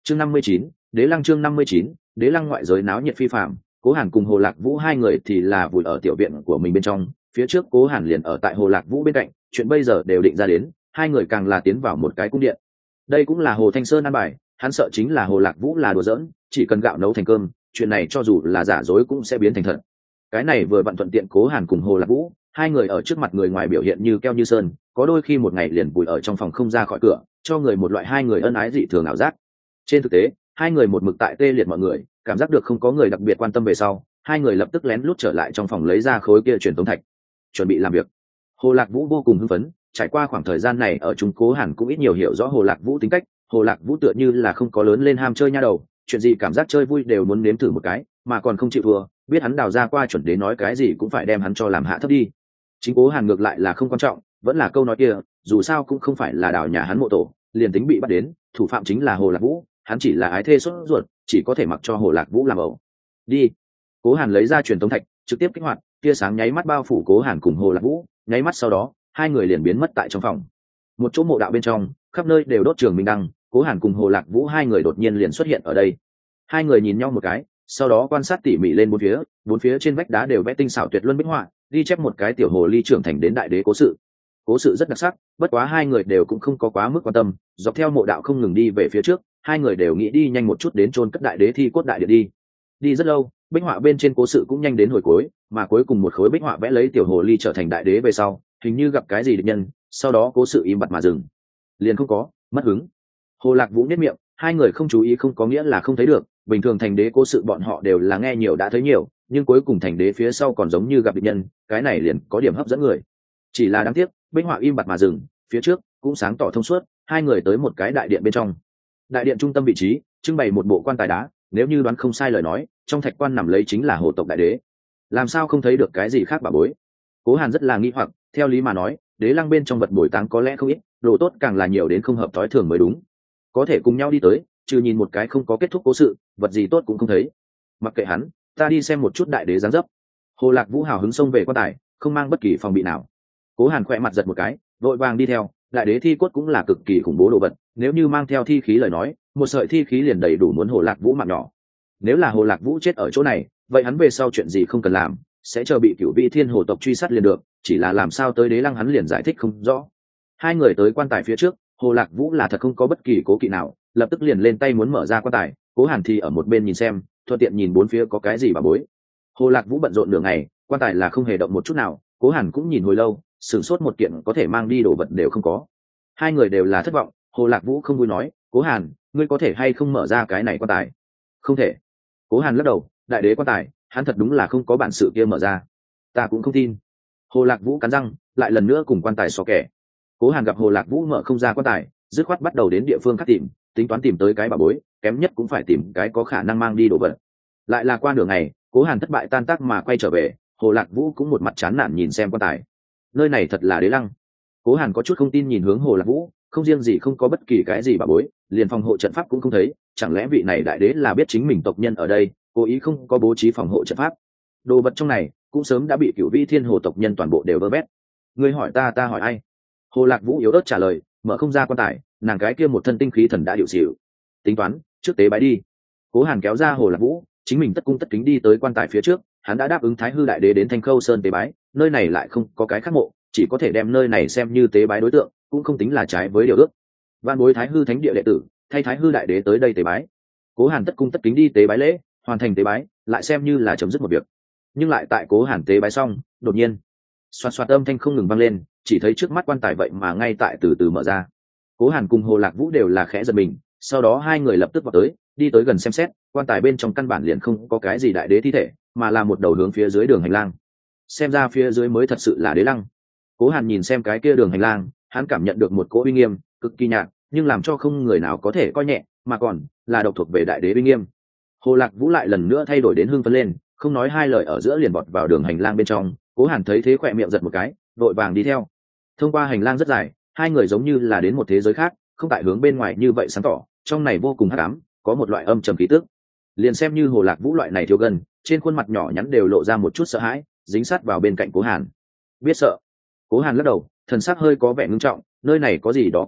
chương 59, đế lăng. chương 59, đế lăng. ngoại giới náo nhiệt phi phạm, Cố Hàn cùng Hồ Lạc Vũ hai người thì là vùi ở tiểu viện của mình bên trong. Phía trước Cố Hàn liền ở tại Hồ Lạc Vũ bên cạnh, chuyện bây giờ đều định ra đến, hai người càng là tiến vào một cái cung điện. Đây cũng là Hồ Thanh Sơn an bài, hắn sợ chính là Hồ Lạc Vũ là đùa giỡn, chỉ cần gạo nấu thành cơm, chuyện này cho dù là giả dối cũng sẽ biến thành thật. Cái này vừa vặn thuận tiện Cố Hàn cùng Hồ Lạc Vũ hai người ở trước mặt người ngoài biểu hiện như keo như sơn, có đôi khi một ngày liền vùi ở trong phòng không ra khỏi cửa, cho người một loại hai người ân ái dị thường ảo giác. Trên thực tế hai người một mực tại tê liệt mọi người, cảm giác được không có người đặc biệt quan tâm về sau, hai người lập tức lén lút trở lại trong phòng lấy ra khối kia truyền tống thạch, chuẩn bị làm việc. Hồ Lạc Vũ vô cùng hưng phấn, trải qua khoảng thời gian này ở chúng Cố Hàn cũng ít nhiều hiểu rõ Hồ Lạc Vũ tính cách. Hồ Lạc Vũ tựa như là không có lớn lên ham chơi nha đầu, chuyện gì cảm giác chơi vui đều muốn nếm thử một cái, mà còn không chịu thua, biết hắn đào ra qua chuẩn đế nói cái gì cũng phải đem hắn cho làm hạ thấp đi. Chính Cố Hàn ngược lại là không quan trọng, vẫn là câu nói kia, dù sao cũng không phải là đào nhà hắn mộ tổ, liền tính bị bắt đến, thủ phạm chính là Hồ Lạc Vũ, hắn chỉ là ái thê sốt ruột, chỉ có thể mặc cho Hồ Lạc Vũ làm ẩu. Đi. Cố Hàn lấy ra truyền tống thạch, trực tiếp kích hoạt, tia sáng nháy mắt bao phủ Cố Hàn cùng Hồ Lạc Vũ, nháy mắt sau đó, hai người liền biến mất tại trong phòng. Một chỗ mộ đạo bên trong, khắp nơi đều đốt trường minh đăng, Cố Hàn cùng Hồ Lạc Vũ hai người đột nhiên liền xuất hiện ở đây. Hai người nhìn nhau một cái, sau đó quan sát tỉ mỉ lên bốn phía trên vách đá đều vẽ tinh xảo tuyệt luân bích họa, ghi chép một cái tiểu hồ ly trưởng thành đến đại đế cố sự. Cố sự rất đặc sắc, bất quá hai người đều cũng không có quá mức quan tâm, dọc theo mộ đạo không ngừng đi về phía trước, hai người đều nghĩ đi nhanh một chút đến chôn cất đại đế thi cốt đại điện đi. Đi rất lâu, bích họa bên trên cố sự cũng nhanh đến hồi cuối, mà cuối cùng một khối bích họa vẽ lấy tiểu hồ ly trở thành đại đế về sau, hình như gặp cái gì địch nhân, sau đó cố sự im bặt mà dừng. Liền không có, mất hứng. Hồ Lạc Vũ nhếch miệng, hai người không chú ý không có nghĩa là không thấy được, bình thường thành đế cố sự bọn họ đều là nghe nhiều đã thấy nhiều, nhưng cuối cùng thành đế phía sau còn giống như gặp địch nhân, cái này liền có điểm hấp dẫn người. Chỉ là đáng tiếc, bích họa im bặt mà dừng, phía trước cũng sáng tỏ thông suốt, hai người tới một cái đại điện bên trong. Đại điện trung tâm vị trí trưng bày một bộ quan tài đá, nếu như đoán không sai lời nói, trong thạch quan nằm lấy chính là hồ tộc đại đế. Làm sao không thấy được cái gì khác bà bối? Cố Hàn rất là nghi hoặc, theo lý mà nói, đế lăng bên trong vật bồi táng có lẽ không ít, đồ tốt càng là nhiều đến không hợp thói thường mới đúng. Có thể cùng nhau đi tới, trừ nhìn một cái không có kết thúc cố sự, vật gì tốt cũng không thấy. Mặc kệ hắn, ta đi xem một chút đại đế dáng dấp. Hồ Lạc Vũ hào hứng xông về quan tài, không mang bất kỳ phòng bị nào. Cố Hàn khỏe mặt giật một cái, vội vàng đi theo. Đại đế thi cốt cũng là cực kỳ khủng bố đồ vật, nếu như mang theo thi khí lời nói, một sợi thi khí liền đầy đủ muốn Hồ Lạc Vũ mạng nhỏ. Nếu là Hồ Lạc Vũ chết ở chỗ này, vậy hắn về sau chuyện gì không cần làm, sẽ chờ bị Cửu Vĩ Thiên Hồ tộc truy sát liền được, chỉ là làm sao tới đế lăng hắn liền giải thích không rõ. Hai người tới quan tài phía trước, Hồ Lạc Vũ là thật không có bất kỳ cố kỵ nào, lập tức liền lên tay muốn mở ra quan tài. Cố Hàn thì ở một bên nhìn xem, thuận tiện nhìn bốn phía có cái gì bà bối. Hồ Lạc Vũ bận rộn nửa ngày, quan tài là không hề động một chút nào. Cố Hàn cũng nhìn hồi lâu, sửng sốt một kiện có thể mang đi đồ vật đều không có. Hai người đều là thất vọng. Hồ Lạc Vũ không vui nói, Cố Hàn, ngươi có thể hay không mở ra cái này quan tài? Không thể. Cố Hàn lắc đầu, đại đế quan tài, hắn thật đúng là không có bản sự kia mở ra. Ta cũng không tin. Hồ Lạc Vũ cắn răng, lại lần nữa cùng quan tài xò kẻ. Cố Hàn gặp Hồ Lạc Vũ mở không ra quan tài, dứt khoát bắt đầu đến địa phương khác tìm, tính toán tìm tới cái bà bối, kém nhất cũng phải tìm cái có khả năng mang đi đồ vật. Lại là qua nửa ngày, Cố Hàn thất bại tan tác mà quay trở về, Hồ Lạc Vũ cũng một mặt chán nản nhìn xem quan tài. Nơi này thật là đế lăng. Cố Hàn có chút không tin nhìn hướng Hồ Lạc Vũ, không riêng gì không có bất kỳ cái gì bà bối, liền phòng hộ trận pháp cũng không thấy, chẳng lẽ vị này đại đế là biết chính mình tộc nhân ở đây, cố ý không có bố trí phòng hộ trận pháp? Đồ vật trong này cũng sớm đã bị Cửu Vĩ Thiên Hồ tộc nhân toàn bộ đều vơ vét. Ngươi hỏi ta, ta hỏi ai? Hồ Lạc Vũ yếu ớt trả lời, mở không ra quan tài, nàng cái kia một thân tinh khí thần đã điệu xỉu. Tính toán, trước tế bái đi. Cố Hàn kéo ra Hồ Lạc Vũ, chính mình tất cung tất kính đi tới quan tài phía trước, hắn đã đáp ứng Thái Hư đại đế đến Thanh Khâu Sơn tế bái, nơi này lại không có cái khác mộ, chỉ có thể đem nơi này xem như tế bái đối tượng, cũng không tính là trái với điều ước. Van bối Thái Hư thánh địa đệ tử, thay Thái Hư đại đế tới đây tế bái. Cố Hàn tất cung tất kính đi tế bái lễ, hoàn thành tế bái, lại xem như là chấm dứt một việc. Nhưng lại tại Cố Hàn tế bái xong, đột nhiên, xoạt xoạt âm thanh không ngừng vang lên, chỉ thấy trước mắt quan tài vậy mà ngay tại từ từ mở ra. Cố Hàn cùng Hồ Lạc Vũ đều là khẽ giật mình, sau đó hai người lập tức vào tới, đi tới gần xem xét, quan tài bên trong căn bản liền không có cái gì đại đế thi thể, mà là một đầu hướng phía dưới đường hành lang. Xem ra phía dưới mới thật sự là đế lăng. Cố Hàn nhìn xem cái kia đường hành lang, hắn cảm nhận được một cỗ uy nghiêm cực kỳ nhạt, nhưng làm cho không người nào có thể coi nhẹ, mà còn là độc thuộc về đại đế uy nghiêm. Hồ Lạc Vũ lại lần nữa thay đổi đến hưng phấn lên, không nói hai lời ở giữa liền vọt vào đường hành lang bên trong. Cố Hàn thấy thế khỏe miệng giật một cái, vội vàng đi theo. Thông qua hành lang rất dài, hai người giống như là đến một thế giới khác, không tại hướng bên ngoài như vậy sáng tỏ, trong này vô cùng hắc ám, có một loại âm trầm khí tức. Liền xem như Hồ Lạc Vũ loại này thiếu gần, trên khuôn mặt nhỏ nhắn đều lộ ra một chút sợ hãi, dính sát vào bên cạnh Cố Hàn. Biết sợ? Cố Hàn lắc đầu, thần sắc hơi có vẻ ngưng trọng, nơi này có gì đó quái lạ,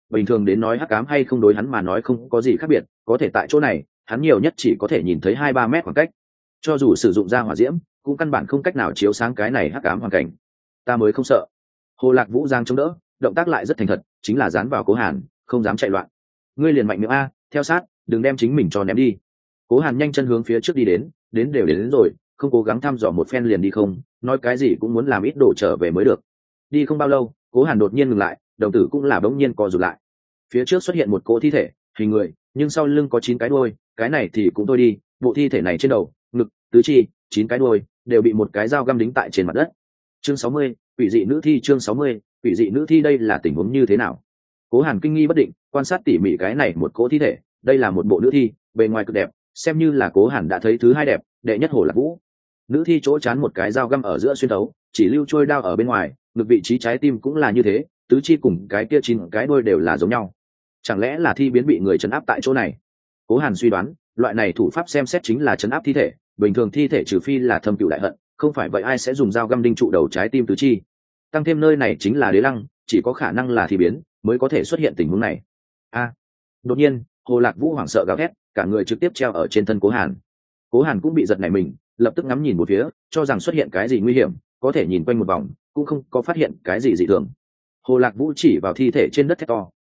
bình thường đến nói hắc ám hay không đối hắn mà nói không có gì khác biệt, có thể tại chỗ này hắn nhiều nhất chỉ có thể nhìn thấy 2-3 mét khoảng cách, cho dù sử dụng ra hỏa diễm cũng căn bản không cách nào chiếu sáng cái này hắc ám hoàn cảnh. Ta mới không sợ. Hồ Lạc Vũ giang chống đỡ, động tác lại rất thành thật, chính là dán vào Cố Hàn, không dám chạy loạn. Ngươi liền mạnh miệng a, theo sát, đừng đem chính mình cho ném đi. Cố Hàn nhanh chân hướng phía trước đi đến đều đến rồi, không cố gắng thăm dò một phen liền đi không, nói cái gì cũng muốn làm ít đồ trở về mới được. Đi không bao lâu, Cố Hàn đột nhiên ngừng lại, đồng tử cũng là bỗng nhiên co rụt lại. Phía trước xuất hiện một cỗ thi thể, hình người, nhưng sau lưng có 9 cái đuôi, cái này thì cũng thôi đi, bộ thi thể này trên đầu, ngực, tứ chi, 9 cái đuôi đều bị một cái dao găm đính tại trên mặt đất. Chương 60, quỷ dị nữ thi. Chương 60, quỷ dị nữ thi. Đây là tình huống như thế nào? Cố Hàn kinh nghi bất định, quan sát tỉ mỉ cái này một cỗ thi thể, đây là một bộ nữ thi, bề ngoài cực đẹp, xem như là Cố Hàn đã thấy thứ hai đẹp, đệ nhất Hồ Lạc Vũ. Nữ thi chỗ chán một cái dao găm ở giữa xuyên thấu, chỉ lưu trôi đao ở bên ngoài, ngực vị trí trái tim cũng là như thế, tứ chi cùng cái kia 9 cái đuôi đều là giống nhau. Chẳng lẽ là thi biến bị người trấn áp tại chỗ này? Cố Hàn suy đoán, loại này thủ pháp xem xét chính là trấn áp thi thể, bình thường thi thể trừ phi là thâm cửu đại hận, không phải vậy ai sẽ dùng dao găm đinh trụ đầu trái tim tứ chi. Tăng thêm nơi này chính là đế lăng, chỉ có khả năng là thi biến mới có thể xuất hiện tình huống này. Đột nhiên Hồ Lạc Vũ hoảng sợ gào thét, cả người trực tiếp treo ở trên thân Cố Hàn. Cố Hàn cũng bị giật nảy mình, lập tức ngắm nhìn một phía, cho rằng xuất hiện cái gì nguy hiểm, có thể nhìn quanh một vòng cũng không có phát hiện cái gì dị thường. Hồ Lạc Vũ chỉ vào thi thể trên đất thét to,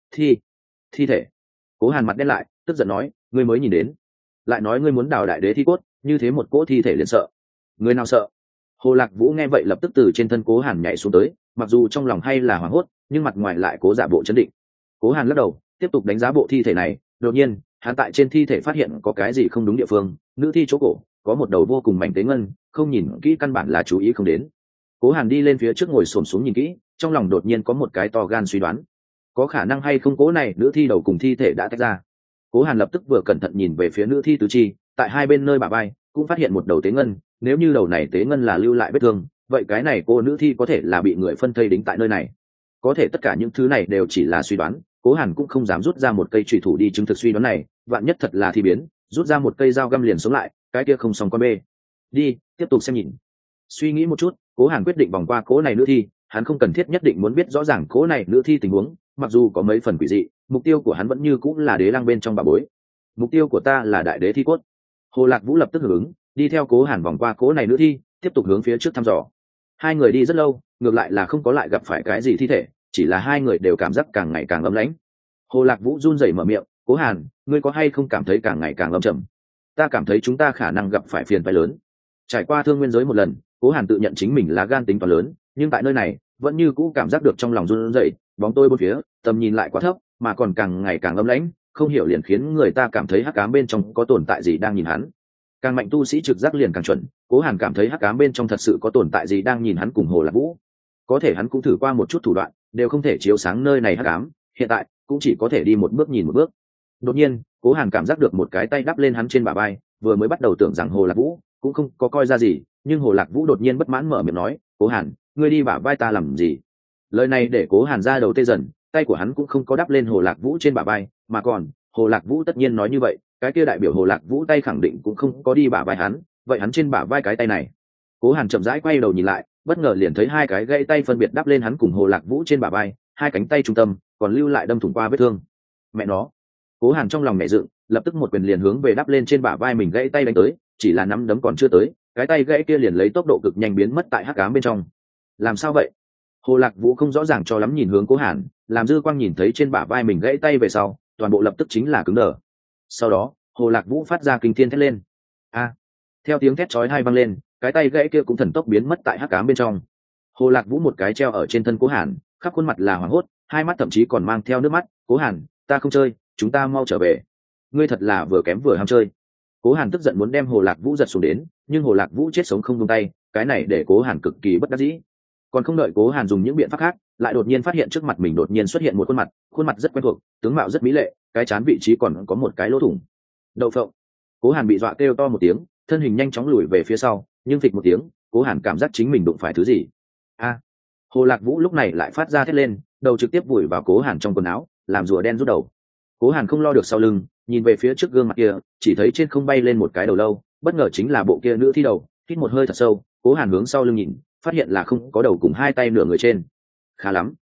thi thể. Cố Hàn mặt đen lại, tức giận nói, ngươi mới nhìn đến, lại nói ngươi muốn đào đại đế thi cốt, như thế một cỗ thi thể liền sợ. Người nào sợ? Hồ Lạc Vũ nghe vậy lập tức từ trên thân Cố Hàn nhảy xuống tới, mặc dù trong lòng hay là hoảng hốt, nhưng mặt ngoài lại cố giả bộ trấn định. Cố Hàn lắc đầu, tiếp tục đánh giá bộ thi thể này, đột nhiên hắn tại trên thi thể phát hiện có cái gì không đúng địa phương, nữ thi chỗ cổ có một đầu vô cùng mảnh tế ngân, không nhìn kỹ căn bản là chú ý không đến. Cố Hàn đi lên phía trước ngồi xổm xuống nhìn kỹ, trong lòng đột nhiên có một cái to gan suy đoán, có khả năng hay không cố này nữ thi đầu cùng thi thể đã tách ra. Cố Hàn lập tức vừa cẩn thận nhìn về phía nữ thi tứ chi, tại hai bên nơi bả vai cũng phát hiện một đầu tế ngân, nếu như đầu này tế ngân là lưu lại vết thương, vậy cái này cô nữ thi có thể là bị người phân thây đính tại nơi này. Có thể tất cả những thứ này đều chỉ là suy đoán, Cố Hàn cũng không dám rút ra một cây chùy thủ đi chứng thực suy đoán này, vạn nhất thật là thi biến, rút ra một cây dao găm liền sống lại, cái kia không xong con bê. Đi, tiếp tục xem nhìn. Suy nghĩ một chút, Cố Hàn quyết định vòng qua cố này nữ thi, hắn không cần thiết nhất định muốn biết rõ ràng cố này nữ thi tình huống, mặc dù có mấy phần quỷ dị, mục tiêu của hắn vẫn như cũng là đế lăng bên trong bà bối. Mục tiêu của ta là đại đế thi cốt. Hồ Lạc Vũ lập tức hưởng ứng, đi theo Cố Hàn vòng qua cố này nữ thi, tiếp tục hướng phía trước thăm dò. Hai người đi rất lâu, ngược lại là không có lại gặp phải cái gì thi thể, chỉ là hai người đều cảm giác càng ngày càng ấm lãnh. Hồ Lạc Vũ run rẩy mở miệng, Cố Hàn, ngươi có hay không cảm thấy càng ngày càng âm trầm? Ta cảm thấy chúng ta khả năng gặp phải phiền phức lớn. Trải qua thương nguyên giới một lần, Cố Hàn tự nhận chính mình là gan tính toán lớn, nhưng tại nơi này vẫn như cũ cảm giác được trong lòng run rẩy, bóng tôi bốn phía, tầm nhìn lại quá thấp, mà còn càng ngày càng âm lãnh, không hiểu liền khiến người ta cảm thấy hắc ám bên trong có tồn tại gì đang nhìn hắn. Càng mạnh tu sĩ trực giác liền càng chuẩn, Cố Hàn cảm thấy hắc ám bên trong thật sự có tồn tại gì đang nhìn hắn cùng Hồ Lạc Vũ. Có thể hắn cũng thử qua một chút thủ đoạn, đều không thể chiếu sáng nơi này hắc ám, hiện tại cũng chỉ có thể đi một bước nhìn một bước. Đột nhiên, Cố Hàn cảm giác được một cái tay đắp lên hắn trên bả vai, vừa mới bắt đầu tưởng rằng Hồ Lạc Vũ cũng không có coi ra gì, nhưng Hồ Lạc Vũ đột nhiên bất mãn mở miệng nói, Cố Hàn, ngươi đi bả vai ta làm gì? Lời này để Cố Hàn ra đầu tê dần, tay của hắn cũng không có đắp lên Hồ Lạc Vũ trên bả vai, mà còn Hồ Lạc Vũ tất nhiên nói như vậy, cái kia đại biểu Hồ Lạc Vũ tay khẳng định cũng không có đi bả vai hắn, vậy hắn trên bả vai cái tay này. Cố Hàn chậm rãi quay đầu nhìn lại, bất ngờ liền thấy hai cái gãy tay phân biệt đắp lên hắn cùng Hồ Lạc Vũ trên bả vai, hai cánh tay trung tâm còn lưu lại đâm thủng qua vết thương. Mẹ nó! Cố Hàn trong lòng mẹ dựng, lập tức một quyền liền hướng về đắp lên trên bả vai mình gãy tay đánh tới, chỉ là nắm đấm còn chưa tới, cái tay gãy kia liền lấy tốc độ cực nhanh biến mất tại hắc ám bên trong. Làm sao vậy? Hồ Lạc Vũ không rõ ràng cho lắm nhìn hướng Cố Hàn, làm dư quang nhìn thấy trên bả vai mình gãy tay về sau, toàn bộ lập tức chính là cứng đờ. Sau đó Hồ Lạc Vũ phát ra kinh thiên thét lên, theo tiếng thét chói tai vang lên, cái tay gãy kia cũng thần tốc biến mất tại hắc ám bên trong. Hồ Lạc Vũ một cái treo ở trên thân Cố Hàn, khắp khuôn mặt là hoảng hốt, hai mắt thậm chí còn mang theo nước mắt. Cố Hàn, ta không chơi, chúng ta mau trở về. Ngươi thật là vừa kém vừa ham chơi. Cố Hàn tức giận muốn đem Hồ Lạc Vũ giật xuống đến, nhưng Hồ Lạc Vũ chết sống không buông tay, cái này để Cố Hàn cực kỳ bất đắc dĩ. Còn không đợi Cố Hàn dùng những biện pháp khác, lại đột nhiên phát hiện trước mặt mình đột nhiên xuất hiện một khuôn mặt rất quen thuộc, tướng mạo rất mỹ lệ, cái trán vị trí còn có một cái lỗ thủng. Đậu phộng! Cố Hàn bị dọa kêu to một tiếng, thân hình nhanh chóng lùi về phía sau, nhưng phịch một tiếng, Cố Hàn cảm giác chính mình đụng phải thứ gì. Hồ Lạc Vũ lúc này lại phát ra thét lên, đầu trực tiếp vùi vào Cố Hàn trong quần áo, làm rùa đen rút đầu. Cố Hàn không lo được sau lưng, nhìn về phía trước gương mặt kia, chỉ thấy trên không bay lên một cái đầu lâu, bất ngờ chính là bộ kia nữ thi đầu. Hít một hơi thật sâu, Cố Hàn hướng sau lưng nhìn, phát hiện là không có đầu cùng hai tay nửa người trên. Khá lắm.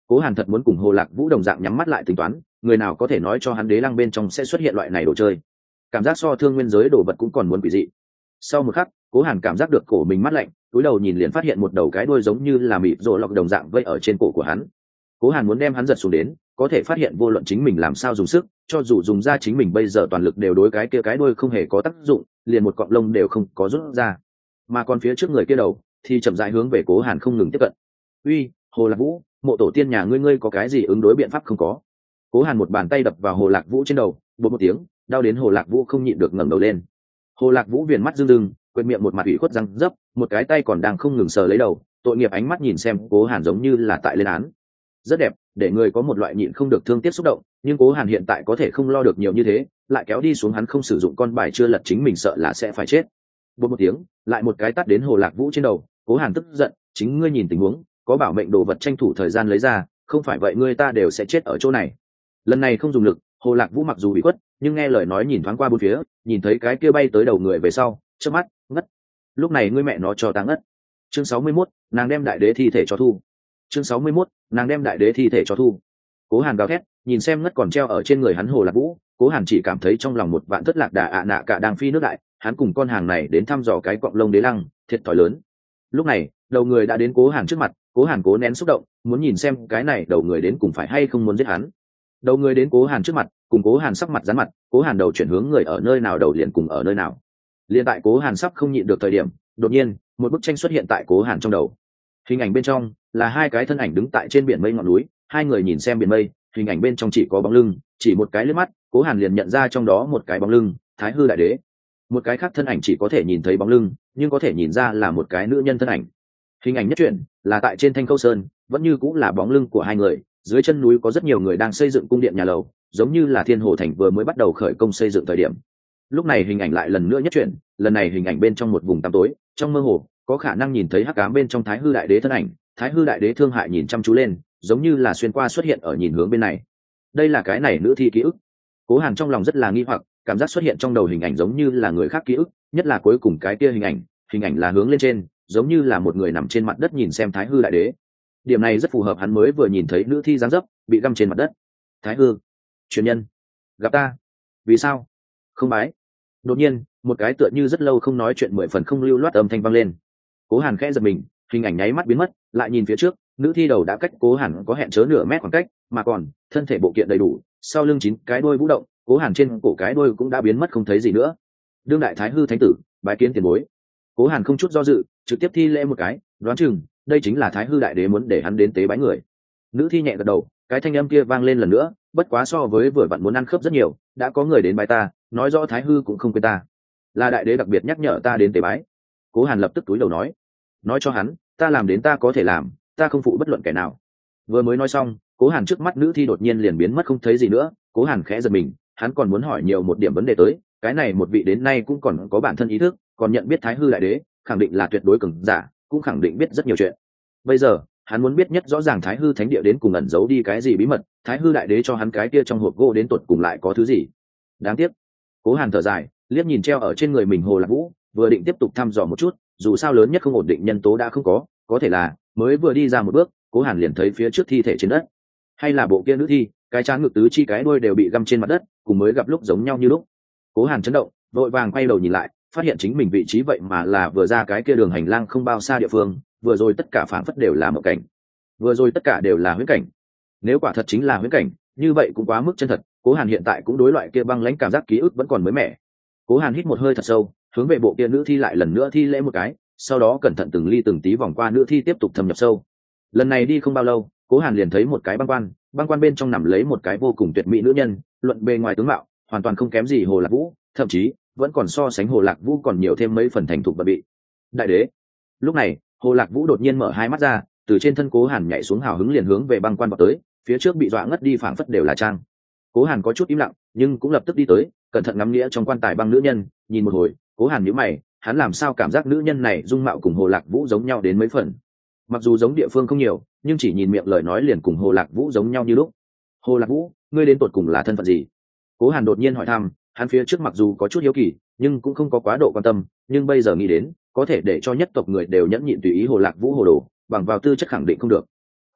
Cố Hàn thật muốn cùng Hồ Lạc Vũ đồng dạng nhắm mắt lại tính toán, người nào có thể nói cho hắn đế lăng bên trong sẽ xuất hiện loại này đồ chơi. Cảm giác so thương nguyên giới đồ vật cũng còn muốn quỷ dị. Sau một khắc, Cố Hàn cảm giác được cổ mình mát lạnh, cúi đầu nhìn liền phát hiện một đầu cái đuôi giống như là mịt rồ lọc đồng dạng vây ở trên cổ của hắn. Cố Hàn muốn đem hắn giật xuống đến, có thể phát hiện vô luận chính mình làm sao dùng sức, cho dù dùng ra chính mình bây giờ toàn lực đều đối cái kia cái đuôi không hề có tác dụng, liền một cọng lông đều không có rút ra. Mà còn phía trước người kia đầu thì chậm rãi hướng về Cố Hàn không ngừng tiếp cận. "Uy, Hồ Lạc Vũ, mộ tổ tiên nhà ngươi có cái gì ứng đối biện pháp không có?" Cố Hàn một bàn tay đập vào Hồ Lạc Vũ trên đầu, bột một tiếng, đau đến Hồ Lạc Vũ không nhịn được ngẩng đầu lên. Hồ Lạc Vũ viền mắt rưng rưng, quệt miệng một mặt ủy khuất răng dấp, một cái tay còn đang không ngừng sờ lấy đầu, tội nghiệp ánh mắt nhìn xem Cố Hàn giống như là tại lên án. Rất đẹp, để người có một loại nhịn không được thương tiếc xúc động, nhưng Cố Hàn hiện tại có thể không lo được nhiều như thế, lại kéo đi xuống hắn không sử dụng con bài chưa lật chính mình sợ là sẽ phải chết. Bột một tiếng, lại một cái tát đến Hồ Lạc Vũ trên đầu. Cố Hàn tức giận, chính ngươi nhìn tình huống, có bảo mệnh đồ vật tranh thủ thời gian lấy ra, không phải vậy ngươi ta đều sẽ chết ở chỗ này. Lần này không dùng lực, Hồ Lạc Vũ mặc dù bị quất, nhưng nghe lời nói nhìn thoáng qua bốn phía, nhìn thấy cái kia bay tới đầu người về sau, chớp mắt ngất. Lúc này ngươi mẹ nó cho ta ngất. Chương 61, nàng đem đại đế thi thể cho thu. Chương 61, nàng đem đại đế thi thể cho thu. Cố Hàn gào thét, nhìn xem ngất còn treo ở trên người hắn Hồ Lạc Vũ, Cố Hàn chỉ cảm thấy trong lòng một vạn thất lạc đà ạ nạ cả đang phi nước đại, hắn cùng con hàng này đến thăm dò cái cọng lông đế lăng, thiệt thòi lớn. Lúc này, đầu người đã đến Cố Hàn trước mặt, Cố Hàn cố nén xúc động, muốn nhìn xem cái này đầu người đến cùng phải hay không muốn giết hắn. Đầu người đến Cố Hàn trước mặt, cùng Cố Hàn sắc mặt dán mặt, Cố Hàn đầu chuyển hướng người ở nơi nào đầu liền cùng ở nơi nào. Liên tại Cố Hàn sắp không nhịn được thời điểm, đột nhiên, một bức tranh xuất hiện tại Cố Hàn trong đầu. Hình ảnh bên trong là hai cái thân ảnh đứng tại trên biển mây ngọn núi, hai người nhìn xem biển mây, hình ảnh bên trong chỉ có bóng lưng, chỉ một cái liếc mắt, Cố Hàn liền nhận ra trong đó một cái bóng lưng, Thái Hư đại đế. Một cái khác thân ảnh chỉ có thể nhìn thấy bóng lưng, nhưng có thể nhìn ra là một cái nữ nhân thân ảnh. Hình ảnh nhất truyện là tại trên Thanh Khâu Sơn, vẫn như cũng là bóng lưng của hai người, dưới chân núi có rất nhiều người đang xây dựng cung điện nhà lầu, giống như là Thiên Hồ Thành vừa mới bắt đầu khởi công xây dựng thời điểm. Lúc này hình ảnh lại lần nữa nhất truyện, lần này hình ảnh bên trong một vùng tăm tối, trong mơ hồ có khả năng nhìn thấy hắc ám bên trong Thái Hư đại đế thân ảnh. Thái Hư đại đế thương hại nhìn chăm chú lên, giống như là xuyên qua xuất hiện ở nhìn hướng bên này. Đây là cái này nữ thi ký ức. Cố Hàn trong lòng rất là nghi hoặc, cảm giác xuất hiện trong đầu hình ảnh giống như là người khác ký ức, nhất là cuối cùng cái kia hình ảnh là hướng lên trên, giống như là một người nằm trên mặt đất nhìn xem Thái Hư đại đế. Điểm này rất phù hợp hắn mới vừa nhìn thấy nữ thi dáng dấp bị găm trên mặt đất. Thái Hư, truyền nhân, gặp ta. Vì sao? Không bái. Đột nhiên, một cái tựa như rất lâu không nói chuyện 10 phần không lưu loát âm thanh vang lên. Cố Hàn khẽ giật mình, hình ảnh nháy mắt biến mất, lại nhìn phía trước, nữ thi đầu đã cách Cố Hàn có hẹn chớ nửa mét khoảng cách, mà còn thân thể bộ kiện đầy đủ, sau lưng 9 cái đuôi vũ động, Cố Hàn trên cổ cái đuôi cũng đã biến mất không thấy gì nữa. Đương đại Thái Hư thánh tử, bái kiến tiền bối. Cố Hàn không chút do dự, trực tiếp thi lễ một cái, đoán chừng đây chính là Thái Hư đại đế muốn để hắn đến tế bái người. Nữ thi nhẹ gật đầu, cái thanh âm kia vang lên lần nữa, bất quá so với vừa vặn muốn ăn khớp rất nhiều, đã có người đến bái ta, nói rõ Thái Hư cũng không quên ta, là đại đế đặc biệt nhắc nhở ta đến tế bái. Cố Hàn lập tức túi đầu nói cho hắn, ta làm đến ta có thể làm, ta không phụ bất luận kẻ nào. Vừa mới nói xong, Cố Hàn trước mắt nữ thi đột nhiên liền biến mất không thấy gì nữa. Cố Hàn khẽ giật mình, hắn còn muốn hỏi nhiều một điểm vấn đề tới, cái này một vị đến nay cũng còn có bản thân ý thức, còn nhận biết Thái Hư đại đế, khẳng định là tuyệt đối cường giả, cũng khẳng định biết rất nhiều chuyện. Bây giờ hắn muốn biết nhất rõ ràng Thái Hư thánh địa đến cùng ẩn giấu đi cái gì bí mật, Thái Hư đại đế cho hắn cái kia trong hộp gỗ đến tuột cùng lại có thứ gì. Đáng tiếc. Cố Hàn thở dài, liếc nhìn treo ở trên người mình Hồ Lạc Vũ, vừa định tiếp tục thăm dò một chút, dù sao lớn nhất không ổn định nhân tố đã không có thể là mới vừa đi ra một bước, Cố Hàn liền thấy phía trước thi thể trên đất, hay là bộ kia nữ thi, cái trán ngực tứ chi cái đuôi đều bị găm trên mặt đất, cùng mới gặp lúc giống nhau như lúc. Cố Hàn chấn động, vội vàng quay đầu nhìn lại, phát hiện chính mình vị trí vậy mà là vừa ra cái kia đường hành lang không bao xa địa phương, vừa rồi tất cả phảng phất đều là một cảnh, vừa rồi tất cả đều là huyễn cảnh. Nếu quả thật chính là huyễn cảnh, như vậy cũng quá mức chân thật. Cố Hàn hiện tại cũng đối loại kia băng lãnh cảm giác ký ức vẫn còn mới mẻ. Cố Hàn hít một hơi thật sâu, hướng về bộ kia nữ thi lại lần nữa thi lễ một cái, sau đó cẩn thận từng ly từng tí vòng qua nữ thi tiếp tục thâm nhập sâu. Lần này đi không bao lâu, Cố Hàn liền thấy một cái băng quan bên trong nằm lấy một cái vô cùng tuyệt mỹ nữ nhân, luận bề ngoài tướng mạo, hoàn toàn không kém gì Hồ Lạc Vũ, thậm chí vẫn còn so sánh Hồ Lạc Vũ còn nhiều thêm mấy phần thành thục và bị. Đại đế. Lúc này, Hồ Lạc Vũ đột nhiên mở hai mắt ra, từ trên thân Cố Hàn nhảy xuống hào hứng liền hướng về băng quan vọt tới, phía trước bị dọa ngất đi phảng phất đều là trang. Cố Hàn có chút im lặng, nhưng cũng lập tức đi tới, cẩn thận ngắm nghĩa trong quan tài băng nữ nhân, nhìn một hồi, Cố Hàn nhíu mày, hắn làm sao cảm giác nữ nhân này dung mạo cùng Hồ Lạc Vũ giống nhau đến mấy phần. Mặc dù giống địa phương không nhiều, nhưng chỉ nhìn miệng lời nói liền cùng Hồ Lạc Vũ giống nhau như lúc. Hồ Lạc Vũ, ngươi đến tột cùng là thân phận gì? Cố Hàn đột nhiên hỏi thăm, hắn phía trước mặc dù có chút hiếu kỳ, nhưng cũng không có quá độ quan tâm, nhưng bây giờ nghĩ đến, có thể để cho nhất tộc người đều nhẫn nhịn tùy ý Hồ Lạc Vũ hồ đồ, bằng vào tư chất khẳng định không được.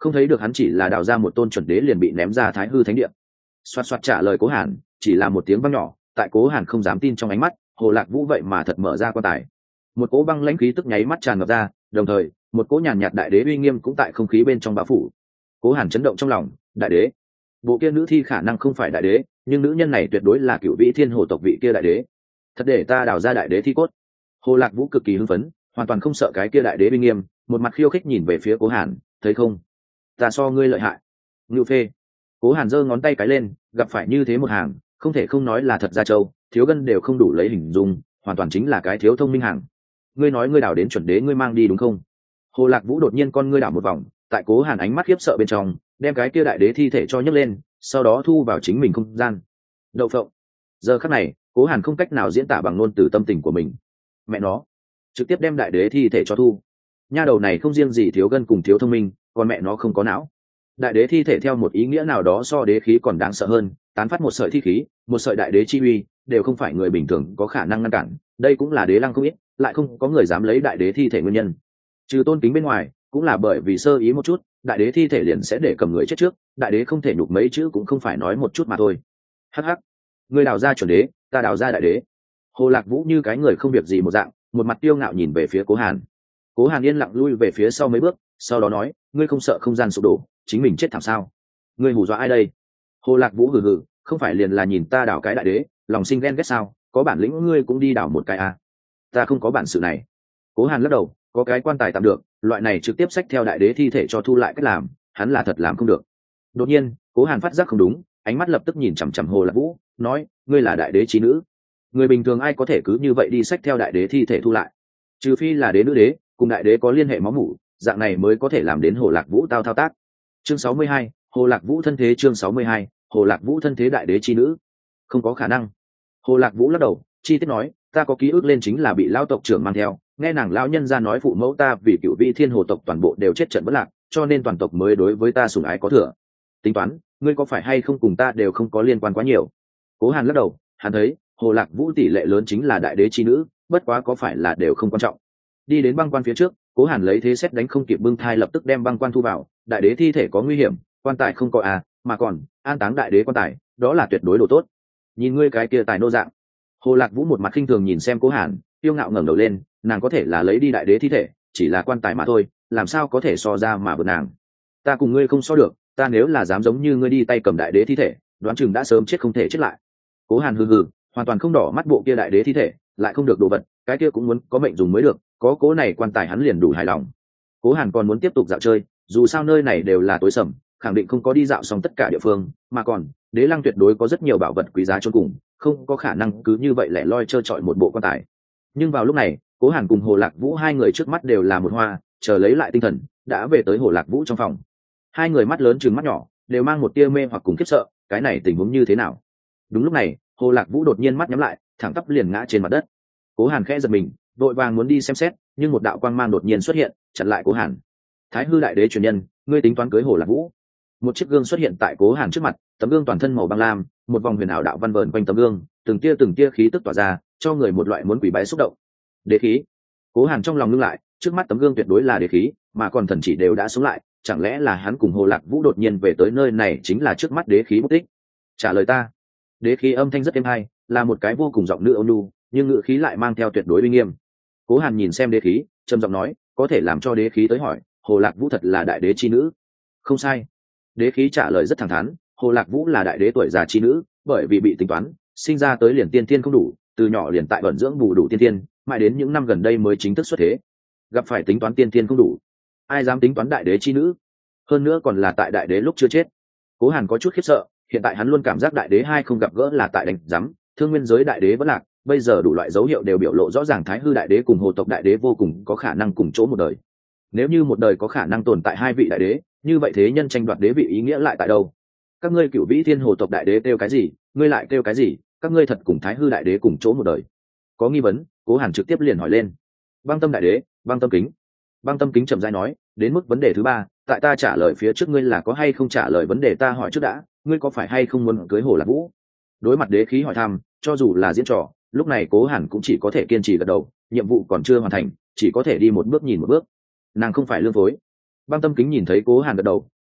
không thấy được hắn chỉ là đào ra một tôn chuẩn đế liền bị ném ra thái hư thánh địa. Xoạt xoạt trả lời Cố Hàn chỉ là một tiếng vang nhỏ, tại Cố Hàn không dám tin trong ánh mắt, Hồ Lạc Vũ vậy mà thật mở ra quan tài. Một cỗ băng lãnh khí tức nháy mắt tràn ngập ra, đồng thời một cỗ nhàn nhạt đại đế uy nghiêm cũng tại không khí bên trong bao phủ. Cố Hàn chấn động trong lòng, đại đế, bộ kia nữ thi khả năng không phải đại đế, nhưng nữ nhân này tuyệt đối là cựu vị thiên hồ tộc vị kia đại đế. Thật để ta đào ra đại đế thi cốt. Hồ Lạc Vũ cực kỳ hưng phấn, hoàn toàn không sợ cái kia đại đế uy nghiêm, một mặt khiêu khích nhìn về phía Cố Hàn, thấy không, ta so ngươi lợi hại. Ngưu phê. Cố Hàn giơ ngón tay cái lên, gặp phải như thế một hàng, không thể không nói là thật ra châu, thiếu gân đều không đủ lấy hình dung, hoàn toàn chính là cái thiếu thông minh hàng. Ngươi nói ngươi đào đến chuẩn đế ngươi mang đi đúng không? Hồ Lạc Vũ đột nhiên con ngươi đảo một vòng, tại Cố Hàn ánh mắt khiếp sợ bên trong, đem cái kia đại đế thi thể cho nhấc lên, sau đó thu vào chính mình không gian. Đậu phộng. Giờ khắc này, Cố Hàn không cách nào diễn tả bằng ngôn từ tâm tình của mình. Mẹ nó, trực tiếp đem đại đế thi thể cho thu. Nha đầu này không riêng gì thiếu gân cùng thiếu thông minh, còn mẹ nó không có não. Đại đế thi thể theo một ý nghĩa nào đó so đế khí còn đáng sợ hơn, tán phát một sợi thi khí, một sợi đại đế chi uy, đều không phải người bình thường có khả năng ngăn cản. Đây cũng là đế lăng không ít, lại không có người dám lấy đại đế thi thể nguyên nhân. Trừ tôn kính bên ngoài, cũng là bởi vì sơ ý một chút, đại đế thi thể liền sẽ để cầm người chết trước, đại đế không thể nhục mấy chữ cũng không phải nói một chút mà thôi. Hắc hắc, ngươi đào ra chuẩn đế, ta đào ra đại đế. Hồ Lạc Vũ như cái người không việc gì một dạng, một mặt tiêu ngạo nhìn về phía Cố Hàn. Cố Hàn yên lặng lui về phía sau mấy bước, sau đó nói, ngươi không sợ không gian sụp đổ, chính mình chết thảm sao? Ngươi hù dọa ai đây? Hồ Lạc Vũ hừ hừ, không phải liền là nhìn ta đào cái đại đế, lòng sinh ghen ghét sao? Có bản lĩnh ngươi cũng đi đào một cái à? Ta không có bản sự này. Cố Hàn lắc đầu, có cái quan tài tạm được, loại này trực tiếp xách theo đại đế thi thể cho thu lại cách làm, hắn là thật làm không được. Đột nhiên, Cố Hàn phát giác không đúng, ánh mắt lập tức nhìn chằm chằm Hồ Lạc Vũ, nói, ngươi là đại đế chí nữ, người bình thường ai có thể cứ như vậy đi xách theo đại đế thi thể thu lại, trừ phi là đế nữ đế cùng đại đế có liên hệ máu mủ, dạng này mới có thể làm đến Hồ Lạc Vũ thao tác. Chương 62, Hồ Lạc Vũ thân thế. Chương 62, Hồ Lạc Vũ thân thế đại đế chi nữ, không có khả năng. Hồ Lạc Vũ lắc đầu, chi tiết nói, ta có ký ức lên chính là bị lão tộc trưởng mang theo, nghe nàng lão nhân ra nói phụ mẫu ta vì cựu vị thiên hồ tộc toàn bộ đều chết trận bất lạc, cho nên toàn tộc mới đối với ta sủng ái có thừa. Tính toán, ngươi có phải hay không cùng ta đều không có liên quan quá nhiều. Cố Hàn lắc đầu, hắn thấy Hồ Lạc Vũ tỷ lệ lớn chính là đại đế chi nữ, bất quá có phải là đều không quan trọng. Đi đến băng quan phía trước, Cố Hàn lấy thế xét đánh không kịp bưng thai lập tức đem băng quan thu vào, đại đế thi thể có nguy hiểm, quan tài không có à, mà còn an táng đại đế quan tài, đó là tuyệt đối đồ tốt. Nhìn ngươi cái kia tài nô dạng. Hồ Lạc Vũ một mặt khinh thường nhìn xem Cố Hàn, tiêu ngạo ngẩng đầu lên, nàng có thể là lấy đi đại đế thi thể, chỉ là quan tài mà thôi, làm sao có thể so ra mà vượt nàng. Ta cùng ngươi không so được, ta nếu là dám giống như ngươi đi tay cầm đại đế thi thể, đoán chừng đã sớm chết không thể chết lại. Cố Hàn hừ hừ, hoàn toàn không đỏ mắt bộ kia đại đế thi thể, lại không được đồ vật, cái kia cũng muốn có mệnh dùng mới được, có cố này quan tài hắn liền đủ hài lòng. Cố Hàn còn muốn tiếp tục dạo chơi, dù sao nơi này đều là tối sầm, khẳng định không có đi dạo xong tất cả địa phương, mà còn đế lăng tuyệt đối có rất nhiều bảo vật quý giá chôn cùng, không có khả năng cứ như vậy lẻ loi trơ trọi một bộ quan tài. Nhưng vào lúc này, Cố Hàn cùng Hồ Lạc Vũ hai người trước mắt đều là một hoa, chờ lấy lại tinh thần, đã về tới Hồ Lạc Vũ trong phòng. Hai người mắt lớn trừng mắt nhỏ, đều mang một tia mê hoặc cùng khiếp sợ, cái này tình huống như thế nào? Đúng lúc này, Hồ Lạc Vũ đột nhiên mắt nhắm lại, thẳng tắp liền ngã trên mặt đất. Cố Hàn khẽ giật mình, vội vàng muốn đi xem xét, nhưng một đạo quang mang đột nhiên xuất hiện, chặn lại Cố Hàn. Thái hư đại đế truyền nhân, ngươi tính toán cưới Hồ Lạc Vũ? Một chiếc gương xuất hiện tại Cố Hàn trước mặt, tấm gương toàn thân màu băng lam, một vòng huyền ảo đạo văn vờn quanh tấm gương, từng tia khí tức tỏa ra, cho người một loại muốn quỳ bái xúc động. Đế khí. Cố Hàn trong lòng ngưng lại, trước mắt tấm gương tuyệt đối là đế khí, mà còn thần chỉ đều đã sống lại, chẳng lẽ là hắn cùng Hồ Lạc Vũ đột nhiên về tới nơi này chính là trước mắt đế khí mất tích? Trả lời ta. Đế khí âm thanh rất êm hay, là một cái vô cùng giọng nữ ôn nhu, nhưng ngữ khí lại mang theo tuyệt đối uy nghiêm. Cố Hàn nhìn xem đế khí, trầm giọng nói, có thể làm cho đế khí tới hỏi, Hồ Lạc Vũ thật là đại đế chi nữ? Không sai. Đế khí trả lời rất thẳng thắn, Hồ Lạc Vũ là đại đế tuổi già chi nữ, bởi vì bị tính toán, sinh ra tới liền tiên tiên không đủ, từ nhỏ liền tại vận dưỡng bù đủ tiên tiên, mãi đến những năm gần đây mới chính thức xuất thế. Gặp phải tính toán tiên tiên không đủ, ai dám tính toán đại đế chi nữ? Hơn nữa còn là tại đại đế lúc chưa chết. Cố Hàn có chút khiếp sợ, hiện tại hắn luôn cảm giác đại đế hai không gặp gỡ là tại đánh giám, thương nguyên giới đại đế vẫn lạc, bây giờ đủ loại dấu hiệu đều biểu lộ rõ ràng Thái hư đại đế cùng Hồ tộc đại đế vô cùng có khả năng cùng chỗ một đời. Nếu như một đời có khả năng tồn tại hai vị đại đế, như vậy thế nhân tranh đoạt đế vị ý nghĩa lại tại đâu? Các ngươi cửu vĩ thiên Hồ tộc đại đế kêu cái gì, ngươi lại kêu cái gì? Các ngươi thật cùng Thái hư đại đế cùng chỗ một đời? Có nghi vấn, Cố Hàn trực tiếp liền hỏi lên. Băng tâm đại đế, băng tâm kính. Băng tâm kính chậm rãi nói, đến mức vấn đề thứ ba, tại ta trả lời phía trước ngươi là có hay không trả lời vấn đề ta hỏi trước đã, ngươi có phải hay không muốn cưới Hồ Lạc Vũ? Đối mặt đế khí hỏi thăm, cho dù là diễn trò, lúc này Cố Hàn cũng chỉ có thể kiên trì gật đầu, nhiệm vụ còn chưa hoàn thành, chỉ có thể đi một bước nhìn một bước. Nàng không phải lương phối. Băng tâm kính nhìn thấy Cố Hàn gật đầu,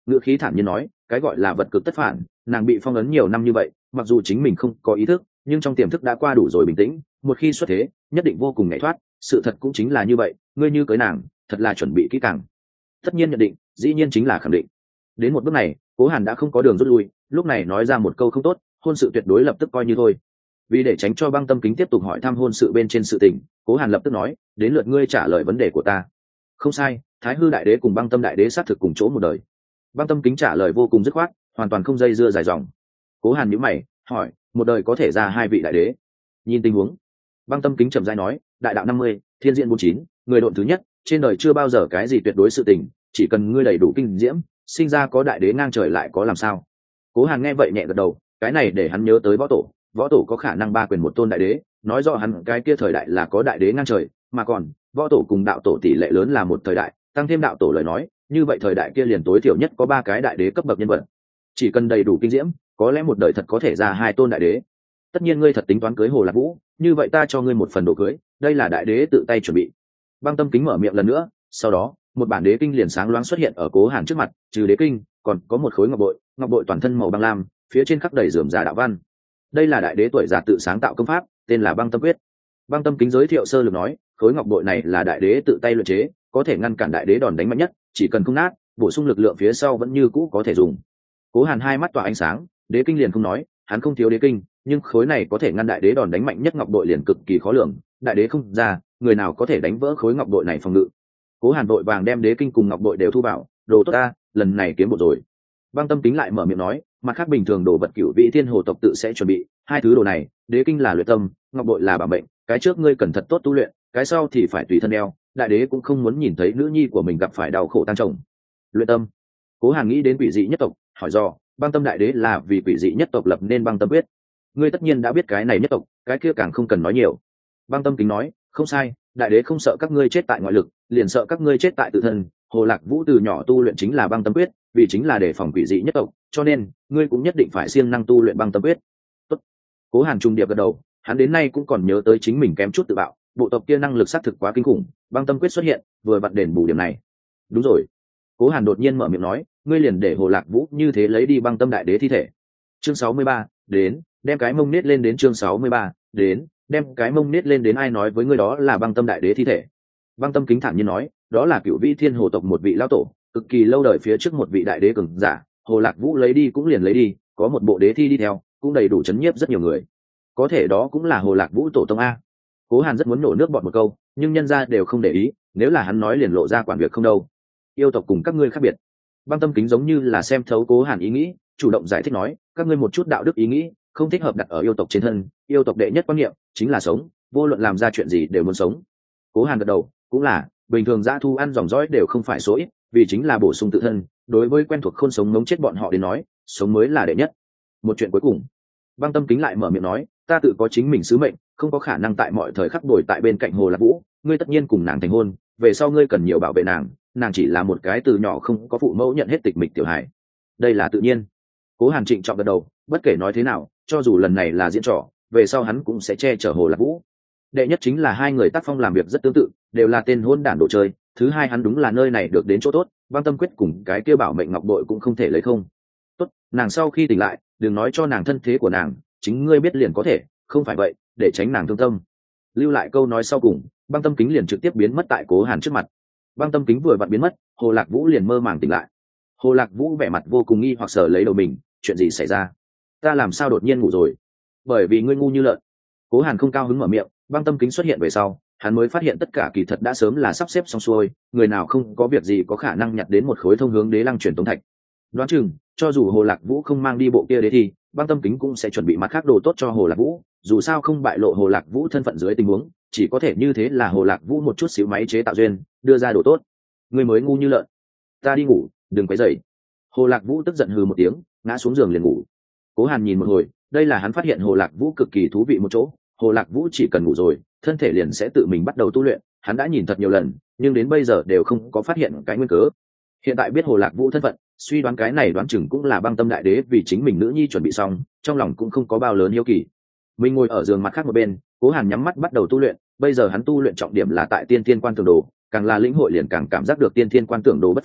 ngữ khí thản nhiên nói, cái gọi là vật cực tất phản, nàng bị phong ấn nhiều năm như vậy, mặc dù chính mình không có ý thức, nhưng trong tiềm thức đã qua đủ rồi bình tĩnh, một khi xuất thế nhất định vô cùng nhảy thoát. Sự thật cũng chính là như vậy, ngươi như cưới nàng thật là chuẩn bị kỹ càng. Tất nhiên nhận định dĩ nhiên chính là khẳng định. Đến một bước này Cố Hàn đã không có đường rút lui, lúc này nói ra một câu không tốt, hôn sự tuyệt đối lập tức coi như thôi. Vì để tránh cho Băng Tâm Kính tiếp tục hỏi thăm hôn sự bên trên sự tình, Cố Hàn lập tức nói, đến lượt ngươi trả lời vấn đề của ta. Không sai, Thái Hư đại đế cùng Băng Tâm đại đế xác thực cùng chỗ một đời. Băng Tâm Kính trả lời vô cùng dứt khoát, hoàn toàn không dây dưa dài dòng. Cố Hàn nhíu mày hỏi, một đời có thể ra hai vị đại đế? Nhìn tình huống, Băng Tâm Kính trầm rãi nói, đại đạo 50, thiên diện 49, người độn thứ nhất, trên đời chưa bao giờ cái gì tuyệt đối sự tình, chỉ cần ngươi đầy đủ kinh diễm, sinh ra có đại đế ngang trời lại có làm sao. Cố Hàn nghe vậy nhẹ gật đầu, cái này để hắn nhớ tới võ tổ có khả năng ba quyền một tôn đại đế, nói rõ hắn cái kia thời đại là có đại đế ngang trời, mà còn võ tổ cùng đạo tổ tỷ lệ lớn là một thời đại, tăng thêm đạo tổ lời nói, như vậy thời đại kia liền tối thiểu nhất có ba cái đại đế cấp bậc nhân vật, chỉ cần đầy đủ kinh diễm, có lẽ một đời thật có thể ra hai tôn đại đế. Tất nhiên ngươi thật tính toán cưới Hồ Lạc Vũ, như vậy ta cho ngươi một phần đồ cưới, đây là đại đế tự tay chuẩn bị. Băng Tâm Kính mở miệng lần nữa, sau đó một bản đế kinh liền sáng loáng xuất hiện ở Cố Hàn trước mặt, trừ đế kinh còn có một khối ngọc bội toàn thân màu băng lam, phía trên khắc đầy rườm rà đạo văn. Đây là đại đế tuổi già tự sáng tạo công pháp, tên là Băng Tâm Quyết. Băng Tâm Kính giới thiệu sơ lược nói, khối ngọc bội này là đại đế tự tay luyện chế, có thể ngăn cản đại đế đòn đánh mạnh nhất, chỉ cần không nát, bổ sung lực lượng phía sau vẫn như cũ có thể dùng. Cố Hàn hai mắt tỏa ánh sáng, đế kinh liền không nói, hắn không thiếu đế kinh, nhưng khối này có thể ngăn đại đế đòn đánh mạnh nhất ngọc bội liền cực kỳ khó lường, đại đế không ra, người nào có thể đánh vỡ khối ngọc bội này phòng ngự. Cố Hàn vội vàng đem đế kinh cùng ngọc bội đều thu vào, đồ tốt ta, lần này kiếm bộ rồi. Băng Tâm Kính lại mở miệng nói, mặt khác bình thường đồ vật cửu vị thiên hồ tộc tự sẽ chuẩn bị, hai thứ đồ này, đế kinh là luyện tâm, ngọc bội là bảo mệnh, cái trước ngươi cần thật tốt tu luyện, cái sau thì phải tùy thân đeo, đại đế cũng không muốn nhìn thấy nữ nhi của mình gặp phải đau khổ tăng chồng. Luyện tâm. Cố Hàn nghĩ đến quỷ dị nhất tộc, hỏi do, Băng Tâm đại đế là vì quỷ dị nhất tộc lập nên Băng Tâm Quyết. Ngươi tất nhiên đã biết cái này nhất tộc, cái kia càng không cần nói nhiều. Băng Tâm Kính nói, không sai, đại đế không sợ các ngươi chết tại ngoại lực, liền sợ các ngươi chết tại tự thân. Hồ Lạc Vũ từ nhỏ tu luyện chính là Băng Tâm Quyết, vì chính là để phòng quỷ dị nhất tộc, cho nên ngươi cũng nhất định phải siêng năng tu luyện Băng Tâm Quyết. Tốt. Cố Hàn trung điệp gật đầu, hắn đến nay cũng còn nhớ tới chính mình kém chút tự bạo, bộ tộc kia năng lực xác thực quá kinh khủng, Băng Tâm Quyết xuất hiện, vừa vặn đền bù điểm này. Đúng rồi. Cố Hàn đột nhiên mở miệng nói, ngươi liền để Hồ Lạc Vũ như thế lấy đi Băng Tâm đại đế thi thể. Chương 63, đến, đem cái mông nết lên đến chương 63, đến, đem cái mông nết lên đến, ai nói với ngươi đó là Băng Tâm đại đế thi thể? Băng Tâm Kính thản nhiên nói, đó là cửu vĩ thiên hồ tộc một vị lão tổ, cực kỳ lâu đời phía trước một vị đại đế cường giả, Hồ Lạc Vũ lấy đi cũng liền lấy đi, có một bộ đế thi đi theo, cũng đầy đủ chấn nhiếp rất nhiều người. Có thể đó cũng là Hồ Lạc Vũ tổ tông a. Cố Hàn rất muốn nổ nước bọt một câu, nhưng nhân gia đều không để ý, nếu là hắn nói liền lộ ra quản việc không đâu. Yêu tộc cùng các ngươi khác biệt. Băng Tâm Kính giống như là xem thấu Cố Hàn ý nghĩ, chủ động giải thích nói, các ngươi một chút đạo đức ý nghĩ không thích hợp đặt ở yêu tộc trên thân, yêu tộc đệ nhất quan niệm chính là sống, vô luận làm ra chuyện gì đều muốn sống. Cố Hàn gật đầu, cũng là, bình thường dã thu ăn dòng dõi đều không phải số ít, vì chính là bổ sung tự thân, đối với quen thuộc khôn sống ngống chết bọn họ đến nói, sống mới là đệ nhất. Một chuyện cuối cùng, Băng Tâm Kính lại mở miệng nói, ta tự có chính mình sứ mệnh, không có khả năng tại mọi thời khắc bồi tại bên cạnh Hồ Lạc Vũ, ngươi tất nhiên cùng nàng thành hôn, về sau ngươi cần nhiều bảo vệ nàng, nàng chỉ là một cái từ nhỏ không có phụ mẫu nhận hết tịch mịch tiểu hài, đây là tự nhiên. Cố Hàn trịnh trọng gật đầu, bất kể nói thế nào, cho dù lần này là diễn trò, về sau hắn cũng sẽ che chở Hồ Lạc Vũ. Đệ nhất chính là hai người tác phong làm việc rất tương tự, đều là tên hôn đản đồ chơi. Thứ hai, hắn đúng là nơi này được đến chỗ tốt, Băng Tâm Quyết cùng cái kia bảo mệnh ngọc bội cũng không thể lấy không. Tốt, nàng sau khi tỉnh lại, đừng nói cho nàng thân thế của nàng, chính ngươi biết liền có thể, không phải vậy, để tránh nàng thương tâm. Lưu lại câu nói sau cùng, Băng Tâm Kính liền trực tiếp biến mất tại Cố Hàn trước mặt. Băng Tâm Kính vừa vặn biến mất, Hồ Lạc Vũ liền mơ màng tỉnh lại. Hồ Lạc Vũ vẻ mặt vô cùng nghi hoặc sở lấy đầu mình, chuyện gì xảy ra? Ta làm sao đột nhiên ngủ rồi? Bởi vì ngươi ngu như lợn. Cố Hàn không cao hứng mở miệng, Băng Tâm Kính xuất hiện về sau, hắn mới phát hiện tất cả kỳ thật đã sớm là sắp xếp xong xuôi, người nào không có việc gì có khả năng nhặt đến một khối thông hướng Đế Lăng truyền tống thạch. Đoán chừng, cho dù Hồ Lạc Vũ không mang đi bộ kia đế thì, Băng Tâm Kính cũng sẽ chuẩn bị mặt khác đồ tốt cho Hồ Lạc Vũ, dù sao không bại lộ Hồ Lạc Vũ thân phận dưới tình huống, chỉ có thể như thế là Hồ Lạc Vũ một chút xíu máy chế tạo duyên, đưa ra đồ tốt. Ngươi mới ngu như lợn. Ta đi ngủ, đừng quấy rầy. Hồ Lạc Vũ tức giận hừ một tiếng, ngã xuống giường liền ngủ. Cố Hàn nhìn một hồi, đây là hắn phát hiện Hồ Lạc Vũ cực kỳ thú vị một chỗ, Hồ Lạc Vũ chỉ cần ngủ rồi, thân thể liền sẽ tự mình bắt đầu tu luyện, hắn đã nhìn thật nhiều lần, nhưng đến bây giờ đều không có phát hiện cái nguyên cớ. Hiện tại biết Hồ Lạc Vũ thân phận, suy đoán cái này đoán chừng cũng là Băng Tâm đại đế vì chính mình nữ nhi chuẩn bị xong, trong lòng cũng không có bao lớn hiếu kỳ. Mình ngồi ở giường mặt khác một bên, Cố Hàn nhắm mắt bắt đầu tu luyện, bây giờ hắn tu luyện trọng điểm là tại Tiên Thiên Quan Tưởng Đồ, càng là lĩnh hội liền càng cảm giác được Tiên Thiên Quan Tưởng Đồ bất phàm,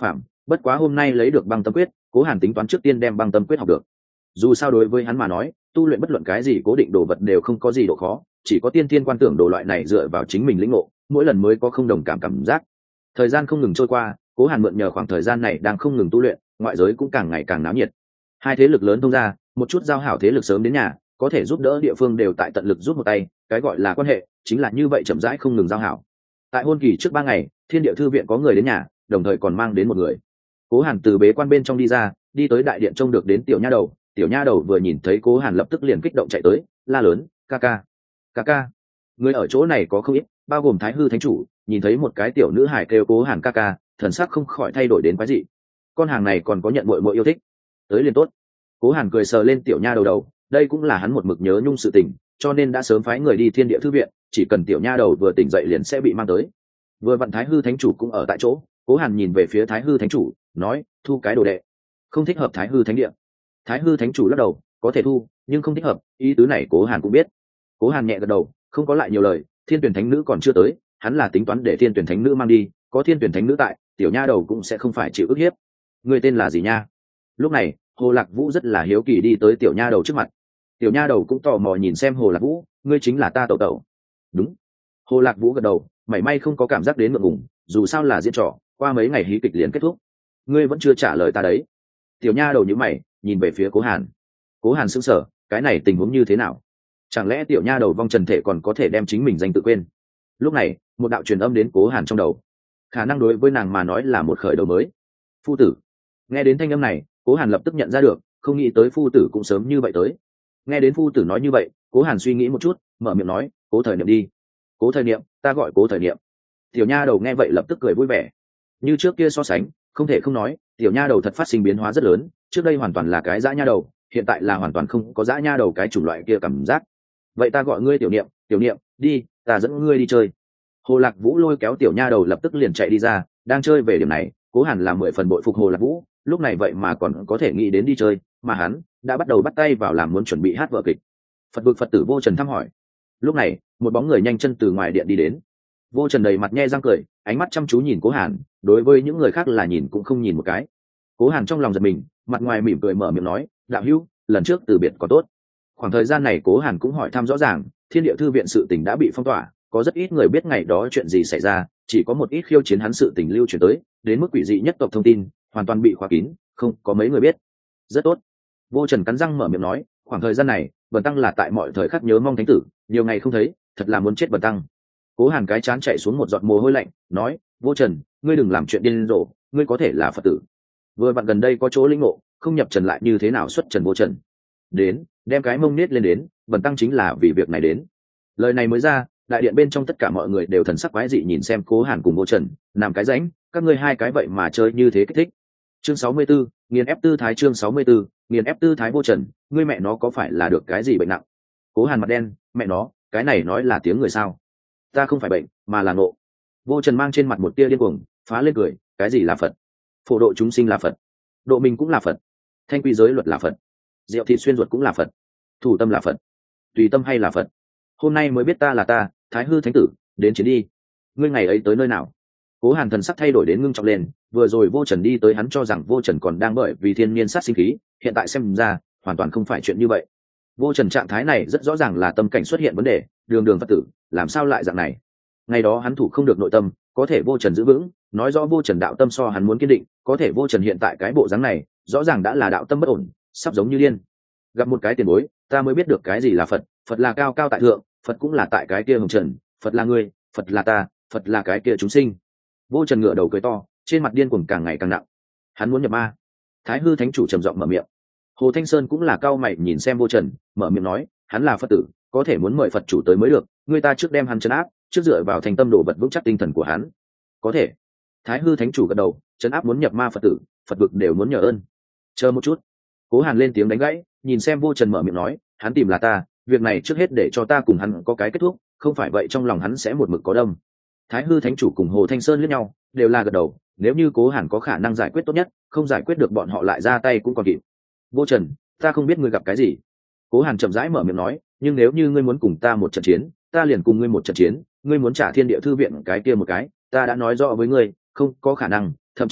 Bất quá hôm nay lấy được băng tâm quyết, Cố Hàn tính toán trước tiên đem băng tâm quyết học được. Dù sao đối với hắn mà nói, tu luyện bất luận cái gì cố định đồ vật đều không có gì độ khó, chỉ có tiên tiên quan tưởng đồ loại này dựa vào chính mình lĩnh ngộ, mỗi lần mới có không đồng cảm giác. Thời gian không ngừng trôi qua, Cố Hàn mượn nhờ khoảng thời gian này đang không ngừng tu luyện, ngoại giới cũng càng ngày càng náo nhiệt. Hai thế lực lớn thông ra, một chút giao hảo thế lực sớm đến nhà, có thể giúp đỡ địa phương đều tại tận lực giúp một tay, cái gọi là quan hệ chính là như vậy, chậm rãi không ngừng giao hảo. Tại hôn kỳ trước 3 ngày, Thiên Địa thư viện có người đến nhà, đồng thời còn mang đến một người. Cố Hàn từ bế quan bên trong đi ra, đi tới đại điện trông được đến tiểu nha đầu. Tiểu nha đầu vừa nhìn thấy Cố Hàn lập tức liền kích động chạy tới, la lớn: ca ca, ca ca. Người ở chỗ này có không ít, bao gồm Thái Hư Thánh Chủ, nhìn thấy một cái tiểu nữ hài kêu Cố Hàn ca ca, thần sắc không khỏi thay đổi đến quái dị. Con hàng này còn có nhận muội muội yêu thích, tới liền tốt. Cố Hàn cười sờ lên tiểu nha đầu đầu, đây cũng là hắn một mực nhớ nhung sự tình, cho nên đã sớm phái người đi Thiên Địa thư viện, chỉ cần tiểu nha đầu vừa tỉnh dậy liền sẽ bị mang tới. Vừa vặn Thái Hư Thánh Chủ cũng ở tại chỗ, Cố Hàn nhìn về phía Thái Hư Thánh Chủ, nói: thu cái đồ đệ, không thích hợp Thái Hư Thánh Địa. Thái Hư Thánh Chủ lắc đầu, có thể thu, nhưng không thích hợp, ý tứ này Cố Hàn cũng biết. Cố Hàn nhẹ gật đầu, không có lại nhiều lời. Thiên Tuyển Thánh Nữ còn chưa tới, hắn là tính toán để Thiên Tuyển Thánh Nữ mang đi, có Thiên Tuyển Thánh Nữ tại, tiểu nha đầu cũng sẽ không phải chịu ức hiếp. Người tên là gì nha? Lúc này Hồ Lạc Vũ rất là hiếu kỳ đi tới tiểu nha đầu trước mặt. Tiểu nha đầu cũng tò mò nhìn xem Hồ Lạc Vũ, ngươi chính là ta tẩu tẩu? Đúng. Hồ Lạc Vũ gật đầu, mảy may không có cảm giác đến ngượng ngùng, dù sao là diễn trò, qua mấy ngày hí kịch liền kết thúc. Ngươi vẫn chưa trả lời ta đấy. Tiểu nha đầu nhíu mày, nhìn về phía Cố Hàn. Cố Hàn sững sờ, cái này tình huống như thế nào? Chẳng lẽ tiểu nha đầu vong trần thể còn có thể đem chính mình danh tự quên? Lúc này một đạo truyền âm đến Cố Hàn trong đầu, khả năng đối với nàng mà nói là một khởi đầu mới. Phu tử. Nghe đến thanh âm này, Cố Hàn lập tức nhận ra được, không nghĩ tới phu tử cũng sớm như vậy tới. Nghe đến phu tử nói như vậy, Cố Hàn suy nghĩ một chút, mở miệng nói: Cố Thời Niệm đi. Cố Thời Niệm, ta gọi Cố Thời Niệm. Tiểu nha đầu nghe vậy lập tức cười vui vẻ. Như trước kia so sánh, không thể không nói, tiểu nha đầu thật phát sinh biến hóa rất lớn, trước đây hoàn toàn là cái dã nha đầu, hiện tại là hoàn toàn không có dã nha đầu cái chủng loại kia cảm giác. Vậy ta gọi ngươi Tiểu Niệm, Tiểu Niệm, đi, ta dẫn ngươi đi chơi. Hồ Lạc Vũ lôi kéo tiểu nha đầu lập tức liền chạy đi ra, đang chơi về điểm này, Cố Hàn làm 10 phần bội phục Hồ Lạc Vũ, lúc này vậy mà còn có thể nghĩ đến đi chơi, mà hắn đã bắt đầu bắt tay vào làm muốn chuẩn bị hát vở kịch. Phật vực Phật tử Vô Trần thăm hỏi. Lúc này một bóng người nhanh chân từ ngoài điện đi đến. Vô Trần đầy mặt nhe răng cười, ánh mắt chăm chú nhìn Cố Hàn, đối với những người khác là nhìn cũng không nhìn một cái. Cố Hàn trong lòng giật mình, mặt ngoài mỉm cười mở miệng nói: đạo hữu, lần trước từ biệt có tốt. Khoảng thời gian này Cố Hàn cũng hỏi thăm rõ ràng, Thiên Địa thư viện sự tình đã bị phong tỏa, có rất ít người biết ngày đó chuyện gì xảy ra, chỉ có một ít khiêu chiến hắn sự tình lưu truyền tới, đến mức quỷ dị nhất tộc thông tin hoàn toàn bị khóa kín, không có mấy người biết. Rất tốt. Vô Trần cắn răng mở miệng nói: khoảng thời gian này Bần tăng là tại mọi thời khắc nhớ mong thánh tử, nhiều ngày không thấy, thật là muốn chết Bần tăng. Cố Hàn cái chán chạy xuống một giọt mồ hôi lạnh, nói: Vô Trần, ngươi đừng làm chuyện điên rồ, ngươi có thể là Phật tử, vừa vặn gần đây có chỗ linh ngộ, không nhập trần lại như thế nào xuất trần. Vô Trần, đến, đem cái mông nết lên đến, Bần tăng chính là vì việc này đến. Lời này mới ra, đại điện bên trong tất cả mọi người đều thần sắc quái dị nhìn xem Cố Hàn cùng Vô Trần, làm cái rãnh, các ngươi hai cái vậy mà chơi như thế kích thích. Chương 64, nghiền ép tư thái. Chương 64, nghiền ép tư thái. Vô Trần, ngươi mẹ nó có phải là được cái gì bệnh nặng? Cố Hàn mặt đen, mẹ nó, cái này nói là tiếng người sao? Ta không phải bệnh, mà là ngộ. Vô Trần mang trên mặt một tia điên cuồng, phá lên cười: cái gì là Phật? Phổ độ chúng sinh là Phật, độ mình cũng là Phật, thanh quy giới luật là Phật, diệu thịt xuyên ruột cũng là Phật, thủ tâm là Phật, tùy tâm hay là Phật. Hôm nay mới biết ta là ta, Thái Hư Thánh Tử, đến chiến đi. Ngươi ngày ấy tới nơi nào? Cố Hàn thần sắc thay đổi đến ngưng trọng lên, vừa rồi Vô Trần đi tới hắn cho rằng Vô Trần còn đang bởi vì thiên niên sát sinh khí, hiện tại xem ra hoàn toàn không phải chuyện như vậy. Vô Trần trạng thái này rất rõ ràng là tâm cảnh xuất hiện vấn đề, đường đường Phật tử, làm sao lại dạng này? Ngày đó hắn thủ không được nội tâm, có thể Vô Trần giữ vững, nói rõ Vô Trần đạo tâm so hắn muốn kiên định, có thể Vô Trần hiện tại cái bộ dáng này, rõ ràng đã là đạo tâm bất ổn, sắp giống như điên. Gặp một cái tiền bối, ta mới biết được cái gì là Phật, Phật là cao cao tại thượng, Phật cũng là tại cái kia hồng trần, Phật là ngươi, Phật là ta, Phật là cái kia chúng sinh. Vô Trần ngửa đầu cười to, trên mặt điên cuồng càng ngày càng nặng. Hắn muốn nhập ma. Thái Hư Thánh Chủ trầm giọng mở miệng. Hồ Thanh Sơn cũng là cao mày nhìn xem Vô Trần, mở miệng nói: hắn là Phật tử, có thể muốn mời Phật chủ tới mới được, người ta trước đem hắn trấn áp, trước dựa vào thành tâm độ vật vững chắc tinh thần của hắn. Có thể. Thái Hư Thánh Chủ gật đầu, trấn áp muốn nhập ma Phật tử, Phật vực đều muốn nhờ ơn. Chờ một chút. Cố Hàn lên tiếng đánh gãy, nhìn xem Vô Trần mở miệng nói: hắn tìm là ta, việc này trước hết để cho ta cùng hắn có cái kết thúc, không phải vậy trong lòng hắn sẽ một mực có đâm. Thái Hư Thánh Chủ cùng Hồ Thanh Sơn liếc nhau, đều là gật đầu, nếu như Cố Hàn có khả năng giải quyết tốt nhất, không giải quyết được bọn họ lại ra tay cũng còn kịp. Vô Trần, ta không biết ngươi gặp cái gì. Cố Hàn chậm rãi mở miệng nói: nhưng nếu như ngươi muốn cùng ta một trận chiến, ta liền cùng ngươi một trận chiến, ngươi muốn trả Thiên Địa thư viện cái kia một cái, ta đã nói rõ với ngươi, không có khả năng, thậm chí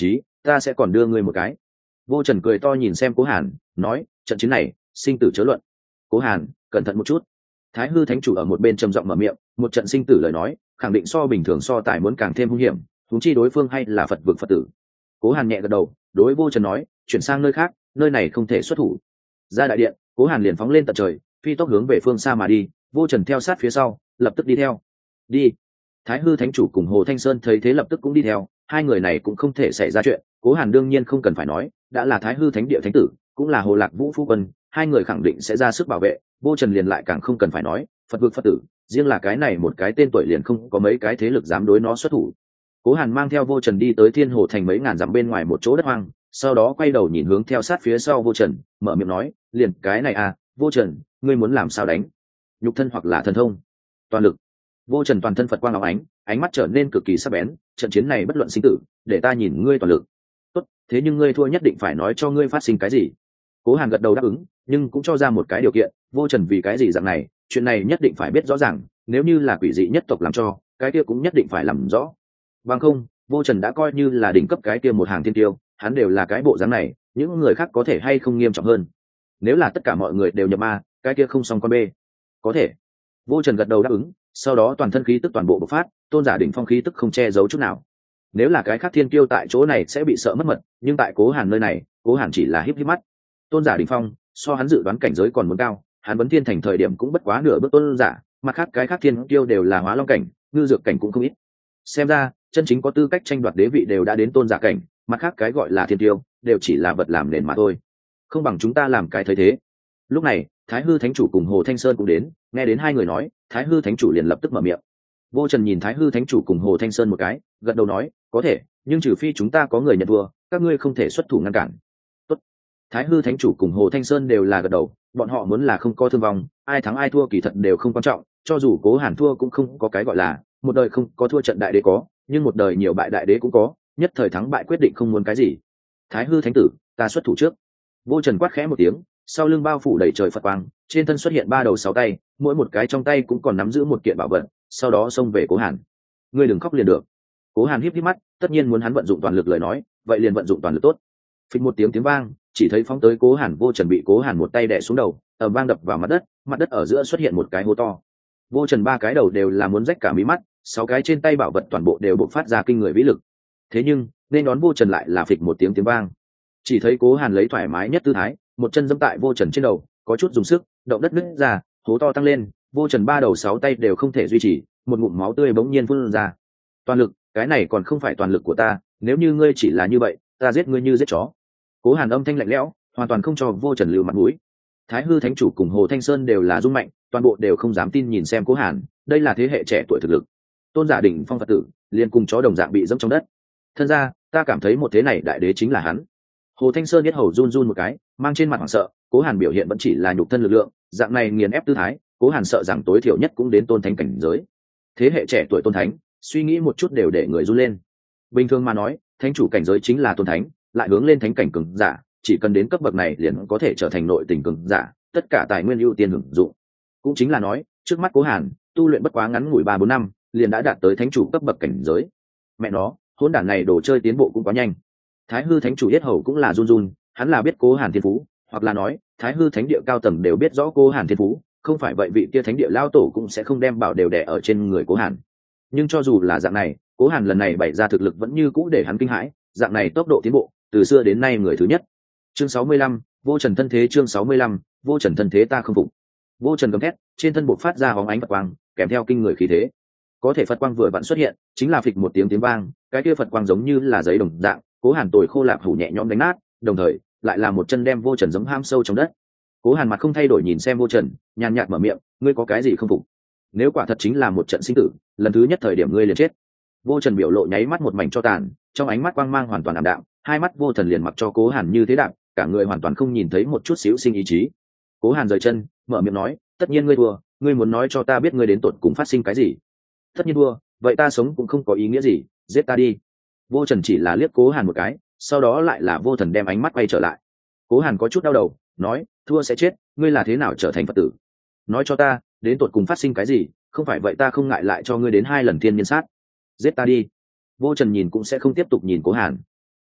ta sẽ còn đưa ngươi một cái. Vô Trần cười to nhìn xem Cố Hàn, nói, trận chiến này sinh tử chớ luận. Cố Hàn, cẩn thận một chút. Thái hư thánh chủ ở một bên trầm giọng mở miệng, một trận sinh tử lời nói khẳng định so bình thường so tài muốn càng thêm hung hiểm, huống chi đối phương hay là Phật vực Phật tử. Cố Hàn nhẹ gật đầu, đối Vô Trần nói, chuyển sang nơi khác, nơi này không thể xuất thủ. Ra đại điện, Cố Hàn liền phóng lên tận trời, phi tốc hướng về phương xa mà đi. Vô Trần theo sát phía sau, lập tức đi theo. Đi. Thái hư thánh chủ cùng Hồ Thanh Sơn thấy thế lập tức cũng đi theo, hai người này cũng không thể xảy ra chuyện. Cố Hàn đương nhiên không cần phải nói, đã là Thái hư thánh địa thánh tử, cũng là Hồ Lạc Vũ phu quân, hai người khẳng định sẽ ra sức bảo vệ. Vô Trần liền lại càng không cần phải nói, Phật vực Phật tử, riêng là cái này một cái tên tuổi liền không có mấy cái thế lực dám đối nó xuất thủ. Cố Hàn mang theo Vô Trần đi tới Thiên Hồ thành mấy ngàn dặm bên ngoài một chỗ đất hoang, sau đó quay đầu nhìn hướng theo sát phía sau Vô Trần, mở miệng nói, liền cái này à, Vô Trần, ngươi muốn làm sao đánh? Nhục thân hoặc là thần thông? Toàn lực. Vô Trần toàn thân Phật quang óng ánh, ánh mắt trở nên cực kỳ sắc bén, trận chiến này bất luận sinh tử, để ta nhìn ngươi toàn lực. Tốt, thế nhưng ngươi thua nhất định phải nói cho ngươi phát sinh cái gì. Cố Hàn gật đầu đáp ứng, nhưng cũng cho ra một cái điều kiện, Vô Trần vì cái gì dạng này, chuyện này nhất định phải biết rõ ràng, nếu như là quỷ dị nhất tộc làm cho, cái kia cũng nhất định phải làm rõ. Bằng không, Vô Trần đã coi như là đỉnh cấp cái kia một hàng thiên tiêu, hắn đều là cái bộ dáng này, những người khác có thể hay không nghiêm trọng hơn. Nếu là tất cả mọi người đều nhập ma, cái kia không xong con bê. Có thể. Vô Trần gật đầu đáp ứng, sau đó toàn thân khí tức toàn bộ bộc phát, tôn giả đỉnh phong khí tức không che giấu chút nào. Nếu là cái khác thiên tiêu tại chỗ này sẽ bị sợ mất mật, nhưng tại Cố Hàn nơi này, Cố Hàn chỉ là híp híp mắt. Tôn giả đỉnh phong, so hắn dự đoán cảnh giới còn muốn cao, hắn vấn thiên thành thời điểm cũng bất quá nửa bước tôn giả, mặt khác cái khác thiên tiêu đều là hóa long cảnh, ngư dược cảnh cũng không ít. Xem ra, chân chính có tư cách tranh đoạt đế vị đều đã đến tôn giả cảnh, mặt khác cái gọi là thiên tiêu đều chỉ là vật làm nền mà thôi, không bằng chúng ta làm cái thấy thế. Lúc này, Thái hư thánh chủ cùng Hồ Thanh Sơn cũng đến, nghe đến hai người nói, Thái hư thánh chủ liền lập tức mở miệng. Vô Trần nhìn Thái hư thánh chủ cùng Hồ Thanh Sơn một cái, gật đầu nói, có thể, nhưng trừ phi chúng ta có người nhận thua, các ngươi không thể xuất thủ ngăn cản. Tốt. Thái hư thánh chủ cùng Hồ Thanh Sơn đều là gật đầu, bọn họ muốn là không có thương vong, ai thắng ai thua kỳ thật đều không quan trọng, cho dù Cố Hàn thua cũng không có cái gọi là một đời không có thua trận đại đế có, nhưng một đời nhiều bại đại đế cũng có, nhất thời thắng bại quyết định không muốn cái gì. Thái hư thánh tử, ta xuất thủ trước. Vô Trần quát khẽ một tiếng, sau lưng bao phủ đầy trời Phật quang, trên thân xuất hiện 3 đầu 6 tay, mỗi một cái trong tay cũng còn nắm giữ một kiện bảo vật, sau đó xông về Cố Hàn. Ngươi đừng khóc liền được. Cố Hàn híp híp mắt, tất nhiên muốn hắn vận dụng toàn lực lời nói, vậy liền vận dụng toàn lực tốt. Phịch một tiếng vang, chỉ thấy phóng tới Cố Hàn Vô Trần bị Cố Hàn một tay đè xuống đầu, ầm vang đập vào mặt đất ở giữa xuất hiện một cái hố to. Vô Trần 3 cái đầu đều là muốn rách cả mí mắt, 6 cái trên tay bảo vật toàn bộ đều bộc phát ra kinh người vĩ lực. Thế nhưng, nên đón Vô Trần lại là phịch một tiếng vang. Chỉ thấy Cố Hàn lấy thoải mái nhất tư thái, một chân giẫm tại Vô Trần trên đầu, có chút dùng sức, động đất nứt ra, hố to tăng lên, Vô Trần 3 đầu 6 tay đều không thể duy trì, một ngụm máu tươi bỗng nhiên phun ra. Toàn lực, cái này còn không phải toàn lực của ta, nếu như ngươi chỉ là như vậy, ta giết ngươi như giết chó. Cố Hàn âm thanh lạnh lẽo, hoàn toàn không cho Vô Trần lưu mặt mũi. Thái hư thánh chủ cùng Hồ Thanh Sơn đều là rung mạnh, toàn bộ đều không dám tin nhìn xem Cố Hàn, đây là thế hệ trẻ tuổi thực lực. Tôn giả đỉnh phong Phật tử, liền cùng chó đồng dạng bị dẫm trong đất. Thân ra, ta cảm thấy một thế này đại đế chính là hắn. Hồ Thanh Sơn biết hầu run run một cái, mang trên mặt hoảng sợ, Cố Hàn biểu hiện vẫn chỉ là nhục thân lực lượng, dạng này nghiền ép tư thái, Cố Hàn sợ rằng tối thiểu nhất cũng đến tôn thánh cảnh giới. Thế hệ trẻ tuổi tôn thánh, suy nghĩ một chút đều để người run lên. Bình thường mà nói, thánh chủ cảnh giới chính là tôn thánh, lại hướng lên thánh cảnh cường giả, chỉ cần đến cấp bậc này liền có thể trở thành nội tình cường giả, tất cả tài nguyên ưu tiên hưởng dụng. Cũng chính là nói, trước mắt Cố Hàn, tu luyện bất quá ngắn ngủi 3-4 năm, liền đã đạt tới thánh chủ cấp bậc cảnh giới. Mẹ nó, hỗn đản này đồ chơi tiến bộ cũng quá nhanh. Thái hư thánh chủ yết hầu cũng là run run, hắn là biết Cố Hàn thiên phú, hoặc là nói, Thái hư thánh địa cao tầng đều biết rõ Cố Hàn thiên phú, không phải vậy vị kia thánh địa lao tổ cũng sẽ không đem bảo đều đè ở trên người Cố Hàn. Nhưng cho dù là dạng này, Cố Hàn lần này bày ra thực lực vẫn như cũ để hắn kinh hãi, dạng này tốc độ tiến bộ, từ xưa đến nay người thứ nhất. Chương 65, Vô Trần thân thế. Chương 65, Vô Trần thân thế ta không phục. Vô Trần gầm thét, trên thân bộc phát ra bóng ánh Phật quang, kèm theo kinh người khí thế. Có thể Phật quang vừa vặn xuất hiện, chính là phịch một tiếng vang, cái kia Phật quang giống như là giấy đồng dạng, Cố Hàn tồi khô lạp hủ nhẹ nhõm đánh nát, đồng thời lại là một chân đem Vô Trần giẫm ham sâu trong đất. Cố Hàn mặt không thay đổi nhìn xem Vô Trần, nhàn nhạt mở miệng, ngươi có cái gì không phục? Nếu quả thật chính là một trận sinh tử, lần thứ nhất thời điểm ngươi liền chết. Vô Trần biểu lộ nháy mắt một mảnh cho tàn, trong ánh mắt quang mang hoàn toàn ảm đạm, hai mắt Vô Thần liền mặc cho Cố Hàn như thế đạm, cả người hoàn toàn không nhìn thấy một chút xíu sinh ý chí. Cố Hàn rời chân, mở miệng nói, tất nhiên ngươi thua, ngươi muốn nói cho ta biết ngươi đến tột cùng phát sinh cái gì? Tất nhiên thua, vậy ta sống cũng không có ý nghĩa gì, giết ta đi. Vô Trần chỉ là liếc Cố Hàn một cái, sau đó lại là Vô Thần đem ánh mắt quay trở lại. Cố Hàn có chút đau đầu, nói, thua sẽ chết, ngươi là thế nào trở thành Phật tử? Nói cho ta, đến tột cùng phát sinh cái gì, không phải vậy ta không ngại lại cho ngươi đến 2 lần thiên nhân sát. Giết ta đi. Vô Trần nhìn cũng sẽ không tiếp tục nhìn Cố Hàn.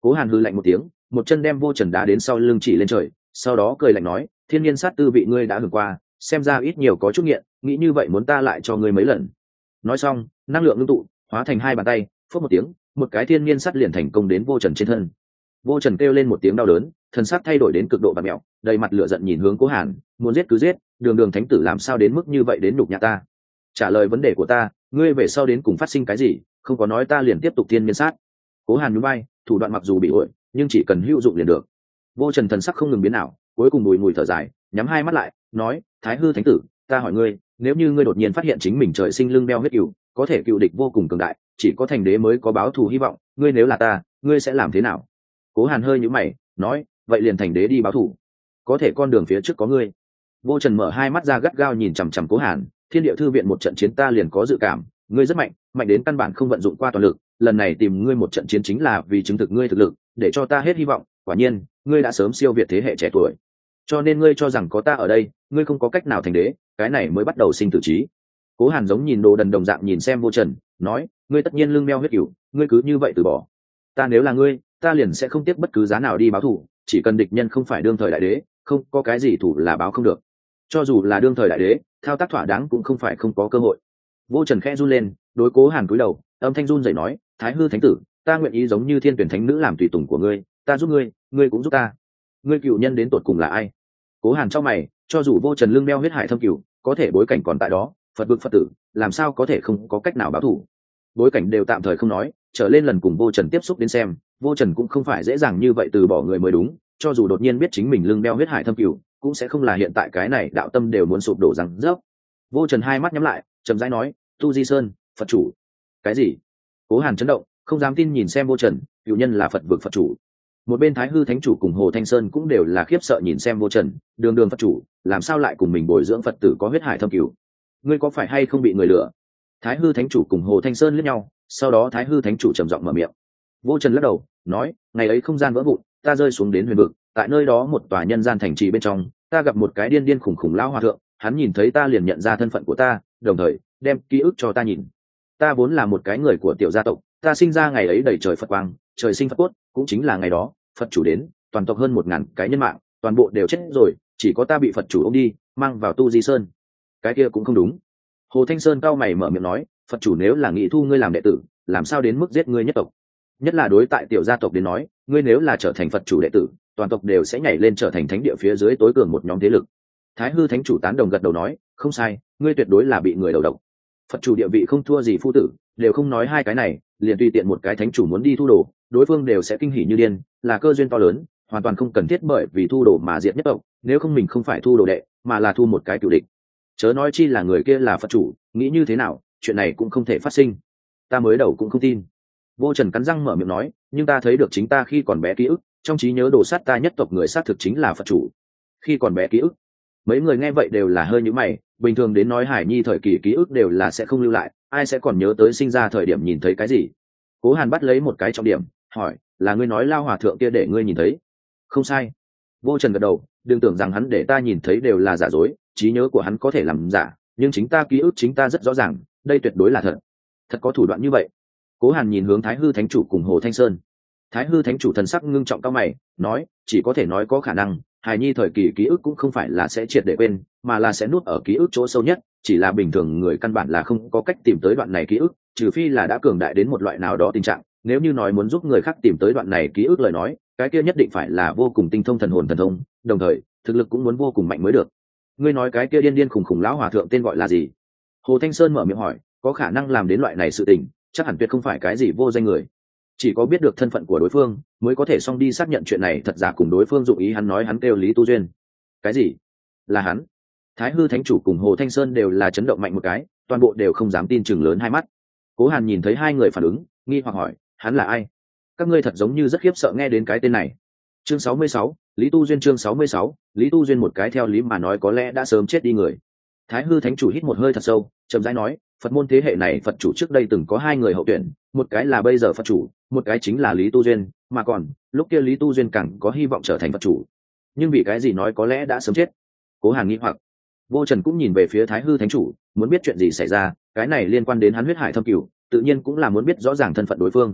Cố Hàn hừ lạnh một tiếng, một chân đem Vô Trần đá đến sau lưng chỉ lên trời, sau đó cười lạnh nói, thiên nhiên sát tư vị ngươi đã hưởng qua, xem ra ít nhiều có chút nghiện, nghĩ như vậy muốn ta lại cho ngươi mấy lần. Nói xong, năng lượng ngưng tụ, hóa thành hai bàn tay, phất một tiếng, một cái thiên nhiên sắt liền thành công đến Vô Trần trên thân. Vô Trần kêu lên một tiếng đau đớn, thân xác thay đổi đến cực độ bặm mẹo, đầy mặt lửa giận nhìn hướng Cố Hàn, muốn giết cứ giết, đường đường thánh tử làm sao đến mức như vậy đến nhục nhã ta? Trả lời vấn đề của ta, ngươi về sau đến cùng phát sinh cái gì, không có nói ta liền tiếp tục thiên nhiên sát. Cố Hàn nhún vai, thủ đoạn mặc dù bị uội, nhưng chỉ cần hữu dụng liền được. Vô Trần thần sắc không ngừng biến ảo, cuối cùng bùi ngùi thở dài, nhắm hai mắt lại, nói, Thái hư thánh tử, ta hỏi ngươi, nếu như ngươi đột nhiên phát hiện chính mình trời sinh lưng beo huyết cừu, có thể cựu địch vô cùng cường đại, chỉ có thành đế mới có báo thù hy vọng, ngươi nếu là ta, ngươi sẽ làm thế nào? Cố Hàn hơi nhíu mày, nói, vậy liền thành đế đi báo thù, có thể con đường phía trước có ngươi. Vô Trần mở hai mắt ra gắt gao nhìn chằm chằm Cố Hàn, thiên địa thư viện một trận chiến ta liền có dự cảm, ngươi rất mạnh, mạnh đến căn bản không vận dụng qua toàn lực, lần này tìm ngươi một trận chiến chính là vì chứng thực ngươi thực lực, để cho ta hết hy vọng, quả nhiên, ngươi đã sớm siêu việt thế hệ trẻ tuổi. Cho nên ngươi cho rằng có ta ở đây, ngươi không có cách nào thành đế, cái này mới bắt đầu sinh tử trí. Cố Hàn giống nhìn đồ đần đồng dạng nhìn xem Vô Trần, nói, ngươi tất nhiên lưng meo huyết cửu, ngươi cứ như vậy từ bỏ. Ta nếu là ngươi, ta liền sẽ không tiếc bất cứ giá nào đi báo thù, chỉ cần địch nhân không phải đương thời đại đế, không có cái gì thủ là báo không được. Cho dù là đương thời đại đế, thao tác thỏa đáng cũng không phải không có cơ hội. Vô Trần khẽ run lên, đối Cố Hàn cúi đầu, âm thanh run rẩy nói, Thái hư thánh tử, ta nguyện ý giống như thiên tuyển thánh nữ làm tùy tùng của ngươi, ta giúp ngươi, ngươi cũng giúp ta. Ngươi cựu nhân đến tột cùng là ai? Cố Hàn trong mày, cho dù Vô Trần lưng meo huyết hải thâm cửu, có thể bối cảnh còn tại đó, Phật vực Phật tử, làm sao có thể không có cách nào báo thù? Bối cảnh đều tạm thời không nói, trở lên lần cùng Vô Trần tiếp xúc đến xem, Vô Trần cũng không phải dễ dàng như vậy từ bỏ người mới đúng, cho dù đột nhiên biết chính mình lưng đeo huyết hải thâm cửu, cũng sẽ không là hiện tại cái này đạo tâm đều muốn sụp đổ rằng rớp. Vô Trần hai mắt nhắm lại, chậm rãi nói, Tu Di Sơn, Phật chủ. Cái gì? Cố Hàn chấn động, không dám tin nhìn xem Vô Trần, cửu nhân là Phật vực Phật chủ. Một bên Thái hư thánh chủ cùng Hồ Thanh Sơn cũng đều là khiếp sợ nhìn xem Vô Trần, đường đường Phật chủ, làm sao lại cùng mình bồi dưỡng Phật tử có huyết hải thâm cửu? Ngươi có phải hay không bị người lừa? Thái hư thánh chủ cùng Hồ Thanh Sơn liếc nhau, sau đó Thái hư thánh chủ trầm giọng mở miệng. Vô Trần lắc đầu, nói, ngày ấy không gian vỡ vụn, ta rơi xuống đến huyền vực, tại nơi đó một tòa nhân gian thành trì bên trong, ta gặp một cái điên điên khủng khủng lão hòa thượng, hắn nhìn thấy ta liền nhận ra thân phận của ta, đồng thời đem ký ức cho ta nhìn. Ta vốn là một cái người của tiểu gia tộc, ta sinh ra ngày ấy đầy trời Phật quang, trời sinh Phật cốt, cũng chính là ngày đó, Phật chủ đến, toàn tộc hơn 1000 cái nhân mạng, toàn bộ đều chết rồi, chỉ có ta bị Phật chủ ôm đi, mang vào Tu Di Sơn. Cái kia cũng không đúng. Hồ Thanh Sơn cao mày mở miệng nói, Phật chủ nếu là nghĩ thu ngươi làm đệ tử, làm sao đến mức giết ngươi nhất tộc? Nhất là đối tại tiểu gia tộc đến nói, ngươi nếu là trở thành Phật chủ đệ tử, toàn tộc đều sẽ nhảy lên trở thành thánh địa phía dưới tối cường một nhóm thế lực. Thái hư thánh chủ tán đồng gật đầu nói, không sai, ngươi tuyệt đối là bị người đầu độc. Phật chủ địa vị không thua gì phu tử, đều không nói hai cái này, liền tùy tiện một cái thánh chủ muốn đi thu đồ, đối phương đều sẽ kinh hỉ như điên, là cơ duyên to lớn, hoàn toàn không cần thiết bởi vì thu đồ mà diệt nhất tộc, nếu không mình không phải thu đồ đệ, mà là thu một cái cựu địch. Chớ nói chi là người kia là Phật chủ, nghĩ như thế nào, chuyện này cũng không thể phát sinh. Ta mới đầu cũng không tin. Vô Trần cắn răng mở miệng nói, nhưng ta thấy được chính ta khi còn bé ký ức, trong trí nhớ đồ sát ta nhất tộc người xác thực chính là Phật chủ. Khi còn bé ký ức. Mấy người nghe vậy đều là hơi nhíu mày, bình thường đến nói Hải Nhi thời kỳ ký ức đều là sẽ không lưu lại, ai sẽ còn nhớ tới sinh ra thời điểm nhìn thấy cái gì? Cố Hàn bắt lấy một cái trọng điểm, hỏi, là ngươi nói lao hòa thượng kia để ngươi nhìn thấy? Không sai. Vô Trần gật đầu, đừng tưởng rằng hắn để ta nhìn thấy đều là giả dối, trí nhớ của hắn có thể làm giả, nhưng chính ta ký ức chính ta rất rõ ràng, đây tuyệt đối là thật. Thật có thủ đoạn như vậy. Cố Hàn nhìn hướng Thái hư thánh chủ cùng Hồ Thanh Sơn. Thái hư thánh chủ thần sắc ngưng trọng cao mày, nói, chỉ có thể nói có khả năng, hài nhi thời kỳ ký ức cũng không phải là sẽ triệt để quên, mà là sẽ nuốt ở ký ức chỗ sâu nhất, chỉ là bình thường người căn bản là không có cách tìm tới đoạn này ký ức, trừ phi là đã cường đại đến một loại nào đó tình trạng, nếu như nói muốn giúp người khác tìm tới đoạn này ký ức lời nói, cái kia nhất định phải là vô cùng tinh thông thần hồn thần thông, đồng thời, thực lực cũng muốn vô cùng mạnh mới được. Ngươi nói cái kia điên điên khủng khủng lão hòa thượng tên gọi là gì? Hồ Thanh Sơn mở miệng hỏi, có khả năng làm đến loại này sự tình, chắc hẳn tuyệt không phải cái gì vô danh người, chỉ có biết được thân phận của đối phương mới có thể xong đi xác nhận chuyện này thật giả cùng đối phương dụng ý. Hắn nói hắn kêu Lý Tu Duyên. Cái gì? Là hắn? Thái hư thánh chủ cùng Hồ Thanh Sơn đều là chấn động mạnh một cái, toàn bộ đều không dám tin chừng lớn hai mắt. Cố Hàn nhìn thấy hai người phản ứng, nghi hoặc hỏi, hắn là ai? Các ngươi thật giống như rất khiếp sợ nghe đến cái tên này. Chương 66, Lý Tu Duyên. Chương 66, Lý Tu Duyên. Một cái theo lý mà nói có lẽ đã sớm chết đi người. Thái hư thánh chủ hít một hơi thật sâu, chậm rãi nói, Phật môn thế hệ này Phật chủ trước đây từng có hai người hậu tuyển, một cái là bây giờ Phật chủ, một cái chính là Lý Tu Duyên, mà còn lúc kia Lý Tu Duyên càng có hy vọng trở thành Phật chủ. Nhưng vì cái gì nói có lẽ đã sớm chết? Cố Hàn nghi hoặc. Vô Trần cũng nhìn về phía Thái hư thánh chủ, muốn biết chuyện gì xảy ra, cái này liên quan đến hắn huyết hải thâm cửu, tự nhiên cũng là muốn biết rõ ràng thân phận đối phương.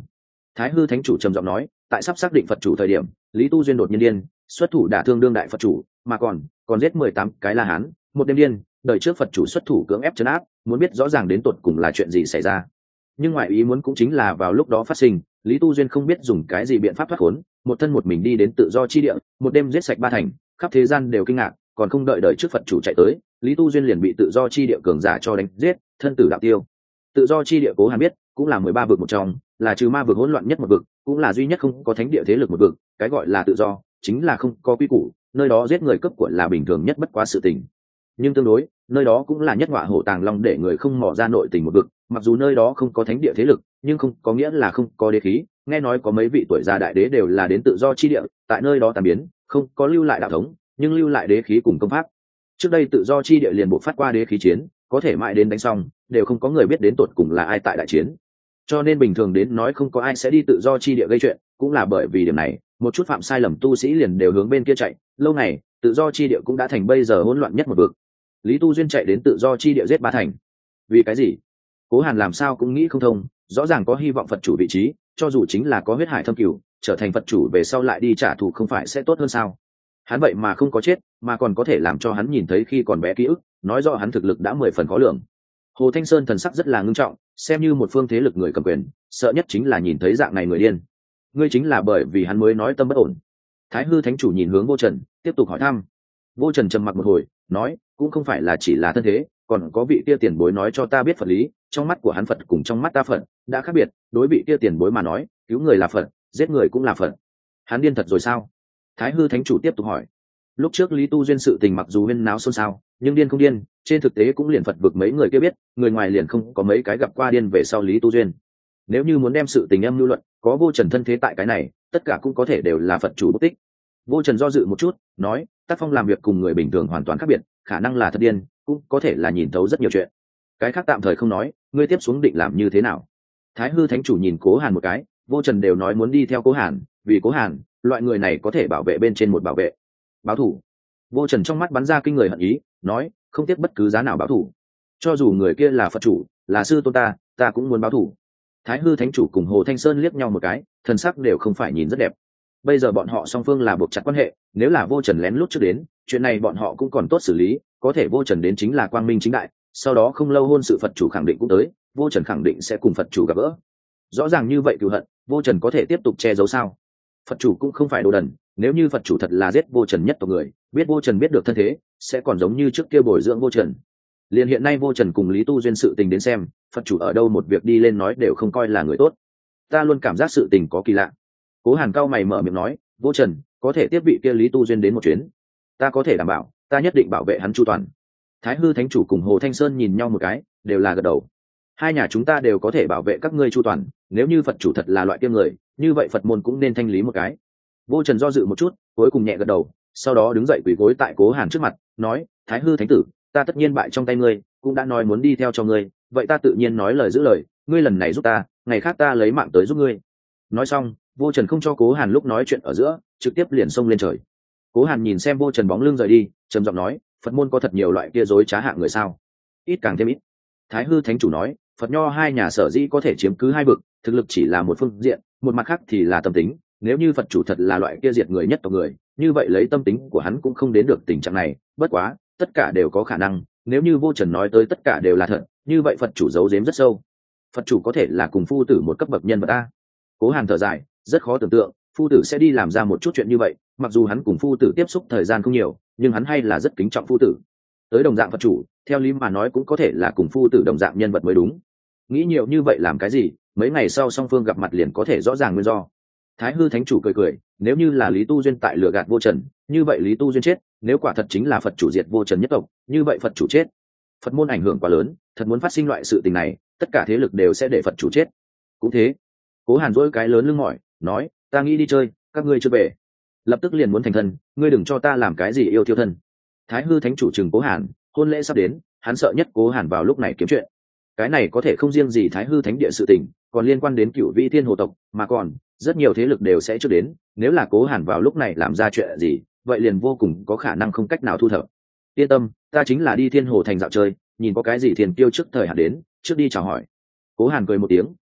Thái hư thánh chủ trầm giọng nói, tại sắp xác định Phật chủ thời điểm, Lý Tu Duyên đột nhiên điên, xuất thủ đả thương đương đại Phật chủ, mà còn giết 18 cái La Hán, một đêm điên, đời trước Phật chủ xuất thủ cưỡng ép trấn áp, muốn biết rõ ràng đến tột cùng là chuyện gì xảy ra. Nhưng ngoại ý muốn cũng chính là vào lúc đó phát sinh, Lý Tu Duyên không biết dùng cái gì biện pháp thoát khốn, một thân một mình đi đến tự do chi địa, một đêm giết sạch ba thành, khắp thế gian đều kinh ngạc, còn không đợi đời trước Phật chủ chạy tới, Lý Tu Duyên liền bị tự do chi địa cường giả cho đánh giết, thân tử đạo tiêu. Tự do chi địa Cố Hàn biết, cũng là 13 vực một trong, là trừ ma vực hỗn loạn nhất một vực, cũng là duy nhất không có thánh địa thế lực một vực, cái gọi là tự do, chính là không có quy củ, nơi đó giết người cấp của là bình thường nhất bất quá sự tình. Nhưng tương đối, nơi đó cũng là nhất ngọa hổ tàng long để người không mò ra nội tình một vực, mặc dù nơi đó không có thánh địa thế lực, nhưng không có nghĩa là không có đế khí, nghe nói có mấy vị tuổi già đại đế đều là đến tự do chi địa, tại nơi đó tàn biến, không có lưu lại đạo thống, nhưng lưu lại đế khí cùng công pháp. Trước đây tự do chi địa liền buộc phát qua đế khí chiến, có thể mãi đến đánh xong, đều không có người biết đến tột cùng là ai tại đại chiến. Cho nên bình thường đến nói không có ai sẽ đi tự do chi địa gây chuyện, cũng là bởi vì điểm này, một chút phạm sai lầm tu sĩ liền đều hướng bên kia chạy, lâu này, tự do chi địa cũng đã thành bây giờ hỗn loạn nhất một vực. Lý Tu Duyên chạy đến tự do chi địa giết ba thành. Vì cái gì? Cố Hàn làm sao cũng nghĩ không thông, rõ ràng có hy vọng Phật chủ vị trí, cho dù chính là có huyết hải thâm cửu, trở thành Phật chủ về sau lại đi trả thù không phải sẽ tốt hơn sao? Hắn vậy mà không có chết, mà còn có thể làm cho hắn nhìn thấy khi còn bé ký ức, nói rõ hắn thực lực đã 10 phần khó lường. Hồ Thanh Sơn thần sắc rất là ngưng trọng, xem như một phương thế lực người cầm quyền, sợ nhất chính là nhìn thấy dạng này người điên. Ngươi chính là bởi vì hắn mới nói tâm bất ổn. Thái hư thánh chủ nhìn hướng Vô Trần, tiếp tục hỏi thăm. Vô Trần trầm mặc một hồi, nói, cũng không phải là chỉ là thân thế, còn có vị kia tiền bối nói cho ta biết Phật lý, trong mắt của hắn Phật cùng trong mắt ta Phật đã khác biệt, đối vị kia tiền bối mà nói, cứu người là Phật, giết người cũng là Phật. Hắn điên thật rồi sao? Thái hư thánh chủ tiếp tục hỏi. Lúc trước Lý Tu Duyên sự tình mặc dù huyên náo xôn xao, nhưng điên không điên, trên thực tế cũng liền Phật vực mấy người kia biết, người ngoài liền không có mấy cái gặp qua điên về sau Lý Tu Duyên. Nếu như muốn đem sự tình âm lưu luận, có Vô Trần thân thế tại cái này, tất cả cũng có thể đều là Phật chủ bút tích. Vô Trần do dự một chút, nói, tác phong làm việc cùng người bình thường hoàn toàn khác biệt, khả năng là thật điên, cũng có thể là nhìn thấu rất nhiều chuyện. Cái khác tạm thời không nói, ngươi tiếp xuống định làm như thế nào? Thái hư thánh chủ nhìn Cố Hàn một cái, Vô Trần đều nói muốn đi theo Cố Hàn, vì Cố Hàn, loại người này có thể bảo vệ bên trên một bảo vệ. Báo thủ. Vô Trần trong mắt bắn ra kinh người hận ý, nói, không tiếc bất cứ giá nào báo thủ. Cho dù người kia là Phật chủ, là sư tôn ta cũng muốn báo thủ. Thái hư thánh chủ cùng Hồ Thanh Sơn liếc nhau một cái, thần sắc đều không phải nhìn rất đẹp. Bây giờ bọn họ song phương là buộc chặt quan hệ, nếu là Vô Trần lén lút trước đến, chuyện này bọn họ cũng còn tốt xử lý, có thể Vô Trần đến chính là quang minh chính đại, sau đó không lâu hôn sự Phật chủ khẳng định cũng tới, Vô Trần khẳng định sẽ cùng Phật chủ gặp gỡ. Rõ ràng như vậy cừu hận, Vô Trần có thể tiếp tục che giấu sao? Phật chủ cũng không phải đồ đần, nếu như Phật chủ thật là giết Vô Trần nhất tộc người, biết Vô Trần biết được thân thế, sẽ còn giống như trước kia bồi dưỡng Vô Trần. Liền hiện nay Vô Trần cùng Lý Tu Duyên sự tình đến xem, Phật chủ ở đâu một việc đi lên nói đều không coi là người tốt. Ta luôn cảm giác sự tình có kỳ lạ. Cố Hàn cao mày mở miệng nói, Vô Trần có thể tiếp vị kia Lý Tu Duyên đến một chuyến, ta có thể đảm bảo, ta nhất định bảo vệ hắn chu toàn. Thái hư thánh chủ cùng Hồ Thanh Sơn nhìn nhau một cái, đều là gật đầu. Hai nhà chúng ta đều có thể bảo vệ các ngươi chu toàn, nếu như Phật chủ thật là loại kiêm người, như vậy Phật môn cũng nên thanh lý một cái. Vô Trần do dự một chút, cuối cùng nhẹ gật đầu, sau đó đứng dậy quỳ gối tại Cố Hàn trước mặt, nói, Thái hư thánh tử, ta tất nhiên bại trong tay ngươi, cũng đã nói muốn đi theo cho ngươi, vậy ta tự nhiên nói lời giữ lời, ngươi lần này giúp ta, ngày khác ta lấy mạng tới giúp ngươi. Nói xong, Vô Trần không cho Cố Hàn lúc nói chuyện ở giữa, trực tiếp liền xông lên trời. Cố Hàn nhìn xem Vô Trần bóng lưng rời đi, trầm giọng nói, Phật môn có thật nhiều loại kia dối trá hạng người sao? Ít càng thêm ít. Thái hư thánh chủ nói, Phật nho hai nhà sở dĩ có thể chiếm cứ hai vực, thực lực chỉ là một phương diện, một mặt khác thì là tâm tính. Nếu như Phật chủ thật là loại kia diệt người nhất tộc người, như vậy lấy tâm tính của hắn cũng không đến được tình trạng này. Bất quá, tất cả đều có khả năng. Nếu như Vô Trần nói tới tất cả đều là thật, như vậy Phật chủ giấu giếm rất sâu. Phật chủ có thể là cùng phu tử một cấp bậc nhân vật ta. Cố Hàn thở dài, rất khó tưởng tượng, phu tử sẽ đi làm ra một chút chuyện như vậy. Mặc dù hắn cùng phu tử tiếp xúc thời gian không nhiều, nhưng hắn hay là rất kính trọng phu tử. Tới đồng dạng Phật chủ, theo lý mà nói cũng có thể là cùng phu tử đồng dạng nhân vật mới đúng. Nghĩ nhiều như vậy làm cái gì? Mấy ngày sau song phương gặp mặt liền có thể rõ ràng nguyên do. Thái hư thánh chủ cười cười, nếu như là Lý Tu Duyên tại lừa gạt Vô Trần, như vậy Lý Tu Duyên chết, nếu quả thật chính là Phật chủ diệt Vô Trần nhất tộc, như vậy Phật chủ chết. Phật môn ảnh hưởng quá lớn, thật muốn phát sinh loại sự tình này, tất cả thế lực đều sẽ để Phật chủ chết. Cũng thế. Cố Hàn dỗi cái lớn lưng mỏi, nói, ta nghĩ đi chơi, các ngươi chưa về. Lập tức liền muốn thành thân, ngươi đừng cho ta làm cái gì yêu thiêu thân. Thái hư thánh chủ trừng Cố Hàn, hôn lễ sắp đến, hắn sợ nhất Cố Hàn vào lúc này kiếm chuyện. Cái này có thể không riêng gì Thái hư thánh địa sự tình, còn liên quan đến Cửu Vi Thiên Hồ tộc, mà còn rất nhiều thế lực đều sẽ trước đến. Nếu là Cố Hàn vào lúc này làm ra chuyện gì, vậy liền vô cùng có khả năng không cách nào thu thập. Yên tâm, ta chính là đi Thiên Hồ thành dạo chơi, nhìn có cái gì thiền tiêu trước thời hạn đến, trước đi chào hỏi. Cố Hàn cười một tiếng,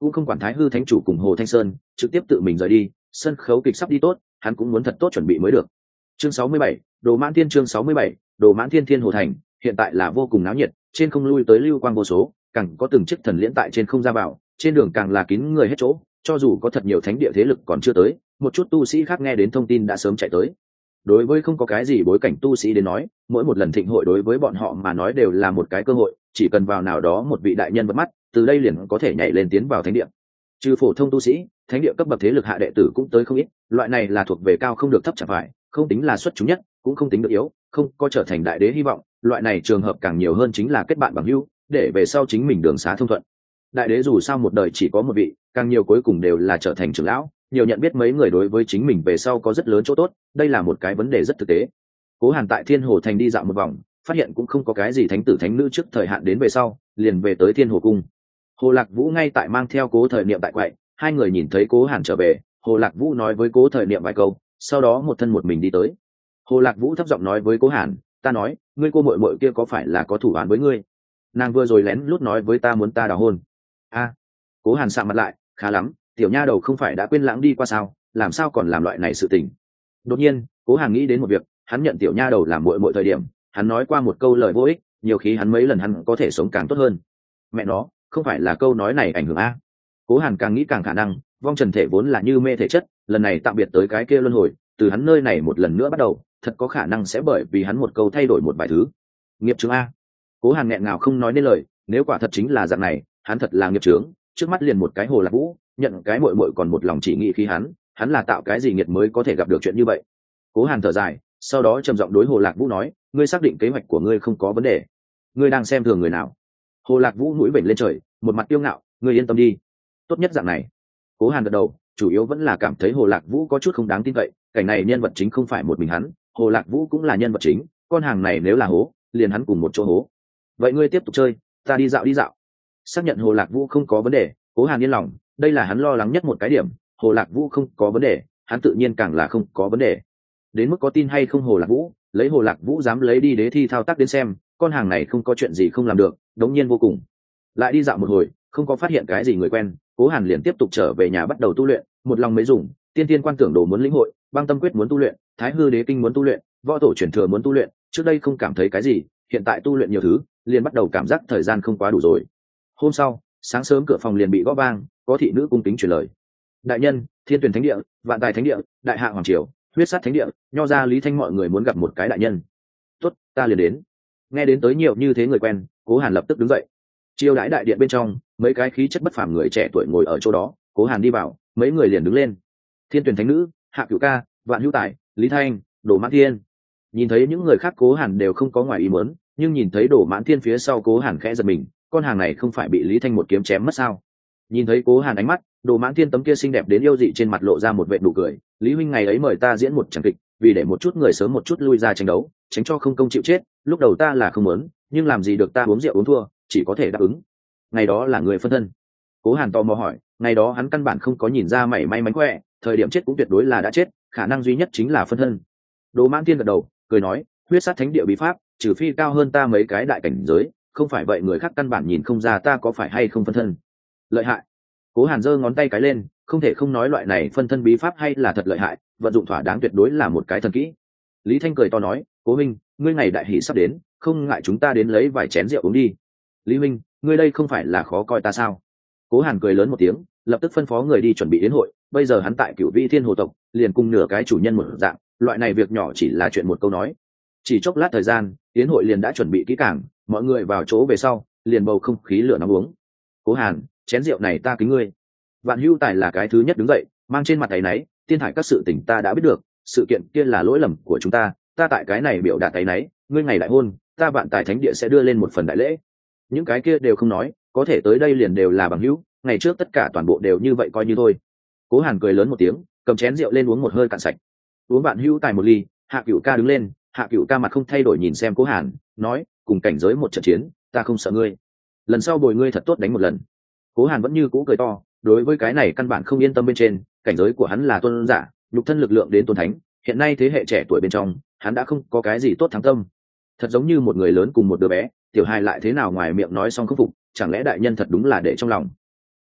cũng không quản Thái Hư Thánh chủ cùng Hồ Thanh Sơn, trực tiếp tự mình rời đi. Sân khấu kịch sắp đi tốt, hắn cũng muốn thật tốt chuẩn bị mới được. Chương 67, Đồ Mãn Thiên. Chương 67, Đồ Mãn Thiên. Thiên Hồ Thành hiện tại là vô cùng náo nhiệt, trên không lui tới lưu quang vô số, càng có từng chiếc thần liễn tại trên không ra vào, trên đường càng là kín người hết chỗ, cho dù có thật nhiều thánh địa thế lực còn chưa tới, một chút tu sĩ khác nghe đến thông tin đã sớm chạy tới. Đối với không có cái gì bối cảnh tu sĩ đến nói, mỗi một lần thịnh hội đối với bọn họ mà nói đều là một cái cơ hội, chỉ cần vào nào đó một vị đại nhân bắt mắt, từ đây liền có thể nhảy lên tiến vào thánh địa. Trừ phổ thông tu sĩ, thánh địa cấp bậc thế lực hạ đệ tử cũng tới không ít, loại này là thuộc về cao không được thấp chẳng phải, không tính là xuất chúng nhất, cũng không tính được yếu, không có trở thành đại đế hy vọng, loại này trường hợp càng nhiều hơn chính là kết bạn bằng hữu, để về sau chính mình đường xá thông thuận. Đại đế dù sao một đời chỉ có một vị, càng nhiều cuối cùng đều là trở thành trưởng lão, nhiều nhận biết mấy người đối với chính mình về sau có rất lớn chỗ tốt, đây là một cái vấn đề rất thực tế. Cố Hàn tại Thiên Hồ Thành đi dạo một vòng, phát hiện cũng không có cái gì thánh tử thánh nữ trước thời hạn đến về sau, liền về tới Thiên Hồ cung. Hồ Lạc Vũ ngay tại mang theo Cố Thời Niệm tại quậy, hai người nhìn thấy Cố Hàn trở về, Hồ Lạc Vũ nói với Cố Thời Niệm vài câu, sau đó một thân một mình đi tới. Hồ Lạc Vũ thấp giọng nói với Cố Hàn, ta nói, ngươi cô muội muội kia có phải là có thủ án với ngươi? Nàng vừa rồi lén lút nói với ta muốn ta đào hôn. A. Cố Hàn sạm mặt lại, khá lắm, tiểu nha đầu không phải đã quên lãng đi qua sao, làm sao còn làm loại này sự tình. Đột nhiên Cố Hàn nghĩ đến một việc, hắn nhận tiểu nha đầu làm muội muội thời điểm, hắn nói qua một câu lời vô ích, nhiều khi hắn mấy lần hắn có thể sống càng tốt hơn. Mẹ nó, không phải là câu nói này ảnh hưởng a. Cố Hàn càng nghĩ càng khả năng, vong trần thể vốn là như mê thể chất, lần này tạm biệt tới cái kia luân hồi, từ hắn nơi này một lần nữa bắt đầu, thật có khả năng sẽ bởi vì hắn một câu thay đổi một vài thứ. Nghiệp chướng a. Cố Hàn nghẹn ngào không nói nên lời, nếu quả thật chính là dạng này, hắn thật là nghiệp chướng, trước mắt liền một cái Hồ Lạc Vũ, nhận cái muội muội còn một lòng chỉ nghĩ khi hắn là tạo cái gì nghiệt mới có thể gặp được chuyện như vậy. Cố Hàn thở dài, sau đó trầm giọng đối Hồ Lạc Vũ nói, ngươi xác định kế hoạch của ngươi không có vấn đề? Ngươi đang xem thường người nào? Hồ Lạc Vũ mũi vểnh lên trời, một mặt kiêu ngạo, ngươi yên tâm đi, tốt nhất dạng này. Cố Hàn gật đầu, chủ yếu vẫn là cảm thấy Hồ Lạc Vũ có chút không đáng tin cậy, cảnh này nhân vật chính không phải một mình hắn, Hồ Lạc Vũ cũng là nhân vật chính, con hàng này nếu là hố, liền hắn cùng một chỗ hố. Vậy ngươi tiếp tục chơi, ta đi dạo đi dạo. Xác nhận Hồ Lạc Vũ không có vấn đề, Cố Hàn yên lòng, đây là hắn lo lắng nhất một cái điểm, Hồ Lạc Vũ không có vấn đề, hắn tự nhiên càng là không có vấn đề. Đến mức có tin hay không Hồ Lạc Vũ, lấy Hồ Lạc Vũ dám lấy đi đế thi thao tác đến xem, con hàng này không có chuyện gì không làm được, đống nhiên vô cùng. Lại đi dạo một hồi, không có phát hiện cái gì người quen, Cố Hàn liền tiếp tục trở về nhà bắt đầu tu luyện, một lòng mới dùng, tiên tiên quan tưởng đồ muốn lĩnh hội, băng tâm quyết muốn tu luyện, thái hư đế kinh muốn tu luyện, võ tổ truyền thừa muốn tu luyện, trước đây không cảm thấy cái gì, hiện tại tu luyện nhiều thứ, liền bắt đầu cảm giác thời gian không quá đủ rồi. Hôm sau, sáng sớm cửa phòng liền bị gõ vang, có thị nữ cung kính truyền lời. Đại nhân, Thiên Tuyển Thánh Địa, Vạn Tài Thánh Địa, Đại Hạ Hoàng Triều, Huyết Sát Thánh Địa, Nho gia Lý Thanh mọi người muốn gặp một cái đại nhân. Tốt, ta liền đến. Nghe đến tới nhiều như thế người quen, Cố Hàn lập tức đứng dậy. Chiêu đãi đại điện bên trong, mấy cái khí chất bất phàm người trẻ tuổi ngồi ở chỗ đó, Cố Hàn đi vào, mấy người liền đứng lên. Thiên Tuyển Thánh Nữ, Hạ Cửu Ca, Vạn Hữu Tài, Lý Thanh, Đồ Mãn Thiên. Nhìn thấy những người khác Cố Hàn đều không có ngoài ý muốn, nhưng nhìn thấy Đồ Mãn Thiên phía sau Cố Hàn khẽ giật mình, con hàng này không phải bị Lý Thanh một kiếm chém mất sao? Nhìn thấy Cố Hàn ánh mắt, Đồ Mãn Thiên tấm kia xinh đẹp đến yêu dị trên mặt lộ ra một vệt nụ cười, Lý huynh ngày ấy mời ta diễn một tràng kịch, vì để một chút người sớm một chút lui ra tranh đấu, tránh cho không công chịu chết, lúc đầu ta là không muốn, nhưng làm gì được ta uống rượu uống thua, chỉ có thể đáp ứng. Ngày đó là người phân thân. Cố Hàn tò mò hỏi, ngày đó hắn căn bản không có nhìn ra mảy may mánh khỏe, thời điểm chết cũng tuyệt đối là đã chết, khả năng duy nhất chính là phân thân. Đồ Mãn Thiên gật đầu, cười nói, huyết sát thánh địa bí pháp, trừ phi cao hơn ta mấy cái đại cảnh giới, không phải vậy người khác căn bản nhìn không ra ta có phải hay không phân thân. Lợi hại. Cố Hàn giơ ngón tay cái lên, không thể không nói loại này phân thân bí pháp hay là thật lợi hại, vận dụng thỏa đáng tuyệt đối là một cái thần kỹ. Lý Thanh cười to nói, Cố huynh, ngươi ngày đại hỷ sắp đến, không ngại chúng ta đến lấy vài chén rượu uống đi. Lý huynh, ngươi đây không phải là khó coi ta sao? Cố Hàn cười lớn một tiếng, lập tức phân phó người đi chuẩn bị yến hội, bây giờ hắn tại Cửu Vi Thiên Hồ tộc, liền cùng nửa cái chủ nhân một dạng, loại này việc nhỏ chỉ là chuyện một câu nói. Chỉ chốc lát thời gian, yến hội liền đã chuẩn bị kỹ càng, mọi người vào chỗ về sau, liền bầu không khí lửa nóng uống. Cố Hàn, chén rượu này ta kính ngươi. Vạn Hữu Tài là cái thứ nhất đứng dậy, mang trên mặt áy náy, tiên thải các sự tình ta đã biết được, sự kiện kia là lỗi lầm của chúng ta tại cái này biểu đạt áy náy, ngươi ngày đại hôn, ta Vạn Tài Thánh Địa sẽ đưa lên một phần đại lễ. Những cái kia đều không nói, có thể tới đây liền đều là bằng hữu, ngày trước tất cả toàn bộ đều như vậy coi như thôi. Cố Hàn cười lớn một tiếng, cầm chén rượu lên uống một hơi cạn sạch. Uống Vạn Hữu Tài một ly, Hạ Cửu Ca đứng lên, Hạ Cửu Ca mặt không thay đổi nhìn xem Cố Hàn, nói, cùng cảnh giới một trận chiến, ta không sợ ngươi, lần sau bồi ngươi thật tốt đánh một lần. Cố Hàn vẫn như cũ cười to, đối với cái này căn bản không yên tâm bên trên, cảnh giới của hắn là tôn giả, nhục thân lực lượng đến tôn thánh, hiện nay thế hệ trẻ tuổi bên trong, hắn đã không có cái gì tốt thắng tâm. Thật giống như một người lớn cùng một đứa bé, tiểu hài lại thế nào ngoài miệng nói xong khâm phục, chẳng lẽ đại nhân thật đúng là để trong lòng.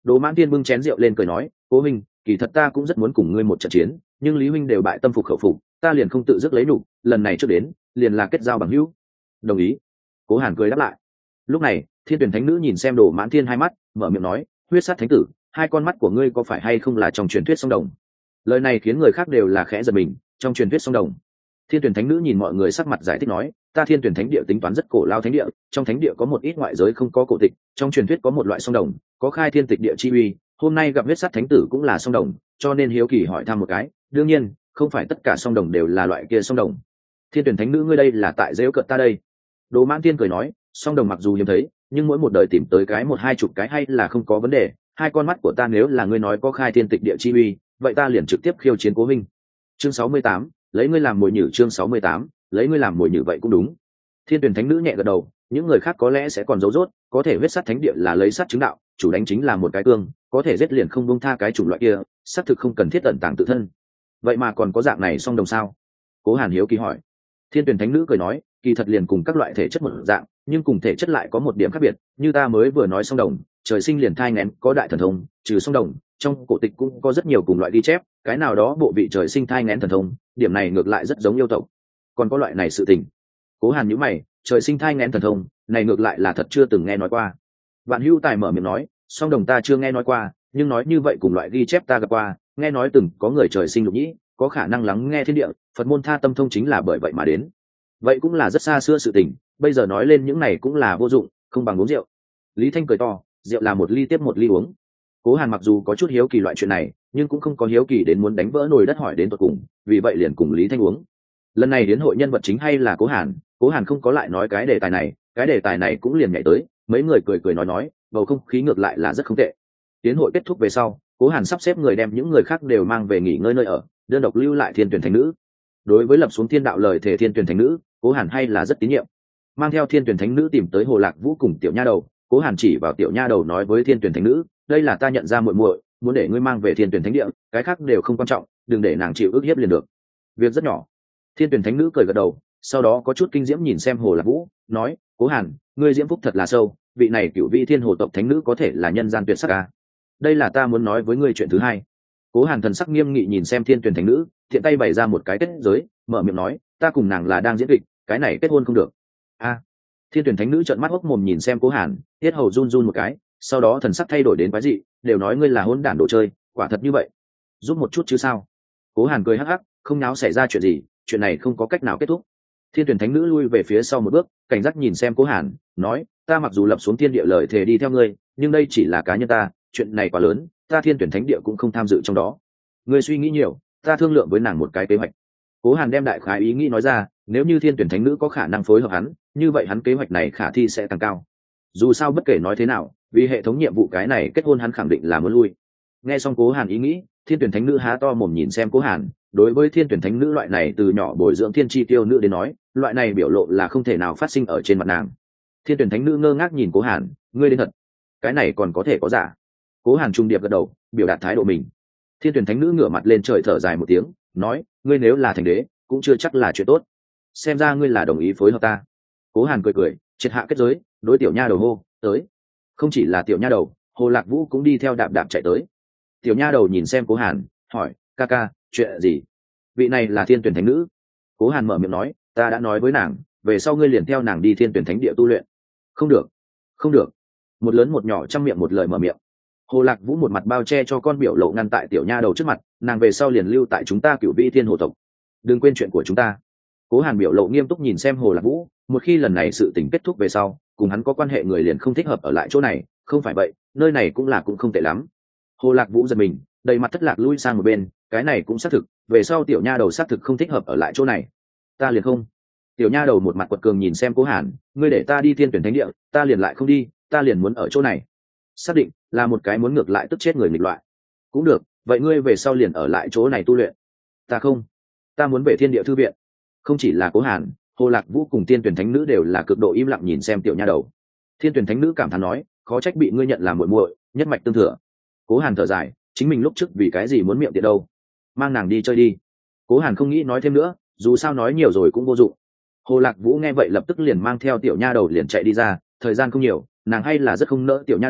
Đỗ Mãn Tiên bưng chén rượu lên cười nói, cố huynh, kỳ thật ta cũng rất muốn cùng ngươi một trận chiến, nhưng Lý huynh đều bại tâm phục khẩu phục, ta liền không tự dứt lấy nụ, lần này trước đến liền là kết giao bằng hữu. Đồng ý. Cố Hàn cười đáp lại. Lúc này Thiên Tuyển Thánh Nữ nhìn xem Đỗ Mãn Thiên hai mắt, mở miệng nói, huyết sát thánh tử, hai con mắt của ngươi có phải hay không là trong truyền thuyết song đồng? Lời này khiến người khác đều là khẽ giật mình, trong truyền thuyết song đồng. Thiên Tuyển Thánh Nữ nhìn mọi người sắc mặt giải thích nói, ta Thiên Tuyển Thánh địa tính toán rất cổ lao thánh địa, trong thánh địa có một ít ngoại giới không có cổ tịch, trong truyền thuyết có một loại song đồng, có khai thiên tịch địa chi uy, hôm nay gặp huyết sát thánh tử cũng là song đồng, cho nên hiếu kỳ hỏi thăm một cái, đương nhiên, không phải tất cả song đồng đều là loại kia song đồng. Thiên Tuyển Thánh Nữ ngươi đây là tại giễu cợt ta đây. Đỗ Mãn Tiên cười nói, song đồng mặc dù hiếm thấy, nhưng mỗi một đời tìm tới cái một hai chục cái hay là không có vấn đề, hai con mắt của ta nếu là ngươi nói có khai thiên tịch địa chi uy, vậy ta liền trực tiếp khiêu chiến Cố huynh. Chương 68, lấy ngươi làm mồi nhử. Chương 68, lấy ngươi làm mồi nhử. Vậy cũng đúng. Thiên Tuyển Thánh Nữ nhẹ gật đầu, những người khác có lẽ sẽ còn giấu dốt, có thể huyết sát thánh địa là lấy sát chứng đạo, chủ đánh chính là một cái cương, có thể giết liền không buông tha cái chủng loại kia, xác thực không cần thiết ẩn tàng tự thân. Vậy mà còn có dạng này song đồng sao? Cố Hàn hiếu kỳ hỏi. Thiên Tuyển Thánh Nữ cười nói, kỳ thật liền cùng các loại thể chất một dạng, nhưng cùng thể chất lại có một điểm khác biệt, như ta mới vừa nói song đồng, trời sinh liền thai nghén, có đại thần thông, trừ song đồng, trong cổ tịch cũng có rất nhiều cùng loại ghi chép, cái nào đó bộ vị trời sinh thai nghén thần thông, điểm này ngược lại rất giống yêu tộc. Còn có loại này sự tình. Cố Hàn nhíu mày, trời sinh thai nghén thần thông, này ngược lại là thật chưa từng nghe nói qua. Vạn Hữu Tài mở miệng nói, song đồng ta chưa nghe nói qua, nhưng nói như vậy cùng loại ghi chép ta gặp qua, nghe nói từng có người trời sinh lục nhĩ, có khả năng lắng nghe thiên địa, Phật môn tha tâm thông chính là bởi vậy mà đến. Vậy cũng là rất xa xưa sự tình, bây giờ nói lên những này cũng là vô dụng, không bằng uống rượu. Lý Thanh cười to, rượu là một ly tiếp một ly uống. Cố Hàn mặc dù có chút hiếu kỳ loại chuyện này, nhưng cũng không có hiếu kỳ đến muốn đánh vỡ nồi đất hỏi đến tận cùng, vì vậy liền cùng Lý Thanh uống. Lần này đến hội nhân vật chính hay là Cố Hàn không có lại nói cái đề tài này cũng liền nhảy tới, mấy người cười cười nói, bầu không khí ngược lại là rất không tệ. Tiến hội kết thúc về sau, Cố Hàn sắp xếp người đem những người khác đều mang về nghỉ ngơi nơi ở, đơn độc lưu lại Thiên Tuyển Thánh Nữ. Đối với lập xuống thiên đạo lời thề Thiên Tuyển Thánh Nữ, Cố Hàn hay là rất tín nhiệm. Mang theo Thiên Tuyển Thánh Nữ tìm tới Hồ Lạc Vũ cùng tiểu nha đầu, Cố Hàn chỉ vào tiểu nha đầu nói với Thiên Tuyển Thánh Nữ, đây là ta nhận ra muội muội, muốn để ngươi mang về Thiên Tuyển Thánh địa, cái khác đều không quan trọng, đừng để nàng chịu ức hiếp liền được. Việc rất nhỏ. Thiên Tuyển Thánh Nữ cười gật đầu, sau đó có chút kinh diễm nhìn xem Hồ Lạc Vũ, nói, Cố Hàn, ngươi diễm phúc thật là sâu, vị này cửu vị thiên hồ tộc thánh nữ có thể là nhân gian tuyệt sắc à? Đây là ta muốn nói với ngươi chuyện thứ hai. Cố Hàn thần sắc nghiêm nghị nhìn xem Thiên Tuyển Thánh Nữ, thiện tay bày ra một cái kết giới, mở miệng nói, ta cùng nàng là đang diễn kịch, cái này kết hôn không được. A. Thiên Tuyển Thánh Nữ trợn mắt hốc mồm nhìn xem Cố Hàn, tiết hầu run run một cái, sau đó thần sắc thay đổi đến quái dị, đều nói ngươi là hôn đản đồ chơi, quả thật như vậy. Giúp một chút chứ sao? Cố Hàn cười hắc hắc, không náo xảy ra chuyện gì, chuyện này không có cách nào kết thúc. Thiên Tuyển Thánh Nữ lui về phía sau một bước, cảnh giác nhìn xem Cố Hàn, nói, ta mặc dù lập xuống thiên địa lời thề đi theo ngươi, nhưng đây chỉ là cá nhân ta, chuyện này quá lớn, ta Thiên Tuyển Thánh địa cũng không tham dự trong đó. Ngươi suy nghĩ nhiều, ta thương lượng với nàng một cái kế hoạch. Cố Hàn đem đại khái ý nghĩ nói ra, nếu như Thiên Tuyển Thánh Nữ có khả năng phối hợp hắn, như vậy hắn kế hoạch này khả thi sẽ tăng cao. Dù sao bất kể nói thế nào, vì hệ thống nhiệm vụ cái này kết hôn hắn khẳng định là muốn lui. Nghe xong Cố Hàn ý nghĩ, Thiên Tuyển Thánh Nữ há to mồm nhìn xem Cố Hàn, đối với Thiên Tuyển Thánh Nữ loại này từ nhỏ bồi dưỡng thiên chi tiêu nữ đến nói, loại này biểu lộ là không thể nào phát sinh ở trên mặt nàng. Thiên Tuyển Thánh Nữ ngơ ngác nhìn Cố Hàn, ngươi đến thật, cái này còn có thể có giả? Cố Hàn trung điệp gật đầu, biểu đạt thái độ mình. Thiên Tuyển Thánh Nữ ngửa mặt lên trời thở dài một tiếng, nói, ngươi nếu là thành đế, cũng chưa chắc là chuyện tốt. Xem ra ngươi là đồng ý phối hợp ta. Cố Hàn cười cười, triệt hạ kết giới, đối tiểu nha đầu hô, tới. Không chỉ là tiểu nha đầu, Hồ Lạc Vũ cũng đi theo đạp đạp chạy tới. Tiểu nha đầu nhìn xem Cố Hàn, hỏi, ca ca, chuyện gì? Vị này là Thiên Tuyển Thánh Nữ. Cố Hàn mở miệng nói, ta đã nói với nàng, về sau ngươi liền theo nàng đi Thiên Tuyển Thánh địa tu luyện. Không được, không được. Một lớn một nhỏ trăm miệng một lời mở miệng. Hồ Lạc Vũ một mặt bao che cho con biểu lộ ngăn tại tiểu nha đầu trước mặt, nàng về sau liền lưu tại chúng ta Cửu Vĩ Thiên Hồ tộc. Đừng quên chuyện của chúng ta. Cố Hàn biểu lộ nghiêm túc nhìn xem Hồ Lạc Vũ, một khi lần này sự tình kết thúc về sau, cùng hắn có quan hệ người liền không thích hợp ở lại chỗ này, không phải vậy, nơi này cũng không tệ lắm. Hồ Lạc Vũ giật mình, đầy mặt thất lạc lui sang một bên, cái này cũng xác thực, về sau tiểu nha đầu xác thực không thích hợp ở lại chỗ này. Ta liền không. Tiểu nha đầu một mặt quật cường nhìn xem Cố Hàn, ngươi để ta đi Thiên Tuyển Thánh địa, ta liền lại không đi, ta liền muốn ở chỗ này. Xác định là một cái muốn ngược lại tức chết người nghịch loại. Cũng được, vậy ngươi về sau liền ở lại chỗ này tu luyện. Ta không, ta muốn về Thiên Địa Thư viện. Không chỉ là Cố Hàn, Hồ Lạc Vũ cùng Thiên Tuyển Thánh Nữ đều là cực độ im lặng nhìn xem tiểu nha đầu. Thiên Tuyển Thánh Nữ cảm thán nói, khó trách bị ngươi nhận làm muội muội, nhất mạch tương thừa. Cố Hàn thở dài, chính mình lúc trước vì cái gì muốn miệng tiện đâu, mang nàng đi chơi đi. Cố Hàn không nghĩ nói thêm nữa, dù sao nói nhiều rồi cũng vô dụng. Hồ Lạc Vũ nghe vậy lập tức liền mang theo tiểu nha đầu liền chạy đi ra, thời gian không nhiều, nàng hay là rất không nỡ tiểu nha đầu,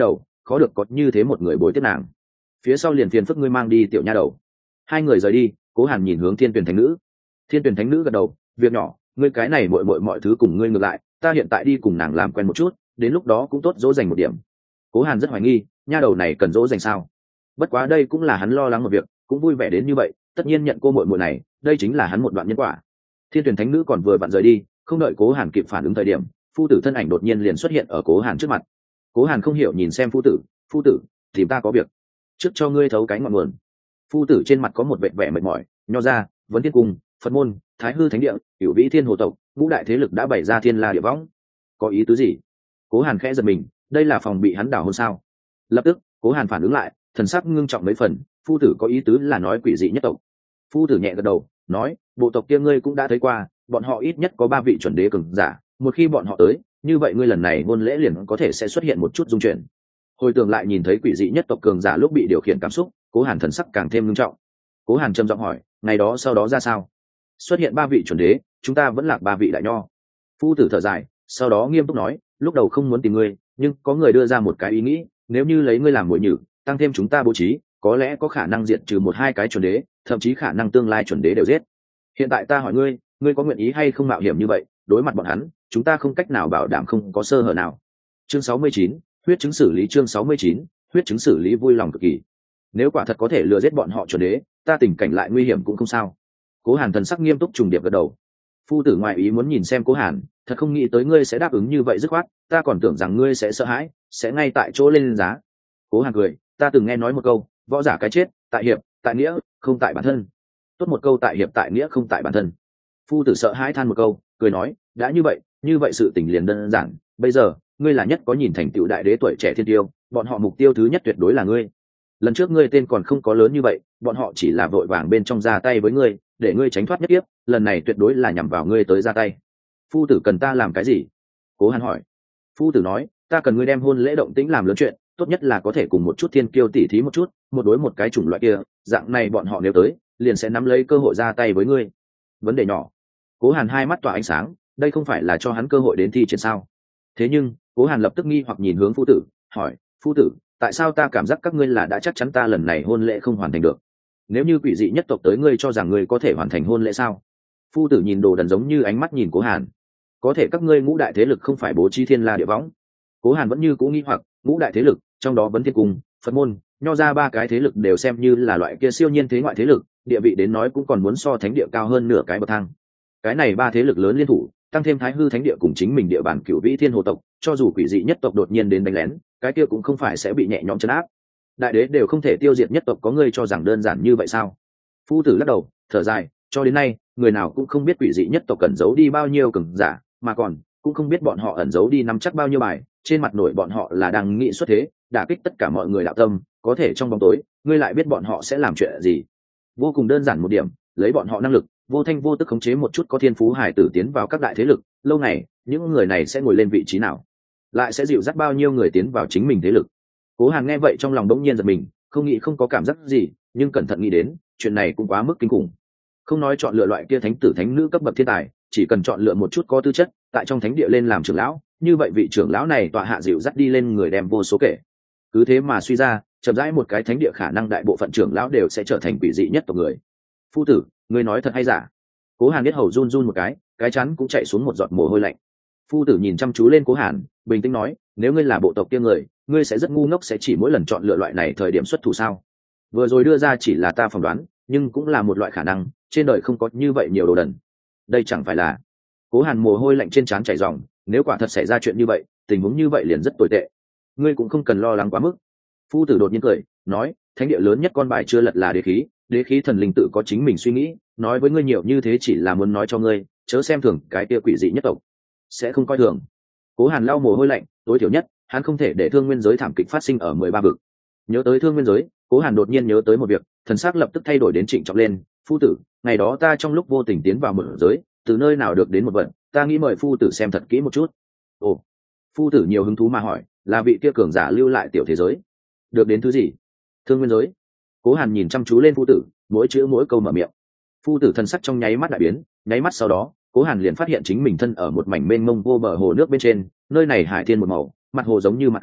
khó được có như thế một người bồi tiếp nàng. Phía sau liền phiền phức ngươi mang đi tiểu nha đầu. Hai người rời đi, Cố Hàn nhìn hướng Thiên Tuyển Thánh Nữ. Thiên Tuyển Thánh Nữ gật đầu, việc nhỏ, ngươi cái này muội muội mọi thứ cùng ngươi ngược lại, ta hiện tại đi cùng nàng làm quen một chút, đến lúc đó cũng tốt dỗ dành một điểm. Cố Hàn rất hoài nghi, nha đầu này cần dỗ dành sao? Bất quá đây cũng là hắn lo lắng một việc, cũng vui vẻ đến như vậy, tất nhiên nhận cô muội muội này, đây chính là hắn một đoạn nhân quả. Thiên Tuyển Thánh Nữ còn vừa vặn rời đi, không đợi Cố Hàn kịp phản ứng thời điểm, phu tử thân ảnh đột nhiên liền xuất hiện ở Cố Hàn trước mặt. Cố Hàn không hiểu nhìn xem phu tử, tìm ta có việc, trước cho ngươi thấu cái ngọn nguồn. Phu tử trên mặt có một vẻ vẻ mệt mỏi, nho ra, Vấn Thiên Cung, Phật môn, Thái Hư Thánh Địa, Cửu Vĩ Thiên Hồ tộc, ngũ đại thế lực đã bày ra thiên la địa võng. Có ý tứ gì? Cố Hàn khẽ giật mình, đây là phòng bị hắn đảo hôn sao? Lập tức, Cố Hàn phản ứng lại, thần sắc ngưng trọng mấy phần, phu tử có ý tứ là nói quỷ dị nhất tộc. Phu tử nhẹ gật đầu, nói, bộ tộc kia ngươi cũng đã thấy qua, bọn họ ít nhất có 3 vị chuẩn đế cường giả, một khi bọn họ tới, như vậy ngươi lần này hôn lễ liền có thể sẽ xuất hiện một chút dung chuyển. Hồi tưởng lại nhìn thấy quỷ dị nhất tộc cường giả lúc bị điều khiển cảm xúc, Cố Hàn thần sắc càng thêm nghiêm trọng. Cố Hàn trầm giọng hỏi, ngày đó sau đó ra sao? Xuất hiện 3 vị chuẩn đế, chúng ta vẫn lạc 3 vị đại nho. Phu tử thở dài, sau đó nghiêm túc nói, lúc đầu không muốn tìm ngươi, nhưng có người đưa ra một cái ý nghĩ, nếu như lấy ngươi làm mồi nhử, tăng thêm chúng ta bố trí, có lẽ có khả năng diệt trừ 1-2 cái chuẩn đế, thậm chí khả năng tương lai chuẩn đế đều giết. Hiện tại ta hỏi ngươi, ngươi có nguyện ý hay không mạo hiểm như vậy, đối mặt bọn hắn, chúng ta không cách nào bảo đảm không có sơ hở nào. Chương 69, huyết chứng xử lý. Chương 69, huyết chứng xử lý. Vui lòng cực kỳ. Nếu quả thật có thể lừa giết bọn họ chuẩn đế, ta tình cảnh lại nguy hiểm cũng không sao. Cố Hàn thần sắc nghiêm túc trùng điệp gật đầu. Phu tử ngoại ý muốn nhìn xem Cố Hàn, thật không nghĩ tới ngươi sẽ đáp ứng như vậy dứt khoát, ta còn tưởng rằng ngươi sẽ sợ hãi, sẽ ngay tại chỗ lên giá. Cố Hàn cười, ta từng nghe nói một câu, võ giả cái chết, tại hiệp, tại nghĩa, không tại bản thân. Tốt một câu tại hiệp tại nghĩa không tại bản thân. Phu tử sợ hãi than một câu, cười nói, đã như vậy sự tình liền đơn giản, bây giờ ngươi là nhất có nhìn thành tựu đại đế tuổi trẻ thiên tiêu, bọn họ mục tiêu thứ nhất tuyệt đối là ngươi. Lần trước ngươi tên còn không có lớn như vậy, bọn họ chỉ là vội vàng bên trong ra tay với ngươi, để ngươi tránh thoát nhất tiếp, lần này tuyệt đối là nhằm vào ngươi tới ra tay. Phu tử cần ta làm cái gì? Cố Hàn hỏi. Phu tử nói, ta cần ngươi đem hôn lễ động tĩnh làm lớn chuyện, tốt nhất là có thể cùng một chút thiên kiêu tỉ thí một chút, một đối một cái chủng loại kia, dạng này bọn họ nếu tới, liền sẽ nắm lấy cơ hội ra tay với ngươi. Vấn đề nhỏ. Cố Hàn hai mắt tỏa ánh sáng, đây không phải là cho hắn cơ hội đến thi triển sao? Thế nhưng, Cố Hàn lập tức nghi hoặc nhìn hướng phu tử, hỏi, phu tử, tại sao ta cảm giác các ngươi là đã chắc chắn ta lần này hôn lễ không hoàn thành được? Nếu như quỷ dị nhất tộc tới, ngươi cho rằng ngươi có thể hoàn thành hôn lễ sao? Phu tử nhìn đồ đần giống như ánh mắt nhìn Cố Hàn. Có thể các ngươi ngũ đại thế lực không phải bố trí thiên la địa võng? Cố Hàn vẫn như cũ nghi hoặc, ngũ đại thế lực, trong đó Vấn Thiên Cung, Phật môn, nho ra 3 cái thế lực đều xem như là loại kia siêu nhiên thế ngoại thế lực, địa vị đến nói cũng còn muốn so thánh địa cao hơn nửa cái bậc thang. Cái này 3 thế lực lớn liên thủ, tăng thêm Thái Hư Thánh Địa cùng chính mình địa bàn Cửu Vĩ Thiên Hồ tộc, cho dù quỷ dị nhất tộc đột nhiên đến đánh lén, cái kia cũng không phải sẽ bị nhẹ nhõm trấn áp. Đại đế đều không thể tiêu diệt nhất tộc, có ngươi cho rằng đơn giản như vậy sao? Phu tử lắc đầu, thở dài, cho đến nay, người nào cũng không biết quỷ dị nhất tộc ẩn giấu đi bao nhiêu cường giả, mà còn cũng không biết bọn họ ẩn giấu đi nắm chắc bao nhiêu bài, trên mặt nổi bọn họ là đang nghĩ xuất thế, đả kích tất cả mọi người đạo tâm, có thể trong bóng tối, ngươi lại biết bọn họ sẽ làm chuyện gì. Vô cùng đơn giản một điểm, lấy bọn họ năng lực, vô thanh vô tức khống chế một chút có thiên phú hải tử tiến vào các đại thế lực, lâu này, những người này sẽ ngồi lên vị trí nào? Lại sẽ dịu dắt bao nhiêu người tiến vào chính mình thế lực? Cố Hàn nghe vậy trong lòng đống nhiên giật mình, không nghĩ không có cảm giác gì, nhưng cẩn thận nghĩ đến, chuyện này cũng quá mức kinh khủng. Không nói chọn lựa loại kia thánh tử thánh nữ cấp bậc thiên tài, chỉ cần chọn lựa một chút có tư chất, tại trong thánh địa lên làm trưởng lão, như vậy vị trưởng lão này tọa hạ dịu dắt đi lên người đem vô số kể. Cứ thế mà suy ra, chậm rãi một cái thánh địa khả năng đại bộ phận trưởng lão đều sẽ trở thành quỷ dị nhất tộc người. Phu tử, ngươi nói thật hay giả? Cố Hàn biết hầu run run một cái chắn cũng chạy xuống một giọt mồ hôi lạnh. Phu tử nhìn chăm chú lên Cố Hàn, bình tĩnh nói, nếu ngươi là bộ tộc kia người, ngươi sẽ rất ngu ngốc sẽ chỉ mỗi lần chọn lựa loại này thời điểm xuất thủ sao? Vừa rồi đưa ra chỉ là ta phỏng đoán, nhưng cũng là một loại khả năng, trên đời không có như vậy nhiều đồ đần. Đây chẳng phải là... Cố Hàn mồ hôi lạnh trên trán chảy ròng, nếu quả thật xảy ra chuyện như vậy, tình huống như vậy liền rất tồi tệ. Ngươi cũng không cần lo lắng quá mức. Phu tử đột nhiên cười, nói, thánh địa lớn nhất con bài chưa lật là đế khí thần linh tự có chính mình suy nghĩ, nói với ngươi nhiều như thế chỉ là muốn nói cho ngươi, chớ xem thường cái kia quỷ dị nhất tộc. Sẽ không coi thường. Cố Hàn lau mồ hôi lạnh, tối thiểu nhất, hắn không thể để Thương Nguyên giới thảm kịch phát sinh ở 13 vực. Nhớ tới Thương Nguyên giới, Cố Hàn đột nhiên nhớ tới một việc, thần sắc lập tức thay đổi đến trịnh trọng lên, phu tử, ngày đó ta trong lúc vô tình tiến vào một giới, từ nơi nào được đến một vật, ta nghĩ mời phu tử xem thật kỹ một chút. Ồ. Phu tử nhiều hứng thú mà hỏi, là vị kia cường giả lưu lại tiểu thế giới, được đến thứ gì? Thương Nguyên giới. Cố Hàn nhìn chăm chú lên phu tử, mỗi chữ mỗi câu mở miệng. Phu tử thần sắc trong nháy mắt đại biến, nháy mắt sau đó, Cố Hàn liền phát hiện chính mình thân ở một mảnh mênh mông vô bờ hồ nước bên trên, nơi này hải thiên một màu, mặt hồ giống như mặt kính,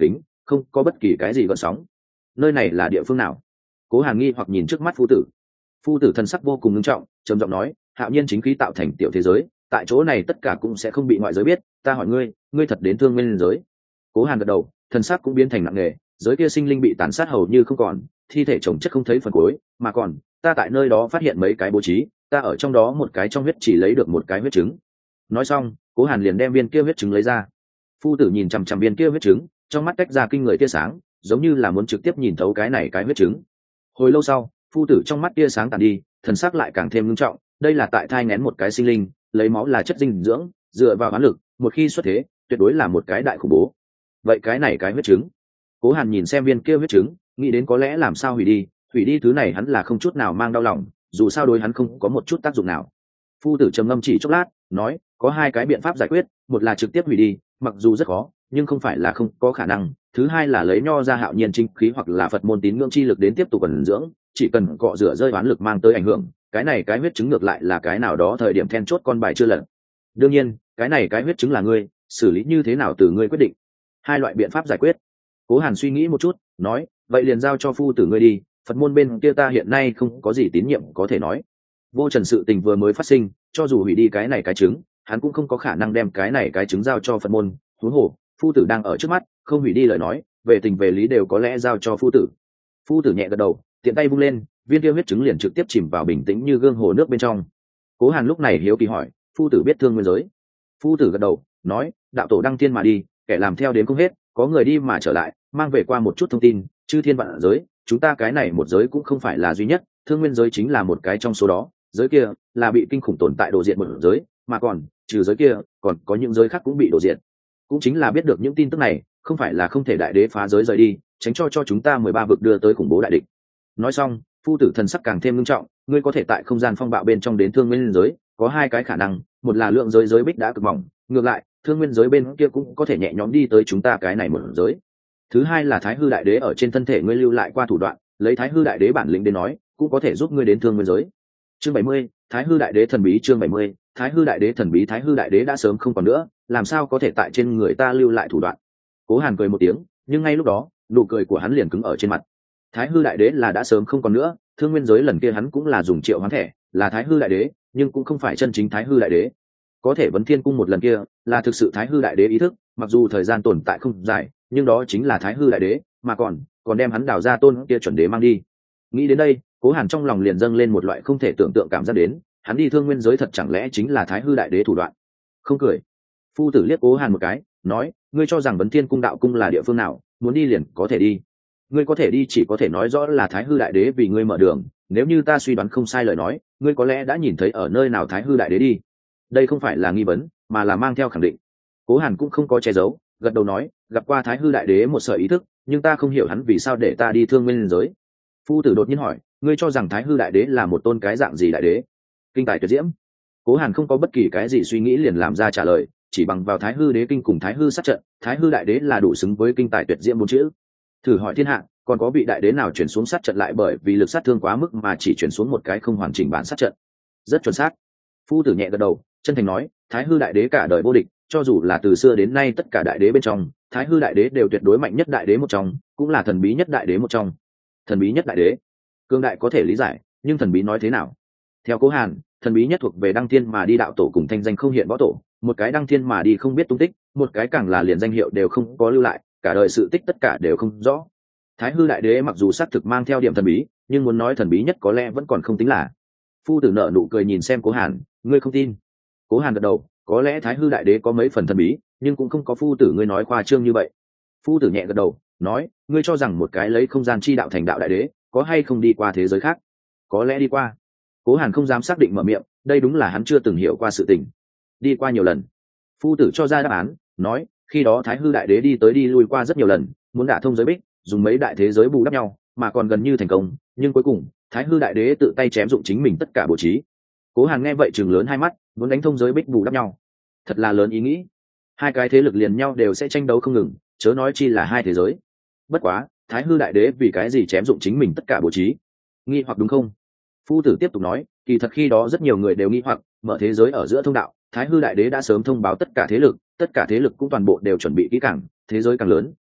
không có bất kỳ cái gì gợn sóng. Nơi này là địa phương nào? Cố Hàn nghi hoặc nhìn trước mắt phu tử. Phu tử thần sắc vô cùng nghiêm trọng, trầm giọng nói, hạo nhiên chính khí tạo thành tiểu thế giới, tại chỗ này tất cả cũng sẽ không bị ngoại giới biết. Ta hỏi ngươi, ngươi thật đến thương nguyên giới? Cố Hàn gật đầu, thần sắc cũng biến thành nặng nề. Giới kia sinh linh bị tàn sát hầu như không còn, thi thể chồng chất không thấy phần cuối, mà còn ta tại nơi đó phát hiện mấy cái bố trí, ta ở trong đó một cái trong huyết chỉ lấy được một cái huyết trứng. Nói xong, Cố Hàn liền đem viên kia huyết trứng lấy ra. Phu tử nhìn chằm chằm viên kia huyết trứng, trong mắt tách ra kinh người tia sáng, giống như là muốn trực tiếp nhìn thấu cái này cái huyết trứng. Hồi lâu sau, phu tử trong mắt tia sáng tàn đi, thần sắc lại càng thêm nghiêm trọng. Đây là tại thai nghén một cái sinh linh, lấy máu là chất dinh dưỡng, dựa vào oán lực, một khi xuất thế, tuyệt đối là một cái đại khủng bố. Vậy cái này cái huyết trứng? Cố Hàn nhìn xem viên kia huyết trứng, nghĩ đến có lẽ làm sao hủy đi thứ này hắn là không chút nào mang đau lòng, dù sao đối hắn không có một chút tác dụng nào. Phu tử trầm ngâm chỉ chốc lát, nói, có hai cái biện pháp giải quyết, một là trực tiếp hủy đi, mặc dù rất khó, nhưng không phải là không có khả năng. Thứ hai là lấy nho ra hạo nhiên chính khí hoặc là Phật môn tín ngưỡng chi lực đến tiếp tục ẩn dưỡng, chỉ cần cọ rửa rơi oán lực mang tới ảnh hưởng, cái này cái huyết chứng ngược lại là cái nào đó thời điểm then chốt con bài chưa lật. Đương nhiên, cái này cái huyết chứng là ngươi, xử lý như thế nào từ ngươi quyết định. Hai loại biện pháp giải quyết. Cố Hàn suy nghĩ một chút, nói, vậy liền giao cho phu tử ngươi đi, Phật môn bên kia ta hiện nay không có gì tín nhiệm có thể nói. Vô trần sự tình vừa mới phát sinh, cho dù hủy đi cái này cái trứng, hắn cũng không có khả năng đem cái này cái trứng giao cho Phật môn. Huống hồ, phu tử đang ở trước mắt, không hủy đi lời nói, về tình về lý đều có lẽ giao cho phu tử. Phu tử nhẹ gật đầu, tiện tay vung lên, viên kia huyết trứng liền trực tiếp chìm vào bình tĩnh như gương hồ nước bên trong. Cố Hàn lúc này hiếu kỳ hỏi, phu tử biết thương nguyên giới? Phu tử gật đầu, nói, đạo tổ đăng thiên mà đi, kẻ làm theo đến không hết, có người đi mà trở lại, mang về qua một chút thông tin, chư thiên vạn giới, chúng ta cái này một giới cũng không phải là duy nhất, thương nguyên giới chính là một cái trong số đó, giới kia là bị kinh khủng tồn tại đồ diện một giới, mà còn trừ giới kia còn có những giới khác cũng bị đồ diện. Cũng chính là biết được những tin tức này, không phải là không thể đại đế phá giới rời đi, tránh cho chúng ta 13 vực đưa tới khủng bố đại địch. Nói xong, phu tử thần sắc càng thêm nghiêm trọng, ngươi có thể tại không gian phong bạo bên trong đến thương nguyên giới, có hai cái khả năng, một là lượng giới bích đã cực mỏng, ngược lại thương nguyên giới bên kia cũng có thể nhẹ nhõm đi tới chúng ta cái này một giới. Thứ hai là thái hư đại đế ở trên thân thể ngươi lưu lại qua thủ đoạn, lấy thái hư đại đế bản lĩnh đến nói, cũng có thể giúp ngươi đến thương nguyên giới. Chương 70, thái hư đại đế thần bí. Chương 70, thái hư đại đế thần bí. Thái hư đại đế đã sớm không còn nữa, làm sao có thể tại trên người ta lưu lại thủ đoạn? Cố Hàn cười một tiếng, nhưng ngay lúc đó, nụ cười của hắn liền cứng ở trên mặt. Thái hư đại đế là đã sớm không còn nữa, thương nguyên giới lần kia hắn cũng là dùng triệu hoán thẻ, là thái hư đại đế, nhưng cũng không phải chân chính thái hư đại đế. Có thể vấn thiên cung một lần kia là thực sự thái hư đại đế ý thức, mặc dù thời gian tồn tại không dài, nhưng đó chính là thái hư đại đế, mà còn đem hắn đào ra tôn kia chuẩn đế mang đi. Nghĩ đến đây, Cố Hàn trong lòng liền dâng lên một loại không thể tưởng tượng cảm giác đến, hắn đi thương nguyên giới thật chẳng lẽ chính là thái hư đại đế thủ đoạn? Không cười. Phu tử liếc Cố Hàn một cái, nói, ngươi cho rằng vấn thiên cung đạo cung là địa phương nào, muốn đi liền có thể đi. Ngươi có thể đi chỉ có thể nói rõ là thái hư đại đế vì ngươi mở đường, nếu như ta suy đoán không sai lời nói, ngươi có lẽ đã nhìn thấy ở nơi nào thái hư đại đế đi. Đây không phải là nghi vấn, mà là mang theo khẳng định. Cố Hàn cũng không có che giấu, gật đầu nói, gặp qua thái hư đại đế một sợi ý thức, nhưng ta không hiểu hắn vì sao để ta đi thương nguyên giới. Phu tử đột nhiên hỏi, ngươi cho rằng thái hư đại đế là một tôn cái dạng gì đại đế? Kinh tài tuyệt diễm. Cố Hàn không có bất kỳ cái gì suy nghĩ liền làm ra trả lời, chỉ bằng vào thái hư đế kinh cùng thái hư sát trận, thái hư đại đế là đủ xứng với kinh tài tuyệt diễm bốn chữ. Thử hỏi thiên hạ, còn có vị đại đế nào chuyển xuống sát trận lại bởi vì lực sát thương quá mức mà chỉ chuyển xuống một cái không hoàn chỉnh bản sát trận? Rất chuẩn xác. Phu tử nhẹ gật đầu, chân thành nói, thái hư đại đế cả đời vô địch, cho dù là từ xưa đến nay tất cả đại đế bên trong, thái hư đại đế đều tuyệt đối mạnh nhất đại đế một trong, cũng là thần bí nhất đại đế một trong. Thần bí nhất đại đế, cương đại có thể lý giải, nhưng thần bí nói thế nào? Theo Cố Hàn, thần bí nhất thuộc về đăng thiên mà đi đạo tổ cùng thanh danh không hiện võ tổ, một cái đăng thiên mà đi không biết tung tích, một cái càng là liền danh hiệu đều không có lưu lại, cả đời sự tích tất cả đều không rõ. Thái hư đại đế mặc dù xác thực mang theo điểm thần bí, nhưng muốn nói thần bí nhất có lẽ vẫn còn không tính là. Phu tử nở nụ cười nhìn xem Cố Hàn, ngươi không tin? Cố Hàn gật đầu, có lẽ thái hư đại đế có mấy phần thần bí, nhưng cũng không có phu tử ngươi nói khoa trương như vậy. Phu tử nhẹ gật đầu, nói, ngươi cho rằng một cái lấy không gian chi đạo thành đạo đại đế có hay không đi qua thế giới khác? Có lẽ đi qua. Cố Hàn không dám xác định mở miệng, đây đúng là hắn chưa từng hiểu qua sự tình. Đi qua nhiều lần. Phu tử cho ra đáp án, nói, khi đó thái hư đại đế đi tới đi lui qua rất nhiều lần, muốn đả thông giới bích, dùng mấy đại thế giới bù đắp nhau, mà còn gần như thành công, nhưng cuối cùng thái hư đại đế tự tay chém dụng chính mình tất cả bố trí. Cố Hàn nghe vậy trừng lớn hai mắt, muốn đánh thông giới bích bù đắp nhau, thật là lớn ý nghĩ. Hai cái thế lực liền nhau đều sẽ tranh đấu không ngừng, chớ nói chi là hai thế giới. Bất quá, thái hư đại đế vì cái gì chém dụng chính mình tất cả bố trí? Nghi hoặc đúng không? Phu tử tiếp tục nói, kỳ thật khi đó rất nhiều người đều nghi hoặc, mở thế giới ở giữa thông đạo, thái hư đại đế đã sớm thông báo tất cả thế lực cũng toàn bộ đều chuẩn bị kỹ càng, thế giới càng lớn,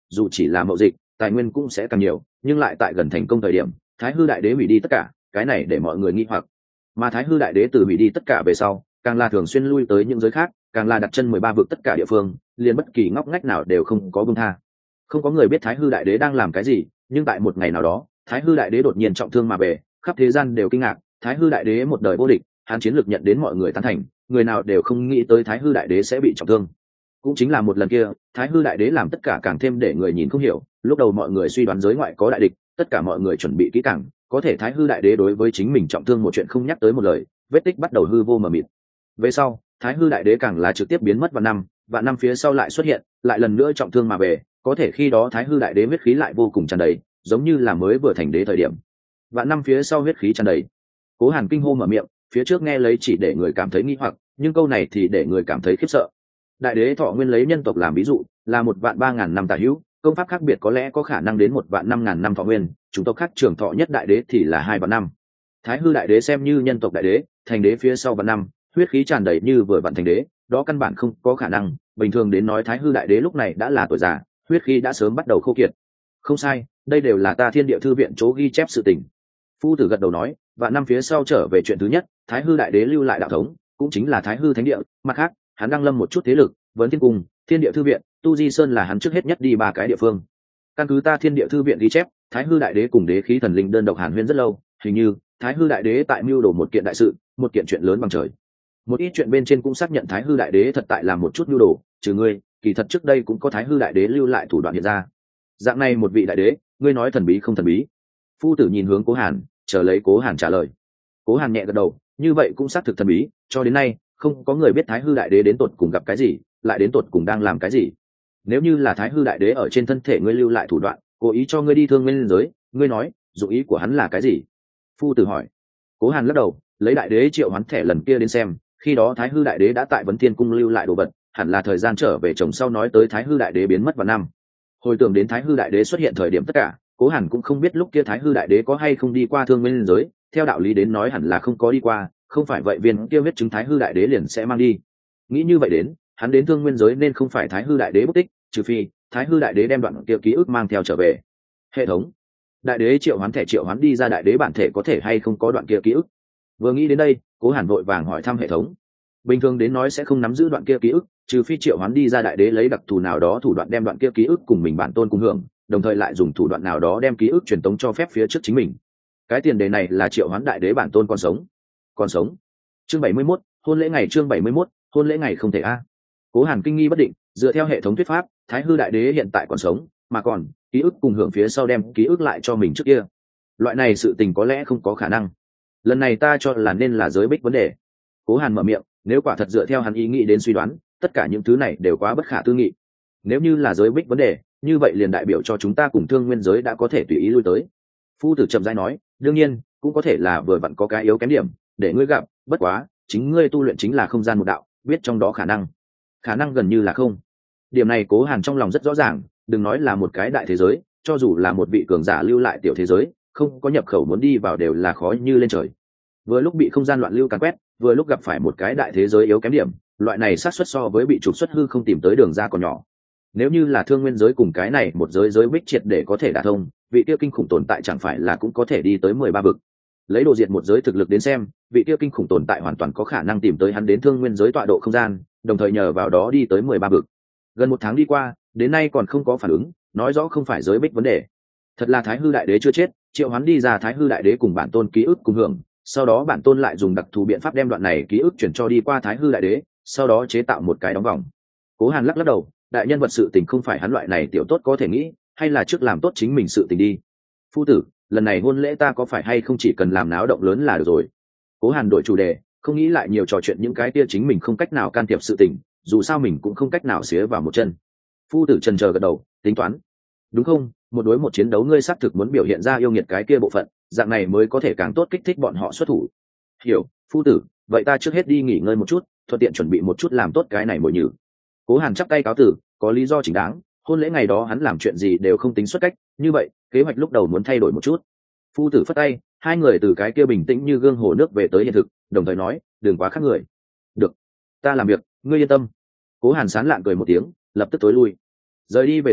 dù chỉ là mậu dịch tài nguyên cũng sẽ càng nhiều, nhưng lại tại gần thành công thời điểm Thái Hư Đại Đế hủy đi tất cả, cái này để mọi người nghi hoặc. Mà Thái Hư Đại Đế từ hủy đi tất cả về sau, càng là thường xuyên lui tới những giới khác, càng là đặt chân 13 vực tất cả địa phương, liền bất kỳ ngóc ngách nào đều không có buông tha. Không có người biết Thái Hư Đại Đế đang làm cái gì, nhưng tại một ngày nào đó, Thái Hư Đại Đế đột nhiên trọng thương mà về, khắp thế gian đều kinh ngạc. Thái Hư Đại Đế một đời vô địch, hắn chiến lược nhận đến mọi người tán thành, người nào đều không nghĩ tới Thái Hư Đại Đế sẽ bị trọng thương. Cũng chính là một lần kia, Thái Hư Đại Đế làm tất cả càng thêm để người nhìn không hiểu. Lúc đầu mọi người suy đoán giới ngoại có đại địch, tất cả mọi người chuẩn bị kỹ càng, có thể Thái Hư Đại Đế đối với chính mình trọng thương một chuyện không nhắc tới một lời, vết tích bắt đầu hư vô mờ mịt. Về sau, Thái Hư Đại Đế càng là trực tiếp biến mất vạn năm phía sau lại xuất hiện, lại lần nữa trọng thương mà về, có thể khi đó Thái Hư Đại Đế huyết khí lại vô cùng tràn đầy, giống như là mới vừa thành đế thời điểm. Vạn năm phía sau huyết khí tràn đầy. Cố Hàn kinh hô mở miệng, phía trước nghe lấy chỉ để người cảm thấy nghi hoặc, nhưng câu này thì để người cảm thấy khiếp sợ. Đại đế thọ nguyên lấy nhân tộc làm ví dụ, là 1.300.000 năm tả hữu, công pháp khác biệt có lẽ có khả năng đến 1.500.000 năm thọ nguyên, chúng tộc khác trường thọ nhất đại đế thì là 2 vạn năm. Thái Hư Đại Đế xem như nhân tộc đại đế, thành đế phía sau vạn năm, huyết khí tràn đầy như vừa vặn thành đế, đó căn bản không có khả năng. Bình thường đến nói Thái Hư Đại Đế lúc này đã là tuổi già, huyết khí đã sớm bắt đầu khô kiệt. Không sai, đây đều là ta Thiên Địa Thư viện chỗ ghi chép sự tình. Phu tử gật đầu nói, vạn năm phía sau trở về chuyện thứ nhất, Thái Hư Đại Đế lưu lại đạo thống, cũng chính là Thái Hư Thánh Địa. Mặt khác, hắn đang lâm một chút thế lực, Vấn Thiên Cung, Thiên Địa Thư viện, Tu Di Sơn là hắn trước hết nhất đi 3 cái địa phương. Căn cứ ta Thiên Địa Thư viện ghi chép, Thái Hư Đại Đế cùng đế khí thần linh đơn độc hàn huyên rất lâu, hình như Thái Hư Đại Đế tại mưu đồ một kiện đại sự, một kiện chuyện lớn bằng trời. Một ít chuyện bên trên cũng xác nhận Thái Hư Đại Đế thật tại làm một chút mưu đồ, trừ ngươi, kỳ thật trước đây cũng có Thái Hư Đại Đế lưu lại thủ đoạn hiện ra. Dạng này một vị đại đế, ngươi nói thần bí không thần bí? Phu tử nhìn hướng Cố Hàn, chờ lấy Cố Hàn trả lời. Cố Hàn nhẹ gật đầu, như vậy cũng xác thực thần bí, cho đến nay không có người biết Thái Hư Đại Đế đến tột cùng gặp cái gì, lại đến tột cùng đang làm cái gì. Nếu như là Thái Hư Đại Đế ở trên thân thể ngươi lưu lại thủ đoạn, cố ý cho ngươi đi thương nguyên giới, ngươi nói dụng ý của hắn là cái gì? Phu tử hỏi. Cố Hàn lắc đầu, lấy đại đế triệu hoán thẻ lần kia đến xem, khi đó Thái Hư Đại Đế đã tại Vấn Thiên Cung lưu lại đồ vật, hẳn là thời gian trở về chồng sau nói tới Thái Hư Đại Đế biến mất vào năm. Hồi tưởng đến Thái Hư Đại Đế xuất hiện thời điểm tất cả, Cố Hàn cũng không biết lúc kia Thái Hư Đại Đế có hay không đi qua thương nguyên giới, theo đạo lý đến nói hẳn là không có đi qua, không phải vậy viên kia huyết chứng Thái Hư Đại Đế liền sẽ mang đi. Nghĩ như vậy đến, hắn đến thương nguyên giới nên không phải Thái Hư Đại Đế bất tích, trừ phi Thái Hư Đại Đế đem đoạn kia ký ức mang theo trở về. Hệ thống, đại đế triệu hoán thẻ triệu hoán đi ra đại đế bản thể có thể hay không có đoạn kia ký ức? Vừa nghĩ đến đây, Cố Hàn vội vàng hỏi thăm hệ thống. Bình thường đến nói sẽ không nắm giữ đoạn kia ký ức, trừ phi triệu hoán đi ra đại đế lấy đặc thù nào đó thủ đoạn đem đoạn kia ký ức cùng mình bản tôn cùng hưởng, đồng thời lại dùng thủ đoạn nào đó đem ký ức truyền tống cho phép phía trước chính mình. Cái tiền đề này là triệu hoán đại đế bản tôn còn sống. Còn sống. Chương 71, hôn lễ ngày. Chương 71, hôn lễ ngày không thể a. Cố Hàn kinh nghi bất định, dựa theo hệ thống thuyết pháp, Thái Hư Đại Đế hiện tại còn sống, mà còn ký ức cùng hưởng phía sau đem ký ức lại cho mình trước kia. Loại này sự tình có lẽ không có khả năng. Lần này ta cho là nên là giới bích vấn đề. Cố Hàn mở miệng, nếu quả thật dựa theo hắn ý nghĩ đến suy đoán, tất cả những thứ này đều quá bất khả tư nghị. Nếu như là giới bích vấn đề, như vậy liền đại biểu cho chúng ta cùng thương nguyên giới đã có thể tùy ý lui tới. Phu tử chậm rãi nói, đương nhiên cũng có thể là vừa vặn có cái yếu kém điểm để ngươi gặp, bất quá chính ngươi tu luyện chính là không gian một đạo, biết trong đó khả năng gần như là không. Điểm này Cố Hàn trong lòng rất rõ ràng, đừng nói là một cái đại thế giới, cho dù là một vị cường giả lưu lại tiểu thế giới, không có nhập khẩu muốn đi vào đều là khó như lên trời. Vừa lúc bị không gian loạn lưu càn quét, vừa lúc gặp phải một cái đại thế giới yếu kém điểm, loại này xác suất so với bị trục xuất hư không tìm tới đường ra còn nhỏ. Nếu như là thương nguyên giới cùng cái này một giới bích triệt để có thể đả thông, vị kia kinh khủng tồn tại chẳng phải là cũng có thể đi tới 13 vực. Lấy đồ diệt một giới thực lực đến xem, vị kia kinh khủng tồn tại hoàn toàn có khả năng tìm tới hắn đến thương nguyên giới tọa độ không gian, đồng thời nhờ vào đó đi tới 13 vực. Gần 1 tháng đi qua, đến nay còn không có phản ứng, nói rõ không phải giới bích vấn đề. Thật là Thái Hư Đại Đế chưa chết, triệu hắn đi ra Thái Hư Đại Đế cùng bản tôn ký ức cùng hưởng, sau đó bản tôn lại dùng đặc thù biện pháp đem đoạn này ký ức chuyển cho đi qua Thái Hư Đại Đế, sau đó chế tạo một cái đóng vòng. Cố Hàn lắc đầu, đại nhân vật sự tình không phải hắn loại này tiểu tốt có thể nghĩ, hay là trước làm tốt chính mình sự tình đi. Phu tử, lần này hôn lễ ta có phải hay không chỉ cần làm náo động lớn là được rồi? Cố Hàn đổi chủ đề, không nghĩ lại nhiều trò chuyện những cái kia chính mình không cách nào can thiệp sự tình, dù sao mình cũng không cách nào xía vào một chân. Phu tử chần chờ gật đầu, tính toán. Đúng không, một đối một chiến đấu ngươi xác thực muốn biểu hiện ra yêu nghiệt cái kia bộ phận, dạng này mới có thể càng tốt kích thích bọn họ xuất thủ. Hiểu, phu tử, vậy ta trước hết đi nghỉ ngơi một chút, thuận tiện chuẩn bị một chút làm tốt cái này mồi nhử. Cố Hàn chắp tay cáo tử, có lý do chính đáng, hôn lễ ngày đó hắn làm chuyện gì đều không tính xuất cách, như vậy kế hoạch lúc đầu muốn thay đổi một chút. Phu tử phất tay, hai người từ cái kia bình tĩnh như gương hồ nước về tới hiện thực, đồng thời nói, đừng quá khác người. Được, ta làm việc, ngươi yên tâm. Cố Hàn sán lạn cười một tiếng, lập tức tối lui. Rời đi về sau,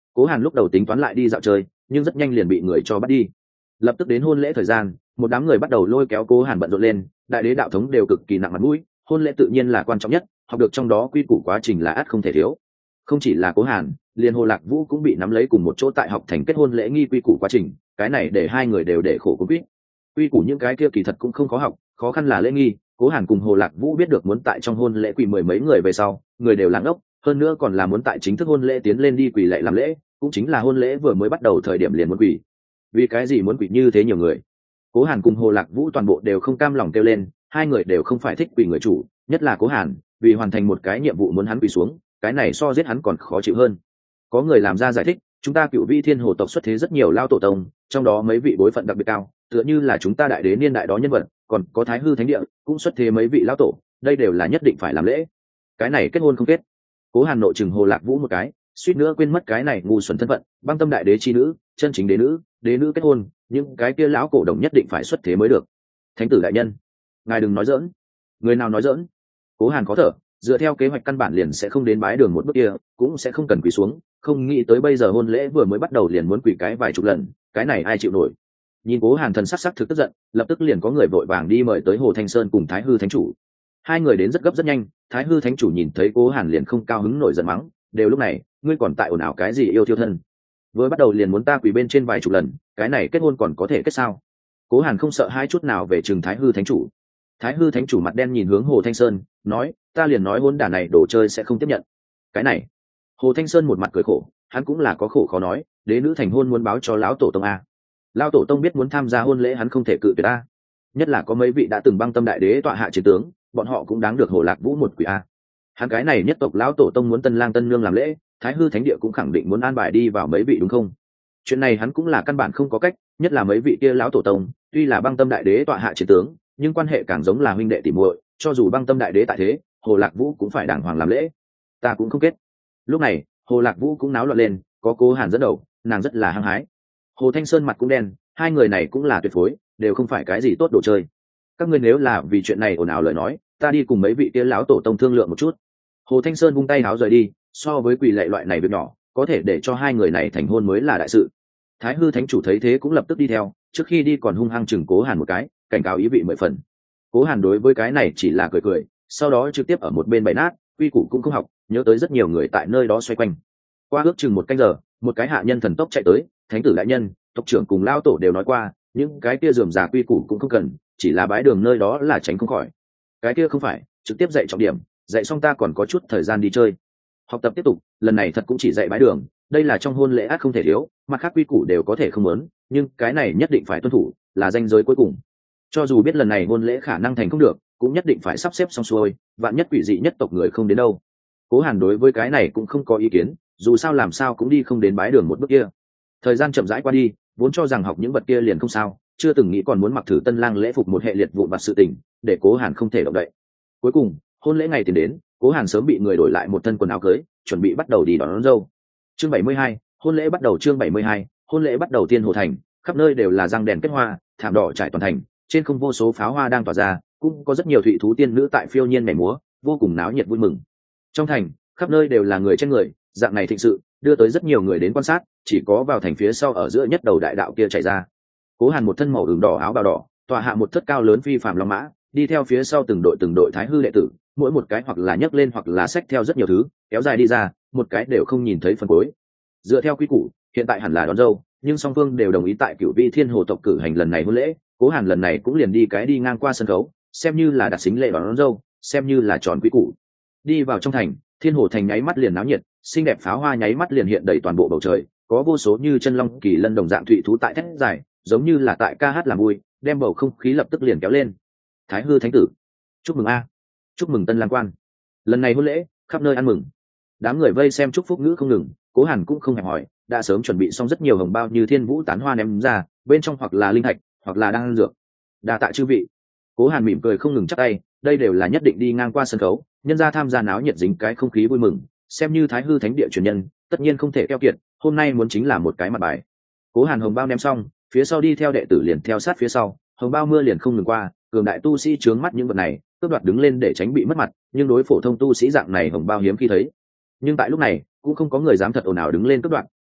Cố Hàn lúc đầu tính toán lại đi dạo chơi, nhưng rất nhanh liền bị người cho bắt đi. Lập tức đến hôn lễ thời gian, một đám người bắt đầu lôi kéo Cố Hàn bận rộn lên, đại đế đạo thống đều cực kỳ nặng mặt mũi, hôn lễ tự nhiên là quan trọng nhất, học được trong đó quy củ quá trình là ắt không thể thiếu. Không chỉ là Cố Hàn, liền Hồ Lạc Vũ cũng bị nắm lấy cùng một chỗ tại học thành kết hôn lễ nghi quy củ quá trình, cái này để hai người đều để khổ cũng biết. Quy củ những cái kia kỳ thật cũng không khó học, khó khăn là lễ nghi. Cố Hàn cùng Hồ Lạc Vũ biết được muốn tại trong hôn lễ quỳ mười mấy người về sau, người đều lặng ốc, hơn nữa còn là muốn tại chính thức hôn lễ tiến lên đi quỳ lạy làm lễ, cũng chính là hôn lễ vừa mới bắt đầu thời điểm liền muốn quỳ. Vì cái gì muốn quỳ như thế nhiều người? Cố Hàn cùng Hồ Lạc Vũ toàn bộ đều không cam lòng kêu lên, hai người đều không phải thích quỳ người chủ, nhất là Cố Hàn, vì hoàn thành một cái nhiệm vụ muốn hắn quỳ xuống, cái này so giết hắn còn khó chịu hơn. Có người làm ra giải thích, chúng ta Cựu Vi Thiên Hồ tộc xuất thế rất nhiều lao tổ tông, trong đó mấy vị bối phận đặc biệt cao, tựa như là chúng ta đại đế niên đại đó nhân vật, còn có Thái Hư Thánh Địa cũng xuất thế mấy vị lão tổ, đây đều là nhất định phải làm lễ. Cái này kết hôn không kết. Cố Hàn nội chừng Hồ Lạc Vũ một cái, suýt nữa quên mất cái này ngu xuẩn thân phận, băng tâm đại đế chi nữ, chân chính đế nữ kết hôn, những cái kia lão cổ đồng nhất định phải xuất thế mới được. Thánh tử đại nhân, ngài đừng nói giỡn. Người nào nói giỡn? Cố Hàn khó thở, dựa theo kế hoạch căn bản liền sẽ không đến bái đường một bước kia, cũng sẽ không cần quỳ xuống, không nghĩ tới bây giờ hôn lễ vừa mới bắt đầu liền muốn quỳ cái vài chục lần, cái này ai chịu nổi. Nhìn Cố Hàn thần sắc thực tức giận, lập tức liền có người vội vàng đi mời tới Hồ Thanh Sơn cùng Thái Hư Thánh chủ. Hai người đến rất gấp rất nhanh, Thái Hư Thánh chủ nhìn thấy Cố Hàn liền không cao hứng nổi giận mắng, đều lúc này, ngươi còn tại ồn ào cái gì yêu thiêu thân? Vừa bắt đầu liền muốn ta quỳ bên trên vài chục lần, cái này kết hôn còn có thể kết sao? Cố Hàn không sợ hai chút nào về trường Thái Hư Thánh chủ. Thái Hư Thánh chủ mặt đen nhìn hướng Hồ Thanh Sơn, nói, ta liền nói hôn đản này đồ chơi sẽ không tiếp nhận. Cái này, Hồ Thanh Sơn một mặt cười khổ, hắn cũng là có khổ khó nói, đế nữ thành hôn muốn báo cho lão tổ tông a. Lão tổ tông biết muốn tham gia hôn lễ hắn không thể cự tuyệt a. Nhất là có mấy vị đã từng băng tâm đại đế tọa hạ chiến tướng, bọn họ cũng đáng được Hồ Lạc Vũ một quỷ a. Hắn cái này nhất tộc lão tổ tông muốn tân lang tân nương làm lễ, Thái Hư Thánh địa cũng khẳng định muốn an bài đi vào mấy vị đúng không? Chuyện này hắn cũng là căn bản không có cách, nhất là mấy vị kia lão tổ tông, tuy là băng tâm đại đế tọa hạ chiến tướng, nhưng quan hệ càng giống là huynh đệ tỉ muội, cho dù băng tâm đại đế tại thế, Hồ Lạc Vũ cũng phải đàng hoàng làm lễ. Ta cũng không kết. Lúc này, Hồ Lạc Vũ cũng náo loạn lên, có Cố Hàn dẫn đầu, nàng rất là hăng hái. Hồ Thanh Sơn mặt cũng đen, hai người này cũng là tuyệt phối, đều không phải cái gì tốt đồ chơi. Các ngươi nếu là vì chuyện này ồn ào lời nói, ta đi cùng mấy vị kia lão tổ tông thương lượng một chút. Hồ Thanh Sơn vung tay háo rời đi, so với quỳ lệ loại này việc nhỏ, có thể để cho hai người này thành hôn mới là đại sự. Thái Hư Thánh chủ thấy thế cũng lập tức đi theo, trước khi đi còn hung hăng chừng Cố Hàn một cái, cảnh cáo ý vị mười phần. Cố Hàn đối với cái này chỉ là cười cười, sau đó trực tiếp ở một bên bày nát, quy củ cũng không học, nhớ tới rất nhiều người tại nơi đó xoay quanh. Qua ước chừng một canh giờ, một cái hạ nhân thần tốc chạy tới, thánh tử đại nhân, tộc trưởng cùng lao tổ đều nói qua, những cái kia rườm rà quy củ cũng không cần, chỉ là bái đường nơi đó là tránh không khỏi. Cái kia không phải, trực tiếp dạy trọng điểm, dạy xong ta còn có chút thời gian đi chơi. Học tập tiếp tục, lần này thật cũng chỉ dạy bái đường, đây là trong hôn lễ ắt không thể thiếu, mặt khác quy củ đều có thể không muốn, nhưng cái này nhất định phải tuân thủ, là ranh giới cuối cùng. Cho dù biết lần này hôn lễ khả năng thành không được, cũng nhất định phải sắp xếp xong xuôi, vạn nhất quỷ dị nhất tộc người không đến đâu. Cố Hàn đối với cái này cũng không có ý kiến, dù sao làm sao cũng đi không đến bái đường một bước kia. Thời gian chậm rãi qua đi, vốn cho rằng học những vật kia liền không sao, chưa từng nghĩ còn muốn mặc thử tân lang lễ phục một hệ liệt vụn vặt sự tình, để Cố Hàn không thể động đậy. Cuối cùng, hôn lễ ngày tiền đến, Cố Hàn sớm bị người đổi lại một thân quần áo cưới, chuẩn bị bắt đầu đi đón dâu. Chương 72, hôn lễ bắt đầu. Chương 72, hôn lễ bắt đầu. Tiên Hồ thành, khắp nơi đều là răng đèn kết hoa, thảm đỏ trải toàn thành, trên không vô số pháo hoa đang tỏa ra, cũng có rất nhiều thụy thú tiên nữ tại phiêu nhiên nhảy múa, vô cùng náo nhiệt vui mừng. Trong thành, khắp nơi đều là người trên người, dạng này thịnh sự, đưa tới rất nhiều người đến quan sát, chỉ có vào thành phía sau ở giữa nhất đầu đại đạo kia chạy ra. Cố Hàn một thân màu ửng đỏ áo bào đỏ, tọa hạ một thất cao lớn phi phàm long mã, đi theo phía sau từng đội Thái Hư đệ tử, mỗi một cái hoặc là nhấc lên hoặc là xách theo rất nhiều thứ, kéo dài đi ra, một cái đều không nhìn thấy phần cuối. Dựa theo quy củ, hiện tại hẳn là đón dâu, nhưng song phương đều đồng ý tại Cửu Vi Thiên Hồ tộc cử hành lần này hôn lễ, Cố Hàn lần này cũng liền đi ngang qua sân khấu, xem như là đặt xính lễ đón dâu, xem như là tròn quy củ. Đi vào trong thành, Thiên Hồ thành nháy mắt liền náo nhiệt, xinh đẹp pháo hoa nháy mắt liền hiện đầy toàn bộ bầu trời, có vô số như chân long kỳ lân đồng dạng thụy thú tại thét dài, giống như là tại ca hát làm vui, đem bầu không khí lập tức liền kéo lên. Thái Hư Thánh tử, chúc mừng a, chúc mừng tân lang quan. Lần này hôn lễ, khắp nơi ăn mừng. Đám người vây xem chúc phúc ngữ không ngừng, Cố Hàn cũng không hẹp hỏi, đã sớm chuẩn bị xong rất nhiều hồng bao như thiên vũ tán hoa ném ra, bên trong hoặc là linh thạch, hoặc là đan dược. Đa tạ chư vị. Cố Hàn mỉm cười không ngừng chắp tay, đây đều là nhất định đi ngang qua sân khấu, nhân ra tham gia náo nhiệt dính cái không khí vui mừng, xem như Thái Hư Thánh địa truyền nhân, tất nhiên không thể keo kiệt, hôm nay muốn chính là một cái mặt bài. Cố Hàn hồng bao ném xong, phía sau đi theo đệ tử liền theo sát phía sau, hồng bao mưa liền không ngừng qua, cường đại tu sĩ trướng mắt những vật này, cướp đoạt đứng lên để tránh bị mất mặt, nhưng đối phổ thông tu sĩ dạng này hồng bao hiếm khi thấy. Nhưng tại lúc này, cũng không có người dám thật ồn ào đứng lên cướp đoạt,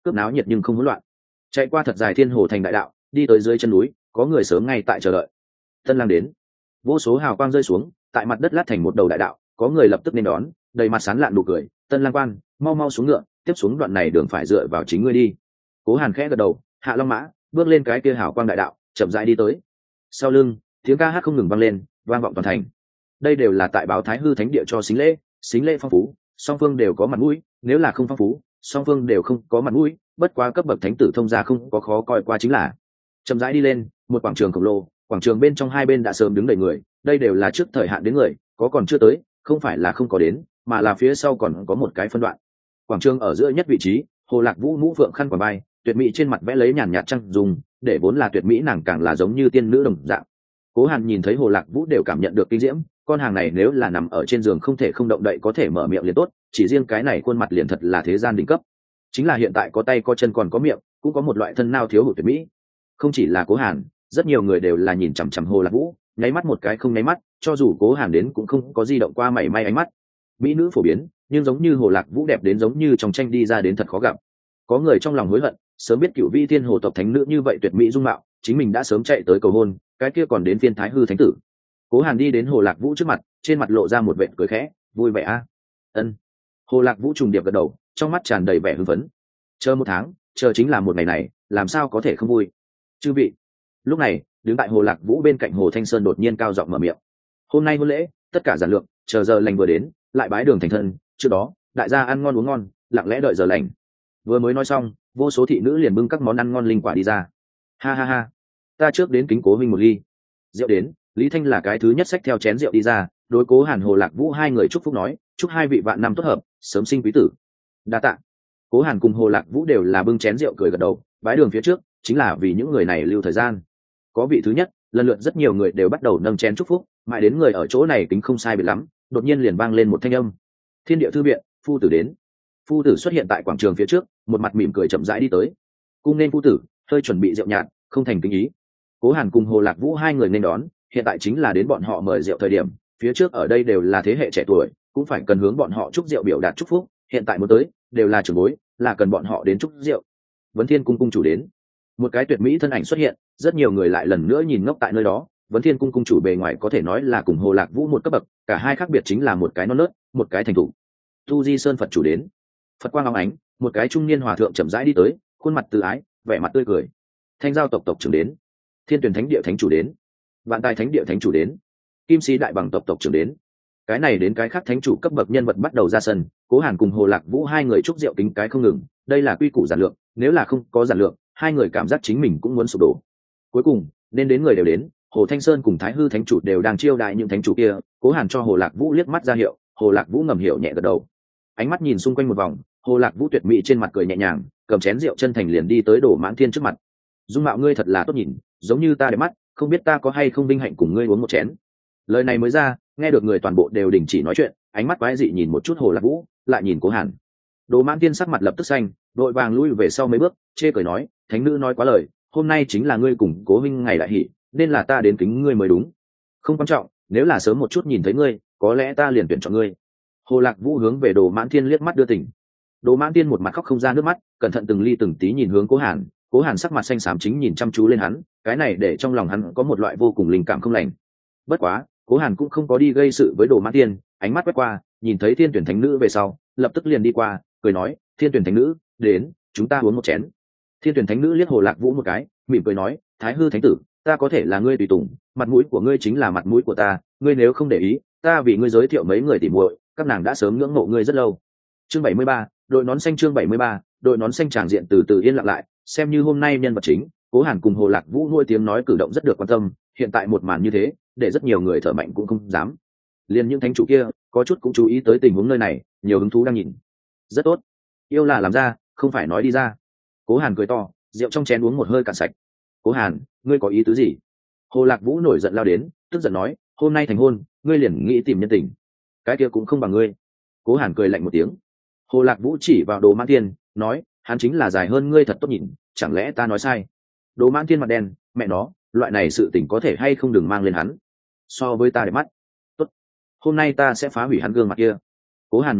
cướp náo nhiệt nhưng không hỗn loạn. Chạy qua thật dài thiên hồ thành đại đạo, đi tới dưới chân núi, có người sớm ngay tại chờ đợi. Tân lang đến. Vô số hào quang rơi xuống, tại mặt đất lát thành một đầu đại đạo, có người lập tức nên đón, đầy mặt sán lạn nụ cười. Tân lang quan, mau mau xuống ngựa, tiếp xuống đoạn này đường phải dựa vào chính ngươi đi. Cố Hàn khẽ gật đầu, hạ long mã, bước lên cái kia hào quang đại đạo, chậm rãi đi tới. Sau lưng, tiếng ca hát không ngừng vang lên, vang vọng toàn thành. Đây đều là tại báo Thái Hư Thánh Địa cho xính lễ phong phú, song phương đều có mặt mũi, nếu là không phong phú, song phương đều không có mặt mũi, bất quá cấp bậc thánh tử thông gia không có khó coi qua chính là. Chậm rãi đi lên, một quảng trường khổng lồ, quảng trường bên trong hai bên đã sớm đứng đầy người, đây đều là trước thời hạn đến người, có còn chưa tới, không phải là không có đến, mà là phía sau còn có một cái phân đoạn. Quảng trường ở giữa nhất vị trí, Hồ Lạc Vũ mũ phượng khăn quàng vai, tuyệt mỹ trên mặt vẽ lấy nhàn nhạt trăng dùng, để vốn là tuyệt mỹ nàng càng là giống như tiên nữ đồng dạng. Cố Hàn nhìn thấy Hồ Lạc Vũ đều cảm nhận được kinh diễm, con hàng này nếu là nằm ở trên giường không thể không động đậy có thể mở miệng liền tốt, chỉ riêng cái này khuôn mặt liền thật là thế gian đỉnh cấp. Chính là hiện tại có tay có chân còn có miệng, cũng có một loại thân nao thiếu hụt tuyệt mỹ. Không chỉ là Cố Hàn, rất nhiều người đều là nhìn chằm chằm Hồ Lạc Vũ, nháy mắt một cái không nháy mắt, cho dù Cố Hàn đến cũng không có di động qua mảy may ánh mắt. Mỹ nữ phổ biến, nhưng giống như Hồ Lạc Vũ đẹp đến giống như trong tranh đi ra đến thật khó gặp. Có người trong lòng hối hận, sớm biết Cửu Vi Thiên Hồ tộc thánh nữ như vậy tuyệt mỹ dung mạo, chính mình đã sớm chạy tới cầu hôn, cái kia còn đến phiên Thái Hư Thánh tử. Cố Hàn đi đến Hồ Lạc Vũ trước mặt, trên mặt lộ ra một vệt cười khẽ, vui vẻ a. Ân. Hồ Lạc Vũ trùng điệp gật đầu, trong mắt tràn đầy vẻ hưng phấn. Chờ một tháng, chờ chính là một ngày này, làm sao có thể không vui. Chư vị. Lúc này, đứng tại Hồ Lạc Vũ bên cạnh Hồ Thanh Sơn đột nhiên cao giọng mở miệng. Hôm nay hôn lễ, tất cả giản lược, chờ giờ lành vừa đến, lại bái đường thành thân, trước đó, đại gia ăn ngon uống ngon, lặng lẽ đợi giờ lành. Vừa mới nói xong, vô số thị nữ liền bưng các món ăn ngon linh quả đi ra. Ha ha ha, ta trước đến kính Cố huynh một ly. Rượu đến, Lý Thanh là cái thứ nhất xách theo chén rượu đi ra, đối Cố Hàn Hồ Lạc Vũ hai người chúc phúc nói, chúc hai vị vạn năm tốt hợp, sớm sinh quý tử. Đa tạ. Cố Hàn cùng Hồ Lạc Vũ đều là bưng chén rượu cười gật đầu, bái đường phía trước, chính là vì những người này lưu thời gian. Có vị thứ nhất, lần lượt rất nhiều người đều bắt đầu nâng chén chúc phúc, mãi đến người ở chỗ này kính không sai biệt lắm, đột nhiên liền vang lên một thanh âm. Thiên địa thư viện, phu tử đến. Phu tử xuất hiện tại quảng trường phía trước, một mặt mỉm cười chậm rãi đi tới. Cung nên phu tử, hơi chuẩn bị rượu nhạt, không thành kính ý. Cố Hàn cùng Hồ Lạc Vũ hai người nên đón, hiện tại chính là đến bọn họ mời rượu thời điểm, phía trước ở đây đều là thế hệ trẻ tuổi, cũng phải cần hướng bọn họ chúc rượu biểu đạt chúc phúc, hiện tại muốn tới, đều là trưởng bối, là cần bọn họ đến chúc rượu. Vấn Thiên cung cung chủ đến. Một cái tuyệt mỹ thân ảnh xuất hiện, rất nhiều người lại lần nữa nhìn ngốc tại nơi đó. Vấn Thiên cung cung chủ bề ngoài có thể nói là cùng Hồ Lạc Vũ một cấp bậc, cả hai khác biệt chính là một cái non nớt, một cái thành thủ. Tu Di Sơn Phật chủ đến. Phật quang óng ánh, một cái trung niên hòa thượng chậm rãi đi tới, khuôn mặt từ ái, vẻ mặt tươi cười. Thanh Giao tộc tộc trưởng đến. Thiên Tuyển Thánh Địa thánh chủ đến. Vạn Tài Thánh Địa thánh chủ đến. Kim Sĩ Đại Bằng tộc tộc trưởng đến. Cái này đến cái khác thánh chủ cấp bậc nhân vật bắt đầu ra sân. Cố Hàn cùng Hồ Lạc Vũ hai người chúc rượu kính cái không ngừng, đây là quy củ giản lược, nếu là không có giản lược, hai người cảm giác chính mình cũng muốn sụp đổ. Cuối cùng, nên đến người đều đến, Hồ Thanh Sơn cùng Thái Hư thánh chủ đều đang chiêu đãi những thánh chủ kia. Cố Hàn cho Hồ Lạc Vũ liếc mắt ra hiệu, Hồ Lạc Vũ ngầm hiểu nhẹ gật đầu. Ánh mắt nhìn xung quanh một vòng, Hồ Lạc Vũ tuyệt mỹ trên mặt cười nhẹ nhàng, cầm chén rượu chân thành liền đi tới Đồ Mãn Thiên trước mặt. Dung mạo ngươi thật là tốt nhìn, giống như ta đẹp mắt, không biết ta có hay không vinh hạnh cùng ngươi uống một chén. Lời này mới ra, nghe được người toàn bộ đều đình chỉ nói chuyện, ánh mắt quái dị nhìn một chút Hồ Lạc Vũ, lại nhìn Cố Hàn. Đồ Mãn Thiên sắc mặt lập tức xanh, đội vàng lui về sau mấy bước, chê cười nói, thánh nữ nói quá lời, hôm nay chính là ngươi cùng Cố huynh ngày đại hỷ, nên là ta đến kính ngươi mới đúng. Không quan trọng, nếu là sớm một chút nhìn thấy ngươi, có lẽ ta liền tuyển chọn ngươi. Hồ Lạc Vũ hướng về Đồ Mãn Thiên liếc mắt đưa tình. Đồ Mãn Thiên một mặt khóc không ra nước mắt, cẩn thận từng ly từng tí nhìn hướng Cố Hàn. Cố Hàn sắc mặt xanh xám chính nhìn chăm chú lên hắn, cái này để trong lòng hắn có một loại vô cùng linh cảm không lành. Bất quá, Cố Hàn cũng không có đi gây sự với Đồ Mãn Thiên, ánh mắt quét qua, nhìn thấy Thiên Tuyển Thánh Nữ về sau, lập tức liền đi qua, cười nói, Thiên Tuyển Thánh Nữ, đến, chúng ta uống một chén. Thiên Tuyển Thánh Nữ liếc Hồ Lạc Vũ một cái, mỉm cười nói, Thái Hư Thánh tử, ta có thể là ngươi tùy tùng, mặt mũi của ngươi chính là mặt mũi của ta, ngươi nếu không để ý, ta vì ngươi giới thiệu mấy người tỉ muội, các nàng đã sớm ngưỡng mộ ngươi rất lâu. Chương 73, đội nón xanh. Chương 73, đội nón xanh. Tràng diện từ từ yên lặng lại, xem như hôm nay nhân vật chính, Cố Hàn cùng Hồ Lạc Vũ nuôi tiếng nói cử động rất được quan tâm, hiện tại một màn như thế, để rất nhiều người thở mạnh cũng không dám. Liên những thánh chủ kia, có chút cũng chú ý tới tình huống nơi này, nhiều hứng thú đang nhìn. Rất tốt, yêu là làm ra, không phải nói đi ra. Cố Hàn cười to, rượu trong chén uống một hơi cạn sạch. Cố Hàn, ngươi có ý tứ gì? Hồ Lạc Vũ nổi giận lao đến, tức giận nói, hôm nay thành hôn, ngươi liền nghĩ tìm nhân tình, cái kia cũng không bằng ngươi. Cố Hàn cười lạnh một tiếng. Hồ Lạc Vũ chỉ vào Đồ Mãn Thiên, nói, hắn chính là dài hơn ngươi thật tốt nhìn, chẳng lẽ ta nói sai? Đồ Mãn Thiên mặt đen, mẹ nó, loại này sự tình có thể hay không đừng mang lên hắn. So với ta để mắt, tốt, hôm nay ta sẽ phá hủy hắn gương mặt kia. Cố Hàn nổi giận,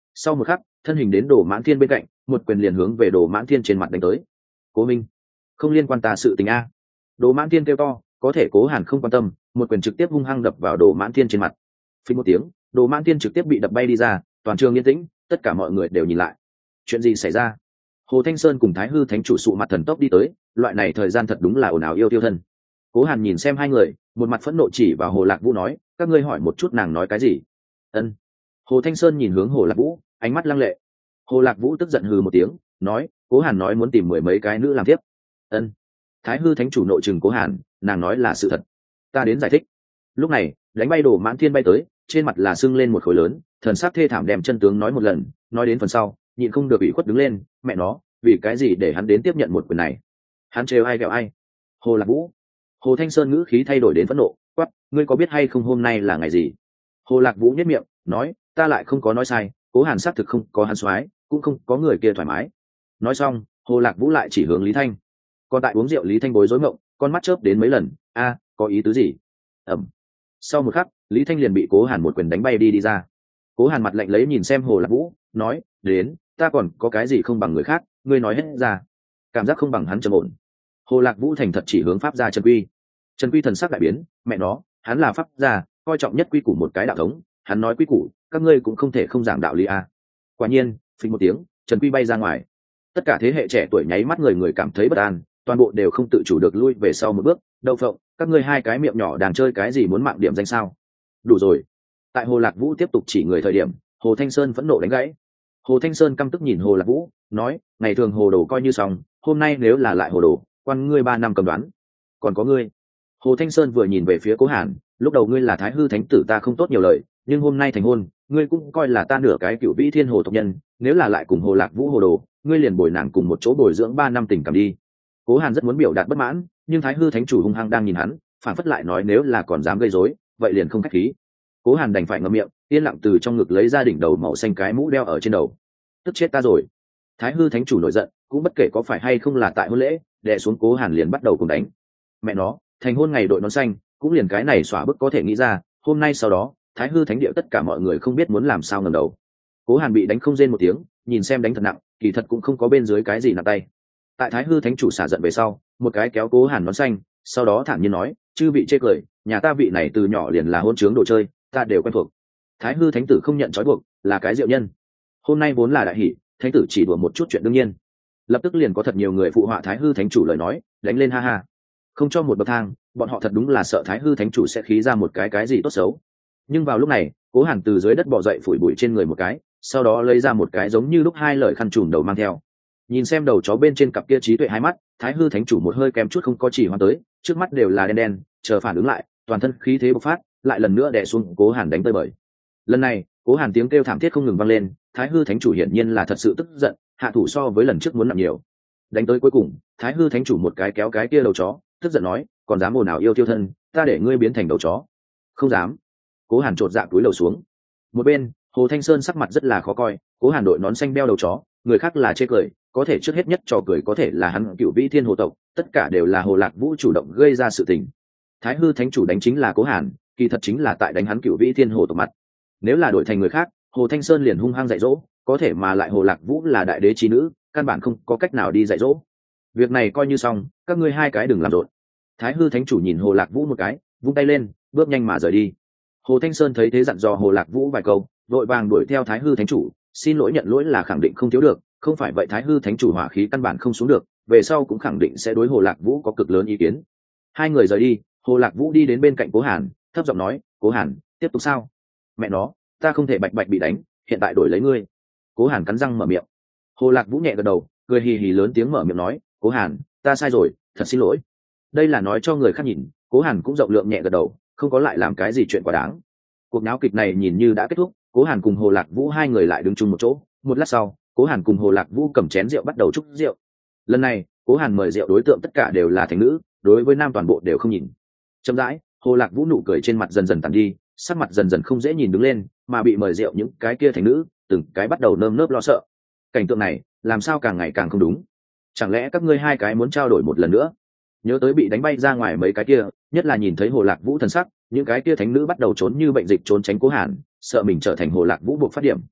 sau một khắc thân hình đến Đồ Mãn Thiên bên cạnh, một quyền liền hướng về Đồ Mãn Thiên trên mặt đánh tới. Cố Minh, không liên quan ta sự tình a. Đồ Mãn Thiên kêu to, có thể Cố Hàn không quan tâm, một quyền trực tiếp hung hăng đập vào Đồ Mãn Thiên trên mặt. Phình một tiếng, Đồ Mãn Thiên trực tiếp bị đập bay đi ra, toàn trường yên tĩnh, tất cả mọi người đều nhìn lại. Chuyện gì xảy ra? Hồ Thanh Sơn cùng Thái Hư Thánh chủ sụ mặt thần tốc đi tới, loại này thời gian thật đúng là ồn ào yêu tiêu thân. Cố Hàn nhìn xem hai người, một mặt phẫn nộ chỉ vào Hồ Lạc Vũ nói, các ngươi hỏi một chút nàng nói cái gì? Ân. Hồ Thanh Sơn nhìn hướng Hồ Lạc Vũ, ánh mắt lăng lệ. Hồ Lạc Vũ tức giận hừ một tiếng, nói, Cố Hàn nói muốn tìm mười mấy cái nữ làm tiếp. Ân. Thái Hư Thánh chủ nội trừng Cố Hàn, nàng nói là sự thật. Ta đến giải thích. Lúc này, đánh bay Đồ Mãn Thiên bay tới, trên mặt là sưng lên một khối lớn, thần sắc thê thảm đem chân tướng nói một lần, nói đến phần sau, nhịn không được ủy khuất đứng lên, mẹ nó, vì cái gì để hắn đến tiếp nhận một quyền này? Hắn trêu ai ghẹo ai? Hồ Lạc Vũ. Hồ Thanh Sơn ngữ khí thay đổi đến phẫn nộ, quát, ngươi có biết hay không hôm nay là ngày gì? Hồ Lạc Vũ nhếch miệng, nói, ta lại không có nói sai, Cố Hàn xác thực không có hắn soái, cũng không có người kia thoải mái. Nói xong, Hồ Lạc Vũ lại chỉ hướng Lý Thanh. Còn tại uống rượu Lý Thanh bối rối mộng, con mắt chớp đến mấy lần, a, có ý tứ gì? Ẩm. Sau một khắc, Lý Thanh liền bị Cố Hàn một quyền đánh bay đi ra. Cố Hàn mặt lạnh lấy nhìn xem Hồ Lạc Vũ, nói, đến, ta còn có cái gì không bằng người khác, ngươi nói hết ra. Cảm giác không bằng hắn trầm ổn. Hồ Lạc Vũ thành thật chỉ hướng pháp gia Trần Quy. Trần Quy thần sắc đại biến, mẹ nó, hắn là pháp gia, coi trọng nhất quy củ một cái đạo thống, hắn nói quy củ, các ngươi cũng không thể không giảng đạo lý a. Quả nhiên, phình một tiếng, Trần Quy bay ra ngoài. Tất cả thế hệ trẻ tuổi nháy mắt người người cảm thấy bất an, toàn bộ đều không tự chủ được lui về sau một bước. Đậu phộng, các ngươi hai cái miệng nhỏ đang chơi cái gì muốn mạng điểm danh sao? Đủ rồi. Tại Hồ Lạc Vũ tiếp tục chỉ người thời điểm, Hồ Thanh Sơn phẫn nộ đánh gãy. Hồ Thanh Sơn căm tức nhìn Hồ Lạc Vũ, nói, ngày thường hồ đồ coi như xong, hôm nay nếu là lại hồ đồ, quan ngươi 3 năm cầm đoán. Còn có ngươi. Hồ Thanh Sơn vừa nhìn về phía Cố Hàn, lúc đầu ngươi là Thái Hư Thánh tử ta không tốt nhiều lời, nhưng hôm nay thành hôn, ngươi cũng coi là ta nửa cái Cửu Vĩ Thiên Hồ tộc nhân, nếu là lại cùng Hồ Lạc Vũ hồ đồ, ngươi liền bồi nàng cùng một chỗ bồi dưỡng 3 năm tình cảm đi. Cố Hàn rất muốn biểu đạt bất mãn, nhưng Thái Hư Thánh chủ hung hăng đang nhìn hắn, phản phất lại nói nếu là còn dám gây rối, vậy liền không khách khí. Cố Hàn đành phải ngậm miệng, yên lặng từ trong ngực lấy ra đỉnh đầu màu xanh cái mũ đeo ở trên đầu. Tức chết ta rồi. Thái Hư Thánh chủ nổi giận, cũng bất kể có phải hay không là tại hôn lễ, đè xuống Cố Hàn liền bắt đầu cùng đánh. Mẹ nó, thành hôn ngày đội nón xanh, cũng liền cái này xỏa bức có thể nghĩ ra, hôm nay sau đó, Thái Hư Thánh địa tất cả mọi người không biết muốn làm sao ngẩng đầu. Cố Hàn bị đánh không rên một tiếng, nhìn xem đánh thật nặng, kỳ thật cũng không có bên dưới cái gì nặng tay. Tại Thái Hư Thánh chủ xả giận về sau, một cái kéo Cố Hàn nón xanh, sau đó thản nhiên nói, chư vị chê cười, nhà ta vị này từ nhỏ liền là hôn trướng đồ chơi, ta đều quen thuộc. Thái Hư Thánh tử không nhận trói buộc, là cái diệu nhân. Hôm nay vốn là đại hỷ, Thánh tử chỉ đùa một chút chuyện đương nhiên. Lập tức liền có thật nhiều người phụ họa Thái Hư Thánh chủ lời nói, đánh lên ha ha. Không cho một bậc thang, bọn họ thật đúng là sợ Thái Hư Thánh chủ sẽ khí ra một cái gì tốt xấu. Nhưng vào lúc này, Cố Hàn từ dưới đất bò dậy phủi bụi trên người một cái, sau đó lấy ra một cái giống như lúc hai lời khăn trùm đầu mang theo. Nhìn xem đầu chó bên trên cặp kia trí tuệ hai mắt, Thái Hư Thánh chủ một hơi kém chút không có chỉ hoan tới, trước mắt đều là đen đen, chờ phản ứng lại, toàn thân khí thế bộc phát, lại lần nữa đè xuống Cố Hàn đánh tơi bời. Lần này, Cố Hàn tiếng kêu thảm thiết không ngừng vang lên, Thái Hư Thánh chủ hiển nhiên là thật sự tức giận, hạ thủ so với lần trước muốn nặng nhiều. Đánh tới cuối cùng, Thái Hư Thánh chủ một cái kéo cái kia đầu chó, tức giận nói, còn dám ồn ào yêu tiêu thân, ta để ngươi biến thành đầu chó. Không dám. Cố Hàn trột dạ cúi đầu xuống. Một bên, Hồ Thanh Sơn sắc mặt rất là khó coi, Cố Hàn đội nón xanh đeo đầu chó, người khác là chê cười, có thể trước hết nhất trò cười có thể là hắn Cửu Vĩ Thiên Hồ tộc, tất cả đều là Hồ Lạc Vũ chủ động gây ra sự tình. Thái Hư Thánh chủ đánh chính là Cố Hàn, kỳ thật chính là tại đánh hắn Cửu Vĩ Thiên Hồ tộc mặt. Nếu là đổi thành người khác, Hồ Thanh Sơn liền hung hăng dạy dỗ, có thể mà lại Hồ Lạc Vũ là đại đế chi nữ, căn bản không có cách nào đi dạy dỗ. Việc này coi như xong, các ngươi hai cái đừng làm rộn. Thái Hư Thánh chủ nhìn Hồ Lạc Vũ một cái, vung tay lên, bước nhanh mà rời đi. Hồ Thanh Sơn thấy thế dặn dò Hồ Lạc Vũ vài câu, vội vàng đuổi theo Thái Hư Thánh chủ, xin lỗi nhận lỗi là khẳng định không thiếu được, không phải vậy Thái Hư Thánh chủ hỏa khí căn bản không xuống được, về sau cũng khẳng định sẽ đối Hồ Lạc Vũ có cực lớn ý kiến. Hai người rời đi, Hồ Lạc Vũ đi đến bên cạnh Cố Hàn, thấp giọng nói, Cố Hàn, tiếp tục sao? Mẹ nó, ta không thể bạch bạch bị đánh, hiện tại đổi lấy ngươi. Cố Hàn cắn răng mở miệng. Hồ Lạc Vũ nhẹ gật đầu, cười hì hì lớn tiếng mở miệng nói, Cố Hàn, ta sai rồi, thật xin lỗi. Đây là nói cho người khác nhìn, Cố Hàn cũng rộng lượng nhẹ gật đầu, không có lại làm cái gì chuyện quá đáng. Cuộc náo kịch này nhìn như đã kết thúc, Cố Hàn cùng Hồ Lạc Vũ hai người lại đứng chung một chỗ. Một lát sau, Cố Hàn cùng Hồ Lạc Vũ cầm chén rượu bắt đầu chúc rượu. Lần này, Cố Hàn mời rượu đối tượng tất cả đều là thành nữ, đối với nam toàn bộ đều không nhìn. Chậm rãi, Hồ Lạc Vũ nụ cười trên mặt dần dần tàn đi, sắc mặt dần dần không dễ nhìn đứng lên, mà bị mời rượu những cái kia thành nữ, từng cái bắt đầu nơm nớp lo sợ. Cảnh tượng này, làm sao càng ngày càng không đúng? Chẳng lẽ các ngươi hai cái muốn trao đổi một lần nữa? Nhớ tới bị đánh bay ra ngoài mấy cái kia, nhất là nhìn thấy Hồ Lạc Vũ thần sắc, những cái kia thánh nữ bắt đầu trốn như bệnh dịch trốn tránh Cố Hàn, sợ mình trở thành Hồ Lạc Vũ buộc phát điểm.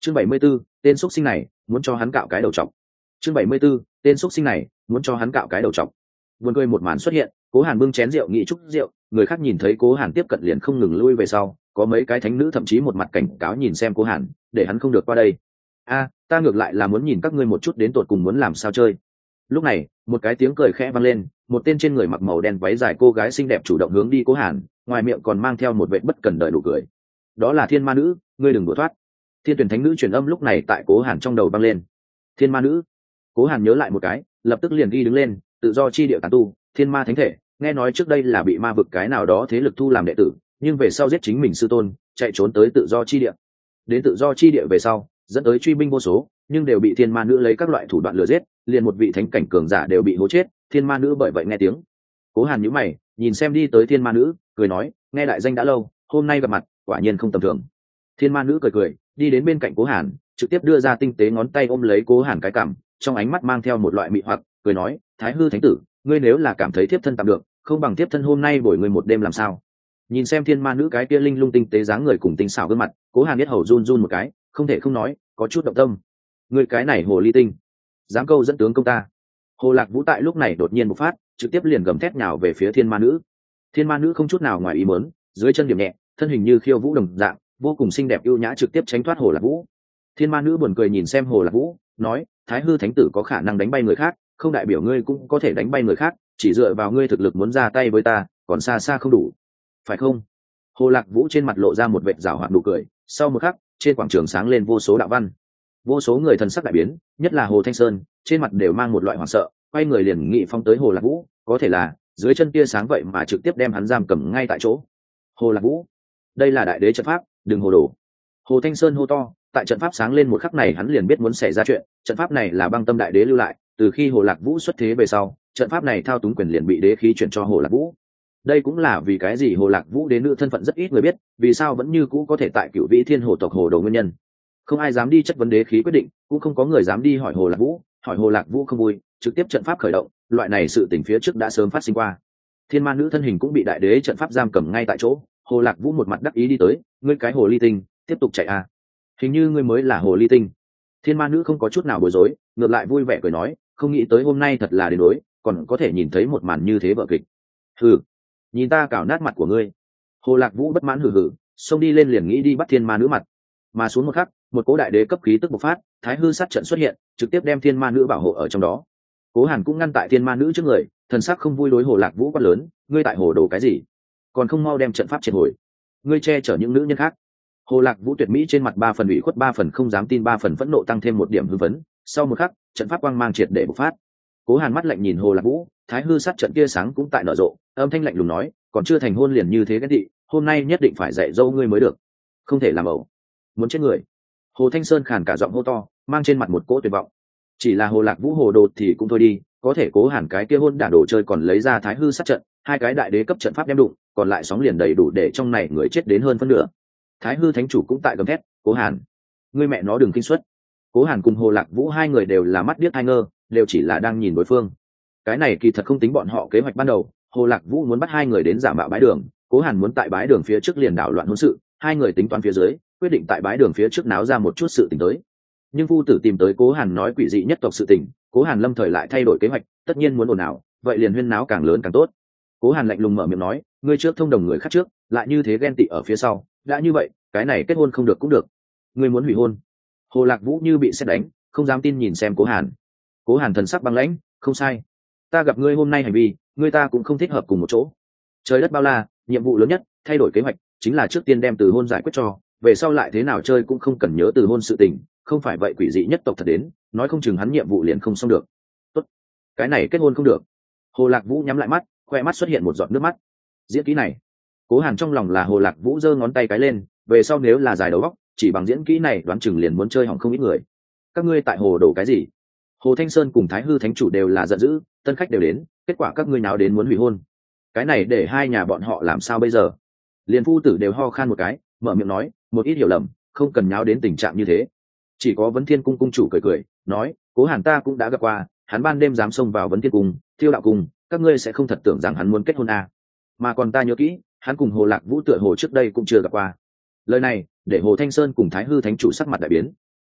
chương 74, tên xúc sinh này muốn cho hắn cạo cái đầu trọc. chương 74, tên xúc sinh này muốn cho hắn cạo cái đầu trọc. Buồn cười một màn xuất hiện, Cố Hàn bưng chén rượu nghị chúc rượu, người khác nhìn thấy Cố Hàn tiếp cận liền không ngừng lui về sau, có mấy cái thánh nữ thậm chí một mặt cảnh cáo nhìn xem Cố Hàn, để hắn không được qua đây. Ta ngược lại là muốn nhìn các ngươi một chút đến tột cùng muốn làm sao chơi. Lúc này, một cái tiếng cười khẽ vang lên, một tên trên người mặc màu đen váy dài cô gái xinh đẹp chủ động hướng đi Cố Hàn, ngoài miệng còn mang theo một vẻ bất cần đời nụ cười. Đó là Thiên Ma Nữ, ngươi đừng đùa thoát. Thiên tuyển thánh nữ truyền âm lúc này tại Cố Hàn trong đầu vang lên. Thiên Ma Nữ. Cố Hàn nhớ lại một cái, lập tức liền ghi đứng lên, tự do chi địa tán tu, thiên ma thánh thể, nghe nói trước đây là bị ma vực cái nào đó thế lực thu làm đệ tử, nhưng về sau giết chính mình sư tôn, chạy trốn tới tự do chi địa. Đến tự do chi địa về sau, dẫn tới truy binh vô số, nhưng đều bị thiên ma nữ lấy các loại thủ đoạn lừa giết, liền một vị thánh cảnh cường giả đều bị hố chết, thiên ma nữ bởi vậy nghe tiếng. Cố Hàn nhíu mày, nhìn xem đi tới thiên ma nữ, cười nói, nghe đại danh đã lâu, hôm nay gặp mặt, quả nhiên không tầm thường. Thiên ma nữ cười cười, đi đến bên cạnh Cố Hàn, trực tiếp đưa ra tinh tế ngón tay ôm lấy Cố Hàn cái cằm, trong ánh mắt mang theo một loại mị hoặc, cười nói, Thái hư thánh tử, ngươi nếu là cảm thấy thiếp thân tạm được, không bằng thiếp thân hôm nay bồi ngươi một đêm làm sao? Nhìn xem thiên ma nữ cái kia linh lung tinh tế dáng người cùng tinh xảo gương mặt, Cố Hàn biết hầu run run một cái, không thể không nói, có chút động tâm. Ngươi cái này hồ ly tinh, dám câu dẫn tướng công ta. Hồ Lạc Vũ tại lúc này đột nhiên bộc phát, trực tiếp liền gầm thét nhào về phía thiên ma nữ. Thiên ma nữ không chút nào ngoài ý muốn, dưới chân điểm nhẹ, thân hình như khiêu vũ đồng dạng, vô cùng xinh đẹp ưu nhã trực tiếp tránh thoát Hồ Lạc Vũ. Thiên ma nữ buồn cười nhìn xem Hồ Lạc Vũ, nói, Thái hư thánh tử có khả năng đánh bay người khác, không đại biểu ngươi cũng có thể đánh bay người khác, chỉ dựa vào ngươi thực lực muốn ra tay với ta còn xa xa không đủ, phải không? Hồ Lạc Vũ trên mặt lộ ra một vệt giảo hoạt nụ cười, sau một khắc trên quảng trường sáng lên vô số đạo văn, vô số người thần sắc đại biến, nhất là Hồ Thanh Sơn trên mặt đều mang một loại hoảng sợ, quay người liền nghị phong tới Hồ Lạc Vũ, có thể là dưới chân tia sáng vậy mà trực tiếp đem hắn giam cầm ngay tại chỗ. Hồ Lạc Vũ, đây là đại đế trận pháp, đừng hồ đồ. Hồ Thanh Sơn hô to, tại trận pháp sáng lên một khắc này hắn liền biết muốn xảy ra chuyện, trận pháp này là băng tâm đại đế lưu lại, từ khi Hồ Lạc Vũ xuất thế về sau, trận pháp này thao túng quyền liền bị đế khí chuyển cho Hồ Lạc Vũ. Đây cũng là vì cái gì Hồ Lạc Vũ đế nữ thân phận rất ít người biết, vì sao vẫn như cũ có thể tại Cửu Vĩ Thiên Hồ tộc hồ đồ nguyên nhân. Không ai dám đi chất vấn đế khí quyết định, cũng không có người dám đi hỏi Hồ Lạc Vũ, hỏi Hồ Lạc Vũ không vui, trực tiếp trận pháp khởi động, loại này sự tình phía trước đã sớm phát sinh qua. Thiên ma nữ thân hình cũng bị đại đế trận pháp giam cầm ngay tại chỗ, Hồ Lạc Vũ một mặt đắc ý đi tới, ngươi cái hồ ly tinh, tiếp tục chạy à? Hình như ngươi mới là hồ ly tinh. Thiên ma nữ không có chút nào bối rối, ngược lại vui vẻ cười nói, không nghĩ tới hôm nay thật là đến đối, còn có thể nhìn thấy một màn như thế vở kịch. Hừ, nhìn ta cào nát mặt của ngươi. Hồ Lạc Vũ bất mãn hừ hừ, xông đi lên liền nghĩ đi bắt thiên ma nữ mặt, mà xuống một khắc, một cỗ đại đế cấp khí tức bộc phát, thái hư sát trận xuất hiện, trực tiếp đem thiên ma nữ bảo hộ ở trong đó. Cố Hàn cũng ngăn tại thiên ma nữ trước người, thần sắc không vui đối Hồ Lạc Vũ quát lớn, ngươi tại hồ đồ cái gì? Còn không mau đem trận pháp triệt hồi. Ngươi che chở những nữ nhân khác. Hồ Lạc Vũ tuyệt mỹ trên mặt 3 phần ủy khuất, 3 phần không dám tin, 3 phần phẫn nộ tăng thêm một điểm hưng phấn. Sau một khắc, trận pháp quang mang triệt để bộc phát. Cố Hàn mắt lạnh nhìn Hồ Lạc Vũ, thái hư sát trận kia sáng cũng tại nở rộ, âm thanh lạnh lùng nói, còn chưa thành hôn liền như thế ghen tị, hôm nay nhất định phải dạy dỗ ngươi mới được, không thể làm ẩu, muốn chết người. Hồ Thanh Sơn khàn cả giọng hô to, mang trên mặt một cỗ tuyệt vọng. Chỉ là Hồ Lạc Vũ hồ đồ thì cũng thôi đi, có thể Cố Hàn cái kia hôn đản đồ chơi còn lấy ra thái hư sát trận, hai cái đại đế cấp trận pháp đem đụng, còn lại sóng liền đầy đủ để trong này người chết đến hơn phân nửa. Thái hư thánh chủ cũng tại gầm thét, Cố Hàn, ngươi mẹ nó đừng kinh suất. Cố Hàn cùng Hồ Lạc Vũ hai người đều là mắt điếc hai ngơ, đều chỉ là đang nhìn đối phương. Cái này kỳ thật không tính bọn họ kế hoạch ban đầu, Hồ Lạc Vũ muốn bắt hai người đến giả mạo bái đường, Cố Hàn muốn tại bái đường phía trước liền đảo loạn hôn sự, hai người tính toán phía dưới, quyết định tại bái đường phía trước náo ra một chút sự tình tới. Nhưng phu tử tìm tới Cố Hàn nói quỷ dị nhất tộc sự tình, Cố Hàn lâm thời lại thay đổi kế hoạch, tất nhiên muốn ồn ào, vậy liền huyên náo càng lớn càng tốt. Cố Hàn lạnh lùng mở miệng nói, ngươi trước thông đồng người khác trước, lại như thế ghen tị ở phía sau, đã như vậy, cái này kết hôn không được cũng được. Ngươi muốn hủy hôn? Hồ Lạc Vũ như bị sét đánh, không dám tin nhìn xem Cố Hàn. Cố Hàn thần sắc băng lãnh, không sai, ta gặp ngươi hôm nay hành vi, ngươi ta cũng không thích hợp cùng một chỗ. Trời đất bao la, nhiệm vụ lớn nhất, thay đổi kế hoạch, chính là trước tiên đem từ hôn giải quyết cho, về sau lại thế nào chơi cũng không cần nhớ từ hôn sự tình, không phải vậy quỷ dị nhất tộc thật đến, nói không chừng hắn nhiệm vụ liền không xong được. Tốt, cái này kết hôn không được. Hồ Lạc Vũ nhắm lại mắt, khoe mắt xuất hiện một giọt nước mắt. Diễn kỹ này, Cố Hàn trong lòng là Hồ Lạc Vũ giơ ngón tay cái lên, về sau nếu là giải đầu góc, chỉ bằng diễn kỹ này đoán chừng liền muốn chơi hỏng không ít người. Các ngươi tại hồ đổ cái gì? Hồ Thanh Sơn cùng Thái hư thánh chủ đều là giận dữ, tân khách đều đến, kết quả các ngươi nào đến muốn hủy hôn? Cái này để hai nhà bọn họ làm sao bây giờ? Liên phu tử đều ho khan một cái, mở miệng nói, một ít hiểu lầm, không cần nháo đến tình trạng như thế. Chỉ có Vấn Thiên cung cung chủ cười cười, nói, Cố Hàn ta cũng đã gặp qua, hắn ban đêm dám xông vào Vấn Thiên cung, Thiêu đạo cung, các ngươi sẽ không thật tưởng rằng hắn muốn kết hôn à? Mà còn ta nhớ kỹ, hắn cùng Hồ Lạc Vũ tựa hồ trước đây cũng chưa gặp qua. Lời này để Hồ Thanh Sơn cùng Thái hư thánh chủ sắc mặt đại biến.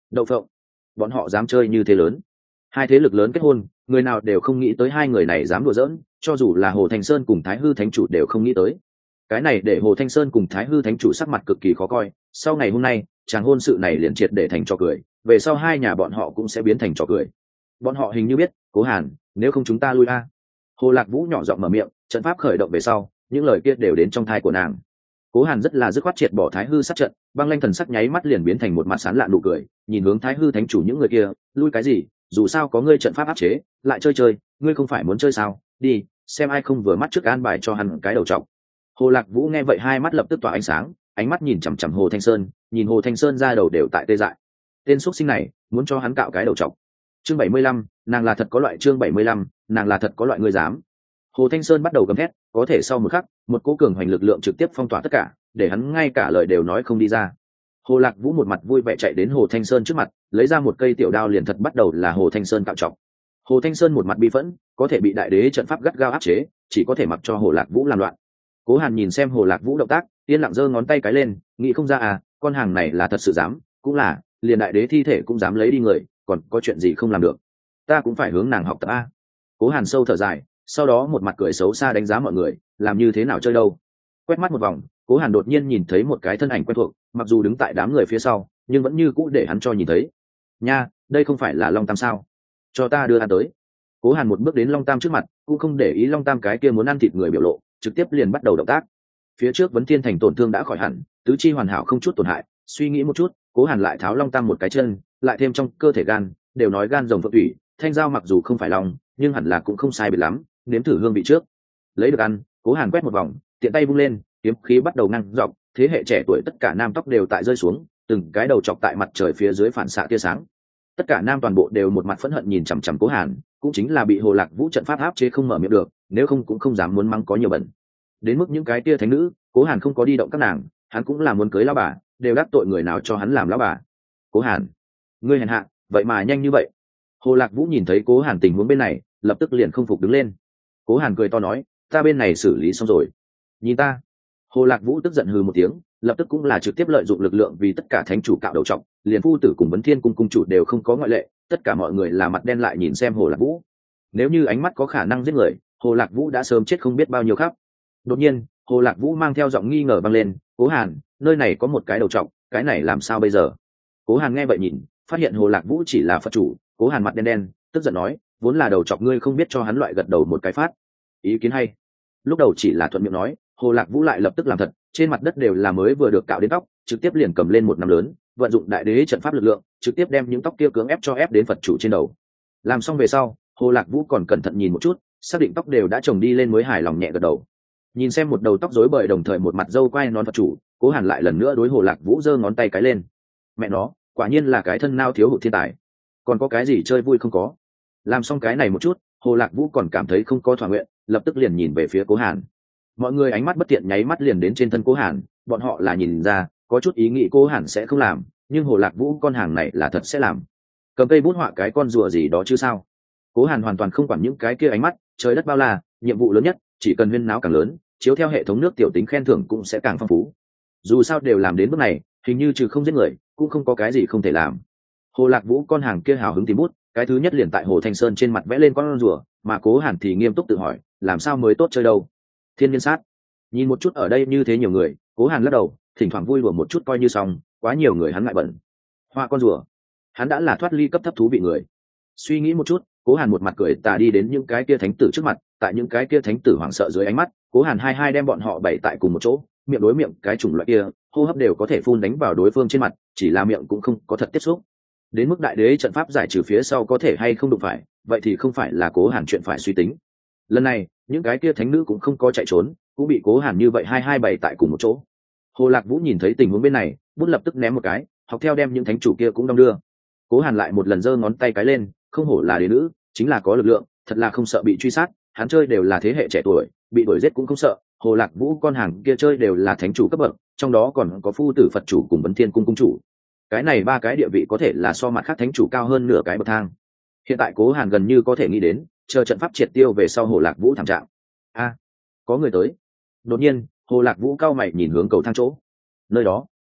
Đậu phộng, bọn họ dám chơi như thế lớn. Hai thế lực lớn kết hôn, người nào đều không nghĩ tới hai người này dám đùa giỡn, cho dù là Hồ Thanh Sơn cùng Thái Hư Thánh chủ đều không nghĩ tới. Cái này để Hồ Thanh Sơn cùng Thái Hư Thánh chủ sắc mặt cực kỳ khó coi, sau ngày hôm nay chàng hôn sự này liền triệt để thành trò cười, về sau hai nhà bọn họ cũng sẽ biến thành trò cười. Bọn họ hình như biết, Cố Hàn, nếu không chúng ta lui a. Hồ Lạc Vũ nhỏ giọng mở miệng, trận pháp khởi động về sau, những lời kia đều đến trong tai của nàng. Cố Hàn rất là dứt khoát triệt bỏ Thái Hư sát trận, băng lanh thần sắc nháy mắt liền biến thành một mặt sán lạ nụ cười, nhìn hướng Thái Hư Thánh chủ những người kia, lui cái gì, dù sao có ngươi trận pháp áp chế, lại chơi chơi, ngươi không phải muốn chơi sao, đi, xem ai không vừa mắt trước an bài cho hắn cái đầu trọc. Hồ Lạc Vũ nghe vậy hai mắt lập tức tỏa ánh sáng, ánh mắt nhìn chằm chằm Hồ Thanh Sơn, nhìn Hồ Thanh Sơn ra đầu đều tại tê dại. Tên xuất sinh này, muốn cho hắn cạo cái đầu trọc. Chương 75, nàng là thật có loại. Chương 75, nàng là thật có loại, ngươi dám. Hồ Thanh Sơn bắt đầu gầm thét, có thể sau một khắc, một cỗ cường hoành lực lượng trực tiếp phong tỏa tất cả, để hắn ngay cả lời đều nói không đi ra. Hồ Lạc Vũ một mặt vui vẻ chạy đến Hồ Thanh Sơn trước mặt, lấy ra một cây tiểu đao liền thật bắt đầu là Hồ Thanh Sơn cạo trọc. Hồ Thanh Sơn một mặt bi phẫn, có thể bị đại đế trận pháp gắt gao áp chế, chỉ có thể mặc cho Hồ Lạc Vũ làm loạn. Cố Hàn nhìn xem Hồ Lạc Vũ động tác, yên lặng giơ ngón tay cái lên, nghĩ không ra à, con hàng này là thật sự dám, cũng là, liền đại đế thi thể cũng dám lấy đi người, còn có chuyện gì không làm được. Ta cũng phải hướng nàng học tập a. Cố Hàn sâu thở dài, sau đó một mặt cười xấu xa đánh giá mọi người, làm như thế nào chơi đâu. Quét mắt một vòng, Cố Hàn đột nhiên nhìn thấy một cái thân ảnh quen thuộc, mặc dù đứng tại đám người phía sau, nhưng vẫn như cũ để hắn cho nhìn thấy. Nha, đây không phải là Long Tam sao? Cho ta đưa hắn tới. Cố Hàn một bước đến Long Tam trước mặt, cũng không để ý Long Tam cái kia muốn ăn thịt người biểu lộ, trực tiếp liền bắt đầu động tác. Phía trước Vấn Thiên Thành tổn thương đã khỏi hẳn, tứ chi hoàn hảo không chút tổn hại, suy nghĩ một chút, Cố Hàn lại tháo Long Tam một cái chân, lại thêm trong cơ thể gan, đều nói gan rồng phượng thủy, thanh giao mặc dù không phải long, nhưng hẳn là cũng không sai biệt lắm, nếm thử hương vị trước. Lấy được ăn, Cố Hàn quét một vòng, tiện tay vung lên, kiếm khí bắt đầu năng dọc, thế hệ trẻ tuổi tất cả nam tóc đều tại rơi xuống, từng cái đầu chọc tại mặt trời phía dưới phản xạ tia sáng. Tất cả nam toàn bộ đều một mặt phẫn hận nhìn chằm chằm Cố Hàn, cũng chính là bị Hồ Lạc Vũ trận pháp áp chế không mở miệng được, nếu không cũng không dám muốn mắng có nhiều bẩn. Đến mức những cái tia thánh nữ, Cố Hàn không có đi động các nàng, hắn cũng là muốn cưới lão bà, đều đắc tội người nào cho hắn làm lão bà. Cố Hàn, ngươi hèn hạ, vậy mà nhanh như vậy. Hồ Lạc Vũ nhìn thấy Cố Hàn tình huống bên này, lập tức liền không phục đứng lên. Cố Hàn cười to nói, ta bên này xử lý xong rồi, nhìn ta. Hồ Lạc Vũ tức giận hừ một tiếng, lập tức cũng là trực tiếp lợi dụng lực lượng vì tất cả thánh chủ cạo đầu trọc, liền phu tử cùng Vấn Thiên cung cung chủ đều không có ngoại lệ, tất cả mọi người là mặt đen lại nhìn xem Hồ Lạc Vũ. Nếu như ánh mắt có khả năng giết người, Hồ Lạc Vũ đã sớm chết không biết bao nhiêu khắp. Đột nhiên, Hồ Lạc Vũ mang theo giọng nghi ngờ vang lên, Cố Hàn, nơi này có một cái đầu trọc, cái này làm sao bây giờ? Cố Hàn nghe vậy nhìn, phát hiện Hồ Lạc Vũ chỉ là Phật chủ. Cố Hàn mặt đen đen, tức giận nói, vốn là đầu chọc ngươi không biết cho hắn loại gật đầu một cái phát. Ý kiến hay. Lúc đầu chỉ là thuận miệng nói, Hồ Lạc Vũ lại lập tức làm thật, trên mặt đất đều là mới vừa được cạo đến tóc, trực tiếp liền cầm lên một nắm lớn, vận dụng đại đế trận pháp lực lượng, trực tiếp đem những tóc kia cưỡng ép cho ép đến Phật chủ trên đầu. Làm xong về sau, Hồ Lạc Vũ còn cẩn thận nhìn một chút, xác định tóc đều đã trồng đi lên mới hài lòng nhẹ gật đầu. Nhìn xem một đầu tóc rối bời đồng thời một mặt râu quai nón Phật chủ, Cố Hàn lại lần nữa đối Hồ Lạc Vũ giơ ngón tay cái lên. Mẹ nó, quả nhiên là cái thân nao thiếu hụt thiên tài. Còn có cái gì chơi vui không có? Làm xong cái này một chút, Hồ Lạc Vũ còn cảm thấy không có thỏa nguyện, lập tức liền nhìn về phía Cố Hàn. Mọi người ánh mắt bất tiện nháy mắt liền đến trên thân Cố Hàn, bọn họ là nhìn ra có chút ý nghĩ Cố Hàn sẽ không làm, nhưng Hồ Lạc Vũ con hàng này là thật sẽ làm. Cầm cây bút họa cái con rùa gì đó chứ sao? Cố Hàn hoàn toàn không quản những cái kia ánh mắt, trời đất bao la, nhiệm vụ lớn nhất, chỉ cần huyên náo càng lớn, chiếu theo hệ thống nước tiểu tính khen thưởng cũng sẽ càng phong phú. Dù sao đều làm đến bước này, hình như trừ không giết người, cũng không có cái gì không thể làm. Hồ Lạc Vũ con hàng kia hào hứng tìm bút, cái thứ nhất liền tại Hồ Thanh Sơn trên mặt vẽ lên con rùa, mà Cố Hàn thì nghiêm túc tự hỏi, làm sao mới tốt chơi đâu? Thiên Nhiên Sát. Nhìn một chút ở đây như thế nhiều người, Cố Hàn lắc đầu, thỉnh thoảng vui đùa một chút coi như xong, quá nhiều người hắn ngại bận. Hoa con rùa, hắn đã là thoát ly cấp thấp thú vị người. Suy nghĩ một chút, Cố Hàn một mặt cười tà đi đến những cái kia thánh tử trước mặt, tại những cái kia thánh tử hoảng sợ dưới ánh mắt, Cố Hàn hai đem bọn họ bày tại cùng một chỗ, miệng đối miệng, cái chủng loại kia, hô hấp đều có thể phun đánh vào đối phương trên mặt, chỉ là miệng cũng không có thật tiếp xúc. Đến mức đại đế trận pháp giải trừ phía sau có thể hay không đụng phải, vậy thì không phải là Cố Hàn chuyện phải suy tính. Lần này, những cái kia thánh nữ cũng không có chạy trốn, cũng bị Cố Hàn như vậy hai bày tại cùng một chỗ. Hồ Lạc Vũ nhìn thấy tình huống bên này, bút lập tức ném một cái, học theo đem những thánh chủ kia cũng đong đưa. Cố Hàn lại một lần giơ ngón tay cái lên, không hổ là đế nữ, chính là có lực lượng, thật là không sợ bị truy sát, hắn chơi đều là thế hệ trẻ tuổi, bị đuổi giết cũng không sợ. Hồ Lạc Vũ con hàng kia chơi đều là thánh chủ cấp bậc, trong đó còn có phu tử Phật chủ cùng Vấn Thiên cung cung chủ. Cái này ba cái địa vị có thể là so mặt khác thánh chủ cao hơn nửa cái bậc thang. Hiện tại Cố Hàn gần như có thể nghĩ đến, chờ trận pháp triệt tiêu về sau Hồ Lạc Vũ thảm trạng. A, có người tới. Đột nhiên, Hồ Lạc Vũ cao mày nhìn hướng cầu thang chỗ. Nơi đó,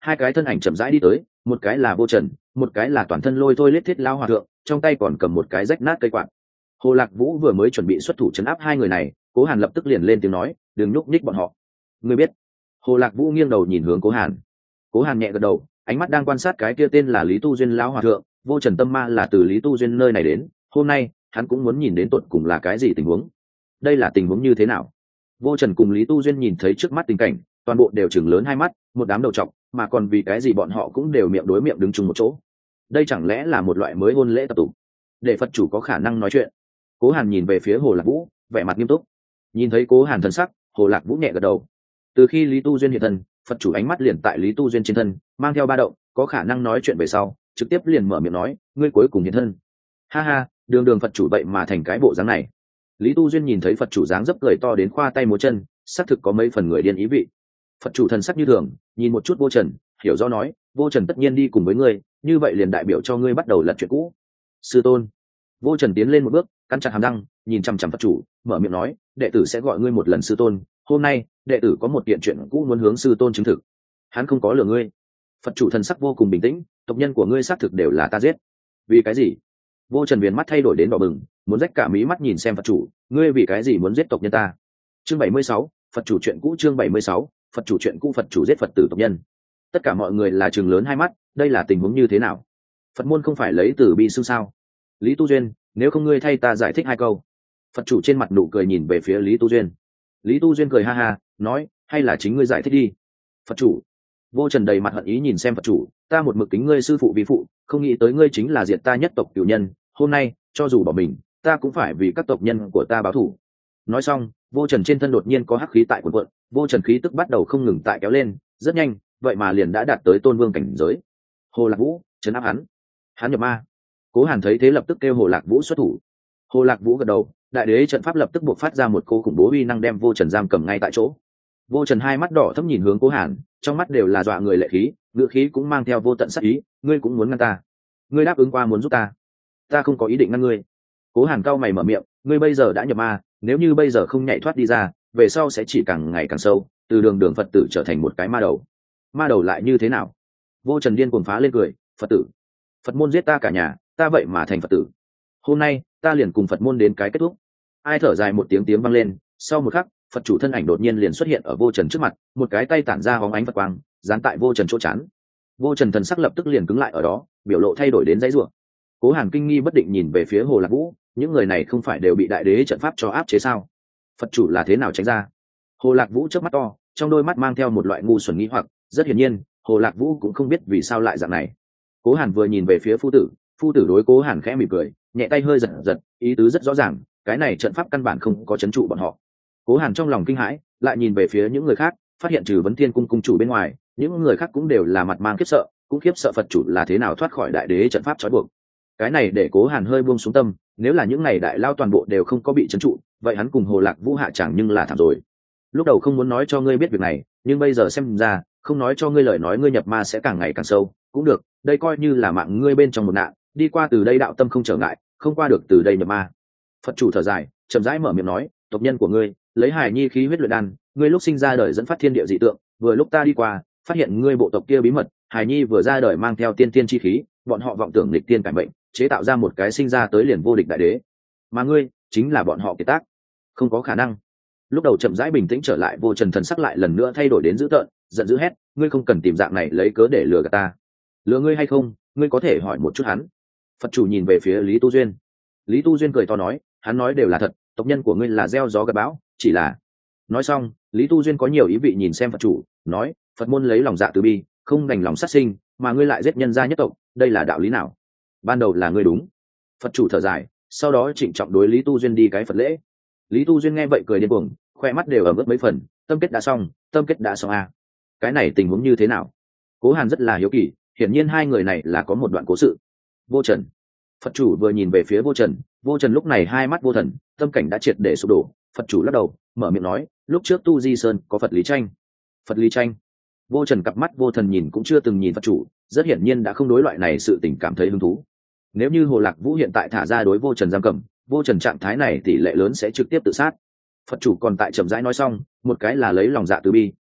hai cái thân ảnh chậm rãi đi tới, một cái là Vô Trần, một cái là toàn thân lôi thôi lết thiết lao hòa thượng, trong tay còn cầm một cái rách nát cây quạt. Hồ Lạc Vũ vừa mới chuẩn bị xuất thủ trấn áp hai người này, Cố Hàn lập tức liền lên tiếng nói, đừng nhúc nhích bọn họ. Ngươi biết? Hồ Lạc Vũ nghiêng đầu nhìn hướng Cố Hàn. Cố Hàn nhẹ gật đầu, ánh mắt đang quan sát cái kia tên là Lý Tu Duyên lão hòa thượng. Vô Trần tâm ma là từ Lý Tu Duyên nơi này đến, hôm nay hắn cũng muốn nhìn đến tột cùng là cái gì tình huống. Đây là tình huống như thế nào? Vô Trần cùng Lý Tu Duyên nhìn thấy trước mắt tình cảnh, toàn bộ đều chừng lớn hai mắt, một đám đầu trọc, mà còn vì cái gì bọn họ cũng đều miệng đối miệng đứng chung một chỗ. Đây chẳng lẽ là một loại mới hôn lễ tập tục, để Phật chủ có khả năng nói chuyện? Cố Hàn nhìn về phía Hồ Lạc Vũ, vẻ mặt nghiêm túc. Nhìn thấy Cố Hàn thần sắc, Hồ Lạc Vũ nhẹ gật đầu. Từ khi Lý Tu Duyên hiện thân, Phật chủ ánh mắt liền tại Lý Tu Duyên trên thân, mang theo ba động, có khả năng nói chuyện về sau, trực tiếp liền mở miệng nói, ngươi cuối cùng hiện thân. Ha ha, đường Phật chủ vậy mà thành cái bộ dáng này. Lý Tu Duyên nhìn thấy Phật chủ dáng dấp cười to đến khoa tay múa chân, xác thực có mấy phần người điên ý vị. Phật chủ thần sắc như thường, nhìn một chút Vô Trần, hiểu rõ nói, Vô Trần tất nhiên đi cùng với ngươi, như vậy liền đại biểu cho ngươi bắt đầu lật chuyện cũ. Sư tôn. Vô Trần tiến lên một bước, cắn chặt hàm răng, nhìn chằm chằm Phật chủ, mở miệng nói, đệ tử sẽ gọi ngươi một lần sư tôn, hôm nay đệ tử có một kiện chuyện cũ muốn hướng sư tôn chứng thực. Hắn không có lừa ngươi. Phật chủ thần sắc vô cùng bình tĩnh, tộc nhân của ngươi xác thực đều là ta giết. Vì cái gì? Vô Trần viền mắt thay đổi đến đỏ bừng, muốn rách cả mí mắt nhìn xem Phật chủ, ngươi vì cái gì muốn giết tộc nhân ta? Chương 76, Phật chủ chuyện cũ. Chương 76, Phật chủ chuyện cũ. Phật chủ giết Phật tử tộc nhân. Tất cả mọi người là trừng lớn hai mắt, đây là tình huống như thế nào? Phật môn không phải lấy từ bi xưng sao? Lý Tu Duyên, nếu không ngươi thay ta giải thích hai câu. Phật chủ trên mặt nụ cười nhìn về phía Lý Tu Duyên. Lý Tu Duyên cười ha ha, nói, hay là chính ngươi giải thích đi. Phật chủ. Vô Trần đầy mặt hận ý nhìn xem Phật chủ, ta một mực kính ngươi sư phụ vi phụ, không nghĩ tới ngươi chính là diệt ta nhất tộc cửu nhân, hôm nay cho dù bỏ mình ta cũng phải vì các tộc nhân của ta báo thù. Nói xong, Vô Trần trên thân đột nhiên có hắc khí tại cuộn cuộn, Vô Trần khí tức bắt đầu không ngừng tại kéo lên, rất nhanh, vậy mà liền đã đạt tới tôn vương cảnh giới. Hồ Lạc Vũ, trấn áp hắn. Hắn nhập ma. Cố Hàn thấy thế lập tức kêu Hồ Lạc Vũ xuất thủ. Hồ Lạc Vũ gật đầu, đại đế trận pháp lập tức buộc phát ra một cô khủng bố uy năng đem Vô Trần giam cầm ngay tại chỗ. Vô Trần hai mắt đỏ thẫm nhìn hướng Cố Hàn, trong mắt đều là dọa người lệ khí, ngữ khí cũng mang theo vô tận sát ý, ngươi cũng muốn ngăn ta? Ngươi đáp ứng qua muốn giúp ta? Ta không có ý định ngăn ngươi. Cố Hàn cau mày mở miệng, ngươi bây giờ đã nhập ma, nếu như bây giờ không nhảy thoát đi ra, về sau sẽ chỉ càng ngày càng sâu, từ đường Phật tử trở thành một cái ma đầu. Ma đầu lại như thế nào? Vô Trần điên cuồng phá lên cười, Phật tử, Phật môn giết ta cả nhà, ta vậy mà thành Phật tử. Hôm nay ta liền cùng Phật môn đến cái kết thúc. Ai thở dài một tiếng vang lên, sau một khắc, Phật chủ thân ảnh đột nhiên liền xuất hiện ở Vô Trần trước mặt, một cái tay tản ra hóng ánh Phật quang, dán tại Vô Trần chỗ chán. Vô Trần thần sắc lập tức liền cứng lại ở đó, biểu lộ thay đổi đến dãy rủa. Cố Hàn kinh nghi bất định nhìn về phía Hồ Lạc Vũ, những người này không phải đều bị đại đế trận pháp cho áp chế sao? Phật chủ là thế nào tránh ra? Hồ Lạc Vũ chớp mắt to, trong đôi mắt mang theo một loại ngu xuẩn nghi hoặc, rất hiển nhiên, Hồ Lạc Vũ cũng không biết vì sao lại dạng này. Cố Hàn vừa nhìn về phía phu tử đối Cố Hàn khẽ mỉm cười, nhẹ tay hơi giật giật, ý tứ rất rõ ràng, cái này trận pháp căn bản không có trấn trụ bọn họ. Cố Hàn trong lòng kinh hãi, lại nhìn về phía những người khác, phát hiện trừ Vấn Thiên cung cung chủ bên ngoài, những người khác cũng đều là mặt mang khiếp sợ, cũng khiếp sợ Phật chủ là thế nào thoát khỏi đại đế trận pháp trói buộc. Cái này để Cố Hàn hơi buông xuống tâm, nếu là những này đại lao toàn bộ đều không có bị trấn trụ, vậy hắn cùng Hồ Lạc Vũ hạ chẳng nhưng là thảm rồi. Lúc đầu không muốn nói cho ngươi biết việc này, nhưng bây giờ xem ra, không nói cho ngươi lời nói ngươi nhập ma sẽ càng ngày càng sâu, cũng được, đây coi như là mạng ngươi bên trong một nạn, đi qua từ đây đạo tâm không trở ngại, không qua được từ đây nhập ma. Phật chủ thở dài, chậm rãi mở miệng nói, tộc nhân của ngươi lấy hài nhi khí huyết luyện đan, ngươi lúc sinh ra đời dẫn phát thiên địa dị tượng, vừa lúc ta đi qua, phát hiện ngươi bộ tộc kia bí mật, hài nhi vừa ra đời mang theo tiên tiên chi khí, bọn họ vọng tưởng nghịch tiên cải mệnh, chế tạo ra một cái sinh ra tới liền vô địch đại đế, mà ngươi chính là bọn họ kiệt tác. Không có khả năng. Lúc đầu chậm rãi bình tĩnh trở lại Vô Trần thần sắc lại lần nữa thay đổi đến dữ tợn, giận dữ hét, ngươi không cần tìm dạng này lấy cớ để lừa gạt ta. Lừa ngươi hay không, ngươi có thể hỏi một chút hắn. Phật chủ nhìn về phía Lý Tu Duyên. Lý Tu Duyên cười to nói, hắn nói đều là thật, tộc nhân của ngươi là gieo gió gặt bão, chỉ là. Nói xong, Lý Tu Duyên có nhiều ý vị nhìn xem Phật chủ, nói, Phật môn lấy lòng dạ từ bi, không đành lòng sát sinh, mà ngươi lại giết nhân gia nhất tộc, đây là đạo lý nào? Ban đầu là ngươi đúng. Phật chủ thở dài, sau đó trịnh trọng đối Lý Tu Duyên đi cái Phật lễ. Lý Tu Duyên nghe vậy cười điên cuồng, khoe mắt đều ẩm ướt mấy phần, tâm kết đã xong à. Cái này tình huống như thế nào? Cố Hàn rất là hiếu kỳ, hiển nhiên hai người này là có một đoạn cố sự. Vô Trần. Phật chủ vừa nhìn về phía Vô Trần lúc này hai mắt vô thần, tâm cảnh đã triệt để sụp đổ. Phật chủ lắc đầu, mở miệng nói, lúc trước Tu Di Sơn có Phật Lý Tranh. Phật Lý Tranh. Vô Trần cặp mắt vô thần nhìn cũng chưa từng nhìn Phật chủ, rất hiển nhiên đã không đối loại này sự tình cảm thấy hứng thú. Nếu như Hồ Lạc Vũ hiện tại thả ra đối Vô Trần giam cầm, Vô Trần trạng thái này tỷ lệ lớn sẽ trực tiếp tự sát. Phật chủ còn tại chậm rãi nói xong, một cái là lấy lòng dạ từ bi,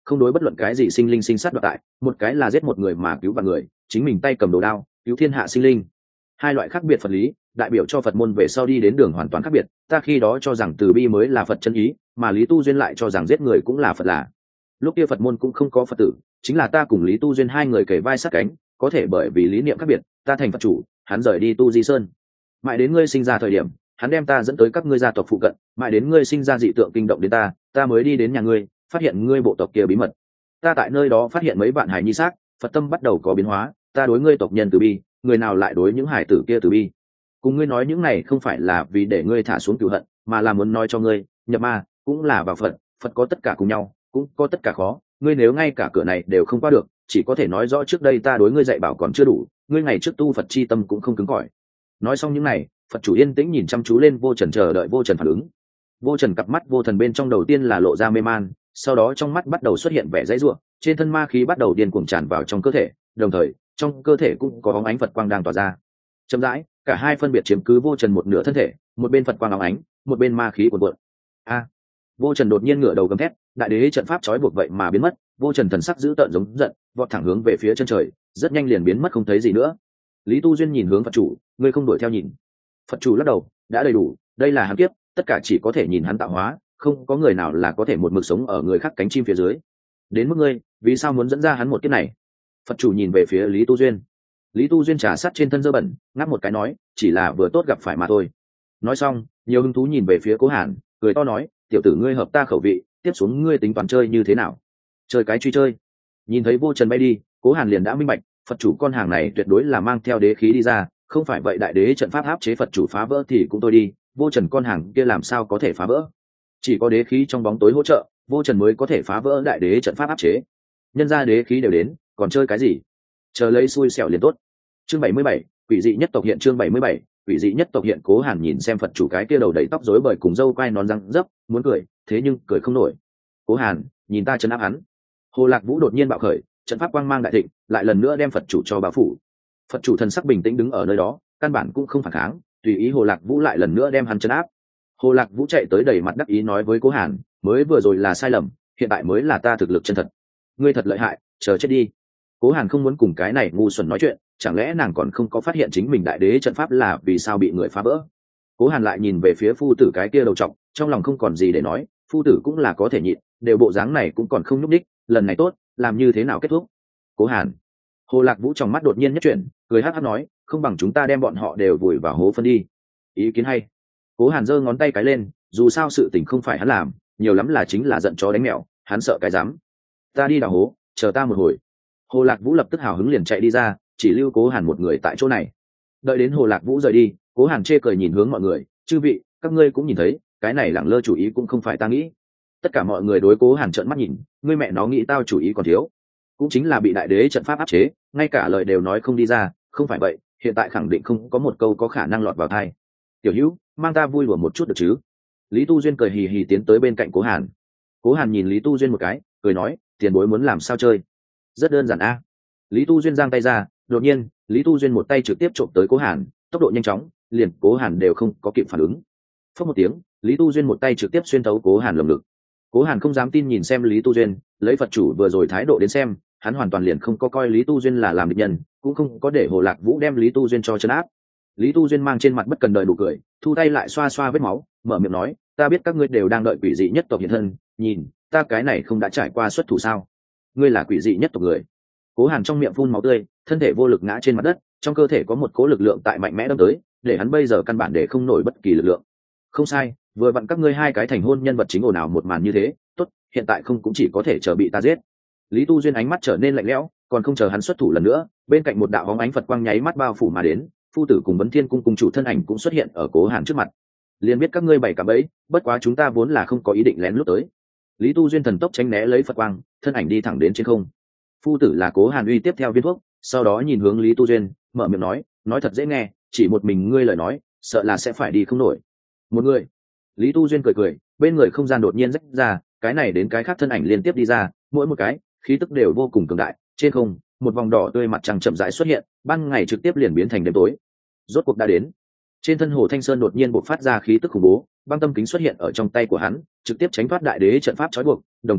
không đối bất luận cái gì sinh linh sinh sát đoạt tại, một cái là giết một người mà cứu vạn người, chính mình tay cầm đồ đao cứu thiên hạ sinh linh. Hai loại khác biệt Phật lý đại biểu cho Phật môn về sau đi đến đường hoàn toàn khác biệt. Ta khi đó cho rằng từ bi mới là Phật chân ý, mà Lý Tu Duyên lại cho rằng giết người cũng là Phật là. Lúc kia Phật môn cũng không có Phật tử, chính là ta cùng Lý Tu Duyên hai người kề vai sát cánh, có thể bởi vì lý niệm khác biệt, ta thành Phật chủ, hắn rời đi Tu Di Sơn. Mãi đến ngươi sinh ra thời điểm, hắn đem ta dẫn tới các ngươi gia tộc phụ cận, mãi đến ngươi sinh ra dị tượng kinh động đến ta mới đi đến nhà ngươi, phát hiện ngươi bộ tộc kia bí mật. Ta tại nơi đó phát hiện mấy bạn hài nhi xác, Phật tâm bắt đầu có biến hóa, ta đối ngươi tộc nhân từ bi, người nào lại đối những hài tử kia từ bi. Cùng ngươi nói những này không phải là vì để ngươi thả xuống cửu hận, mà là muốn nói cho ngươi, nhập ma cũng là vào Phật, Phật có tất cả cùng nhau, cũng có tất cả khó, ngươi nếu ngay cả cửa này đều không qua được, chỉ có thể nói rõ trước đây ta đối ngươi dạy bảo còn chưa đủ, ngươi ngày trước tu Phật chi tâm cũng không cứng cỏi. Nói xong những này, Phật chủ yên tĩnh nhìn chăm chú lên Vô Trần, chờ đợi Vô Trần phản ứng. Vô Trần cặp mắt vô thần bên trong đầu tiên là lộ ra mê man, sau đó trong mắt bắt đầu xuất hiện vẻ dãy ruộng, trên thân ma khí bắt đầu điên cuồng tràn vào trong cơ thể, đồng thời trong cơ thể cũng có bóng ánh Phật quang đang tỏa ra. Chậm rãi, cả hai phân biệt chiếm cứ Vô Trần một nửa thân thể, một bên Phật quang óng ánh, một bên ma khí cuồn cuộn. A! Vô Trần đột nhiên ngửa đầu gầm thét, đại đế trận pháp trói buộc vậy mà biến mất. Vô Trần thần sắc dữ tợn giống giận, vọt thẳng hướng về phía chân trời, rất nhanh liền biến mất không thấy gì nữa. Lý Tu Duyên nhìn hướng Phật chủ, ngươi không đuổi theo nhìn. Phật chủ lắc đầu, đã đầy đủ, đây là hắn kiếp, tất cả chỉ có thể nhìn hắn tạo hóa, không có người nào là có thể một mực sống ở người khác cánh chim phía dưới. Đến mức ngươi, vì sao muốn dẫn ra hắn một kiếp này? Phật chủ nhìn về phía Lý Tu Duyên. Lý Tu Duyên trà sát trên thân dơ bẩn, ngáp một cái nói, chỉ là vừa tốt gặp phải mà thôi. Nói xong, nhiều hứng thú nhìn về phía Cố Hàn, cười to nói, tiểu tử ngươi hợp ta khẩu vị, tiếp xuống ngươi tính toán chơi như thế nào? Chơi cái truy chơi. Nhìn thấy Vô Trần bay đi, Cố Hàn liền đã minh bạch, Phật chủ con hàng này tuyệt đối là mang theo đế khí đi ra, không phải vậy đại đế trận pháp áp chế Phật chủ phá vỡ thì cũng tôi đi, Vô Trần con hàng kia làm sao có thể phá vỡ? Chỉ có đế khí trong bóng tối hỗ trợ, Vô Trần mới có thể phá vỡ đại đế trận pháp áp chế. Nhân ra đế khí đều đến, còn chơi cái gì? Chờ lấy xui xẻo liền tốt. Chương 77, quỷ dị nhất tộc hiện. Chương 77, quỷ dị nhất tộc hiện. Cố Hàn nhìn xem Phật chủ cái kia đầu đầy tóc rối bời cùng râu quai nón răng dấp, muốn cười, thế nhưng cười không nổi. Cố Hàn, nhìn ta trấn áp hắn. Hồ Lạc Vũ đột nhiên bạo khởi, trận pháp quang mang đại thịnh, lại lần nữa đem Phật chủ cho bao phủ. Phật chủ thần sắc bình tĩnh đứng ở nơi đó, căn bản cũng không phản kháng, tùy ý Hồ Lạc Vũ lại lần nữa đem hắn trấn áp. Hồ Lạc Vũ chạy tới đầy mặt đắc ý nói với Cố Hàn, mới vừa rồi là sai lầm, hiện tại mới là ta thực lực chân thật. Ngươi thật lợi hại, chờ chết đi. Cố Hàn không muốn cùng cái này ngu xuẩn nói chuyện, chẳng lẽ nàng còn không có phát hiện chính mình đại đế trận pháp là vì sao bị người phá vỡ? Cố Hàn lại nhìn về phía phu tử cái kia đầu trọc, trong lòng không còn gì để nói, phu tử cũng là có thể nhịn, đều bộ dáng này cũng còn không nhúc đích, lần này tốt, làm như thế nào kết thúc? Cố Hàn. Hồ Lạc Vũ trong mắt đột nhiên nhất chuyển, cười hắc hắc nói, không bằng chúng ta đem bọn họ đều vùi vào hố phân đi. Ý kiến hay. Cố Hàn giơ ngón tay cái lên, dù sao sự tình không phải hắn làm, nhiều lắm là chính là giận chó đánh mèo, hắn sợ cái dám. Ta đi đào hố, chờ ta một hồi. Hồ Lạc Vũ lập tức hào hứng liền chạy đi ra, chỉ lưu Cố Hàn một người tại chỗ này. Đợi đến Hồ Lạc Vũ rời đi, Cố Hàn chê cười nhìn hướng mọi người, chư vị, các ngươi cũng nhìn thấy, cái này lẳng lơ chủ ý cũng không phải ta nghĩ. Tất cả mọi người đối Cố Hàn trợn mắt nhìn, ngươi mẹ nó nghĩ tao chủ ý còn thiếu, cũng chính là bị đại đế trận pháp áp chế, ngay cả lời đều nói không đi ra, không phải vậy, hiện tại khẳng định không có một câu có khả năng lọt vào tai. Tiểu Hữu, mang ta vui đùa một chút được chứ? Lý Tu Duyên cười hì hì tiến tới bên cạnh Cố Hàn. Cố Hàn nhìn Lý Tu Duyên một cái, cười nói, tiền bối muốn làm sao chơi? Rất đơn giản a. Lý Tu Duyên giang tay ra, đột nhiên, Lý Tu Duyên một tay trực tiếp trộm tới Cố Hàn, tốc độ nhanh chóng, liền Cố Hàn đều không có kịp phản ứng. Phất một tiếng, Lý Tu Duyên một tay trực tiếp xuyên thấu Cố Hàn lồng ngực. Cố Hàn không dám tin nhìn xem Lý Tu Duyên, lấy Phật chủ vừa rồi thái độ đến xem, hắn hoàn toàn liền không có coi Lý Tu Duyên là làm địch nhân, cũng không có để Hồ Lạc Vũ đem Lý Tu Duyên cho trấn áp. Lý Tu Duyên mang trên mặt bất cần đời đủ cười, thu tay lại xoa xoa vết máu, mở miệng nói, ta biết các ngươi đều đang đợi quỷ dị nhất tộc hiện thân, nhìn, ta cái này không đã trải qua xuất thủ sao? Ngươi là quỷ dị nhất tộc người. Cố Hàn trong miệng phun máu tươi, thân thể vô lực ngã trên mặt đất, trong cơ thể có một cỗ lực lượng tại mạnh mẽ đâm tới, để hắn bây giờ căn bản để không nổi bất kỳ lực lượng. Không sai, vừa vặn các ngươi hai cái thành hôn nhân vật chính ồn ào một màn như thế, tốt, hiện tại không cũng chỉ có thể chờ bị ta giết. Lý Tu Duyên ánh mắt trở nên lạnh lẽo, còn không chờ hắn xuất thủ lần nữa, bên cạnh một đạo bóng ánh Phật quang nháy mắt bao phủ mà đến, phu tử cùng Vấn Thiên cung cung chủ thân ảnh cũng xuất hiện ở Cố Hàn trước mặt. Liền biết các ngươi bày cả bẫy, bất quá chúng ta vốn là không có ý định lén lút tới. Lý Tu Duyên thần tốc tránh né lấy Phật quang, thân ảnh đi thẳng đến trên không. Phu tử là Cố Hàn uy tiếp theo viên thuốc, sau đó nhìn hướng Lý Tu Duyên, mở miệng nói thật dễ nghe, chỉ một mình ngươi lời nói, sợ là sẽ phải đi không nổi. Một người. Lý Tu Duyên cười cười, bên người không gian đột nhiên rách ra, cái này đến cái khác thân ảnh liên tiếp đi ra, mỗi một cái khí tức đều vô cùng cường đại. Trên không, một vòng đỏ tươi mặt trăng chậm rãi xuất hiện, ban ngày trực tiếp liền biến thành đêm tối. Rốt cuộc đã đến. Trên thân Hồ Thanh Sơn đột nhiên bộc phát ra khí tức khủng bố, băng tâm kính xuất hiện ở trong tay của hắn, trực tiếp tránh thoát đại đế trận pháp trói buộc, đồng thời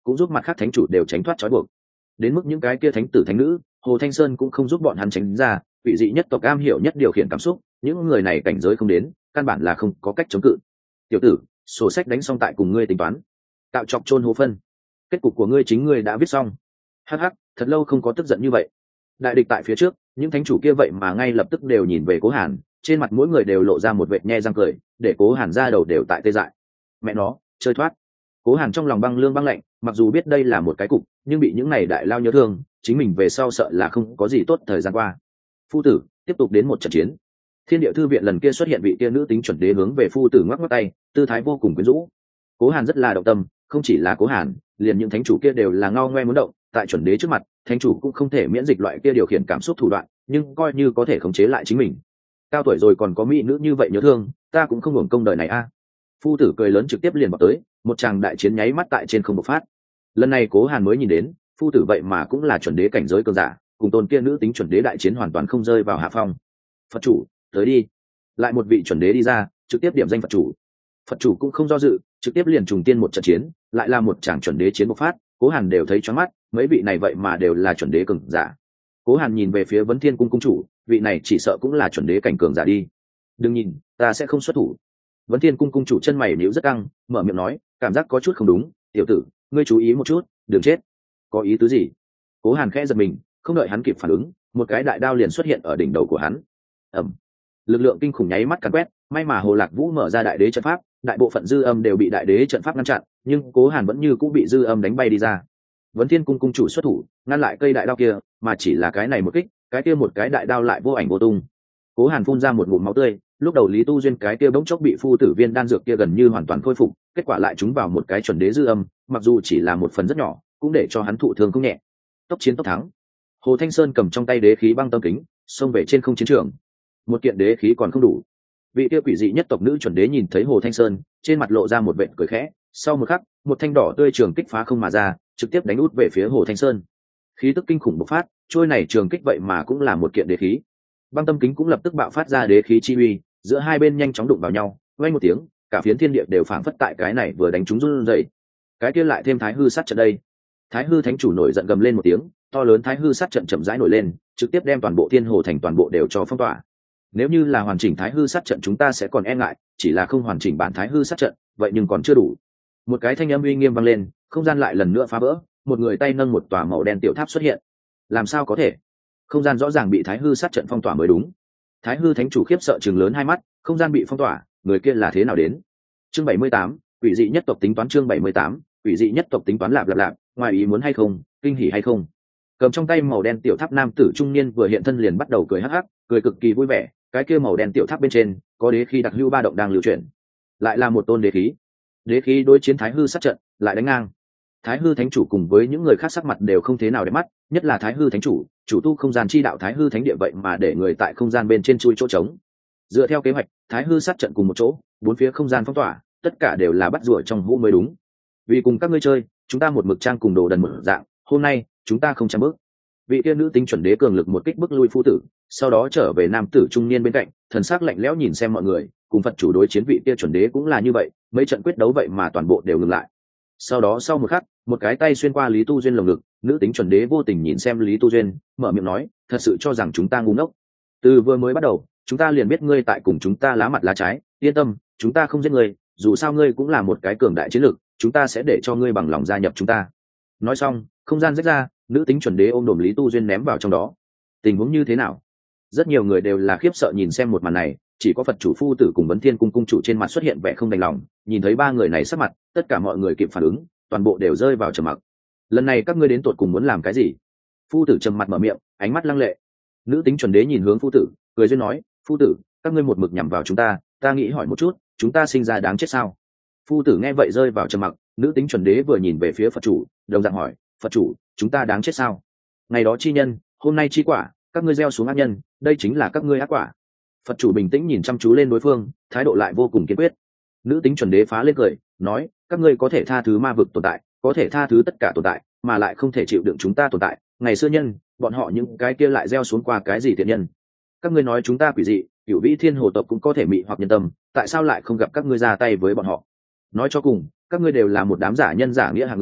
cũng giúp mặt khác thánh chủ đều tránh thoát trói buộc. Đến mức những cái kia thánh tử thánh nữ, Hồ Thanh Sơn cũng không giúp bọn hắn tránh ra, quỷ dị nhất tộc am hiểu nhất điều khiển cảm xúc, những người này cảnh giới không đến, căn bản là không có cách chống cự. Tiểu tử, sổ sách đánh xong tại cùng ngươi tính toán, tạo chọc chôn hố phân, kết cục của ngươi chính ngươi đã viết xong. Hắc hắc, thật lâu không có tức giận như vậy. Đại địch tại phía trước, những thánh chủ kia vậy mà ngay lập tức đều nhìn về Cố Hàn, trên mặt mỗi người đều lộ ra một vệt nhe răng cười, để Cố Hàn ra đầu đều tại tê dại. Mẹ nó, chơi thoát. Cố Hàn trong lòng băng lương băng lạnh, mặc dù biết đây là một cái cục, nhưng bị những này đại lao nhớ thương, chính mình về sau sợ là không có gì tốt thời gian qua. Phu tử, tiếp tục đến một trận chiến. Thiên Địa Thư viện lần kia xuất hiện vị kia nữ tính chuẩn đế hướng về phu tử ngoắc ngoắc tay, tư thái vô cùng quyến rũ. Cố Hàn rất là động tâm, không chỉ là Cố Hàn, liền những thánh chủ kia đều là ngao ngoe muốn động, tại chuẩn đế trước mặt, thánh chủ cũng không thể miễn dịch loại kia điều khiển cảm xúc thủ đoạn, nhưng coi như có thể khống chế lại chính mình. Cao tuổi rồi còn có mỹ nữ như vậy nhớ thương, ta cũng không hưởng công đời này a. Phu tử cười lớn trực tiếp liền vào tới, một tràng đại chiến nháy mắt tại trên không bộc phát. Lần này Cố Hàn mới nhìn đến, phu tử vậy mà cũng là chuẩn đế cảnh giới cường giả, cùng tôn kia nữ tính chuẩn đế đại chiến hoàn toàn không rơi vào hạ phong. Phật chủ, tới đi. Lại một vị chuẩn đế đi ra, trực tiếp điểm danh Phật chủ. Phật chủ cũng không do dự, trực tiếp liền trùng tiên một trận chiến, lại là một tràng chuẩn đế chiến bộc phát, Cố Hàn đều thấy choáng mắt, mấy vị này vậy mà đều là chuẩn đế cường giả. Cố Hàn nhìn về phía Vấn Thiên cung cung chủ, vị này chỉ sợ cũng là chuẩn đế cảnh cường giả đi. Đừng nhìn, ta sẽ không xuất thủ. Vấn Thiên cung cung chủ chân mày nhíu rất căng, mở miệng nói, cảm giác có chút không đúng, tiểu tử, ngươi chú ý một chút, đừng chết. Có ý tứ gì? Cố Hàn khẽ giật mình, không đợi hắn kịp phản ứng, một cái đại đao liền xuất hiện ở đỉnh đầu của hắn. Ầm. Lực lượng kinh khủng nháy mắt càn quét, may mà Hồ Lạc Vũ mở ra đại đế trận pháp, đại bộ phận dư âm đều bị đại đế trận pháp ngăn chặn, nhưng Cố Hàn vẫn như cũ bị dư âm đánh bay đi ra. Vấn Thiên cung cung chủ xuất thủ, ngăn lại cây đại đao kia, mà chỉ là cái này một kích, cái kia một cái đại đao lại vô ảnh vô tung. Cố Hàn phun ra một ngụm máu tươi, lúc đầu Lý Tu Duyên cái kia bỗng chốc bị phu tử viên đan dược kia gần như hoàn toàn khôi phục, kết quả lại trúng vào một cái chuẩn đế dư âm, mặc dù chỉ là một phần rất nhỏ, cũng để cho hắn thụ thương không nhẹ. Tốc chiến tốc thắng. Hồ Thanh Sơn cầm trong tay đế khí băng tâm kính, xông về trên không chiến trường. Một kiện đế khí còn không đủ. Vị kia quỷ dị nhất tộc nữ chuẩn đế nhìn thấy Hồ Thanh Sơn, trên mặt lộ ra một vệt cười khẽ, sau một khắc, một thanh đỏ tươi trường kích phá không mà ra, trực tiếp đánh út về phía Hồ Thanh Sơn. Khí tức kinh khủng bộc phát, trôi này trường kích vậy mà cũng là một kiện đế khí. Băng tâm kính cũng lập tức bạo phát ra đế khí chi uy, giữa hai bên nhanh chóng đụng vào nhau, vang một tiếng, cả phiến thiên địa đều phảng phất tại cái này vừa đánh trúng run rẩy. Cái kia lại thêm Thái Hư sát trận đây. Thái Hư thánh chủ nổi giận gầm lên một tiếng, to lớn Thái Hư sát trận chậm rãi nổi lên, trực tiếp đem toàn bộ thiên hồ thành toàn bộ đều cho phong tỏa. Nếu như là hoàn chỉnh Thái Hư sát trận chúng ta sẽ còn e ngại, chỉ là không hoàn chỉnh bản Thái Hư sát trận, vậy nhưng còn chưa đủ. Một cái thanh âm uy nghiêm vang lên, không gian lại lần nữa phá vỡ, một người tay nâng một tòa màu đen tiểu tháp xuất hiện. Làm sao có thể? Không gian rõ ràng bị Thái Hư sát trận phong tỏa mới đúng. Thái Hư thánh chủ khiếp sợ trừng lớn hai mắt, không gian bị phong tỏa, người kia là thế nào đến? Chương 78, quỷ dị nhất tộc tính toán chương 78, quỷ dị nhất tộc tính toán lạp lạp lạp, ngoài ý muốn hay không, kinh hỉ hay không? Cầm trong tay màu đen tiểu tháp nam tử trung niên vừa hiện thân liền bắt đầu cười hắc hắc, cười cực kỳ vui vẻ, cái kia màu đen tiểu tháp bên trên có đế khí đặc hữu ba động đang lưu chuyển. Lại là một tôn đế khí. Đế khí đối chiến Thái Hư sát trận, lại đánh ngang. Thái Hư thánh chủ cùng với những người khác sắc mặt đều không thế nào để mắt, nhất là Thái Hư thánh chủ, chủ tu không gian chi đạo Thái Hư thánh địa vậy mà để người tại không gian bên trên chui chỗ trống. Dựa theo kế hoạch, Thái Hư sát trận cùng một chỗ, bốn phía không gian phong tỏa, tất cả đều là bắt rùa trong hũ mới đúng. Vì cùng các ngươi chơi, chúng ta một mực trang cùng đồ đần một dạng, hôm nay chúng ta không chạm bước. Vị kia nữ tính chuẩn đế cường lực một kích bức lui phu tử, sau đó trở về nam tử trung niên bên cạnh, thần sắc lạnh lẽo nhìn xem mọi người, cùng Phật chủ đối chiến vị kia chuẩn đế cũng là như vậy, mấy trận quyết đấu vậy mà toàn bộ đều ngừng lại. Sau đó sau một khắc, một cái tay xuyên qua Lý Tu Duyên lồng ngực, nữ tính chuẩn đế vô tình nhìn xem Lý Tu Duyên, mở miệng nói, thật sự cho rằng chúng ta ngu ngốc. Từ vừa mới bắt đầu, chúng ta liền biết ngươi tại cùng chúng ta lá mặt lá trái, yên tâm, chúng ta không giết ngươi, dù sao ngươi cũng là một cái cường đại chiến lược, chúng ta sẽ để cho ngươi bằng lòng gia nhập chúng ta. Nói xong, không gian rách ra, nữ tính chuẩn đế ôm đồm Lý Tu Duyên ném vào trong đó. Tình huống như thế nào? Rất nhiều người đều là khiếp sợ nhìn xem một màn này, chỉ có Phật chủ phu tử cùng Vấn Thiên cung cung chủ trên mặt xuất hiện vẻ không đành lòng, nhìn thấy ba người này sắc mặt, tất cả mọi người kịp phản ứng, toàn bộ đều rơi vào trầm mặc. Lần này các ngươi đến tụt cùng muốn làm cái gì? Phu tử trầm mặt mở miệng, ánh mắt lăng lệ. Nữ tính chuẩn đế nhìn hướng phu tử, cười duyên nói, phu tử, các ngươi một mực nhằm vào chúng ta nghĩ hỏi một chút, chúng ta sinh ra đáng chết sao? Phu tử nghe vậy rơi vào trầm mặc, nữ tính chuẩn đế vừa nhìn về phía Phật chủ, đồng dạng hỏi, Phật chủ, chúng ta đáng chết sao? Ngày đó chi nhân, hôm nay chi quả, các ngươi gieo xuống ác nhân, đây chính là các ngươi ác quả. Phật chủ bình tĩnh nhìn chăm chú lên đối phương, thái độ lại vô cùng kiên quyết. Nữ tính chuẩn đế phá lên cười, nói, các ngươi có thể tha thứ ma vực tồn tại, có thể tha thứ tất cả tồn tại, mà lại không thể chịu đựng chúng ta tồn tại. Ngày xưa nhân, bọn họ những cái kia lại gieo xuống qua cái gì thiện nhân? Các ngươi nói chúng ta quỷ dị, cửu vĩ thiên hồ tộc cũng có thể mị hoặc nhân tâm, tại sao lại không gặp các ngươi ra tay với bọn họ? Nói cho cùng, các ngươi đều là một đám giả nhân giả nghĩa hạng người,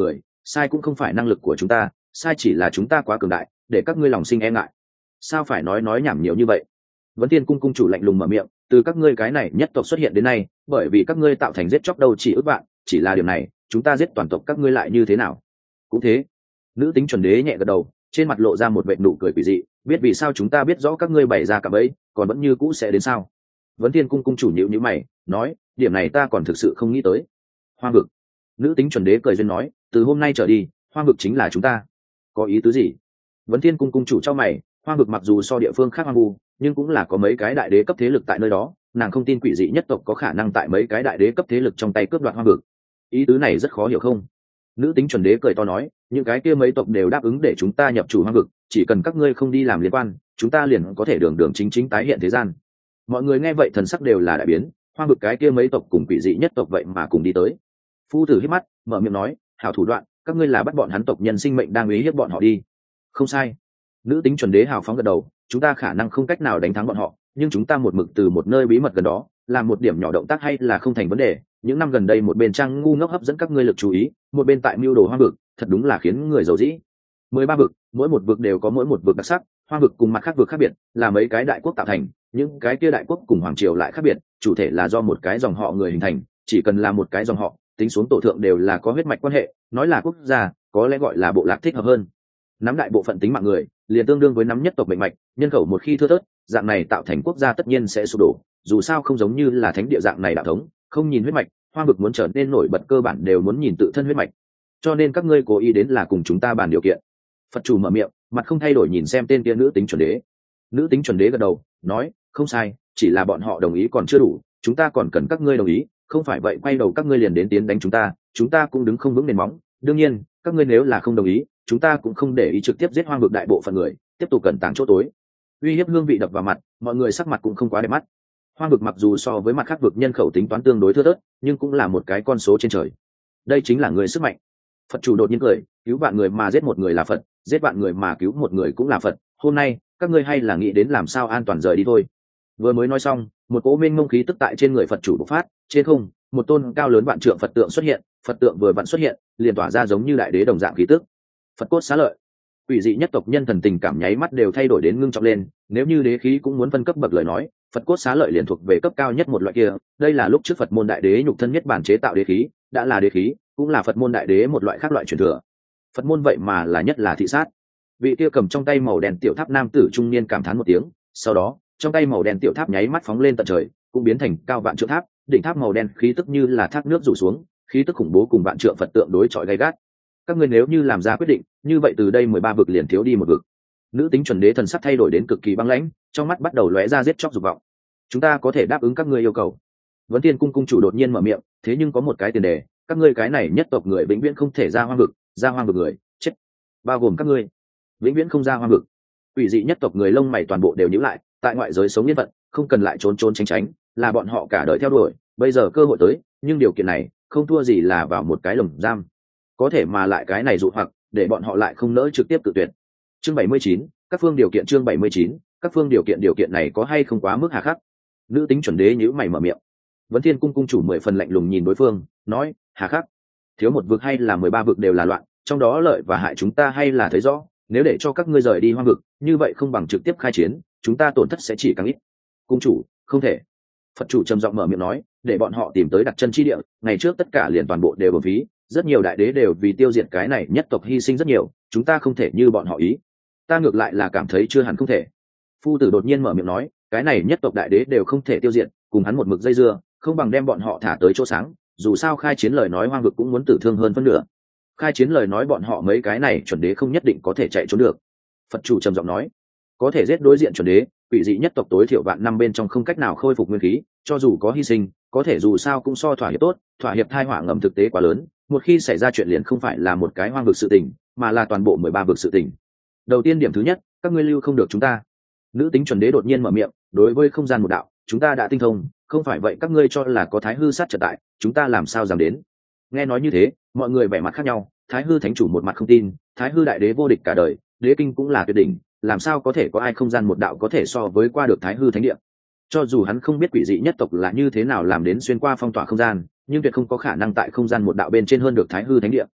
sai cũng không phải năng lực của chúng ta, sai chỉ là chúng ta quá cường đại để các ngươi lòng sinh e ngại. Sao phải nói nhảm nhiều như vậy? Vấn Thiên cung cung chủ lạnh lùng mở miệng, từ các ngươi cái này nhất tộc xuất hiện đến nay, bởi vì các ngươi tạo thành giết chóc đâu chỉ ước vạn, chỉ là điều này chúng ta giết toàn tộc các ngươi lại như thế nào? Cũng thế. Nữ tính chuẩn đế nhẹ gật đầu, trên mặt lộ ra một vệt nụ cười quỷ dị, biết vì sao chúng ta biết rõ các ngươi bày ra cả bẫy, còn vẫn như cũ sẽ đến sao? Vấn Thiên cung cung chủ nhíu nhíu mày, nói, điểm này ta còn thực sự không nghĩ tới. Hoang vực. Nữ tính chuẩn đế cười duyên nói, từ hôm nay trở đi, hoang vực chính là chúng ta. Có ý tứ gì? Vấn Thiên cung cung chủ cho mày, hoang vực mặc dù so địa phương khác hoang vu, nhưng cũng là có mấy cái đại đế cấp thế lực tại nơi đó, nàng không tin quỷ dị nhất tộc có khả năng tại mấy cái đại đế cấp thế lực trong tay cướp đoạt hoang vực. Ý tứ này rất khó hiểu không? Nữ tính chuẩn đế cười to nói, những cái kia mấy tộc đều đáp ứng để chúng ta nhập chủ hoang vực, chỉ cần các ngươi không đi làm liên quan, chúng ta liền có thể đường đường chính chính tái hiện thế gian. Mọi người nghe vậy thần sắc đều là đại biến, hoang vực cái kia mấy tộc cùng quỷ dị nhất tộc vậy mà cùng đi tới. Phu tử hít mắt, mở miệng nói, hảo thủ đoạn, các ngươi là bắt bọn hắn tộc nhân sinh mệnh đang uy hiếp bọn họ đi. Không sai. Nữ tính chuẩn đế hào phóng gật đầu, chúng ta khả năng không cách nào đánh thắng bọn họ, nhưng chúng ta một mực từ một nơi bí mật gần đó làm một điểm nhỏ động tác hay là không thành vấn đề. Những năm gần đây một bên trang ngu ngốc hấp dẫn các ngươi lực chú ý, một bên tại mưu đồ hoang vực, thật đúng là khiến người giàu dĩ. 13 vực, mỗi một vực đều có mỗi một vực đặc sắc, hoang vực cùng mặt khác vực khác biệt, là mấy cái đại quốc tạo thành, những cái kia đại quốc cùng hoàng triều lại khác biệt, chủ thể là do một cái dòng họ người hình thành, chỉ cần là một cái dòng họ, tính xuống tổ thượng đều là có huyết mạch quan hệ, nói là quốc gia, có lẽ gọi là bộ lạc thích hợp hơn. Nắm đại bộ phận tính mạng người, liền tương đương với nắm nhất tộc mệnh mạch, nhân khẩu một khi thưa thớt, dạng này tạo thành quốc gia tất nhiên sẽ sụp đổ, dù sao không giống như là thánh địa dạng này đạo thống, không nhìn huyết mạch, hoang vực muốn trở nên nổi bật cơ bản đều muốn nhìn tự thân huyết mạch. Cho nên các ngươi cố ý đến là cùng chúng ta bàn điều kiện. Phật chủ mở miệng, mặt không thay đổi nhìn xem tên kia nữ tính chuẩn đế. Nữ tính chuẩn đế gật đầu, nói, không sai, chỉ là bọn họ đồng ý còn chưa đủ, chúng ta còn cần các ngươi đồng ý, không phải vậy quay đầu các ngươi liền đến tiến đánh chúng ta cũng đứng không vững nền móng. Đương nhiên, các ngươi nếu là không đồng ý, chúng ta cũng không để ý trực tiếp giết hoang vực đại bộ phận người, tiếp tục cẩn tàng chỗ tối. Uy hiếp hương vị đập vào mặt, mọi người sắc mặt cũng không quá đẹp mắt. Hoang vực mặc dù so với mặt khác vực nhân khẩu tính toán tương đối thưa thớt, nhưng cũng là một cái con số trên trời. Đây chính là người sức mạnh. Phật chủ đột nhiên cười, cứu vạn người mà giết một người là Phật, giết vạn người mà cứu một người cũng là Phật. Hôm nay các ngươi hay là nghĩ đến làm sao an toàn rời đi thôi. Vừa mới nói xong, một cỗ mênh mông khí tức tại trên người Phật chủ bộc phát, trên không, một tôn cao lớn vạn trượng Phật tượng xuất hiện, Phật tượng vừa vặn xuất hiện, liền tỏa ra giống như đại đế đồng dạng khí tức. Phật cốt xá lợi. Quỷ dị nhất tộc nhân thần tình cảm nháy mắt đều thay đổi đến ngưng trọng lên, nếu như đế khí cũng muốn phân cấp bậc lời nói, Phật cốt xá lợi liền thuộc về cấp cao nhất một loại kia, đây là lúc trước Phật môn đại đế nhục thân nhất bản chế tạo đế khí, đã là đế khí, cũng là Phật môn đại đế một loại khác loại truyền thừa. Phật môn vậy mà là nhất là thị sát. Vị kia cầm trong tay màu đen tiểu tháp nam tử trung niên cảm thán một tiếng, sau đó, trong tay màu đen tiểu tháp nháy mắt phóng lên tận trời, cũng biến thành cao vạn trượng tháp, đỉnh tháp màu đen khí tức như là thác nước rủ xuống, khí tức khủng bố cùng vạn trượng Phật tượng đối chọi gay gắt. Các ngươi nếu như làm ra quyết định, như vậy từ đây 13 vực liền thiếu đi một vực. Nữ tính chuẩn đế thần sắc thay đổi đến cực kỳ băng lãnh, trong mắt bắt đầu lóe ra giết chóc dục vọng. Chúng ta có thể đáp ứng các ngươi yêu cầu. Vấn Thiên cung cung chủ đột nhiên mở miệng, thế nhưng có một cái tiền đề, các ngươi cái này nhất tộc người vĩnh viễn không thể ra hoang vực người chết, bao gồm các ngươi vĩnh viễn không ra hoang vực. Quỷ dị nhất tộc người lông mày toàn bộ đều nhíu lại, tại ngoại giới sống yên phận, không cần lại trốn trốn tránh tránh, là bọn họ cả đời theo đuổi, bây giờ cơ hội tới, nhưng điều kiện này không thua gì là vào một cái lồng giam. Có thể mà lại cái này dụ hoặc để bọn họ lại không nỡ trực tiếp tự tuyệt. Chương 79, các phương điều kiện. Chương 79, các phương điều kiện này có hay không quá mức hà khắc? Nữ tính chuẩn đế nhíu mày mở miệng. Vấn Thiên cung cung chủ 10 phần lạnh lùng nhìn đối phương, nói, hà khắc? Thiếu một vực hay là 13 vực đều là loạn, trong đó lợi và hại chúng ta hay là thấy rõ, nếu để cho các ngươi rời đi hoang vực, như vậy không bằng trực tiếp khai chiến, chúng ta tổn thất sẽ chỉ càng ít. Cung chủ, không thể. Phật chủ trầm giọng mở miệng nói, để bọn họ tìm tới đặt chân chi địa, ngày trước tất cả liền toàn bộ đều bổng phí, rất nhiều đại đế đều vì tiêu diệt cái này nhất tộc hy sinh rất nhiều, chúng ta không thể như bọn họ ý. Ta ngược lại là cảm thấy chưa hẳn không thể. Phu tử đột nhiên mở miệng nói, cái này nhất tộc đại đế đều không thể tiêu diệt, cùng hắn một mực dây dưa, không bằng đem bọn họ thả tới chỗ sáng, dù sao khai chiến lời nói hoang vực cũng muốn tử thương hơn phân nửa. Khai chiến lời nói bọn họ mấy cái này chuẩn đế không nhất định có thể chạy trốn được. Phật chủ trầm giọng nói, có thể giết đối diện chuẩn đế, quỷ dị nhất tộc tối thiểu vạn năm bên trong không cách nào khôi phục nguyên khí, cho dù có hy sinh, có thể dù sao cũng so thỏa hiệp tốt, thỏa hiệp thai họa ngầm thực tế quá lớn, một khi xảy ra chuyện liền không phải là một cái hoang vực sự tình, mà là toàn bộ 13 vực sự tình. Đầu tiên điểm thứ nhất, các ngươi lưu không được chúng ta. Nữ tính chuẩn đế đột nhiên mở miệng, đối với không gian một đạo, chúng ta đã tinh thông, không phải vậy các ngươi cho là có thái hư sát trở tại, chúng ta làm sao dám đến. Nghe nói như thế, mọi người vẻ mặt khác nhau, thái hư thánh chủ một mặt không tin, thái hư đại đế vô địch cả đời, đế kinh cũng là tuyệt đỉnh, làm sao có thể có ai không gian một đạo có thể so với qua được thái hư thánh địa. Cho dù hắn không biết quỷ dị nhất tộc là như thế nào làm đến xuyên qua phong tỏa không gian, nhưng tuyệt không có khả năng tại không gian một đạo bên trên hơn được thái hư thánh địa.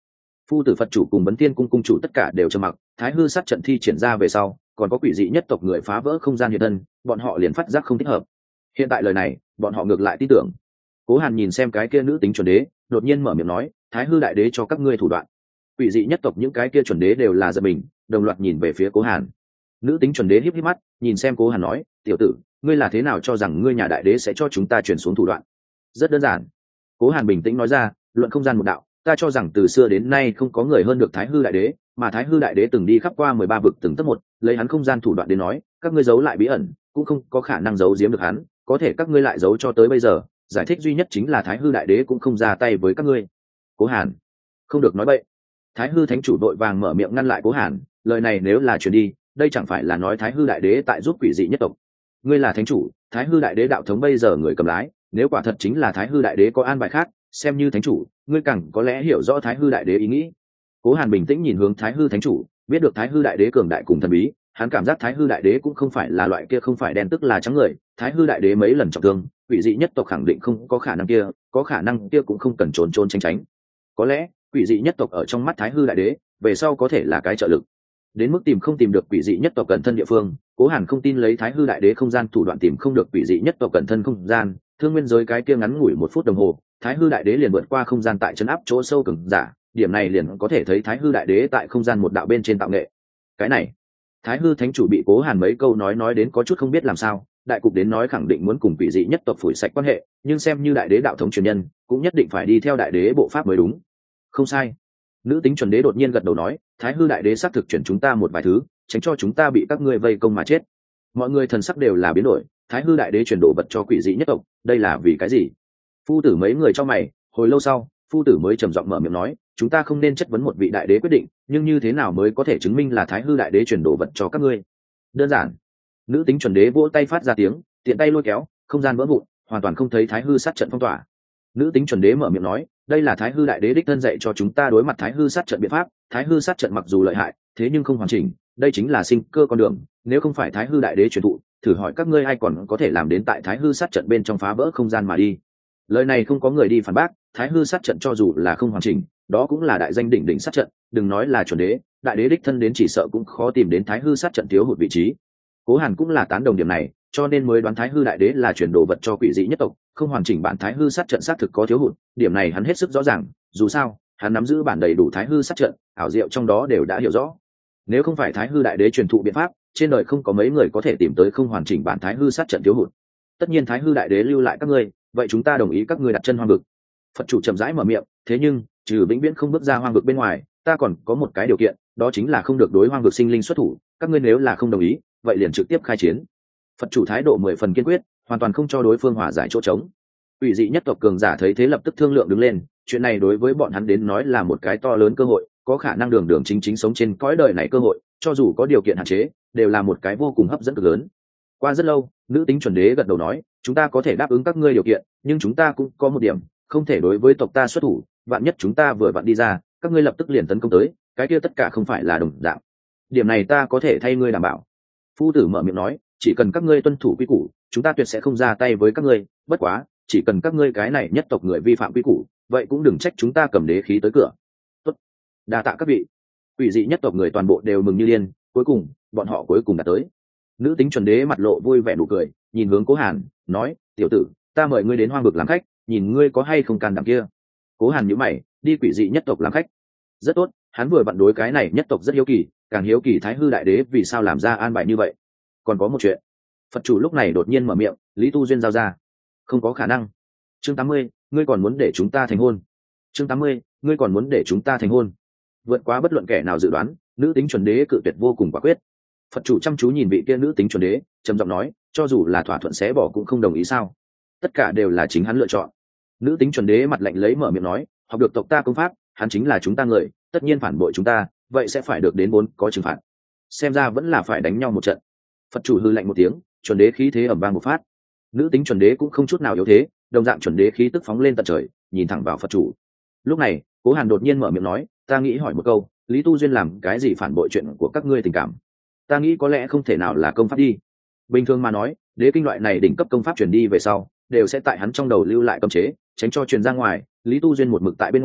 Phu tử Phật chủ cùng Vấn Thiên cung cung chủ tất cả đều trầm mặc. Thái hư sát trận thi triển ra về sau, còn có quỷ dị nhất tộc người phá vỡ không gian hiện thân, bọn họ liền phát giác không thích hợp. Hiện tại lời này, bọn họ ngược lại tin tưởng. Cố Hàn nhìn xem cái kia nữ tính chuẩn đế, đột nhiên mở miệng nói, Thái hư đại đế cho các ngươi thủ đoạn. Quỷ dị nhất tộc những cái kia chuẩn đế đều là giật mình, đồng loạt nhìn về phía Cố Hàn. Nữ tính chuẩn đế híp híp mắt, nhìn xem Cố Hàn nói, tiểu tử, ngươi là thế nào cho rằng ngươi nhà đại đế sẽ cho chúng ta truyền xuống thủ đoạn? Rất đơn giản. Cố Hàn bình tĩnh nói ra, luận không gian một đạo, ta cho rằng từ xưa đến nay không có người hơn được Thái hư đại đế, mà Thái hư đại đế từng đi khắp qua 13 vực từng tấc một, lấy hắn không gian thủ đoạn đến nói, các ngươi giấu lại bí ẩn, cũng không có khả năng giấu giếm được hắn, có thể các ngươi lại giấu cho tới bây giờ, giải thích duy nhất chính là Thái hư đại đế cũng không ra tay với các ngươi. Cố Hàn, không được nói bậy. Thái hư thánh chủ đội vàng mở miệng ngăn lại Cố Hàn, lời này nếu là truyền đi, đây chẳng phải là nói Thái hư đại đế tại giúp quỷ dị nhất tộc. Ngươi là thánh chủ, Thái hư đại đế đạo thống bây giờ người cầm lái, nếu quả thật chính là Thái hư đại đế có an bài khác, xem như thánh chủ, ngươi càng có lẽ hiểu rõ Thái hư đại đế ý nghĩ. Cố Hàn bình tĩnh nhìn hướng Thái hư thánh chủ, biết được Thái hư đại đế cường đại cùng thần bí, hắn cảm giác Thái hư đại đế cũng không phải là loại kia không phải đen tức là trắng người. Thái hư đại đế mấy lần trọng thương, quỷ dị nhất tộc khẳng định không có khả năng kia, có khả năng kia cũng không cần trốn trốn tránh tránh. Có lẽ quỷ dị nhất tộc ở trong mắt Thái hư đại đế về sau có thể là cái trợ lực. Đến mức tìm không tìm được quỷ dị nhất tộc cận thân địa phương, Cố Hàn không tin lấy Thái hư đại đế không gian thủ đoạn tìm không được quỷ dị nhất tộc cận thân không gian, thương nguyên giới cái kia ngắn ngủi 1 phút đồng hồ, Thái hư đại đế liền vượt qua không gian tại trấn áp chỗ sâu cường giả, điểm này liền có thể thấy Thái hư đại đế tại không gian một đạo bên trên tạo nghệ. Cái này, Thái hư thánh chủ bị Cố Hàn mấy câu nói đến có chút không biết làm sao, đại cục đến nói khẳng định muốn cùng quỷ dị nhất tộc phủi sạch quan hệ, nhưng xem như đại đế đạo thống truyền nhân, cũng nhất định phải đi theo đại đế bộ pháp mới đúng. Không sai. Nữ tính chuẩn đế đột nhiên gật đầu nói, Thái hư đại đế xác thực chuyển chúng ta một vài thứ, tránh cho chúng ta bị các ngươi vây công mà chết. Mọi người thần sắc đều là biến đổi, Thái hư đại đế chuyển đồ vật cho quỷ dị nhất tộc, đây là vì cái gì? Phu tử mấy người trong mày, hồi lâu sau, phu tử mới trầm giọng mở miệng nói, chúng ta không nên chất vấn một vị đại đế quyết định, nhưng như thế nào mới có thể chứng minh là Thái hư đại đế chuyển đồ vật cho các ngươi? Đơn giản. Nữ tính chuẩn đế vỗ tay phát ra tiếng, tiện tay lôi kéo, không gian vỡ vụn, hoàn toàn không thấy Thái hư sát trận phong tỏa. Nữ tính chuẩn đế mở miệng nói, đây là Thái hư đại đế đích thân dạy cho chúng ta đối mặt Thái hư sát trận biện pháp. Thái hư sát trận mặc dù lợi hại, thế nhưng không hoàn chỉnh, đây chính là sinh cơ con đường, nếu không phải Thái hư đại đế truyền thụ, thử hỏi các ngươi ai còn có thể làm đến tại Thái hư sát trận bên trong phá vỡ không gian mà đi. Lời này không có người đi phản bác, Thái hư sát trận cho dù là không hoàn chỉnh, đó cũng là đại danh đỉnh đỉnh sát trận, đừng nói là chuẩn đế, đại đế đích thân đến chỉ sợ cũng khó tìm đến Thái hư sát trận thiếu hụt vị trí. Cố Hàn cũng là tán đồng điểm này, cho nên mới đoán Thái hư đại đế là chuyển đồ vật cho quỷ dị nhất tộc, không hoàn chỉnh bản Thái hư sát trận xác thực có thiếu hụt, điểm này hắn hết sức rõ ràng, dù sao, hắn nắm giữ bản đầy đủ Thái hư sát trận, ảo diệu trong đó đều đã hiểu rõ. Nếu không phải Thái hư đại đế truyền thụ biện pháp, trên đời không có mấy người có thể tìm tới không hoàn chỉnh bản Thái hư sát trận thiếu hụt. Tất nhiên Thái hư đại đế lưu lại các ngươi, vậy chúng ta đồng ý các ngươi đặt chân hoang vực. Phật chủ chậm rãi mở miệng, thế nhưng trừ vĩnh viễn không bước ra hoang vực bên ngoài, ta còn có một cái điều kiện, đó chính là không được đối hoang vực sinh linh xuất thủ, các ngươi nếu là không đồng ý, vậy liền trực tiếp khai chiến. Phật chủ thái độ 10 phần kiên quyết, hoàn toàn không cho đối phương hòa giải chỗ trống. Quỷ dị nhất tộc cường giả thấy thế lập tức thương lượng đứng lên, chuyện này đối với bọn hắn đến nói là một cái to lớn cơ hội, có khả năng đường đường chính chính sống trên cõi đời này cơ hội, cho dù có điều kiện hạn chế, đều là một cái vô cùng hấp dẫn cực lớn. Qua rất lâu, nữ tính chuẩn đế gật đầu nói, chúng ta có thể đáp ứng các ngươi điều kiện, nhưng chúng ta cũng có một điểm, không thể đối với tộc ta xuất thủ, vạn nhất chúng ta vừa vặn đi ra, các ngươi lập tức liền tấn công tới, cái kia tất cả không phải là đồng dạng. Điểm này ta có thể thay ngươi đảm bảo. Phu tử mở miệng nói, chỉ cần các ngươi tuân thủ quy củ, chúng ta tuyệt sẽ không ra tay với các ngươi, bất quá, chỉ cần các ngươi cái này nhất tộc người vi phạm quy củ, vậy cũng đừng trách chúng ta cầm đế khí tới cửa. Tốt, đa tạ các vị. Quỷ dị nhất tộc người toàn bộ đều mừng như điên, cuối cùng, bọn họ cuối cùng đã tới. Nữ tính chuẩn đế mặt lộ vui vẻ nụ cười, nhìn hướng Cố Hàn, nói, tiểu tử, ta mời ngươi đến hoang vực làm khách, nhìn ngươi có hay không can đảm kia. Cố Hàn nhíu mày, đi quỷ dị nhất tộc làm khách. Rất tốt, hắn vừa vặn đối cái này nhất tộc rất hiếu kỳ, càng hiếu kỳ Thái hư đại đế vì sao làm ra an bài như vậy. Còn có một chuyện. Phật chủ lúc này đột nhiên mở miệng, Lý Tu Duyên giao ra. Không có khả năng. Chương 80, ngươi còn muốn để chúng ta thành hôn. Chương 80, ngươi còn muốn để chúng ta thành hôn. Vượt quá bất luận kẻ nào dự đoán, nữ tính chuẩn đế cự tuyệt vô cùng quả quyết. Phật chủ chăm chú nhìn vị kia nữ tính chuẩn đế, trầm giọng nói, cho dù là thỏa thuận xé bỏ cũng không đồng ý sao? Tất cả đều là chính hắn lựa chọn. Nữ tính chuẩn đế mặt lạnh lấy mở miệng nói, học được tộc ta công pháp, hắn chính là chúng ta người, tất nhiên phản bội chúng ta, vậy sẽ phải được đến 4 có trừng phạt. Xem ra vẫn là phải đánh nhau một trận. Phật chủ hư lạnh một tiếng, chuẩn đế khí thế ầm vang một phát. Nữ tính chuẩn đế cũng không chút nào yếu thế, đồng dạng chuẩn đế khí tức phóng lên tận trời, nhìn thẳng vào Phật chủ. Lúc này, Cố Hàn đột nhiên mở miệng nói, ta nghĩ hỏi một câu, Lý Tu Duyên làm cái gì phản bội chuyện của các ngươi tình cảm? Ta nghĩ có lẽ không thể nào là công pháp đi. Bình thường mà nói, đế kinh loại này đỉnh cấp công pháp truyền đi về sau, đều sẽ tại hắn trong đầu lưu lại cấm chế, tránh cho truyền ra ngoài. Lý Tu Duyên một mực tại bên ngoài,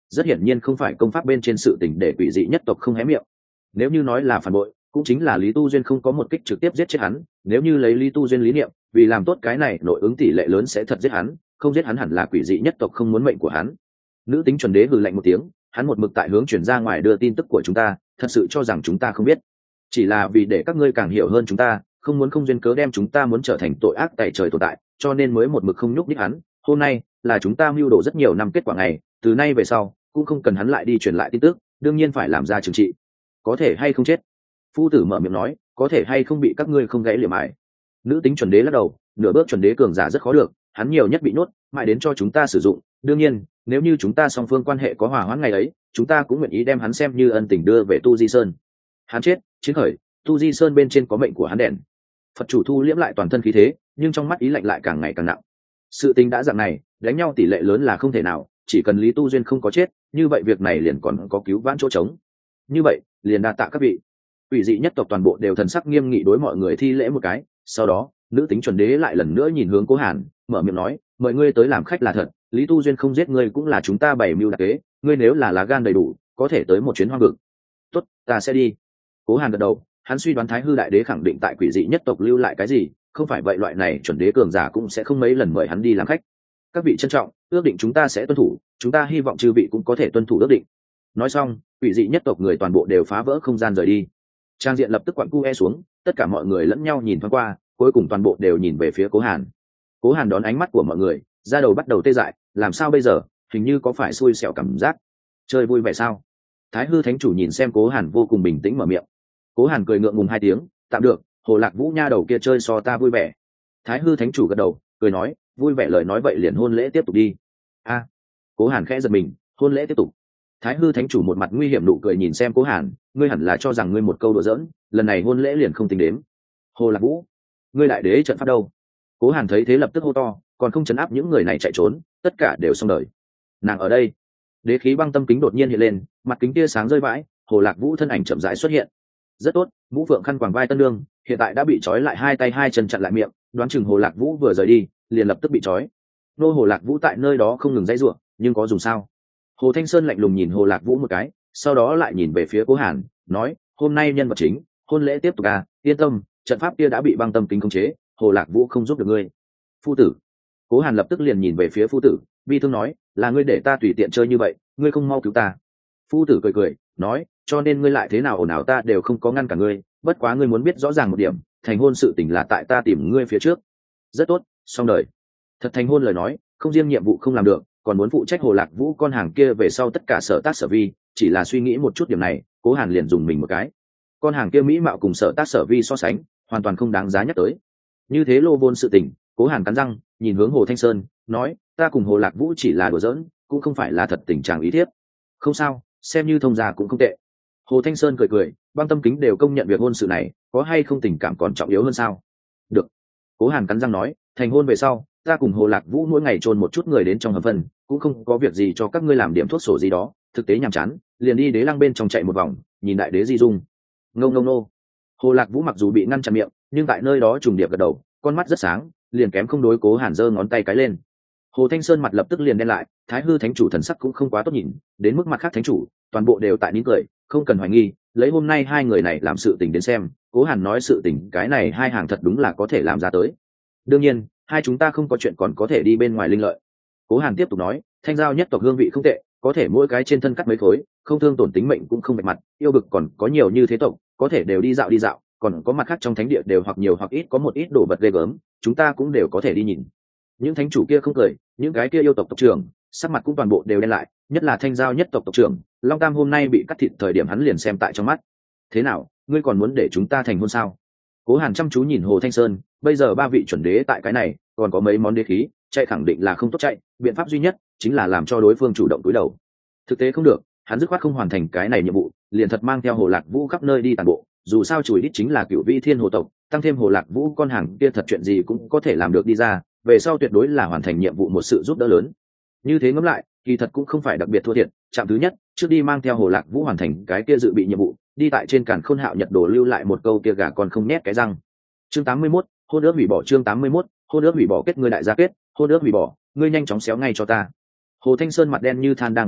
rất hiển nhiên không phải công pháp bên trên sự tình để quỷ dị nhất tộc không hé miệng. Nếu như nói là phản bội, cũng chính là Lý Tu Duyên không có một kích trực tiếp giết chết hắn. Nếu như lấy Lý Tu Duyên lý niệm, vì làm tốt cái này nội ứng tỷ lệ lớn sẽ thật giết hắn, không giết hắn hẳn là quỷ dị nhất tộc không muốn mệnh của hắn. Nữ tính chuẩn đế hừ lạnh một tiếng, hắn một mực tại hướng chuyển ra ngoài đưa tin tức của chúng ta, thật sự cho rằng chúng ta không biết, chỉ là vì để các ngươi càng hiểu hơn chúng ta, không muốn không duyên cớ đem chúng ta muốn trở thành tội ác tại trời tồn tại, cho nên mới một mực không nhúc nhích hắn. Hôm nay là chúng ta mưu đồ rất nhiều năm kết quả ngày, từ nay về sau cũng không cần hắn lại đi truyền lại tin tức, đương nhiên phải làm ra trừng trị. Có thể hay không chết? Phu tử mở miệng nói, có thể hay không bị các ngươi không gãy liềm mại. Nữ tính chuẩn đế lắc đầu, nửa bước chuẩn đế cường giả rất khó được, hắn nhiều nhất bị nhốt mãi đến cho chúng ta sử dụng. Đương nhiên nếu như chúng ta song phương quan hệ có hòa hoãn ngày ấy, chúng ta cũng nguyện ý đem hắn xem như ân tình đưa về Tu Di Sơn. Hắn chết chiến khởi, Tu Di Sơn bên trên có mệnh của hắn đèn. Phật chủ thu liễm lại toàn thân khí thế, nhưng trong mắt ý lạnh lại càng ngày càng nặng. Sự tình đã dạng này, đánh nhau tỷ lệ lớn là không thể nào, chỉ cần Lý Tu Duyên không có chết, như vậy việc này liền còn có cứu vãn chỗ trống. Như vậy liền đa tạ các vị. Quỷ dị nhất tộc toàn bộ đều thần sắc nghiêm nghị đối mọi người thi lễ một cái, sau đó nữ tính chuẩn đế lại lần nữa nhìn hướng Cố Hàn, mở miệng nói, mời ngươi tới làm khách là thật, Lý Tu Duyên không giết ngươi cũng là chúng ta bày mưu đặc kế, ngươi nếu là lá gan đầy đủ, có thể tới một chuyến hoang vực. Tốt, ta sẽ đi. Cố Hàn gật đầu, hắn suy đoán Thái Hư đại đế khẳng định tại quỷ dị nhất tộc lưu lại cái gì, không phải vậy loại này chuẩn đế cường giả cũng sẽ không mấy lần mời hắn đi làm khách. Các vị trân trọng, ước định chúng ta sẽ tuân thủ, chúng ta hy vọng chư vị cũng có thể tuân thủ ước định. Nói xong, quỷ dị nhất tộc người toàn bộ đều phá vỡ không gian rời đi. Trang diện lập tức quặn cu xuống, tất cả mọi người lẫn nhau nhìn thoáng qua, cuối cùng toàn bộ đều nhìn về phía Cố Hàn. Cố Hàn đón ánh mắt của mọi người, da đầu bắt đầu tê dại, làm sao bây giờ, hình như có phải xui xẻo cảm giác. Chơi vui vẻ sao? Thái Hư thánh chủ nhìn xem Cố Hàn vô cùng bình tĩnh mở miệng. Cố Hàn cười ngượng ngùng hai tiếng, tạm được, Hồ Lạc Vũ nha đầu kia chơi so ta vui vẻ. Thái Hư thánh chủ gật đầu, cười nói, vui vẻ lời nói vậy liền hôn lễ tiếp tục đi. A. Cố Hàn khẽ giật mình, hôn lễ tiếp tục. Thái Hư thánh chủ một mặt nguy hiểm nụ cười nhìn xem Cố Hàn, ngươi hẳn là cho rằng ngươi một câu đùa giỡn, lần này hôn lễ liền không tính đến. Hồ Lạc Vũ, ngươi đại đế trận pháp đâu? Cố Hàn thấy thế lập tức hô to, còn không chấn áp những người này chạy trốn, tất cả đều xong đời. Nàng ở đây. Đế khí băng tâm kính đột nhiên hiện lên, mặt kính tia sáng rơi vãi, Hồ Lạc Vũ thân ảnh chậm rãi xuất hiện. Rất tốt, Vũ Phượng khăn quàng vai tân lương, hiện tại đã bị trói lại hai tay hai chân chặn lại miệng, đoán chừng Hồ Lạc Vũ vừa rời đi, liền lập tức bị trói. Nô Hồ Lạc Vũ tại nơi đó không ngừng dãy rủa, nhưng có dùng sao? Hồ Thanh Sơn lạnh lùng nhìn Hồ Lạc Vũ một cái, sau đó lại nhìn về phía Cố Hàn, nói, hôm nay nhân vật chính, hôn lễ tiếp tục à, yên tâm, trận pháp kia đã bị băng tâm kính khống chế, Hồ Lạc Vũ không giúp được ngươi. Phu tử. Cố Hàn lập tức liền nhìn về phía phu tử, bi thương nói, là ngươi để ta tùy tiện chơi như vậy, ngươi không mau cứu ta. Phu tử cười cười, nói, cho nên ngươi lại thế nào ồn ào ta đều không có ngăn cả ngươi, bất quá ngươi muốn biết rõ ràng một điểm, thành hôn sự tình là tại ta tìm ngươi phía trước. Rất tốt, xong đời. Thật thành hôn lời nói, không riêng nhiệm vụ không làm được, còn muốn phụ trách Hồ Lạc Vũ con hàng kia về sau tất cả sở tác sở vi, chỉ là suy nghĩ một chút điểm này, Cố Hàn liền dùng mình một cái. Con hàng kia mỹ mạo cùng sở tác sở vi so sánh, hoàn toàn không đáng giá nhắc tới. Như thế lô vốn sự tình, Cố Hàn cắn răng, nhìn hướng Hồ Thanh Sơn, nói, ta cùng Hồ Lạc Vũ chỉ là đùa giỡn, cũng không phải là thật tình trạng ý thiếp. Không sao, xem như thông gia cũng không tệ. Hồ Thanh Sơn cười cười, băng tâm kính đều công nhận việc hôn sự này, có hay không tình cảm còn trọng yếu hơn sao? Được. Cố Hàn cắn răng nói, thành hôn về sau, ta cùng Hồ Lạc Vũ mỗi ngày chôn một chút người đến trong hầm phân, cũng không có việc gì cho các ngươi làm điểm thuốc sổ gì đó, thực tế nhàm chán, liền đi đế lăng bên trong chạy một vòng, nhìn đại đế di dung. Ngông ngông nô. Hồ Lạc Vũ mặc dù bị ngăn chặn miệng, nhưng tại nơi đó trùng điệp gật đầu, con mắt rất sáng, liền kém không đối Cố Hàn giơ ngón tay cái lên. Hồ Thanh Sơn mặt lập tức liền đen lại, Thái Hư thánh chủ thần sắc cũng không quá tốt nhìn, đến mức mặt khác thánh chủ, toàn bộ đều tại nín cười, không cần hoài nghi, lấy hôm nay hai người này làm sự tình đến xem, Cố Hàn nói sự tình cái này hai hàng thật đúng là có thể làm ra tới. Đương nhiên, hai chúng ta không có chuyện còn có thể đi bên ngoài linh lợi. Cố Hàn tiếp tục nói, thanh giao nhất tộc hương vị không tệ, có thể mỗi cái trên thân cắt mấy khối, không thương tổn tính mệnh cũng không bạch mặt, yêu bực còn có nhiều như thế tộc, có thể đều đi dạo, còn có mặt khác trong thánh địa đều hoặc nhiều hoặc ít có một ít đồ vật ghê gớm, chúng ta cũng đều có thể đi nhìn. Những thánh chủ kia không cười, những cái kia yêu tộc tộc trưởng, sắc mặt cũng toàn bộ đều đen lại, nhất là thanh giao nhất tộc tộc trưởng, Long Tam hôm nay bị cắt thịt thời điểm hắn liền xem tại trong mắt. Thế nào, ngươi còn muốn để chúng ta thành hôn sao? Cố Hàn chăm chú nhìn Hồ Thanh Sơn, bây giờ ba vị chuẩn đế tại cái này, còn có mấy món đế khí, chạy khẳng định là không tốt chạy, biện pháp duy nhất chính là làm cho đối phương chủ động cúi đầu. Thực tế không được, hắn dứt khoát không hoàn thành cái này nhiệm vụ, liền thật mang theo Hồ Lạc Vũ khắp nơi đi tàn bộ, dù sao chùi đít chính là cựu vi thiên hồ tộc, tăng thêm Hồ Lạc Vũ con hàng kia thật chuyện gì cũng có thể làm được đi ra, về sau tuyệt đối là hoàn thành nhiệm vụ một sự giúp đỡ lớn. Như thế ngẫm lại, kỳ thật cũng không phải đặc biệt thua thiệt, trạm thứ nhất, trước đi mang theo Hồ Lạc Vũ hoàn thành cái kia dự bị nhiệm vụ, đi tại trên Càn Khôn Hạo Nhật Đồ lưu lại một câu kia gà còn không nhét cái răng. Chương 81, hôn ước hủy bỏ. Chương 81, hôn ước hủy bỏ. Kết ngươi đại gia kết, hôn ước hủy bỏ, ngươi nhanh chóng xéo ngay cho ta. Hồ Thanh Sơn mặt đen như than đang gào thét,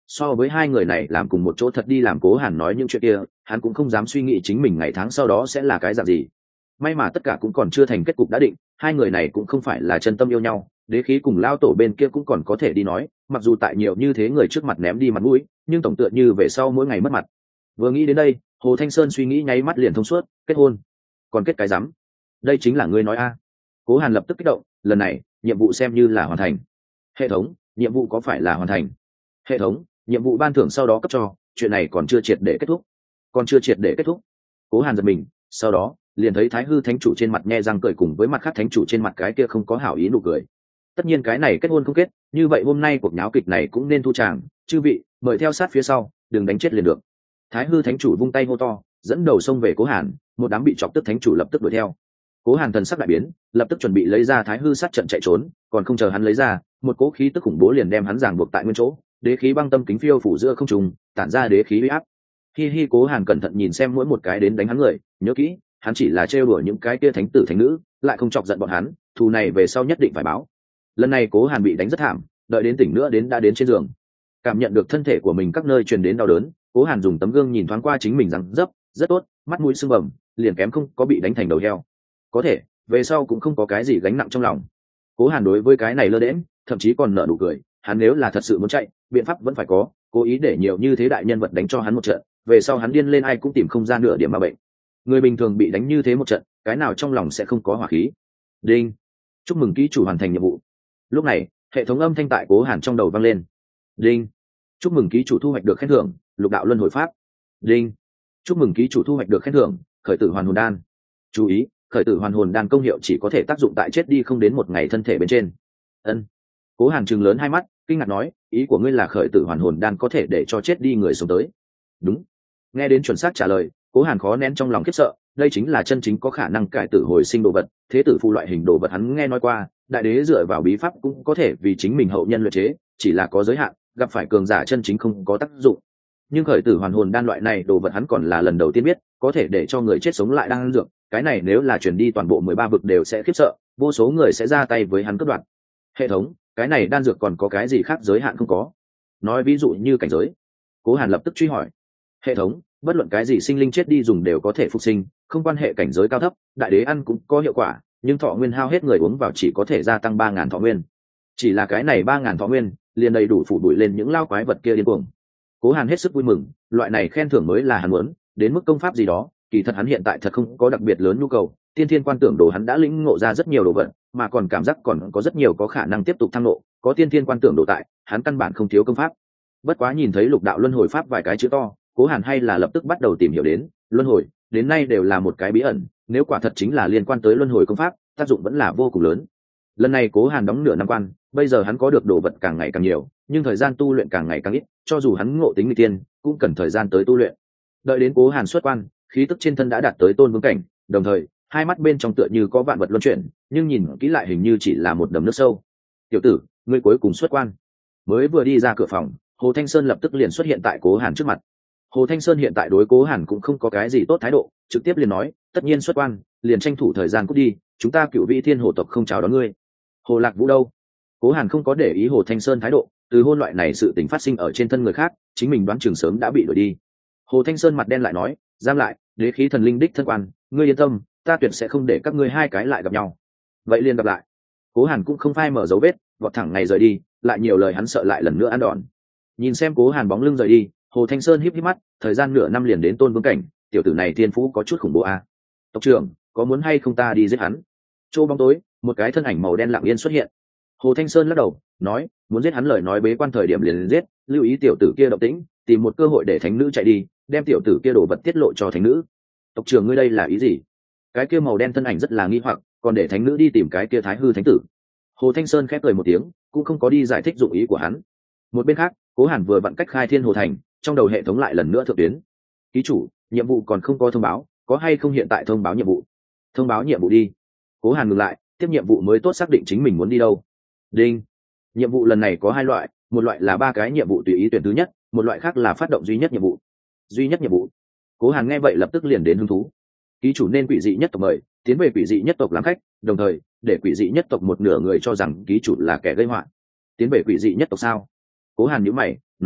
so với hai người này làm cùng một chỗ thật đi làm Cố Hàn nói những chuyện kia, hắn cũng không dám suy nghĩ chính mình ngày tháng sau đó sẽ là cái dạng gì. May mà tất cả cũng còn chưa thành kết cục đã định, hai người này cũng không phải là chân tâm yêu nhau, đế khí cùng lao tổ bên kia cũng còn có thể đi nói, mặc dù tại nhiều như thế người trước mặt ném đi mặt mũi, nhưng tổng tựa như về sau mỗi ngày mất mặt. Vừa nghĩ đến đây, Hồ Thanh Sơn suy nghĩ nháy mắt liền thông suốt, kết hôn. Còn kết cái rắm? Đây chính là ngươi nói a? Cố Hàn lập tức kích động, lần này, nhiệm vụ xem như là hoàn thành. Hệ thống, nhiệm vụ có phải là hoàn thành? Hệ thống, nhiệm vụ ban thưởng sau đó cấp cho, chuyện này còn chưa triệt để kết thúc. Còn chưa triệt để kết thúc. Cố Hàn giật mình, sau đó, liền thấy Thái Hư thánh chủ trên mặt nhe răng cười cùng với mặt khác thánh chủ trên mặt cái kia không có hảo ý nụ cười. Tất nhiên cái này kết hôn không kết, như vậy hôm nay cuộc nháo kịch này cũng nên thu tràng, chư vị, mời theo sát phía sau, đừng đánh chết liền được. Thái Hư thánh chủ vung tay hô to, dẫn đầu xông về Cố Hàn, một đám bị chọc tức thánh chủ lập tức đuổi theo. Cố Hàn thần sắc đại biến, lập tức chuẩn bị lấy ra Thái Hư sát trận chạy trốn, còn không chờ hắn lấy ra, một cỗ khí tức khủng bố liền đem hắn giằng buộc tại nguyên chỗ, đế khí băng tâm kính phiêu phủ giữa không trung, tản ra đế khí uy áp. Hi, Cố Hàn cẩn thận nhìn xem mỗi một cái đến đánh hắn người, nhớ kỹ, hắn chỉ là trêu đùa những cái kia thánh tử thánh nữ, lại không chọc giận bọn hắn, thù này về sau nhất định phải báo. Lần này Cố Hàn bị đánh rất thảm, đợi đến tỉnh nữa đã đến trên giường, cảm nhận được thân thể của mình các nơi truyền đến đau đớn. Cố Hàn dùng tấm gương nhìn thoáng qua chính mình rằng dấp rất tốt, mắt mũi sưng bầm, liền kém không có bị đánh thành đầu heo. Có thể về sau cũng không có cái gì gánh nặng trong lòng. Cố Hàn đối với cái này lơ đễnh, thậm chí còn nở nụ cười. Hắn nếu là thật sự muốn chạy, biện pháp vẫn phải có, cố ý để nhiều như thế đại nhân vật đánh cho hắn một trận, về sau hắn điên lên ai cũng tìm không ra nửa điểm mà bệnh. Người bình thường bị đánh như thế một trận, cái nào trong lòng sẽ không có hỏa khí. Đinh, chúc mừng ký chủ hoàn thành nhiệm vụ. Lúc này, hệ thống âm thanh tại Cố Hàn trong đầu vang lên. Đinh, chúc mừng ký chủ thu hoạch được khen thưởng Lục Đạo Luân Hồi Pháp. Đinh, chúc mừng ký chủ thu hoạch được khen thưởng Khởi Tử Hoàn Hồn Đan. Chú ý, Khởi Tử Hoàn Hồn Đan công hiệu chỉ có thể tác dụng tại chết đi không đến một ngày thân thể bên trên. Ân. Cố Hàn trừng lớn hai mắt, kinh ngạc nói, ý của ngươi là Khởi Tử Hoàn Hồn Đan có thể để cho chết đi người sống tới? Đúng. Nghe đến chuẩn xác trả lời, Cố Hàn khó nén trong lòng khiếp sợ, đây chính là chân chính có khả năng cải tử hồi sinh đồ vật, thế tử phù loại hình đồ vật hắn nghe nói qua, đại đế dựa vào bí pháp cũng có thể vì chính mình hậu nhân luyện chế, chỉ là có giới hạn, gặp phải cường giả chân chính không có tác dụng. Nhưng Khởi Tử Hoàn Hồn Đan loại này đồ vật hắn còn là lần đầu tiên biết, có thể để cho người chết sống lại đang dược, cái này nếu là truyền đi toàn bộ 13 vực đều sẽ khiếp sợ, vô số người sẽ ra tay với hắn cướp đoạt. Hệ thống, cái này đan dược còn có cái gì khác giới hạn không có? Nói ví dụ như cảnh giới. Cố Hàn lập tức truy hỏi. Hệ thống, bất luận cái gì sinh linh chết đi dùng đều có thể phục sinh, không quan hệ cảnh giới cao thấp, đại đế ăn cũng có hiệu quả, nhưng thọ nguyên hao hết người uống vào chỉ có thể gia tăng 3000 thọ nguyên. Chỉ là cái này 3000 thọ nguyên, liền đầy đủ phủ bụi lên những lao quái vật kia điên cuồng. Cố Hàn hết sức vui mừng, loại này khen thưởng mới là hắn muốn, đến mức công pháp gì đó, kỳ thật hắn hiện tại thật không có đặc biệt lớn nhu cầu, tiên thiên quan tưởng đồ hắn đã lĩnh ngộ ra rất nhiều đồ vật, mà còn cảm giác còn có rất nhiều có khả năng tiếp tục thăng ngộ, có tiên thiên quan tưởng đồ tại, hắn căn bản không thiếu công pháp. Bất quá nhìn thấy Lục Đạo Luân Hồi Pháp vài cái chữ to, Cố Hàn hay là lập tức bắt đầu tìm hiểu đến, luân hồi, đến nay đều là một cái bí ẩn, nếu quả thật chính là liên quan tới luân hồi công pháp, tác dụng vẫn là vô cùng lớn. Lần này Cố Hàn đóng nửa năm quan, bây giờ hắn có được đồ vật càng ngày càng nhiều, nhưng thời gian tu luyện càng ngày càng ít, cho dù hắn ngộ tính nguy tiên, cũng cần thời gian tới tu luyện. Đợi đến Cố Hàn xuất quan, khí tức trên thân đã đạt tới tôn vương cảnh, đồng thời, hai mắt bên trong tựa như có vạn vật luân chuyển, nhưng nhìn kỹ lại hình như chỉ là một đầm nước sâu. "Tiểu tử, ngươi cuối cùng xuất quan." Mới vừa đi ra cửa phòng, Hồ Thanh Sơn lập tức liền xuất hiện tại Cố Hàn trước mặt. Hồ Thanh Sơn hiện tại đối Cố Hàn cũng không có cái gì tốt thái độ, trực tiếp liền nói, "Tất nhiên xuất quan, liền tranh thủ thời gian cút đi, chúng ta Cửu Vĩ Thiên Hồ tộc không chào đón ngươi." "Hồ Lạc Vũ đâu?" Cố Hàn không có để ý Hồ Thanh Sơn thái độ, từ hôn loại này sự tình phát sinh ở trên thân người khác, chính mình đoán chừng sớm đã bị đuổi đi. Hồ Thanh Sơn mặt đen lại nói, "Giam lại, đế khí thần linh đích thân quan, ngươi yên tâm, ta tuyệt sẽ không để các ngươi hai cái lại gặp nhau." "Vậy liền gặp lại." Cố Hàn cũng không phai mở dấu vết, vọt thẳng ngày rời đi, lại nhiều lời hắn sợ lại lần nữa ăn đòn. Nhìn xem Cố Hàn bóng lưng rời đi, Hồ Thanh Sơn híp híp mắt, thời gian nửa năm liền đến tôn vương cảnh, tiểu tử này thiên phú có chút khủng bố a. "Tộc trưởng, có muốn hay không ta đi giết hắn?" Chỗ bóng tối, một cái thân ảnh màu đen lặng yên xuất hiện. Hồ Thanh Sơn lắc đầu, nói, "Muốn giết hắn lời nói bế quan thời điểm liền giết, lưu ý tiểu tử kia động tĩnh, tìm một cơ hội để thánh nữ chạy đi, đem tiểu tử kia đổ vật tiết lộ cho thánh nữ." "Tộc trưởng ngươi đây là ý gì?" Cái kia màu đen thân ảnh rất là nghi hoặc, còn để thánh nữ đi tìm cái kia Thái Hư thánh tử. Hồ Thanh Sơn khép cười một tiếng, cũng không có đi giải thích dụng ý của hắn. Một bên khác, Cố Hàn vừa vặn cách khai Thiên Hồ Thành, trong đầu hệ thống lại lần nữa thượng tuyến. "Ký chủ, nhiệm vụ còn không có thông báo, có hay không hiện tại thông báo nhiệm vụ?" "Thông báo nhiệm vụ đi." Cố Hàn ngừng lại, tiếp nhiệm vụ mới tốt xác định chính mình muốn đi đâu. Đinh. Nhiệm vụ lần này có hai loại, một loại là 3 cái nhiệm vụ tùy ý tuyển thứ nhất, một loại khác là phát động duy nhất nhiệm vụ. Duy nhất nhiệm vụ. Cố Hàn nghe vậy lập tức liền đến hứng thú. Ký chủ nên quỷ dị nhất tộc mời, tiến về quỷ dị nhất tộc làm khách, đồng thời để quỷ dị nhất tộc một nửa người cho rằng ký chủ là kẻ gây họa. Tiến về quỷ dị nhất tộc sao? Cố Hàn nhíu mày, nói,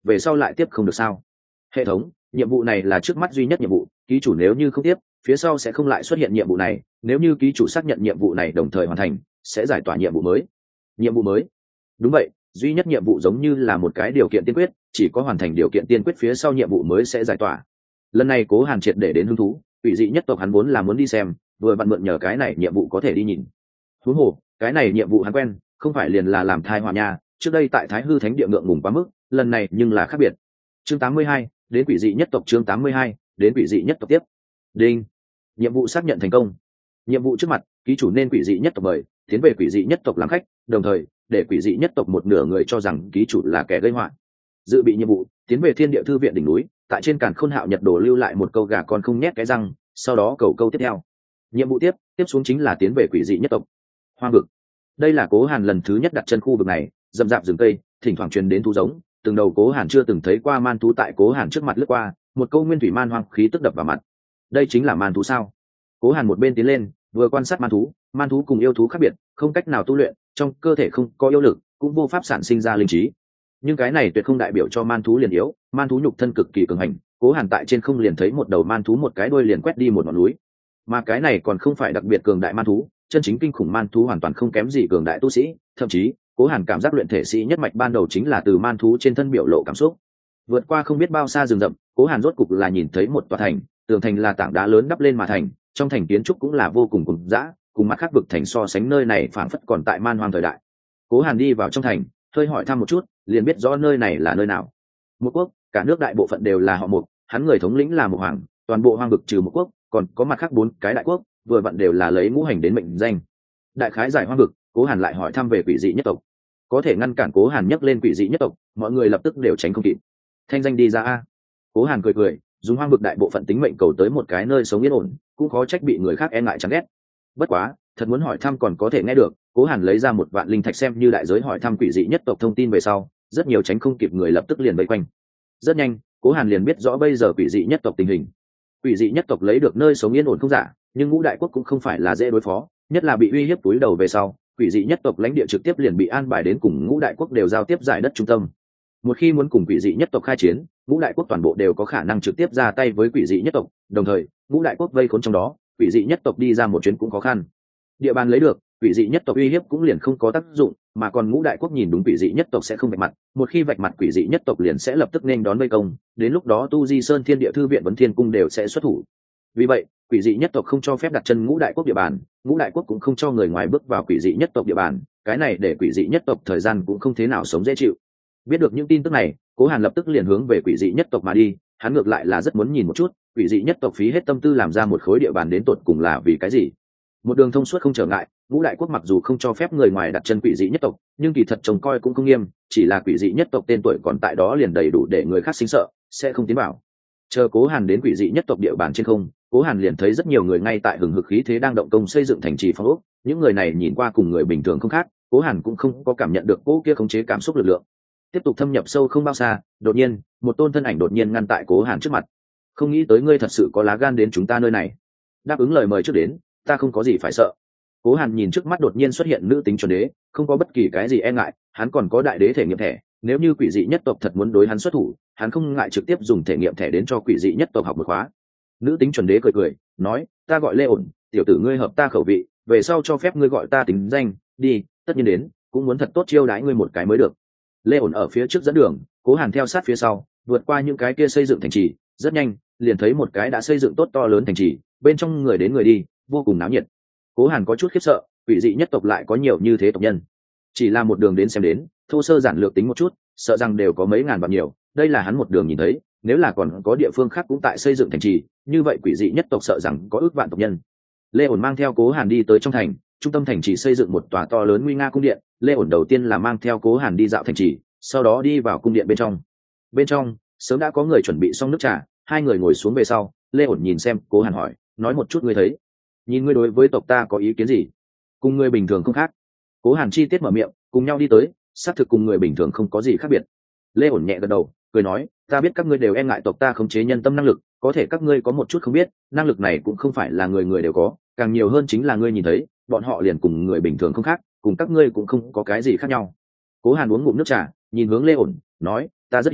về sau lại tiếp không được sao? Hệ thống, nhiệm vụ này là trước mắt duy nhất nhiệm vụ, ký chủ nếu như không tiếp, phía sau sẽ không lại xuất hiện nhiệm vụ này, nếu như ký chủ xác nhận nhiệm vụ này đồng thời hoàn thành, sẽ giải tỏa nhiệm vụ mới. Nhiệm vụ mới? Đúng vậy, duy nhất nhiệm vụ giống như là một cái điều kiện tiên quyết, chỉ có hoàn thành điều kiện tiên quyết phía sau nhiệm vụ mới sẽ giải tỏa. Lần này Cố Hàn triệt để đến hứng thú, quỷ dị nhất tộc hắn vốn là muốn đi xem, vừa vặn mượn nhờ cái này nhiệm vụ có thể đi nhìn. Huống hồ, cái này nhiệm vụ hắn quen, không phải liền là làm thai họa nha, trước đây tại Thái Hư Thánh địa ngượng ngùng quá mức, lần này nhưng là khác biệt. Chương 82, đến quỷ dị nhất tộc. Chương 82, đến quỷ dị nhất tộc tiếp. Đinh. Nhiệm vụ xác nhận thành công. Nhiệm vụ trước mặt, ký chủ nên quỷ dị nhất tộc mời tiến về quỷ dị nhất tộc làm khách, đồng thời để quỷ dị nhất tộc một nửa người cho rằng ký chủ là kẻ gây họa. Dự bị nhiệm vụ, tiến về Thiên Địa Thư viện đỉnh núi, tại trên Càn Khôn Hạo Nhật Đồ lưu lại một câu gà con không nhét cái răng, sau đó cầu câu tiếp theo. Nhiệm vụ tiếp xuống chính là tiến về quỷ dị nhất tộc. Hoang vực. Đây là Cố Hàn lần thứ nhất đặt chân khu vực này, rậm rạp rừng cây, thỉnh thoảng truyền đến thú giống, từng đầu Cố Hàn chưa từng thấy qua man thú tại Cố Hàn trước mặt lướt qua, một câu nguyên thủy man hoang khí tức đập vào mặt. Đây chính là man thú sao? Cố Hàn một bên tiến lên, vừa quan sát man thú cùng yêu thú khác biệt, không cách nào tu luyện, trong cơ thể không có yêu lực, cũng vô pháp sản sinh ra linh trí. Nhưng cái này tuyệt không đại biểu cho man thú liền yếu, man thú nhục thân cực kỳ cường hành, Cố Hàn tại trên không liền thấy một đầu man thú một cái đuôi liền quét đi một ngọn núi. Mà cái này còn không phải đặc biệt cường đại man thú, chân chính kinh khủng man thú hoàn toàn không kém gì cường đại tu sĩ, thậm chí Cố Hàn cảm giác luyện thể sĩ nhất mạch ban đầu chính là từ man thú trên thân biểu lộ cảm xúc. Vượt qua không biết bao xa rừng rậm, Cố Hàn rốt cục là nhìn thấy một tòa thành, tường thành là tảng đá lớn đắp lên mà thành, trong thành kiến trúc cũng là vô cùng cùng dã, cùng mặt khác vực thành so sánh nơi này phảng phất còn tại man hoang thời đại. Cố Hàn đi vào trong thành, hơi hỏi thăm một chút, liền biết rõ nơi này là nơi nào. Một quốc, cả nước đại bộ phận đều là họ Mục, hắn người thống lĩnh là Mục Hoàng, toàn bộ hoang vực trừ một quốc, còn có mặt khác 4 cái đại quốc, vừa vặn đều là lấy ngũ hành đến mệnh danh. Đại khái giải hoang vực, Cố Hàn lại hỏi thăm về quỷ dị nhất tộc. Có thể ngăn cản Cố Hàn nhắc lên quỷ dị nhất tộc, mọi người lập tức đều tránh không kịp. Thanh danh đi ra a. Cố Hàn cười cười, dùng hoang vực đại bộ phận tính mệnh cầu tới một cái nơi sống yên ổn, cũng khó trách bị người khác e ngại chán ghét. Bất quá, thật muốn hỏi thăm còn có thể nghe được, Cố Hàn lấy ra 1 vạn linh thạch xem như đại giới hỏi thăm quỷ dị nhất tộc thông tin về sau, rất nhiều tránh không kịp người lập tức liền vây quanh. Rất nhanh, Cố Hàn liền biết rõ bây giờ quỷ dị nhất tộc tình hình. Quỷ dị nhất tộc lấy được nơi sống yên ổn không giả, nhưng ngũ đại quốc cũng không phải là dễ đối phó, nhất là bị uy hiếp túi đầu về sau, quỷ dị nhất tộc lãnh địa trực tiếp liền bị an bài đến cùng ngũ đại quốc đều giao tiếp giải đất trung tâm. Một khi muốn cùng quỷ dị nhất tộc khai chiến, ngũ đại quốc toàn bộ đều có khả năng trực tiếp ra tay với quỷ dị nhất tộc, đồng thời ngũ đại quốc vây khốn trong đó, quỷ dị nhất tộc đi ra một chuyến cũng khó khăn. Địa bàn lấy được, quỷ dị nhất tộc uy hiếp cũng liền không có tác dụng, mà còn ngũ đại quốc nhìn đúng quỷ dị nhất tộc sẽ không vạch mặt, một khi vạch mặt quỷ dị nhất tộc liền sẽ lập tức nên đón vây công, đến lúc đó Tu Di Sơn Thiên Địa Thư viện Vấn Thiên Cung đều sẽ xuất thủ. Vì vậy, quỷ dị nhất tộc không cho phép đặt chân ngũ đại quốc địa bàn, ngũ đại quốc cũng không cho người ngoài bước vào quỷ dị nhất tộc địa bàn, cái này để quỷ dị nhất tộc thời gian cũng không thế nào sống dễ chịu. Biết được những tin tức này, Cố Hàn lập tức liền hướng về quỷ dị nhất tộc mà đi, hắn ngược lại là rất muốn nhìn một chút, quỷ dị nhất tộc phí hết tâm tư làm ra một khối địa bàn đến tột cùng là vì cái gì. Một đường thông suốt không trở ngại, ngũ đại quốc mặc dù không cho phép người ngoài đặt chân quỷ dị nhất tộc, nhưng kỳ thật trông coi cũng không nghiêm, chỉ là quỷ dị nhất tộc tên tuổi còn tại đó liền đầy đủ để người khác sinh sợ, sẽ không tiến vào. Chờ Cố Hàn đến quỷ dị nhất tộc địa bàn trên không, Cố Hàn liền thấy rất nhiều người ngay tại hừng hực khí thế đang động công xây dựng thành trì phong ốc, những người này nhìn qua cùng người bình thường không khác, Cố Hàn cũng không có cảm nhận được cố kia khống chế cảm xúc lực lượng. Tiếp tục thâm nhập sâu không bao xa, đột nhiên, một tôn thân ảnh đột nhiên ngăn tại Cố Hàn trước mặt. Không nghĩ tới ngươi thật sự có lá gan đến chúng ta nơi này. Đáp ứng lời mời trước đến, ta không có gì phải sợ. Cố Hàn nhìn trước mắt đột nhiên xuất hiện nữ tính chuẩn đế, không có bất kỳ cái gì e ngại, hắn còn có đại đế thể nghiệm thẻ, nếu như quỷ dị nhất tộc thật muốn đối hắn xuất thủ, hắn không ngại trực tiếp dùng thể nghiệm thẻ đến cho quỷ dị nhất tộc học một khóa. Nữ tính chuẩn đế cười cười, nói, ta gọi Lê Ổn, tiểu tử ngươi hợp ta khẩu vị, về sau cho phép ngươi gọi ta tính danh, đi, tất nhiên đến, cũng muốn thật tốt chiêu đãi ngươi một cái mới được. Lê Ổn ở phía trước dẫn đường, Cố Hàn theo sát phía sau, vượt qua những cái kia xây dựng thành trì, rất nhanh, liền thấy một cái đã xây dựng tốt to lớn thành trì, bên trong người đến người đi, vô cùng náo nhiệt. Cố Hàn có chút khiếp sợ, quỷ dị nhất tộc lại có nhiều như thế tộc nhân. Chỉ là một đường đến xem đến, thô sơ giản lược tính một chút, sợ rằng đều có mấy ngàn vạn nhiều, đây là hắn một đường nhìn thấy, nếu là còn có địa phương khác cũng tại xây dựng thành trì, như vậy quỷ dị nhất tộc sợ rằng có ước vạn tộc nhân. Lê Ổn mang theo Cố Hàn đi tới trong thành, trung tâm thành trì xây dựng một tòa to lớn nguy nga cung điện, Lê Ổn đầu tiên là mang theo Cố Hàn đi dạo thành trì, sau đó đi vào cung điện bên trong. Bên trong, sớm đã có người chuẩn bị xong nước trà, hai người ngồi xuống về sau, Lê Ổn nhìn xem Cố Hàn hỏi, nói một chút ngươi thấy, nhìn ngươi đối với tộc ta có ý kiến gì? Cùng người bình thường không khác. Cố Hàn chi tiết mở miệng, cùng nhau đi tới, xác thực cùng người bình thường không có gì khác biệt. Lê Ổn nhẹ gật đầu, cười nói, ta biết các ngươi đều e ngại tộc ta khống chế nhân tâm năng lực, có thể các ngươi có một chút không biết, năng lực này cũng không phải là người người đều có, càng nhiều hơn chính là ngươi nhìn thấy, bọn họ liền cùng người bình thường không khác, cùng các ngươi cũng không có cái gì khác nhau. Cố Hàn uống ngụm nước trà, nhìn hướng Lê Ổn, nói, ta rất hiếu kỳ,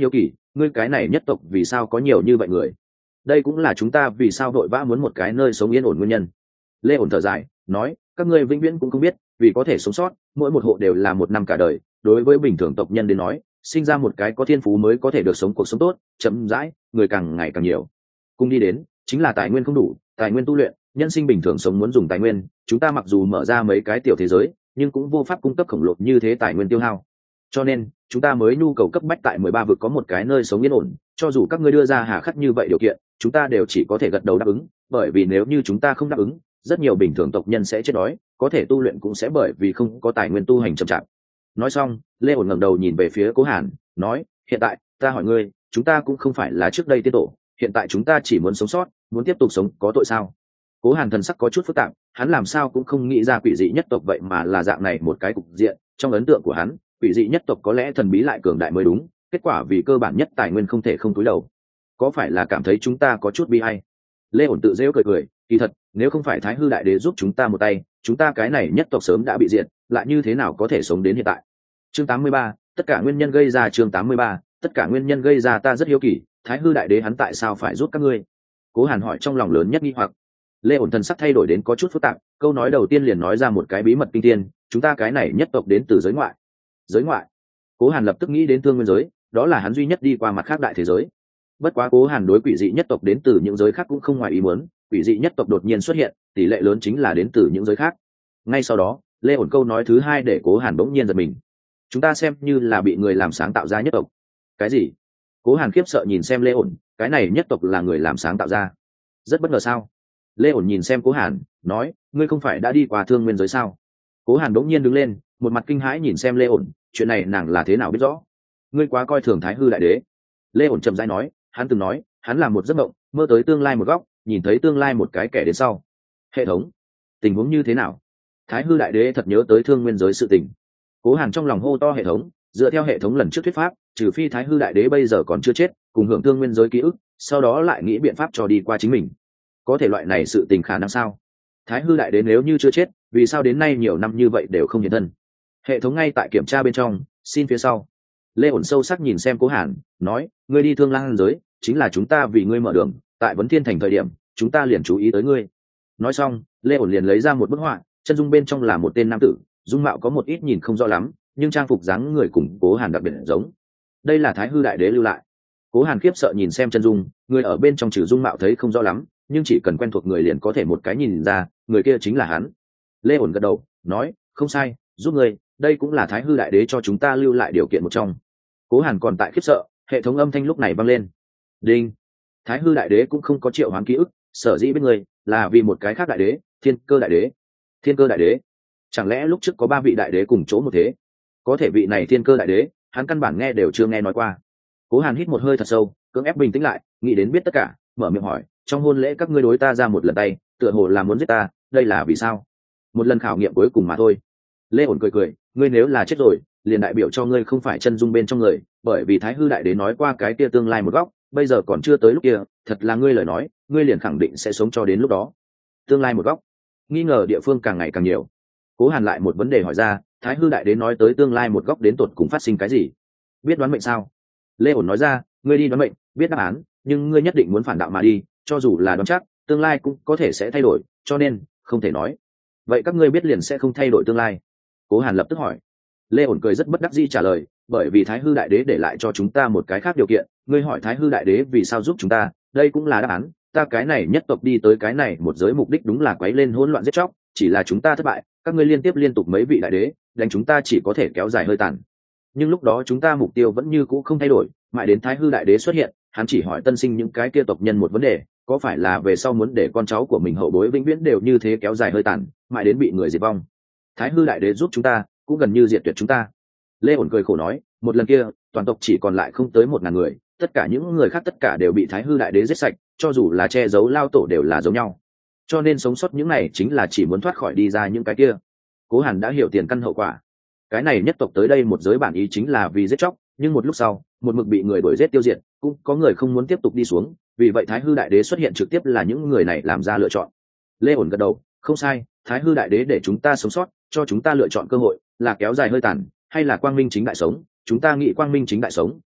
ngươi cái này nhất tộc vì sao có nhiều như vậy người? Đây cũng là chúng ta vì sao vội vã muốn một cái nơi sống yên ổn nguyên nhân. Lê ổn thở dài nói, các ngươi vĩnh viễn cũng không biết, vì có thể sống sót mỗi một hộ đều là một năm cả đời. Đối với bình thường tộc nhân đến nói, sinh ra một cái có thiên phú mới có thể được sống cuộc sống tốt, chậm rãi người càng ngày càng nhiều. Cùng đi đến chính là tài nguyên không đủ, tài nguyên tu luyện, nhân sinh bình thường sống muốn dùng tài nguyên. Chúng ta mặc dù mở ra mấy cái tiểu thế giới, nhưng cũng vô pháp cung cấp khổng lồ như thế tài nguyên tiêu hao. Cho nên chúng ta mới nhu cầu cấp bách tại 13 vực có một cái nơi sống yên ổn. Cho dù các ngươi đưa ra hà khắc như vậy điều kiện, chúng ta đều chỉ có thể gật đầu đáp ứng, bởi vì nếu như chúng ta không đáp ứng, rất nhiều bình thường tộc nhân sẽ chết đói, có thể tu luyện cũng sẽ bởi vì không có tài nguyên tu hành chậm chạp. Nói xong, Lê ổn ngẩng đầu nhìn về phía Cố Hàn, nói, hiện tại ta hỏi ngươi, chúng ta cũng không phải là trước đây tiên tổ, hiện tại chúng ta chỉ muốn sống sót, muốn tiếp tục sống, có tội sao? Cố Hàn thần sắc có chút phức tạp, hắn làm sao cũng không nghĩ ra quỷ dị nhất tộc vậy mà là dạng này một cái cục diện. Trong ấn tượng của hắn, quỷ dị nhất tộc có lẽ thần bí lại cường đại mới đúng, kết quả vì cơ bản nhất tài nguyên không thể không túi đầu. Có phải là cảm thấy chúng ta có chút bi hay? Lê ổn tự giễu cười cười, kỳ thật nếu không phải Thái Hư Đại Đế giúp chúng ta một tay, chúng ta cái này nhất tộc sớm đã bị diệt, lại như thế nào có thể sống đến hiện tại? Chương 83, tất cả nguyên nhân gây ra. Chương 83, tất cả nguyên nhân gây ra. Ta rất hiếu kỳ, Thái Hư Đại Đế hắn tại sao phải giúp các ngươi? Cố Hàn hỏi trong lòng lớn nhất nghi hoặc. Lê ổn thần sắc thay đổi đến có chút phức tạp, câu nói đầu tiên liền nói ra một cái bí mật kinh thiên, chúng ta cái này nhất tộc đến từ giới ngoại. Giới ngoại? Cố Hàn lập tức nghĩ đến Thương Nguyên giới, đó là hắn duy nhất đi qua mặt khác đại thế giới. Bất quá Cố Hàn đối quỷ dị nhất tộc đến từ những giới khác cũng không ngoài ý muốn, quỷ dị nhất tộc đột nhiên xuất hiện, tỷ lệ lớn chính là đến từ những giới khác. Ngay sau đó, Lê ổn câu nói thứ hai để Cố Hàn bỗng nhiên giật mình. Chúng ta xem như là bị người làm sáng tạo ra nhất tộc. Cái gì? Cố Hàn khiếp sợ nhìn xem Lê ổn, cái này nhất tộc là người làm sáng tạo ra? Rất bất ngờ sao? Lê ổn nhìn xem Cố Hàn, nói, ngươi không phải đã đi qua Thương Nguyên giới sao? Cố Hàn đống nhiên đứng lên, một mặt kinh hãi nhìn xem Lê ổn, chuyện này nàng là thế nào biết rõ? Ngươi quá coi thường Thái Hư Đại Đế. Lê ổn chậm rãi nói, hắn từng nói, hắn là một giấc mộng, mơ tới tương lai một góc, nhìn thấy tương lai một cái kẻ đến sau. Hệ thống, tình huống như thế nào? Thái Hư Đại Đế thật nhớ tới Thương Nguyên giới sự tình. Cố Hàn trong lòng hô to hệ thống, dựa theo hệ thống lần trước thuyết pháp, trừ phi Thái Hư Đại Đế bây giờ còn chưa chết, cùng hưởng Thương Nguyên giới ký ức, sau đó lại nghĩ biện pháp cho đi qua chính mình. Có thể loại này sự tình khả năng sao? Thái Hư Đại Đế nếu như chưa chết, vì sao đến nay nhiều năm như vậy đều không hiện thân? Hệ thống ngay tại kiểm tra bên trong, xin phía sau. Lê ổn sâu sắc nhìn xem Cố Hàn, nói, ngươi đi Thương Lang giới, chính là chúng ta vì ngươi mở đường, tại Vấn Thiên Thành thời điểm, chúng ta liền chú ý tới ngươi. Nói xong, Lê ổn liền lấy ra một bức họa, chân dung bên trong là một tên nam tử, dung mạo có một ít nhìn không rõ lắm, nhưng trang phục dáng người cùng Cố Hàn đặc biệt giống. Đây là Thái Hư Đại Đế lưu lại. Cố Hàn khiếp sợ nhìn xem chân dung, người ở bên trong trừ dung mạo thấy không rõ lắm, nhưng chỉ cần quen thuộc người liền có thể một cái nhìn ra, người kia chính là hắn. Lê ổn gật đầu, nói, không sai, giúp người, đây cũng là Thái Hư Đại Đế cho chúng ta lưu lại điều kiện một trong. Cố Hàn còn tại khiếp sợ, hệ thống âm thanh lúc này vang lên. Đinh. Thái Hư Đại Đế cũng không có triệu hoán ký ức, sở dĩ biết người là vì một cái khác đại đế, Thiên Cơ Đại Đế. Thiên Cơ Đại Đế? Chẳng lẽ lúc trước có 3 vị đại đế cùng chỗ một thế? Có thể vị này Thiên Cơ Đại Đế, hắn căn bản nghe đều chưa nghe nói qua. Cố Hàn hít một hơi thật sâu, cưỡng ép bình tĩnh lại, nghĩ đến biết tất cả, mở miệng hỏi, trong hôn lễ các ngươi đối ta ra một lần tay, tựa hồ là muốn giết ta, đây là vì sao? Một lần khảo nghiệm cuối cùng mà thôi. Lê ổn cười cười, ngươi nếu là chết rồi, liền đại biểu cho ngươi không phải chân dung bên trong người, bởi vì Thái Hư Đại Đế nói qua cái kia tương lai một góc, bây giờ còn chưa tới lúc kia, thật là ngươi lời nói, ngươi liền khẳng định sẽ sống cho đến lúc đó. Tương lai một góc? Nghi ngờ địa phương càng ngày càng nhiều. Cố Hàn lại một vấn đề hỏi ra, Thái Hư Đại Đế nói tới tương lai một góc đến tột cùng phát sinh cái gì? Biết đoán mệnh sao? Lê ổn nói ra, ngươi đi đoán mệnh, biết đáp án, nhưng ngươi nhất định muốn phản đạo mà đi, cho dù là đoán chắc, tương lai cũng có thể sẽ thay đổi, cho nên không thể nói. Vậy các ngươi biết liền sẽ không thay đổi tương lai? Cố Hàn lập tức hỏi. Lê ổn cười rất bất đắc dĩ trả lời, bởi vì Thái Hư Đại Đế để lại cho chúng ta một cái khác điều kiện, ngươi hỏi Thái Hư Đại Đế vì sao giúp chúng ta, đây cũng là đáp án, ta cái này nhất tộc đi tới cái này một giới mục đích đúng là quấy lên hỗn loạn giết chóc, chỉ là chúng ta thất bại, các ngươi liên tục mấy vị đại đế, đánh chúng ta chỉ có thể kéo dài hơi tàn. Nhưng lúc đó chúng ta mục tiêu vẫn như cũ không thay đổi, mãi đến Thái Hư Đại Đế xuất hiện, hắn chỉ hỏi tân sinh những cái kia tộc nhân một vấn đề, có phải là về sau muốn để con cháu của mình hậu bối vĩnh viễn đều như thế kéo dài hơi tàn, mãi đến bị người diệt vong. Thái Hư Đại Đế giúp chúng ta, cũng gần như diệt tuyệt chúng ta. Lê ổn cười khổ nói, một lần kia, toàn tộc chỉ còn lại không tới 1000 người, tất cả những người khác tất cả đều bị Thái Hư Đại Đế giết sạch, cho dù là che giấu lao tổ đều là giống nhau. Cho nên sống sót những này chính là chỉ muốn thoát khỏi đi ra những cái kia. Cố Hàn đã hiểu tiền căn hậu quả. Cái này nhất tộc tới đây một giới bản ý chính là vì giết chóc, nhưng một lúc sau, một mực bị người đuổi giết tiêu diệt, cũng có người không muốn tiếp tục đi xuống, vì vậy Thái Hư Đại Đế xuất hiện trực tiếp là những người này làm ra lựa chọn. Lê ổn gật đầu, không sai, Thái Hư Đại Đế để chúng ta sống sót, cho chúng ta lựa chọn cơ hội, là kéo dài hơi tàn, hay là quang minh chính đại sống, chúng ta nghĩ quang minh chính đại sống,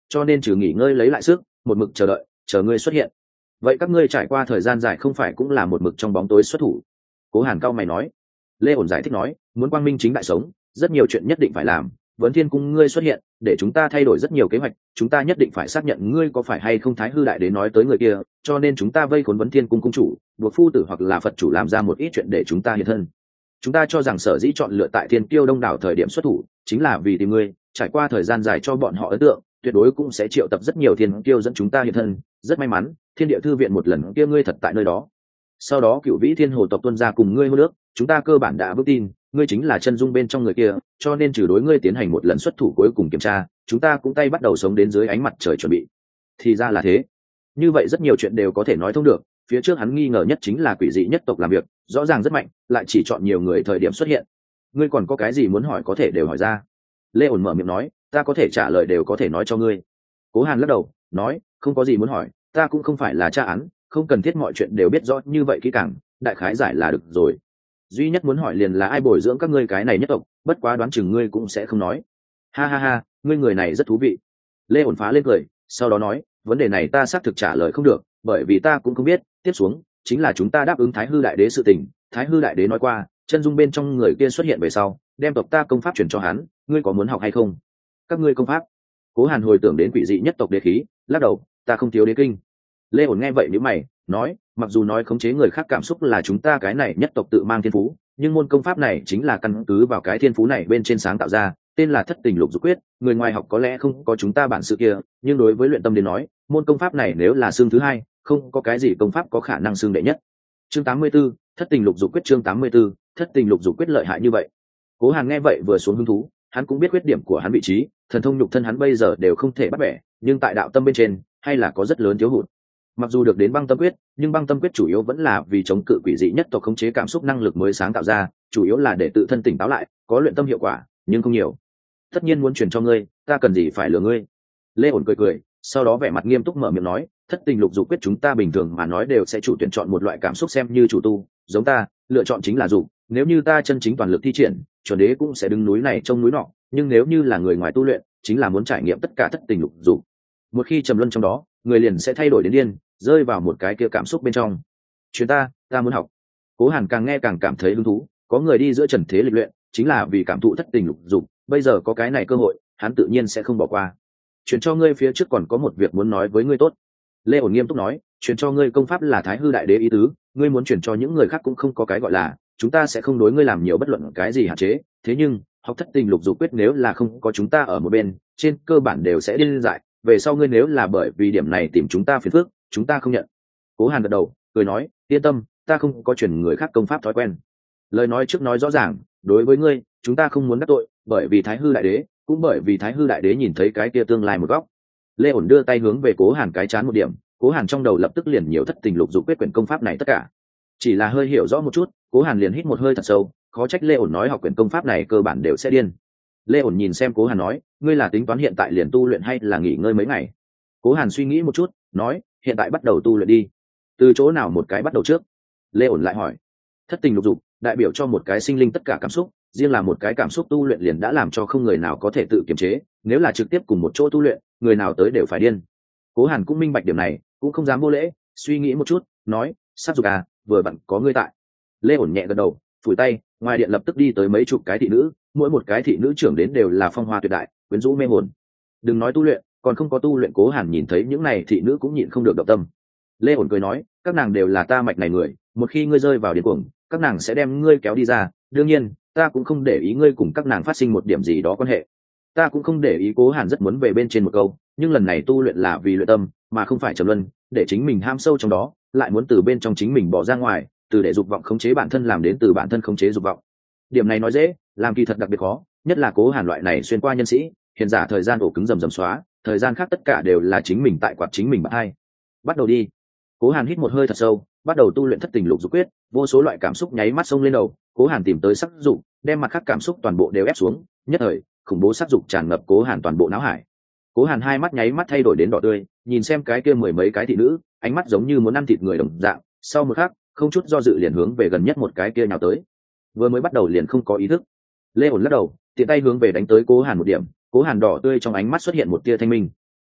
cho nên trừ nghỉ ngơi lấy lại sức, một mực chờ đợi, chờ ngươi xuất hiện. Vậy các ngươi trải qua thời gian dài không phải cũng là một mực trong bóng tối xuất thủ? Cố Hàn cao mày nói. Lê ổn giải thích nói, muốn quang minh chính đại sống, rất nhiều chuyện nhất định phải làm. Vấn Thiên cung ngươi xuất hiện, để chúng ta thay đổi rất nhiều kế hoạch, chúng ta nhất định phải xác nhận ngươi có phải hay không Thái Hư Đại Đế nói tới người kia, cho nên chúng ta vây khốn Vấn Thiên cung cung chủ, buộc phu tử hoặc là Phật chủ làm ra một ít chuyện để chúng ta hiện thân. Chúng ta cho rằng sở dĩ chọn lựa tại Thiên Kiêu đông đảo thời điểm xuất thủ, chính là vì tìm ngươi, trải qua thời gian dài cho bọn họ ấn tượng, tuyệt đối cũng sẽ triệu tập rất nhiều Thiên Kiêu dẫn chúng ta hiện thân. Rất may mắn, Thiên Địa Thư viện một lần kia ngươi thật tại nơi đó. Sau đó Cựu Vĩ Thiên Hồ tộc tuân ra cùng ngươi hô nước, chúng ta cơ bản đã vững tin ngươi chính là chân dung bên trong người kia, cho nên trừ đối ngươi tiến hành một lần xuất thủ cuối cùng kiểm tra, chúng ta cũng tay bắt đầu sống đến dưới ánh mặt trời chuẩn bị. Thì ra là thế. Như vậy rất nhiều chuyện đều có thể nói thông được. Phía trước hắn nghi ngờ nhất chính là quỷ dị nhất tộc làm việc rõ ràng rất mạnh, lại chỉ chọn nhiều người thời điểm xuất hiện. Ngươi còn có cái gì muốn hỏi có thể đều hỏi ra. Lê ổn mở miệng nói, ta có thể trả lời đều có thể nói cho ngươi. Cố Hàn lắc đầu nói, không có gì muốn hỏi, ta cũng không phải là tra án, không cần thiết mọi chuyện đều biết rõ như vậy kỹ càng, đại khái giải là được rồi. Duy nhất muốn hỏi liền là ai bồi dưỡng các ngươi cái này nhất tộc, bất quá đoán chừng ngươi cũng sẽ không nói. Ha ha ha, ngươi người này rất thú vị. Lê ổn phá lên cười, sau đó nói, vấn đề này ta xác thực trả lời không được, bởi vì ta cũng không biết. Tiếp xuống chính là chúng ta đáp ứng Thái Hư Đại Đế sự tình. Thái Hư Đại Đế nói qua, chân dung bên trong người kia xuất hiện về sau, đem tộc ta công pháp chuyển cho hắn, ngươi có muốn học hay không? Các ngươi công pháp? Cố Hàn hồi tưởng đến quỷ dị nhất tộc đế khí, lắc đầu, ta không thiếu đế kinh. Lê ổn nghe vậy nhíu mày, nói, mặc dù nói khống chế người khác cảm xúc là chúng ta cái này nhất tộc tự mang thiên phú, nhưng môn công pháp này chính là căn cứ vào cái thiên phú này bên trên sáng tạo ra, tên là Thất Tình Lục Dục Quyết. Người ngoài học có lẽ không có chúng ta bản sự kia, nhưng đối với luyện tâm đến nói, môn công pháp này nếu là xương thứ hai, không có cái gì công pháp có khả năng xương đệ nhất. Chương 84, Thất Tình Lục Dục Quyết. Chương 84, Thất Tình Lục Dục Quyết lợi hại như vậy. Cố Hàn nghe vậy vừa xuống hứng thú, hắn cũng biết khuyết điểm của hắn vị trí, thần thông nhục thân hắn bây giờ đều không thể bắt bẻ, nhưng tại đạo tâm bên trên hay là có rất lớn thiếu hụt. Mặc dù được đến băng tâm quyết, nhưng băng tâm quyết chủ yếu vẫn là vì chống cự quỷ dị nhất tộc khống chế cảm xúc năng lực mới sáng tạo ra, chủ yếu là để tự thân tỉnh táo lại, có luyện tâm hiệu quả, nhưng không nhiều. Tất nhiên muốn truyền cho ngươi, ta cần gì phải lừa ngươi. Lê ổn cười cười, sau đó vẻ mặt nghiêm túc mở miệng nói, Thất Tình Lục Dục Quyết chúng ta bình thường mà nói đều sẽ chủ tuyển chọn một loại cảm xúc xem như chủ tu, giống ta, lựa chọn chính là dục, nếu như ta chân chính toàn lực thi triển, chuẩn đế cũng sẽ đứng núi này trông núi nọ, nhưng nếu như là người ngoài tu luyện, chính là muốn trải nghiệm tất cả thất tình lục dục. Một khi trầm luân trong đó, người liền sẽ thay đổi đến điên, rơi vào một cái kia cảm xúc bên trong. Chuyến ta muốn học. Cố Hàn càng nghe càng cảm thấy hứng thú, có người đi giữa trần thế lịch luyện, chính là vì cảm thụ thất tình lục dục, bây giờ có cái này cơ hội, hắn tự nhiên sẽ không bỏ qua. Truyền cho ngươi phía trước còn có một việc muốn nói với ngươi tốt. Lê ổn nghiêm túc nói, truyền cho ngươi công pháp là Thái Hư Đại Đế ý tứ, ngươi muốn truyền cho những người khác cũng không có cái gọi là, chúng ta sẽ không đối ngươi làm nhiều bất luận cái gì hạn chế, thế nhưng học thất tình lục dục quyết nếu là không có chúng ta ở một bên, trên cơ bản đều sẽ điên dại, về sau ngươi nếu là bởi vì điểm này tìm chúng ta phiền phức, chúng ta không nhận. Cố Hàn gật đầu cười nói, yên tâm, ta không có truyền người khác công pháp thói quen. Lời nói trước nói rõ ràng, đối với ngươi chúng ta không muốn đắc tội, bởi vì Thái Hư Đại Đế, cũng bởi vì Thái Hư Đại Đế nhìn thấy cái kia tương lai một góc. Lê ổn đưa tay hướng về Cố Hàn cái chán một điểm, Cố Hàn trong đầu lập tức liền nhiều thất tình lục dục quyết quyển công pháp này tất cả. Chỉ là hơi hiểu rõ một chút, Cố Hàn liền hít một hơi thật sâu, khó trách Lê ổn nói học quyển công pháp này cơ bản đều sẽ điên. Lê ổn nhìn xem Cố Hàn nói, ngươi là tính toán hiện tại liền tu luyện hay là nghỉ ngơi mấy ngày? Cố Hàn suy nghĩ một chút, nói, hiện tại bắt đầu tu luyện đi. Từ chỗ nào một cái bắt đầu trước? Lê ổn lại hỏi. Thất tình lục dục đại biểu cho một cái sinh linh tất cả cảm xúc, riêng là một cái cảm xúc tu luyện liền đã làm cho không người nào có thể tự kiềm chế, nếu là trực tiếp cùng một chỗ tu luyện, người nào tới đều phải điên. Cố Hàn cũng minh bạch điểm này, cũng không dám vô lễ, suy nghĩ một chút, nói, sát dục à, vừa vặn có ngươi tại. Lê ổn nhẹ gật đầu, phủi tay, ngoài điện lập tức đi tới mấy chục cái thị nữ, mỗi một cái thị nữ trưởng đến đều là phong hoa tuyệt đại, quyến rũ mê hồn. Đừng nói tu luyện, còn không có tu luyện Cố Hàn nhìn thấy những này thị nữ cũng nhịn không được động tâm. Lê ổn cười nói, các nàng đều là ta mạch này người, một khi ngươi rơi vào điên cuồng, các nàng sẽ đem ngươi kéo đi ra, đương nhiên ta cũng không để ý ngươi cùng các nàng phát sinh một điểm gì đó quan hệ. Ta cũng không để ý. Cố Hàn rất muốn về bên trên một câu, nhưng lần này tu luyện là vì luyện tâm mà không phải trầm luân, để chính mình ham sâu trong đó, lại muốn từ bên trong chính mình bỏ ra ngoài, từ để dục vọng khống chế bản thân làm đến từ bản thân khống chế dục vọng. Điểm này nói dễ, làm kỳ thật đặc biệt khó, nhất là Cố Hàn loại này xuyên qua nhân sĩ, hiện giả thời gian ổ cứng rầm rầm xóa, thời gian khác tất cả đều là chính mình tại quạt chính mình bắt hai. Bắt đầu đi. Cố Hàn hít một hơi thật sâu, bắt đầu tu luyện thất tình lục dục quyết, vô số loại cảm xúc nháy mắt xông lên đầu, Cố Hàn tìm tới sắc dục, đem mặt khác cảm xúc toàn bộ đều ép xuống, nhất thời, khủng bố sắc dục tràn ngập Cố Hàn toàn bộ não hải. Cố Hàn hai mắt nháy mắt thay đổi đến đỏ tươi, nhìn xem cái kia mười mấy cái thị nữ, ánh mắt giống như muốn ăn thịt người đồng dạng, sau một khắc, không chút do dự liền hướng về gần nhất một cái kia nhào tới. Vừa mới bắt đầu liền không có ý thức. Lê ổn lắc đầu, tiện tay hướng về đánh tới Cố Hàn một điểm, Cố Hàn đỏ tươi trong ánh mắt xuất hiện một tia thanh minh.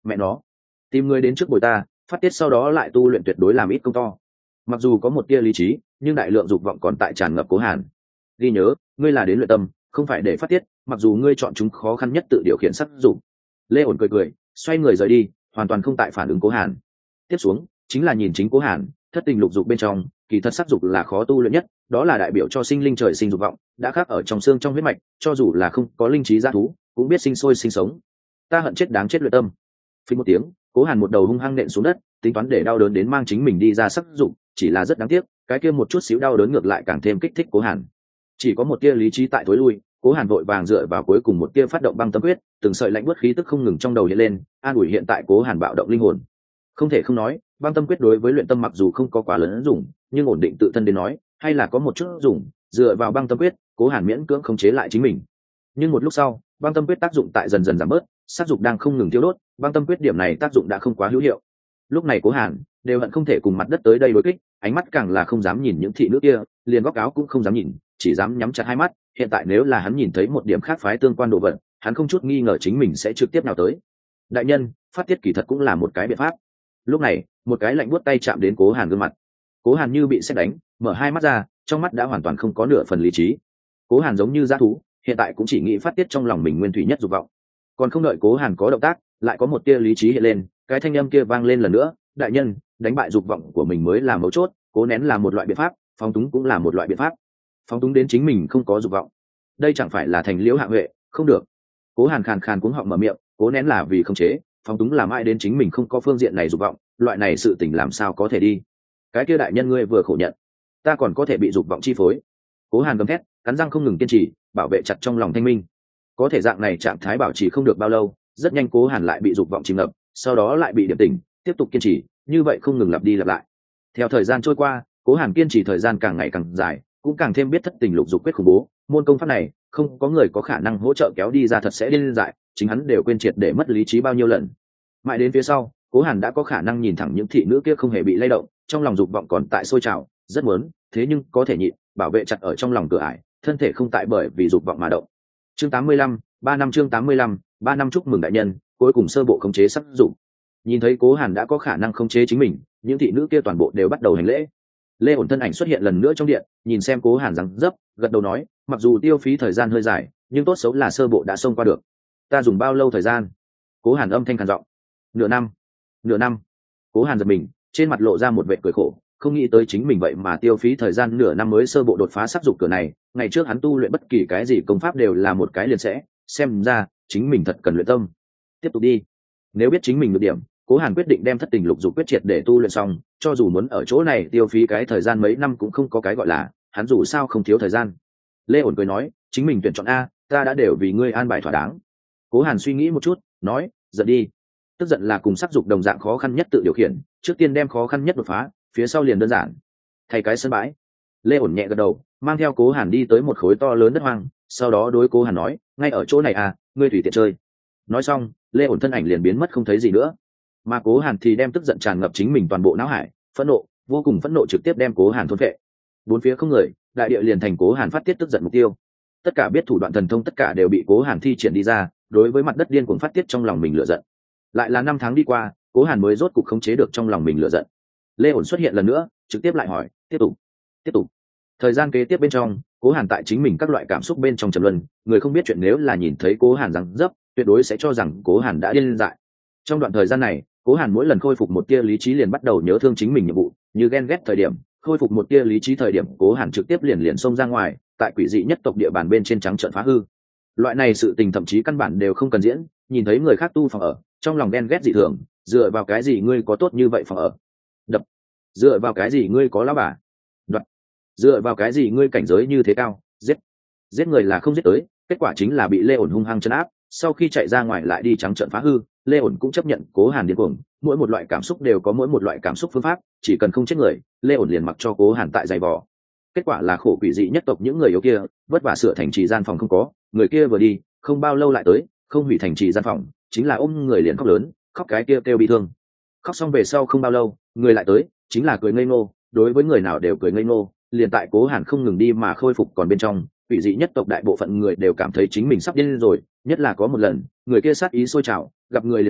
Mẹ nó, tìm người đến trước bồi ta, phát tiết sau đó lại tu luyện tuyệt đối làm ít công to. Mặc dù có một tia lý trí, nhưng đại lượng dục vọng còn tại tràn ngập Cố Hàn. Ghi nhớ, ngươi là đến luyện tâm, không phải để phát tiết, mặc dù ngươi chọn chúng khó khăn nhất tự điều khiển sắc dục. Lê ổn cười cười, xoay người rời đi, hoàn toàn không tại phản ứng Cố Hàn. Tiếp xuống chính là nhìn chính Cố Hàn, thất tình lục dục bên trong, kỳ thật sắc dục là khó tu luyện nhất, đó là đại biểu cho sinh linh trời sinh dục vọng, đã khắc ở trong xương trong huyết mạch, cho dù là không có linh trí dã thú, cũng biết sinh sôi sinh sống. Ta hận chết đáng chết luyện tâm. Phình một tiếng, Cố Hàn một đầu hung hăng nện xuống đất, tính toán để đau đớn đến mang chính mình đi ra sắc dục, chỉ là rất đáng tiếc, cái kia một chút xíu đau đớn ngược lại càng thêm kích thích Cố Hàn. Chỉ có một tia lý trí tại thối lui, Cố Hàn vội vàng dựa vào cuối cùng một tia phát động băng tâm quyết, từng sợi lạnh buốt khí tức không ngừng trong đầu hiện lên, an ủi hiện tại Cố Hàn bạo động linh hồn. Không thể không nói, băng tâm quyết đối với luyện tâm mặc dù không có quá lớn ứng dụng, nhưng ổn định tự thân đến nói, hay là có một chút dùng. Dựa vào băng tâm quyết, Cố Hàn miễn cưỡng khống chế lại chính mình. Nhưng một lúc sau, băng tâm quyết tác dụng tại dần dần giảm bớt, sát dục đang không ngừng tiêu đốt, băng tâm quyết điểm này tác dụng đã không quá hữu hiệu. Lúc này Cố Hàn đều hận không thể cùng mặt đất tới đây đối kích, ánh mắt càng là không dám nhìn những thị nữ kia, liền góc áo cũng không dám nhìn, chỉ dám nhắm chặt hai mắt. Hiện tại nếu là hắn nhìn thấy một điểm khác phái tương quan đồ vật, hắn không chút nghi ngờ chính mình sẽ trực tiếp nào tới. Đại nhân, phát tiết kỳ thật cũng là một cái biện pháp. Lúc này, một cái lạnh buốt tay chạm đến Cố Hàn gương mặt. Cố Hàn như bị sét đánh, mở hai mắt ra, trong mắt đã hoàn toàn không có nửa phần lý trí. Cố Hàn giống như dã thú, hiện tại cũng chỉ nghĩ phát tiết trong lòng mình nguyên thủy nhất dục vọng. Còn không đợi Cố Hàn có động tác, lại có một tia lý trí hiện lên, cái thanh âm kia vang lên lần nữa, đại nhân, đánh bại dục vọng của mình mới là mấu chốt, cố nén là một loại biện pháp, phóng túng cũng là một loại biện pháp. Phóng túng đến chính mình không có dục vọng, đây chẳng phải là thành liễu hạ huệ, không được. Cố Hàn khàn khàn cuống họng mở miệng, cố nén là vì khống chế, phóng túng là mãi đến chính mình không có phương diện này dục vọng, loại này sự tình làm sao có thể đi. Cái kia đại nhân ngươi vừa khổ nhận, ta còn có thể bị dục vọng chi phối. Cố Hàn gầm thét, cắn răng không ngừng kiên trì, bảo vệ chặt trong lòng thanh minh. Có thể dạng này trạng thái bảo trì không được bao lâu, rất nhanh Cố Hàn lại bị dục vọng chìm ngập, sau đó lại bị điểm tỉnh, tiếp tục kiên trì, như vậy không ngừng lặp đi lặp lại. Theo thời gian trôi qua, Cố Hàn kiên trì thời gian càng ngày càng dài, cũng càng thêm biết thất tình lục dục quyết khủng bố, môn công pháp này không có người có khả năng hỗ trợ kéo đi ra thật sẽ điên dại, chính hắn đều quên triệt để mất lý trí bao nhiêu lần. Mãi đến phía sau, Cố Hàn đã có khả năng nhìn thẳng những thị nữ kia không hề bị lay động, trong lòng dục vọng còn tại sôi trào, rất muốn, thế nhưng có thể nhịn, bảo vệ chặt ở trong lòng cửa ải, thân thể không tại bởi vì dục vọng mà động. Chương 85, 3 năm chương 85, 3 năm chúc mừng đại nhân, cuối cùng sơ bộ khống chế sắc dục. Nhìn thấy Cố Hàn đã có khả năng khống chế chính mình, những thị nữ kia toàn bộ đều bắt đầu hành lễ. Lê ổn thân ảnh xuất hiện lần nữa trong điện, nhìn xem Cố Hàn rằng dấp, gật đầu nói, mặc dù tiêu phí thời gian hơi dài, nhưng tốt xấu là sơ bộ đã xông qua được. Ta dùng bao lâu thời gian? Cố Hàn âm thanh khàn giọng. Nửa năm. Nửa năm. Cố Hàn giật mình, trên mặt lộ ra một vẻ cười khổ, không nghĩ tới chính mình vậy mà tiêu phí thời gian nửa năm mới sơ bộ đột phá sắc dục cửa này. Ngày trước hắn tu luyện bất kỳ cái gì công pháp đều là một cái liền sẽ, xem ra chính mình thật cần luyện tâm. Tiếp tục đi. Nếu biết chính mình được điểm, Cố Hàn quyết định đem thất tình lục dục quyết triệt để tu luyện xong, cho dù muốn ở chỗ này tiêu phí cái thời gian mấy năm cũng không có cái gọi là, hắn dù sao không thiếu thời gian. Lê ổn cười nói, chính mình tuyển chọn a, ta đã đều vì ngươi an bài thỏa đáng. Cố Hàn suy nghĩ một chút, nói, giận đi. Tức giận là cùng sắc dục đồng dạng khó khăn nhất tự điều khiển, trước tiên đem khó khăn nhất đột phá, phía sau liền đơn giản. Thay cái sân bãi. Lê ổn nhẹ gật đầu, mang theo Cố Hàn đi tới một khối to lớn đất hoang, sau đó đối Cố Hàn nói, ngay ở chỗ này à, ngươi tùy tiện chơi. Nói xong, Lê ổn thân ảnh liền biến mất không thấy gì nữa. Mà Cố Hàn thì đem tức giận tràn ngập chính mình toàn bộ não hải, phẫn nộ, vô cùng phẫn nộ trực tiếp đem Cố Hàn thôn phệ. Bốn phía không người, đại địa liền thành Cố Hàn phát tiết tức giận mục tiêu. Tất cả biết thủ đoạn thần thông tất cả đều bị Cố Hàn thi triển đi ra, đối với mặt đất điên cuồng phát tiết trong lòng mình lửa giận. Lại là 5 tháng đi qua, Cố Hàn mới rốt cục khống chế được trong lòng mình lửa giận. Lê ổn xuất hiện lần nữa, trực tiếp lại hỏi, tiếp tục. Thời gian kế tiếp bên trong, Cố Hàn tại chính mình các loại cảm xúc bên trong trầm luân, người không biết chuyện nếu là nhìn thấy Cố Hàn rằng dấp, tuyệt đối sẽ cho rằng Cố Hàn đã điên dại. Trong đoạn thời gian này, Cố Hàn mỗi lần khôi phục một tia lý trí liền bắt đầu nhớ thương chính mình nhiệm vụ, như ghen ghét thời điểm, khôi phục một tia lý trí thời điểm, Cố Hàn trực tiếp liền xông ra ngoài, tại quỷ dị nhất tộc địa bàn bên trên trắng trợn phá hư. Loại này sự tình thậm chí căn bản đều không cần diễn, nhìn thấy người khác tu phòng ở, trong lòng ghen ghét dị thường, dựa vào cái gì ngươi có tốt như vậy phòng ở? Đập. Dựa vào cái gì ngươi có lão bà? Đoạt. Dựa vào cái gì ngươi cảnh giới như thế cao? Giết người là không giết tới, kết quả chính là bị Lê ổn hung hăng trấn áp, sau khi chạy ra ngoài lại đi trắng trợn phá hư. Lê ổn cũng chấp nhận Cố Hàn điên cuồng, mỗi một loại cảm xúc đều có mỗi một loại cảm xúc phương pháp, chỉ cần không chết người, Lê ổn liền mặc cho Cố Hàn tại giày vò. Kết quả là khổ quỷ dị nhất tộc những người yếu kia, vất vả sửa thành trì gian phòng không có, người kia vừa đi, không bao lâu lại tới, không hủy thành trì gian phòng, chính là ôm người liền khóc lớn, khóc cái kia kêu bị thương. Khóc xong về sau không bao lâu, người lại tới, chính là cười ngây ngô, đối với người nào đều cười ngây ngô, liền tại Cố Hàn không ngừng đi mà khôi phục còn bên trong, quỷ dị nhất tộc đại bộ phận người đều cảm thấy chính mình sắp điên rồi, nhất là có một lần, người kia sát ý sôi trào, gặp người liền chặn,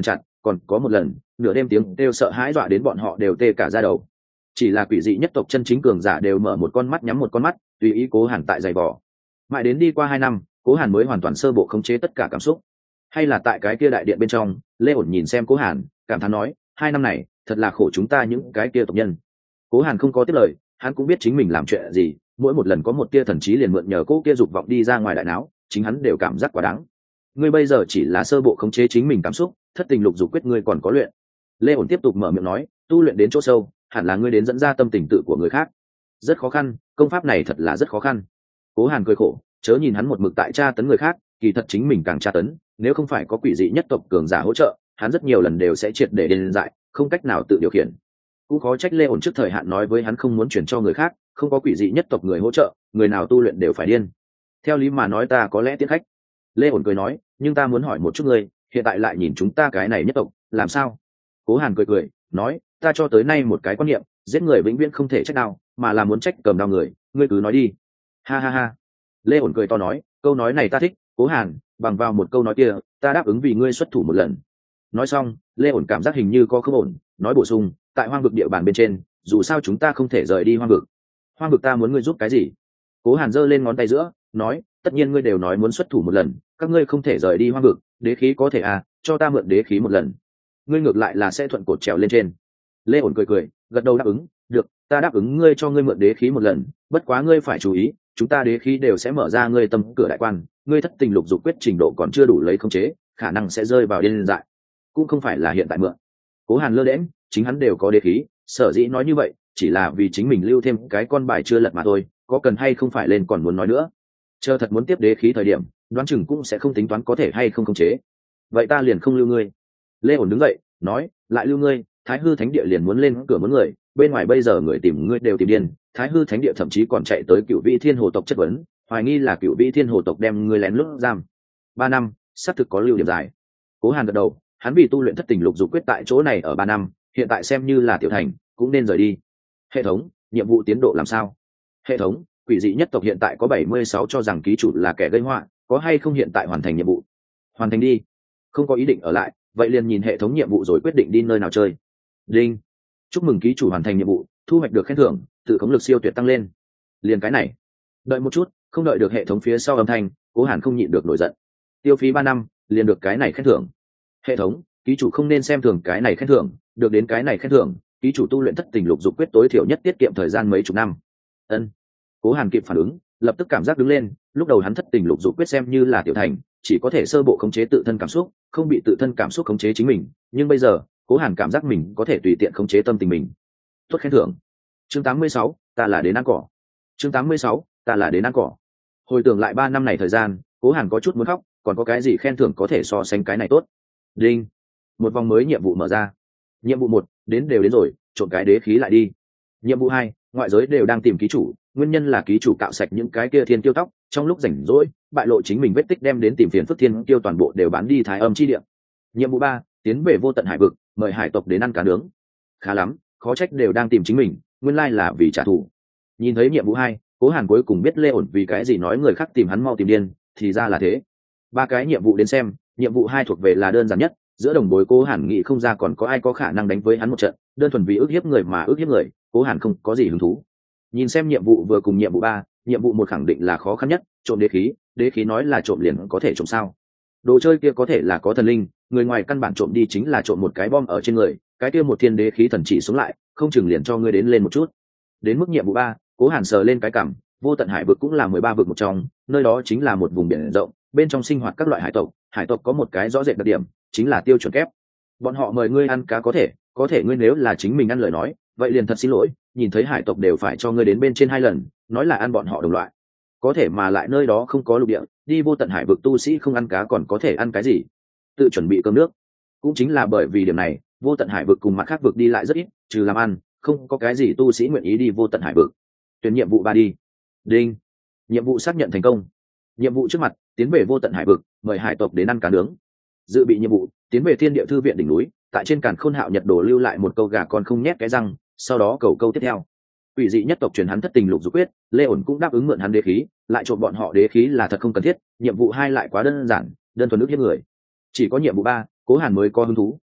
còn có một lần nửa đêm tiếng kêu sợ hãi dọa đến bọn họ đều tê cả da đầu. Chỉ là quỷ dị nhất tộc chân chính cường giả đều mở một con mắt nhắm một con mắt, tùy ý Cố Hàn tại giày vò. Mãi đến đi qua 2 năm, Cố Hàn mới hoàn toàn sơ bộ khống chế tất cả cảm xúc. Hay là tại cái kia đại điện bên trong, Lê Ổn nhìn xem Cố Hàn, cảm thán nói, 2 năm này thật là khổ chúng ta những cái kia tộc nhân. Cố Hàn không có tiếp lời, hắn cũng biết chính mình làm chuyện gì, mỗi một lần có một tia thần trí liền mượn nhờ cố kia dục vọng đi ra ngoài đại não, chính hắn đều cảm giác quá đáng. Ngươi bây giờ chỉ là sơ bộ khống chế chính mình cảm xúc, thất tình lục dục quyết ngươi còn có luyện. Lê Ổn tiếp tục mở miệng nói, tu luyện đến chỗ sâu, hẳn là ngươi đến dẫn ra tâm tình tự của người khác. Rất khó khăn, công pháp này thật là rất khó khăn. Cố Hàn cười khổ, chớ nhìn hắn một mực tại tra tấn người khác, kỳ thật chính mình càng tra tấn, nếu không phải có quỷ dị nhất tộc cường giả hỗ trợ, hắn rất nhiều lần đều sẽ triệt để điên dại, không cách nào tự điều khiển. Cũng khó trách Lê Ổn trước thời hạn nói với hắn không muốn chuyển cho người khác, không có quỷ dị nhất tộc người hỗ trợ, người nào tu luyện đều phải điên. Theo lý mà nói ta có lẽ tiến khách. Lê Ổn cười nói, nhưng ta muốn hỏi một chút ngươi, hiện tại lại nhìn chúng ta cái này nhất tộc, làm sao? Cố Hàn cười nói, ta cho tới nay một cái quan niệm, giết người vĩnh viễn không thể trách đao, mà là muốn trách cầm đao người, ngươi cứ nói đi. Ha ha ha. Lê Ổn cười to nói, câu nói này ta thích, Cố Hàn, bằng vào một câu nói kia, ta đáp ứng vì ngươi xuất thủ một lần. Nói xong, Lê Ổn cảm giác hình như có không ổn, nói bổ sung, tại hoang vực địa bàn bên trên, dù sao chúng ta không thể rời đi hoang vực. Hoang vực ta muốn ngươi giúp cái gì? Cố Hàn giơ lên ngón tay giữa, nói, tất nhiên ngươi đều nói muốn xuất thủ một lần, các ngươi không thể rời đi hoang vực, đế khí có thể à, cho ta mượn đế khí một lần. Ngươi ngược lại là sẽ thuận cột trèo lên trên. Lê Ổn cười, gật đầu đáp ứng, được, ta đáp ứng ngươi cho ngươi mượn đế khí một lần, bất quá ngươi phải chú ý, chúng ta đế khí đều sẽ mở ra ngươi tâm cửa đại quan, ngươi thất tình lục dục quyết trình độ còn chưa đủ lấy khống chế, khả năng sẽ rơi vào điên dại. Cũng không phải là hiện tại mượn. Cố Hàn lơ đễnh, chính hắn đều có đế khí, sở dĩ nói như vậy, chỉ là vì chính mình lưu thêm cái con bài chưa lật mà thôi, có cần hay không phải lên còn muốn nói nữa. Chờ thật muốn tiếp đế khí thời điểm, đoán chừng cũng sẽ không tính toán có thể hay không khống chế. Vậy ta liền không lưu ngươi. Lê Ổn đứng dậy, nói, lại lưu ngươi, Thái Hư Thánh Địa liền muốn lên cửa muốn người, bên ngoài bây giờ người tìm ngươi đều tìm điên, Thái Hư Thánh Địa thậm chí còn chạy tới Cựu Vĩ Thiên Hồ tộc chất vấn, hoài nghi là Cựu Vĩ Thiên Hồ tộc đem ngươi lén lút giam. 3 năm, xác thực có lưu điểm dài. Cố Hàn gật đầu, hắn vì tu luyện thất tình lục dục quyết tại chỗ này ở 3 năm, hiện tại xem như là tiểu thành, cũng nên rời đi. Hệ thống, nhiệm vụ tiến độ làm sao? Hệ thống, quỷ dị nhất tộc hiện tại có 76 cho rằng ký chủ là kẻ gây họa, có hay không hiện tại hoàn thành nhiệm vụ? Hoàn thành đi. Không có ý định ở lại, vậy liền nhìn hệ thống nhiệm vụ rồi quyết định đi nơi nào chơi. Đinh. Chúc mừng ký chủ hoàn thành nhiệm vụ, thu hoạch được khen thưởng, tự khống lực siêu tuyệt tăng lên. Liền cái này. Đợi một chút, không đợi được hệ thống phía sau âm thanh, Cố Hàn không nhịn được nổi giận. Tiêu phí 3 năm, liền được cái này khen thưởng. Hệ thống, ký chủ không nên xem thường cái này khen thưởng, được đến cái này khen thưởng, ký chủ tu luyện thất tình lục dục quyết tối thiểu nhất tiết kiệm thời gian mấy chục năm. Ân. Cố Hàn kịp phản ứng, lập tức cảm giác đứng lên, lúc đầu hắn thất tình lục dục quyết xem như là tiểu thành, chỉ có thể sơ bộ khống chế tự thân cảm xúc, không bị tự thân cảm xúc khống chế chính mình, nhưng bây giờ, Cố Hàn cảm giác mình có thể tùy tiện khống chế tâm tình mình. Tốt khen thưởng. Chương 86, ta là đến ăn cỏ. Chương 86, ta là đến ăn cỏ. Hồi tưởng lại 3 năm này thời gian, Cố Hàn có chút muốn khóc, còn có cái gì khen thưởng có thể so sánh cái này tốt. Đinh. Một vòng mới nhiệm vụ mở ra. Nhiệm vụ 1, đến đều đến rồi, trộn cái đế khí lại đi. Nhiệm vụ 2, ngoại giới đều đang tìm ký chủ, nguyên nhân là ký chủ cạo sạch những cái kia thiên tiêu tóc, trong lúc rảnh rỗi, bại lộ chính mình vết tích đem đến tìm phiền phức thiên tiêu toàn bộ đều bán đi Thái Âm chi địa. Nhiệm vụ 3, tiến về vô tận hải vực, mời hải tộc đến ăn cá nướng. Khá lắm, khó trách đều đang tìm chính mình, nguyên lai là vì trả thù. Nhìn thấy nhiệm vụ 2, Cố Hàn cuối cùng biết Lê Ổn vì cái gì nói người khác tìm hắn mau tìm điên, thì ra là thế. 3 cái nhiệm vụ đến xem, nhiệm vụ 2 thuộc về là đơn giản nhất, giữa đồng bối Cố Hàn nghĩ không ra còn có ai có khả năng đánh với hắn một trận, đơn thuần vì ức hiếp người mà ức hiếp người, Cố Hàn không có gì hứng thú. Nhìn xem nhiệm vụ vừa cùng nhiệm vụ 3, nhiệm vụ 1 khẳng định là khó khăn nhất, trộm đế khí nói là trộm liền có thể trộm sao? Đồ chơi kia có thể là có thần linh, người ngoài căn bản trộm đi chính là trộm một cái bom ở trên người, cái kia một thiên đế khí thần chỉ xuống lại, không chừng liền cho ngươi đến lên một chút. Đến mức nhiệm vụ 3, Cố Hàn sờ lên cái cằm, vô tận hải vực cũng là 13 vực một trong, nơi đó chính là một vùng biển rộng, bên trong sinh hoạt các loại hải tộc có một cái rõ rệt đặc điểm, chính là tiêu chuẩn kép. Bọn họ mời ngươi ăn cá có thể ngươi nếu là chính mình ăn lời nói, vậy liền thật xin lỗi, nhìn thấy hải tộc đều phải cho ngươi đến bên trên 2 lần, nói là ăn bọn họ đồng loại. Có thể mà lại nơi đó không có lục địa, đi vô tận hải vực tu sĩ không ăn cá còn có thể ăn cái gì? Tự chuẩn bị cơm nước. Cũng chính là bởi vì điểm này, vô tận hải vực cùng mặt khác vực đi lại rất ít, trừ làm ăn, không có cái gì tu sĩ nguyện ý đi vô tận hải vực. Tuyển nhiệm vụ 3 đi. Đinh. Nhiệm vụ xác nhận thành công. Nhiệm vụ trước mặt, tiến về vô tận hải vực, mời hải tộc đến ăn cá nướng. Dự bị nhiệm vụ, tiến về Thiên Địa Thư viện đỉnh núi, tại trên Càn Khôn Hạo Nhật Đồ lưu lại một câu gà con không nhét cái răng, sau đó cầu câu tiếp theo. Quỷ dị nhất tộc truyền hắn thất tình lục dục quyết, Lê Ổn cũng đáp ứng mượn hắn đế khí, lại trộm bọn họ đế khí là thật không cần thiết, nhiệm vụ 2 lại quá đơn giản, đơn thuần ức hiếp người. Chỉ có nhiệm vụ 3, Cố Hàn mới có hứng thú,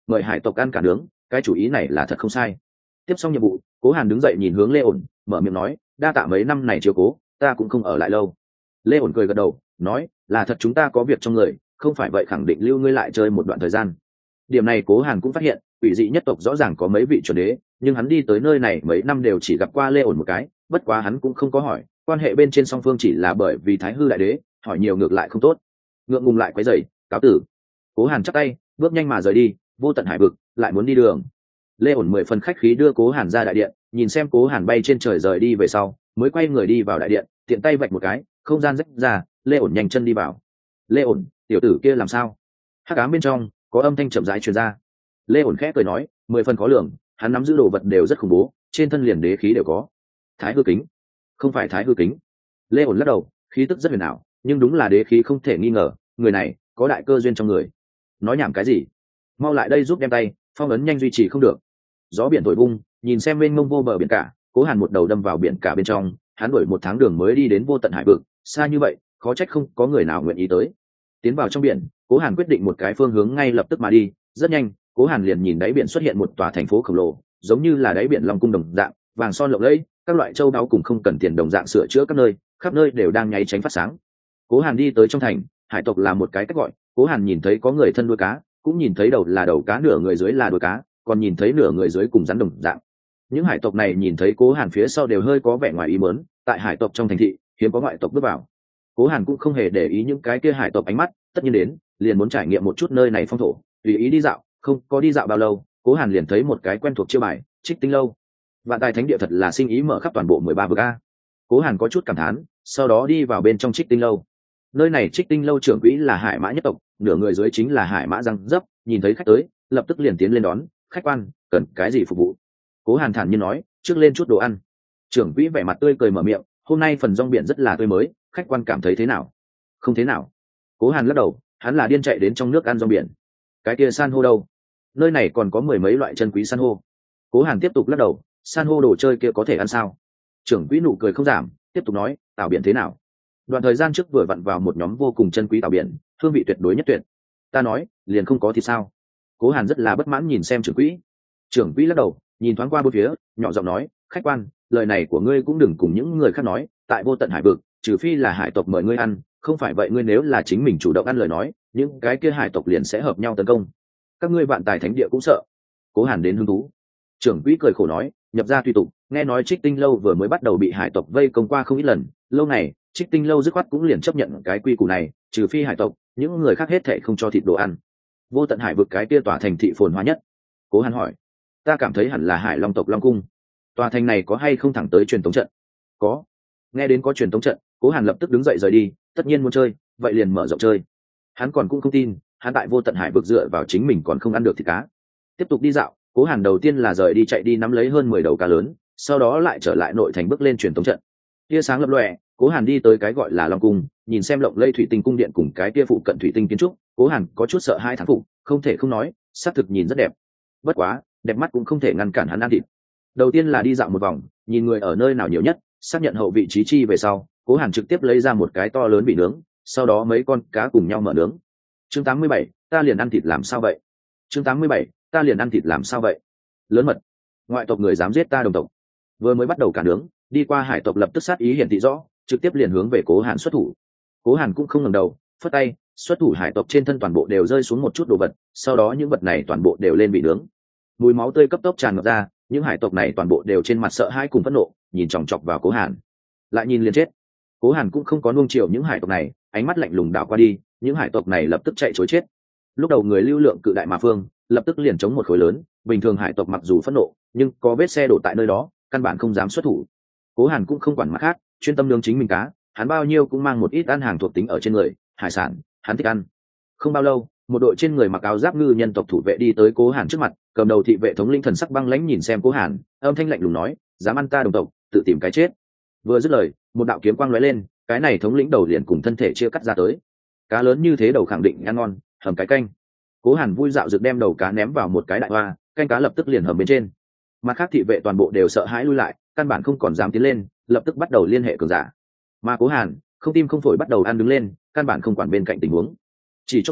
mời hải tộc ăn cả nướng, cái chủ ý này là thật không sai. Tiếp xong nhiệm vụ, Cố Hàn đứng dậy nhìn hướng Lê Ổn, mở miệng nói, đa tạ mấy năm này chiếu cố, ta cũng không ở lại lâu. Lê Ổn cười gật đầu, nói, là thật chúng ta có việc trong người, không phải vậy khẳng định lưu ngươi lại chơi một đoạn thời gian. Điểm này Cố Hàn cũng phát hiện, quỷ dị nhất tộc rõ ràng có mấy vị chuẩn đế, nhưng hắn đi tới nơi này mấy năm đều chỉ gặp qua Lê Ổn một cái, bất quá hắn cũng không có hỏi, quan hệ bên trên song phương chỉ là bởi vì Thái Hư đại đế, hỏi nhiều ngược lại không tốt. Ngượng ngùng lại quấy rầy, cáo tử. Cố Hàn chắp tay, bước nhanh mà rời đi, vô tận hải vực, lại muốn đi đường. Lê Ổn 10 phần khách khí đưa Cố Hàn ra đại điện, nhìn xem Cố Hàn bay trên trời rời đi về sau, mới quay người đi vào đại điện, tiện tay vạch một cái, không gian rách ra, Lê Ổn nhanh chân đi vào. Lê Ổn, tiểu tử kia làm sao? Hắc ám bên trong có âm thanh chậm rãi truyền ra. Lê Ổn khẽ cười nói, 10 phần khó lường, hắn nắm giữ đồ vật đều rất khủng bố, trên thân liền đế khí đều có. Thái hư kính? Không phải Thái hư kính. Lê Ổn lắc đầu, khí tức rất huyền ảo, nhưng đúng là đế khí không thể nghi ngờ, người này có đại cơ duyên trong người. Nói nhảm cái gì? Mau lại đây giúp đem tay, phong ấn nhanh duy trì không được. Gió biển thổi vung, nhìn xem mênh mông vô bờ biển cả, Cố Hàn một đầu đâm vào biển cả bên trong, hắn đuổi 1 tháng đường mới đi đến vô tận hải vực, xa như vậy, khó trách không có người nào nguyện ý tới. Tiến vào trong biển, Cố Hàn quyết định một cái phương hướng ngay lập tức mà đi, rất nhanh, Cố Hàn liền nhìn đáy biển xuất hiện một tòa thành phố khổng lồ, giống như là đáy biển Long cung đồng dạng, vàng son lộng lẫy, các loại châu báu cùng không cần tiền đồng dạng sửa chữa các nơi, khắp nơi đều đang nháy tránh phát sáng. Cố Hàn đi tới trong thành, hải tộc là một cái cách gọi, Cố Hàn nhìn thấy có người thân đuôi cá, cũng nhìn thấy đầu là đầu cá, nửa người dưới là đuôi cá, còn nhìn thấy nửa người dưới cùng rắn đồng dạng. Những hải tộc này nhìn thấy Cố Hàn phía sau đều hơi có vẻ ngoài ý muốn, tại hải tộc trong thành thị, hiếm có ngoại tộc bước vào. Cố Hàn cũng không hề để ý những cái kia hải tộc ánh mắt, tất nhiên đến, liền muốn trải nghiệm một chút nơi này phong thổ, tùy ý đi dạo, không có đi dạo bao lâu, Cố Hàn liền thấy một cái quen thuộc chiêu bài, Trích Tinh lâu. Vạn Tài Thánh địa thật là sinh ý mở khắp toàn bộ 13 vực a. Cố Hàn có chút cảm thán, sau đó đi vào bên trong Trích Tinh lâu. Nơi này Trích Tinh lâu trưởng quỹ là Hải Mã nhất tộc, nửa người dưới chính là Hải Mã răng dấp, nhìn thấy khách tới, lập tức liền tiến lên đón, khách quan, cần cái gì phục vụ? Cố Hàn thản nhiên nói, trước lên chút đồ ăn. Trưởng quỹ vẻ mặt tươi cười mở miệng, hôm nay phần rong biển rất là tươi mới, khách quan cảm thấy thế nào? Không thế nào. Cố Hàn lắc đầu, hắn là điên chạy đến trong nước ăn rong biển. Cái kia san hô đâu? Nơi này còn có 10 mấy loại chân quý san hô. Cố Hàn tiếp tục lắc đầu, san hô đồ chơi kia có thể ăn sao? Trưởng quỹ nụ cười không giảm, tiếp tục nói, tảo biển thế nào? Đoạn thời gian trước vừa vặn vào một nhóm vô cùng chân quý tảo biển, hương vị tuyệt đối nhất tuyệt. Ta nói, liền không có thì sao? Cố Hàn rất là bất mãn nhìn xem trưởng quỹ. Trưởng quỹ lắc đầu, nhìn thoáng qua bốn phía, nhỏ giọng nói, khách quan, lời này của ngươi cũng đừng cùng những người khác nói, tại vô tận hải vực, trừ phi là hải tộc mời ngươi ăn, không phải vậy ngươi nếu là chính mình chủ động ăn lời nói, những cái kia hải tộc liền sẽ hợp nhau tấn công. Các ngươi Vạn Tài Thánh địa cũng sợ. Cố Hàn đến hứng thú. Trưởng quỹ cười khổ nói, nhập ra tùy tục, nghe nói Trích Tinh lâu vừa mới bắt đầu bị hải tộc vây công qua không ít lần, lâu này, Trích Tinh lâu dứt khoát cũng liền chấp nhận cái quy củ này, trừ phi hải tộc, những người khác hết thảy không cho thịt đồ ăn. Vô tận hải vực cái kia tòa thành thị phồn hoa nhất. Cố Hàn hỏi, ta cảm thấy hẳn là Hải Long tộc Long cung. Tòa thành này có hay không thẳng tới truyền tống trận? Có. Nghe đến có truyền tống trận, Cố Hàn lập tức đứng dậy rời đi, tất nhiên muốn chơi, vậy liền mở rộng chơi. Hắn còn cũng không tin, hắn tại vô tận hải vực dựa vào chính mình còn không ăn được thịt cá. Tiếp tục đi dạo, Cố Hàn đầu tiên là rời đi chạy đi nắm lấy hơn 10 đầu cá lớn, sau đó lại trở lại nội thành bước lên truyền tống trận. Tia sáng lập lòe, Cố Hàn đi tới cái gọi là Long cung, nhìn xem lộng lây thủy tinh cung điện cùng cái tia phụ cận thủy tinh kiến trúc, Cố Hàn có chút sợ hai thán phục, không thể không nói, xác thực nhìn rất đẹp. Bất quá, đẹp mắt cũng không thể ngăn cản hắn ăn thịt. Đầu tiên là đi dạo một vòng, nhìn người ở nơi nào nhiều nhất, xác nhận hậu vị trí chi về sau, Cố Hàn trực tiếp lấy ra một cái to lớn bị nướng, sau đó mấy con cá cùng nhau mở nướng. Chương 87, ta liền ăn thịt làm sao vậy? Chương 87, ta liền ăn thịt làm sao vậy? Lớn mật, ngoại tộc người dám giết ta đồng tộc. Vừa mới bắt đầu cả nướng, đi qua hải tộc lập tức sát ý hiển thị rõ, trực tiếp liền hướng về Cố Hàn xuất thủ. Cố Hàn cũng không ngẩng đầu, phất tay, xuất thủ hải tộc trên thân toàn bộ đều rơi xuống một chút đồ vật, sau đó những vật này toàn bộ đều lên bị nướng. Mùi máu tươi cấp tốc tràn ngập ra, những hải tộc này toàn bộ đều trên mặt sợ hãi cùng phẫn nộ, nhìn chòng chọc vào Cố Hàn. Lại nhìn liền chết. Cố Hàn cũng không có nuông chiều những hải tộc này, ánh mắt lạnh lùng đảo qua đi, những hải tộc này lập tức chạy trối chết. Lúc đầu người lưu lượng cự đại mà phương, lập tức liền chống một khối lớn, bình thường hải tộc mặc dù phẫn nộ, nhưng có vết xe đổ tại nơi đó, căn bản không dám xuất thủ. Cố Hàn cũng không quản mặt khác, chuyên tâm nướng chính mình cá, hắn bao nhiêu cũng mang một ít ăn hàng thuộc tính ở trên người, hải sản, hắn thích ăn. Không bao lâu, một đội trên người mặc áo giáp ngư nhân tộc thủ vệ đi tới Cố Hàn trước mặt, cầm đầu thị vệ thống lĩnh thần sắc băng lãnh nhìn xem Cố Hàn, âm thanh lạnh lùng nói, dám ăn ta đồng tộc, tự tìm cái chết. Vừa dứt lời, một đạo kiếm quang lóe lên, cái này thống lĩnh đầu liền cùng thân thể chia cắt ra tới. Cá lớn như thế đầu khẳng định ăn ngon, hầm cái canh. Cố Hàn vui dạo rực đem đầu cá ném vào một cái đại hoa, canh cá lập tức liền hầm bên trên. Mặt khác thị vệ toàn bộ đều sợ hãi lui lại, căn bản không còn dám tiến lên, lập tức bắt đầu liên hệ cường giả. Mà Cố Hàn không tim không phổi bắt đầu ăn đứng lên, căn bản không quản bên cạnh tình huống. Chỉ chốc lát,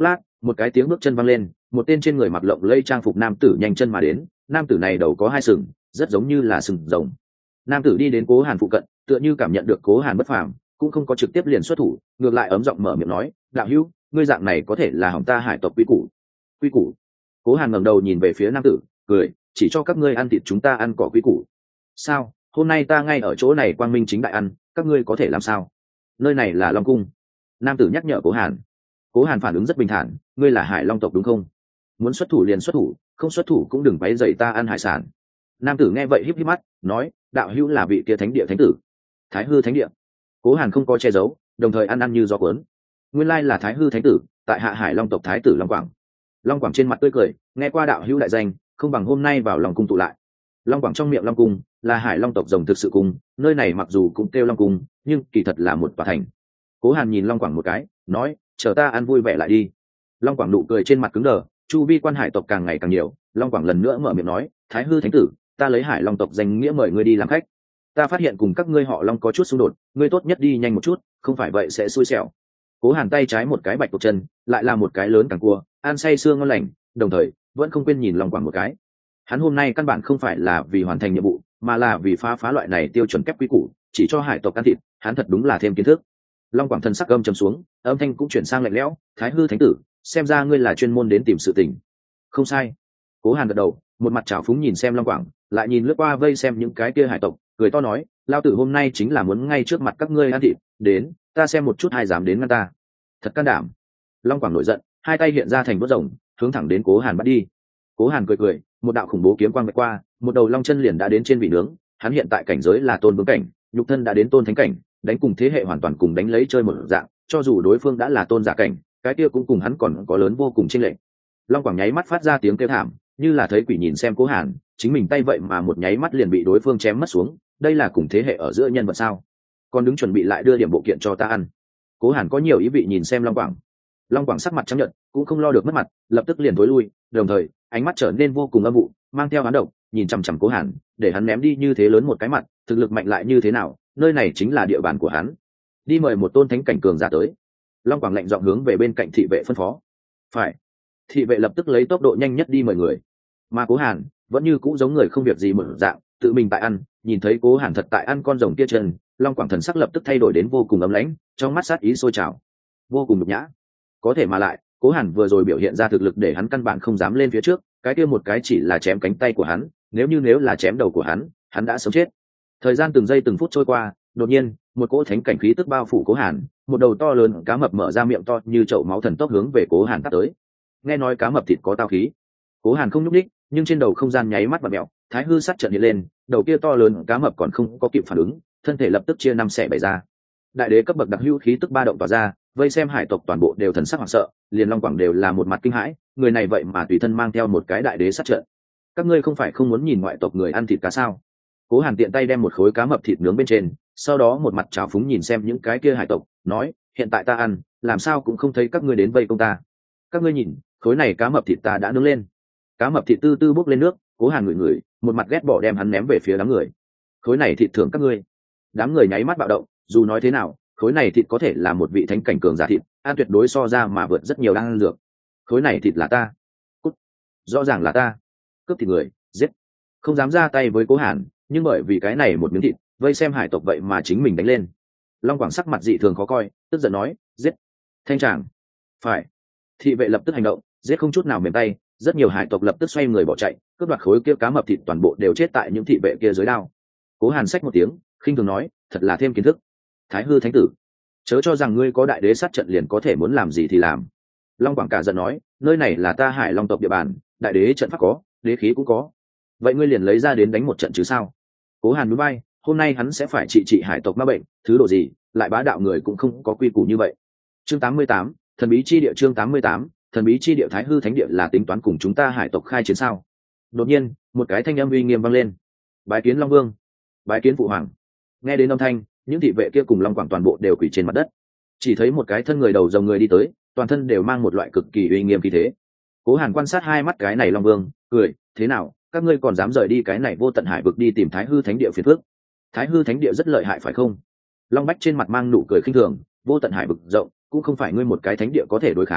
một cái tiếng bước chân văng lên, một tên trên người mặc lộng lẫy trang phục nam tử nhanh chân mà đến. Nam tử này đầu có hai sừng, rất giống như là sừng rồng. Nam tử đi đến Cố Hàn phụ cận, tựa như cảm nhận được Cố Hàn bất phàm, cũng không có trực tiếp liền xuất thủ, ngược lại ấm giọng mở miệng nói: đạo hữu, ngươi dạng này có thể là hỏng ta hải tộc quy củ. Quy củ? Cố Hàn ngẩng đầu nhìn về phía nam tử, cười: chỉ cho các ngươi ăn thịt chúng ta ăn cỏ quy củ. Sao? Hôm nay ta ngay ở chỗ này quang minh chính đại ăn, các ngươi có thể làm sao? Nơi này là Long cung. Nam tử nhắc nhở Cố Hàn. Cố Hàn phản ứng rất bình thản: ngươi là Hải Long tộc đúng không? Muốn xuất thủ liền xuất thủ, không xuất thủ cũng đừng quấy rầy ta ăn hải sản. Nam tử nghe vậy híp híp mắt, nói: đạo hữu là vị kia thánh địa thánh tử? Thái Hư thánh địa. Cố Hàn không có che giấu, đồng thời ăn như gió cuốn. Nguyên lai là Thái Hư thánh tử, tại hạ Hải Long tộc thái tử Long Quảng. Long Quảng trên mặt tươi cười, nghe qua đạo hữu đại danh, không bằng hôm nay vào Long cung tụ lại. Long Quảng trong miệng Long cung là Hải Long tộc rồng thực sự cung, nơi này mặc dù cũng kêu Long cung, nhưng kỳ thật là một tòa thành. Cố Hàn nhìn Long Quảng một cái, nói: chờ ta ăn vui vẻ lại đi. Long Quảng nụ cười trên mặt cứng đờ, chu vi quan hải tộc càng ngày càng nhiều. Long Quảng lần nữa mở miệng nói: Thái Hư thánh tử, ta lấy Hải Long tộc danh nghĩa mời ngươi đi làm khách. Ta phát hiện cùng các ngươi họ Long có chút xung đột, ngươi tốt nhất đi nhanh một chút, không phải vậy sẽ xui xẻo. Cố Hàn tay trái một cái bạch tuộc chân, lại là một cái lớn càng cua, ăn say sương ngon lành, đồng thời vẫn không quên nhìn Long Quảng một cái. Hắn hôm nay căn bản không phải là vì hoàn thành nhiệm vụ, mà là vì phá loại này tiêu chuẩn kép quy củ, chỉ cho hải tộc ăn thịt. Hắn thật đúng là thêm kiến thức. Long Quảng thân sắc âm trầm xuống, âm thanh cũng chuyển sang lạnh lẽo: Thái Hư thánh tử, xem ra ngươi là chuyên môn đến tìm sự tình. Không sai. Cố Hàn gật đầu, một mặt trào phúng nhìn xem Long Quảng, lại nhìn lướt qua vây xem những cái kia hải tộc, cười to nói: lao tử hôm nay chính là muốn ngay trước mặt các ngươi ăn thịt, đến, ta xem một chút ai dám đến ngăn ta. Thật can đảm. Long Quảng nổi giận, hai tay hiện ra thành đốt rồng, hướng thẳng đến Cố Hàn bắt đi. Cố Hàn cười cười, một đạo khủng bố kiếm quang vạch qua, một đầu long chân liền đã đến trên vị nướng. Hắn hiện tại cảnh giới là tôn vương cảnh, nhục thân đã đến tôn thánh cảnh, đánh cùng thế hệ hoàn toàn cùng đánh lấy chơi một dạng, cho dù đối phương đã là tôn giả cảnh, cái kia cũng cùng hắn còn có lớn vô cùng chênh lệch. Long Quảng nháy mắt phát ra tiếng kêu thảm, như là thấy quỷ nhìn xem Cố Hàn, chính mình tay vậy mà một nháy mắt liền bị đối phương chém mất xuống. Đây là cùng thế hệ ở giữa nhân vật sao? Còn đứng chuẩn bị lại đưa điểm bộ kiện cho ta ăn. Cố Hàn có nhiều ý vị nhìn xem Long Quảng. Long Quảng sắc mặt trắng nhợt, cũng không lo được mất mặt, lập tức liền tối lui, đồng thời ánh mắt trở nên vô cùng âm u, mang theo hán độc, nhìn chằm chằm Cố Hàn, để hắn ném đi như thế lớn một cái mặt, thực lực mạnh lại như thế nào, nơi này chính là địa bàn của hắn. Đi mời một tôn thánh cảnh cường giả tới. Long Quảng lạnh giọng hướng về bên cạnh thị vệ phân phó. Phải. Thị vệ lập tức lấy tốc độ nhanh nhất đi mời người. Mà Cố Hàn vẫn như cũ giống người không việc gì mở dạng, tự mình tại ăn. Nhìn thấy Cố Hàn thật tại ăn con rồng kia chân, Long Quảng thần sắc lập tức thay đổi đến vô cùng ấm lãnh, trong mắt sát ý sôi trào, vô cùng nhục nhã. Có thể mà lại, Cố Hàn vừa rồi biểu hiện ra thực lực để hắn căn bản không dám lên phía trước, cái kia một cái chỉ là chém cánh tay của hắn, nếu là chém đầu của hắn đã sớm chết. Thời gian từng giây từng phút trôi qua, đột nhiên, một cỗ thánh cảnh khí tức bao phủ Cố Hàn, một đầu to lớn cá mập mở ra miệng to như chậu máu thần tốc hướng về Cố Hàn tát tới. Nghe nói cá mập thịt có tao khí. Cố Hàn không nhúc nhích, nhưng trên đầu không gian nháy mắt vặn mèo, Thái Hư sát trận hiện lên, đầu kia to lớn cá mập còn không có kịp phản ứng, thân thể lập tức chia năm xẻ bảy ra. Đại đế cấp bậc đặc hữu khí tức ba động tỏa ra, vây xem hải tộc toàn bộ đều thần sắc hoảng sợ, liền Long Quảng đều là một mặt kinh hãi, người này vậy mà tùy thân mang theo một cái đại đế sát trận. Các ngươi không phải không muốn nhìn ngoại tộc người ăn thịt cá sao? Cố Hàn tiện tay đem một khối cá mập thịt nướng bên trên, sau đó một mặt trào phúng nhìn xem những cái kia hải tộc, nói: hiện tại ta ăn, làm sao cũng không thấy các ngươi đến vây công ta. Các ngươi nhìn, khối này cá mập thịt ta đã nướng lên. Cá mập thịt từ từ bốc lên nước, Cố Hàn ngửi, một mặt ghét bỏ đem hắn ném về phía đám người. Khối này thịt thưởng các ngươi. Đám người nháy mắt bạo động, dù nói thế nào, khối này thịt có thể là một vị thánh cảnh cường giả thịt, ăn tuyệt đối so ra mà vượt rất nhiều đang ăn dược. Khối này thịt là ta. Cút. Rõ ràng là ta. Cướp thịt người, giết. Không dám ra tay với Cố Hàn, nhưng bởi vì cái này một miếng thịt, vây xem hải tộc vậy mà chính mình đánh lên. Long Quảng sắc mặt dị thường khó coi, tức giận nói: giết. Thanh tràng. Phải. Thị vệ lập tức hành động, giết không chút nào mềm tay, rất nhiều hải tộc lập tức xoay người bỏ chạy, cướp đoạt khối kia cá mập thịt toàn bộ đều chết tại những thị vệ kia dưới đao. Cố Hàn xách một tiếng, khinh thường nói: thật là thêm kiến thức. Thái Hư thánh tử, chớ cho rằng ngươi có đại đế sát trận liền có thể muốn làm gì thì làm. Long Quảng cả giận nói: nơi này là ta Hải Long tộc địa bàn, đại đế trận pháp có, đế khí cũng có, vậy ngươi liền lấy ra đến đánh một trận chứ sao? Cố Hàn núi bay, hôm nay hắn sẽ phải trị hải tộc ma bệnh, thứ độ gì lại bá đạo người cũng không có quy củ như vậy. Chương 88, thần bí chi địa. Chương 88, thần bí chi địa. Thái Hư thánh địa là tính toán cùng chúng ta hải tộc khai chiến sao? Đột nhiên, một cái thanh âm uy nghiêm vang lên: bái kiến Long Vương, bái kiến phụ hoàng. Nghe đến âm thanh, những thị vệ kia cùng Long Quảng toàn bộ đều quỳ trên mặt đất. Chỉ thấy một cái thân người đầu rồng người đi tới, toàn thân đều mang một loại cực kỳ uy nghiêm khí thế. Cố Hàn quan sát hai mắt cái này Long Vương, cười: thế nào, các ngươi còn dám rời đi cái này vô tận hải vực đi tìm Thái Hư thánh địa phiền phức? Thái Hư thánh địa rất lợi hại phải không? Long Bách trên mặt mang nụ cười khinh thường: vô tận hải vực rộng, cũng không phải ngươi một cái thánh địa có thể đối kháng,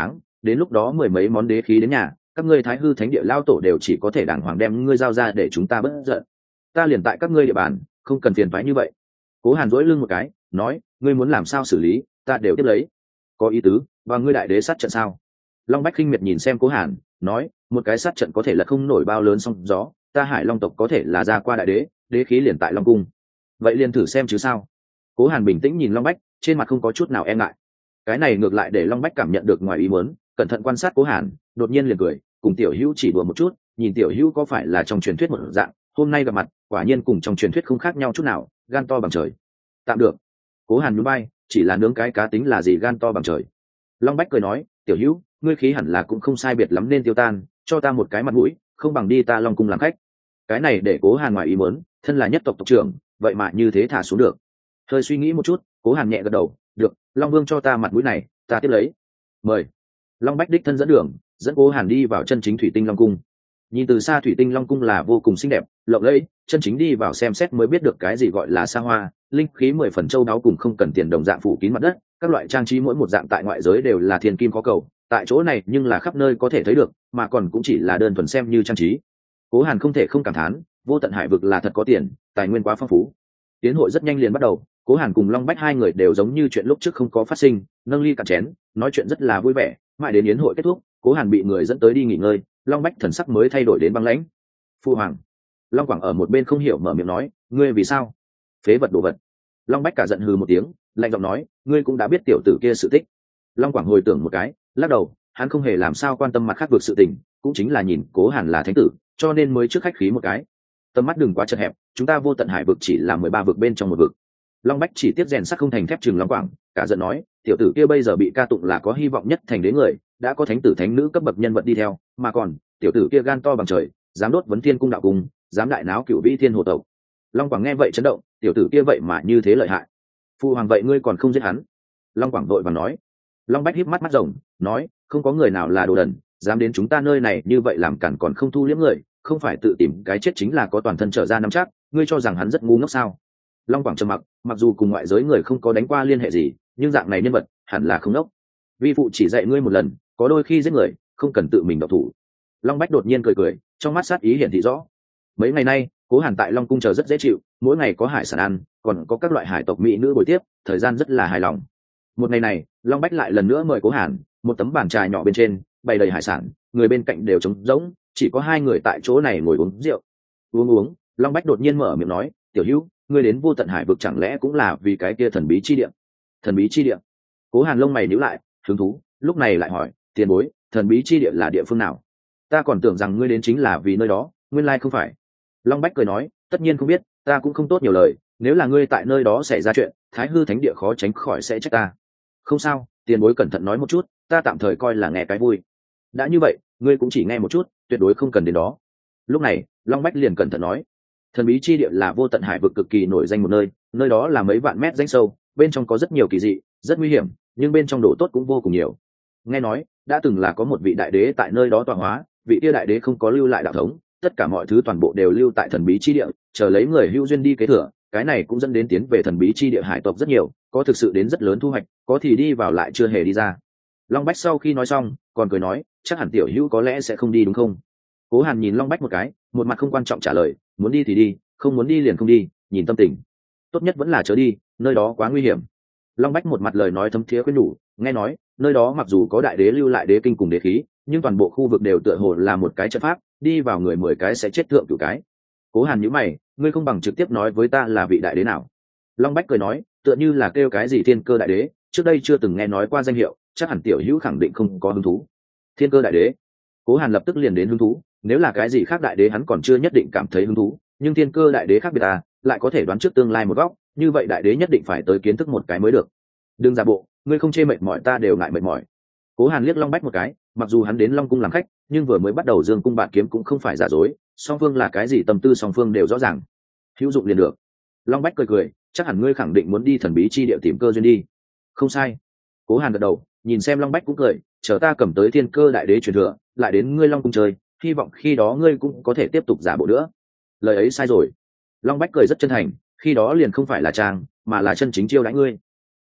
đến lúc đó mười mấy món đế khí đến nhà, các ngươi Thái Hư Thánh Địa lao tổ đều chỉ có thể đàng hoàng đem ngươi giao ra để chúng ta bất giận. Ta liền tại các ngươi địa bàn, không cần phiền phái như vậy. Cố Hàn duỗi lưng một cái, nói, ngươi muốn làm sao xử lý, ta đều tiếp lấy. Có ý tứ, và ngươi đại đế sát trận sao? Long Bách khinh miệt nhìn xem Cố Hàn, nói, một cái sát trận có thể là không nổi bao lớn sóng gió, ta Hải Long tộc có thể là ra qua đại đế, đế khí liền tại Long cung. Vậy liền thử xem chứ sao? Cố Hàn bình tĩnh nhìn Long Bách, trên mặt không có chút nào e ngại. Cái này ngược lại để Long Bách cảm nhận được ngoài ý muốn, cẩn thận quan sát Cố Hàn, đột nhiên liền cười, cùng Tiểu Hữu chỉ đùa một chút, nhìn Tiểu Hữu có phải là trong truyền thuyết một dạng, hôm nay gặp mặt, quả nhiên cùng trong truyền thuyết không khác nhau chút nào, gan to bằng trời. Tạm được. Cố Hàn nhún vai, chỉ là nướng cái cá tính là gì gan to bằng trời. Long Bách cười nói, Tiểu Hữu, ngươi khí hẳn là cũng không sai biệt lắm nên tiêu tan, cho ta một cái mặt mũi, không bằng đi ta Long cung làm khách. Cái này để Cố Hàn ngoài ý muốn, thân là nhất tộc tộc trưởng, vậy mà như thế thả xuống được. Hơi suy nghĩ một chút, Cố Hàn nhẹ gật đầu, được, Long Vương cho ta mặt mũi này, ta tiếp lấy. Mời. Long Bách đích thân dẫn đường, dẫn Cố Hàn đi vào chân chính thủy tinh Long cung. Nhìn từ xa thủy tinh Long cung là vô cùng xinh đẹp, lộng lẫy, chân chính đi vào xem xét mới biết được cái gì gọi là xa hoa, linh khí 10 phần châu đáo cùng không cần tiền đồng dạng phủ kín mặt đất, các loại trang trí mỗi một dạng tại ngoại giới đều là thiên kim khó cầu, tại chỗ này nhưng là khắp nơi có thể thấy được, mà còn cũng chỉ là đơn thuần xem như trang trí. Cố Hàn không thể không cảm thán, vô tận hải vực là thật có tiền, tài nguyên quá phong phú. Tiến hội rất nhanh liền bắt đầu, Cố Hàn cùng Long Bách hai người đều giống như chuyện lúc trước không có phát sinh, nâng ly cạn chén, nói chuyện rất là vui vẻ, mãi đến yến hội kết thúc, Cố Hàn bị người dẫn tới đi nghỉ ngơi, Long Bách thần sắc mới thay đổi đến băng lãnh. Phu hoàng. Long Quảng ở một bên không hiểu mở miệng nói, ngươi vì sao? Phế vật đồ vật. Long Bách cả giận hừ một tiếng, lạnh giọng nói, ngươi cũng đã biết tiểu tử kia sự tích. Long Quảng hồi tưởng một cái, lắc đầu, hắn không hề làm sao quan tâm mặt khác vực sự tình, cũng chính là nhìn Cố Hàn là thánh tử, cho nên mới trước khách khí một cái. Tầm mắt đừng quá chật hẹp, chúng ta vô tận hải vực chỉ là 13 vực bên trong một vực. Long Bách chỉ tiếp rèn sắt không thành thép chừng Long Quảng, cả giận nói, tiểu tử kia bây giờ bị ca tụng là có hy vọng nhất thành đế người, đã có thánh tử thánh nữ cấp bậc nhân vật đi theo, mà còn tiểu tử kia gan to bằng trời, dám đốt vấn thiên cung đạo cung, dám đại náo cựu vĩ thiên hồ tộc. Long Quảng nghe vậy chấn động, tiểu tử kia vậy mà như thế lợi hại. Phu hoàng vậy ngươi còn không giết hắn? Long Quảng vội vàng nói. Long Bách híp mắt mắt rồng, nói, không có người nào là đồ đần, dám đến chúng ta nơi này như vậy làm cản còn không thu liếm người, không phải tự tìm cái chết chính là có toàn thân trở ra nắm chắc, ngươi cho rằng hắn rất ngu ngốc sao? Long Quảng trầm mặc, mặc dù cùng ngoại giới người không có đánh qua liên hệ gì, nhưng dạng này nhân vật hẳn là không ngốc. Vi phụ chỉ dạy ngươi một lần, có đôi khi giết người không cần tự mình động thủ. Long Bách đột nhiên cười cười, trong mắt sát ý hiển thị rõ. Mấy ngày nay, Cố Hàn tại Long cung chờ rất dễ chịu, mỗi ngày có hải sản ăn, còn có các loại hải tộc mỹ nữ bồi tiếp, thời gian rất là hài lòng. Một ngày này, Long Bách lại lần nữa mời Cố Hàn, một tấm bàn trà nhỏ bên trên bày đầy hải sản, người bên cạnh đều trống rỗng, chỉ có hai người tại chỗ này ngồi uống rượu. Uống, Long Bách đột nhiên mở miệng nói, tiểu Hữu, ngươi đến vô tận hải vực chẳng lẽ cũng là vì cái kia thần bí chi địa? Thần bí chi địa? Cố Hàn lông mày nhíu lại, hứng thú, lúc này lại hỏi, tiền bối, thần bí chi địa là địa phương nào? Ta còn tưởng rằng ngươi đến chính là vì nơi đó, nguyên lai không phải. Long Bách cười nói, tất nhiên không biết, ta cũng không tốt nhiều lời, nếu là ngươi tại nơi đó xảy ra chuyện, Thái Hư Thánh Địa khó tránh khỏi sẽ trách ta. Không sao, tiền bối cẩn thận nói một chút, ta tạm thời coi là nghe cái vui. Đã như vậy, ngươi cũng chỉ nghe một chút, tuyệt đối không cần đến đó. Lúc này, Long Bách liền cẩn thận nói, thần bí chi địa là vô tận hải vực cực kỳ nổi danh một nơi, nơi đó là mấy vạn mét rãnh sâu, bên trong có rất nhiều kỳ dị, rất nguy hiểm, nhưng bên trong độ tốt cũng vô cùng nhiều. Nghe nói, đã từng là có một vị đại đế tại nơi đó tọa hóa, vị kia đại đế không có lưu lại đạo thống, tất cả mọi thứ toàn bộ đều lưu tại thần bí chi địa, chờ lấy người hữu duyên đi kế thừa, cái này cũng dẫn đến tiến về thần bí chi địa hải tộc rất nhiều, có thực sự đến rất lớn thu hoạch, có thì đi vào lại chưa hề đi ra. Long Bách sau khi nói xong, còn cười nói, chắc hẳn tiểu hữu có lẽ sẽ không đi đúng không? Cố Hàn nhìn Long Bách một cái, một mặt không quan trọng trả lời, muốn đi thì đi, không muốn đi liền không đi, nhìn tâm tình. Tốt nhất vẫn là chớ đi, nơi đó quá nguy hiểm. Long Bách một mặt lời nói thấm thía khuyên nhủ, nghe nói, nơi đó mặc dù có đại đế lưu lại đế kinh cùng đế khí, nhưng toàn bộ khu vực đều tựa hồ là một cái trận pháp, đi vào người 10 cái sẽ chết thượng cửu cái. Cố Hàn nhíu mày, ngươi không bằng trực tiếp nói với ta là vị đại đế nào? Long Bách cười nói, tựa như là kêu cái gì Thiên Cơ đại đế, trước đây chưa từng nghe nói qua danh hiệu, chắc hẳn tiểu hữu khẳng định không có hứng thú. Thiên Cơ đại đế? Cố Hàn lập tức liền đến hứng thú, nếu là cái gì khác đại đế hắn còn chưa nhất định cảm thấy hứng thú, nhưng Thiên Cơ đại đế khác biệt à, lại có thể đoán trước tương lai một góc, như vậy đại đế nhất định phải tới kiến thức một cái mới được. Đừng giả bộ, ngươi không chê mệt mỏi ta đều ngại mệt mỏi. Cố Hàn liếc Long Bách một cái, mặc dù hắn đến Long cung làm khách, nhưng vừa mới bắt đầu Dương cung bạt kiếm cũng không phải giả dối, song phương là cái gì tâm tư song phương đều rõ ràng, hữu dụng liền được. Long Bách cười cười, chắc hẳn ngươi khẳng định muốn đi thần bí chi địa tìm cơ duyên đi. Không sai. Cố Hàn gật đầu, nhìn xem Long Bách cũng cười, chờ ta cầm tới Thiên Cơ đại đế truyền thừa, lại đến ngươi Long cung chơi, hy vọng khi đó ngươi cũng có thể tiếp tục giả bộ nữa. Lời ấy sai rồi. Long Bách cười rất chân thành, khi đó liền không phải là trang, mà là chân chính chiêu đãi ngươi.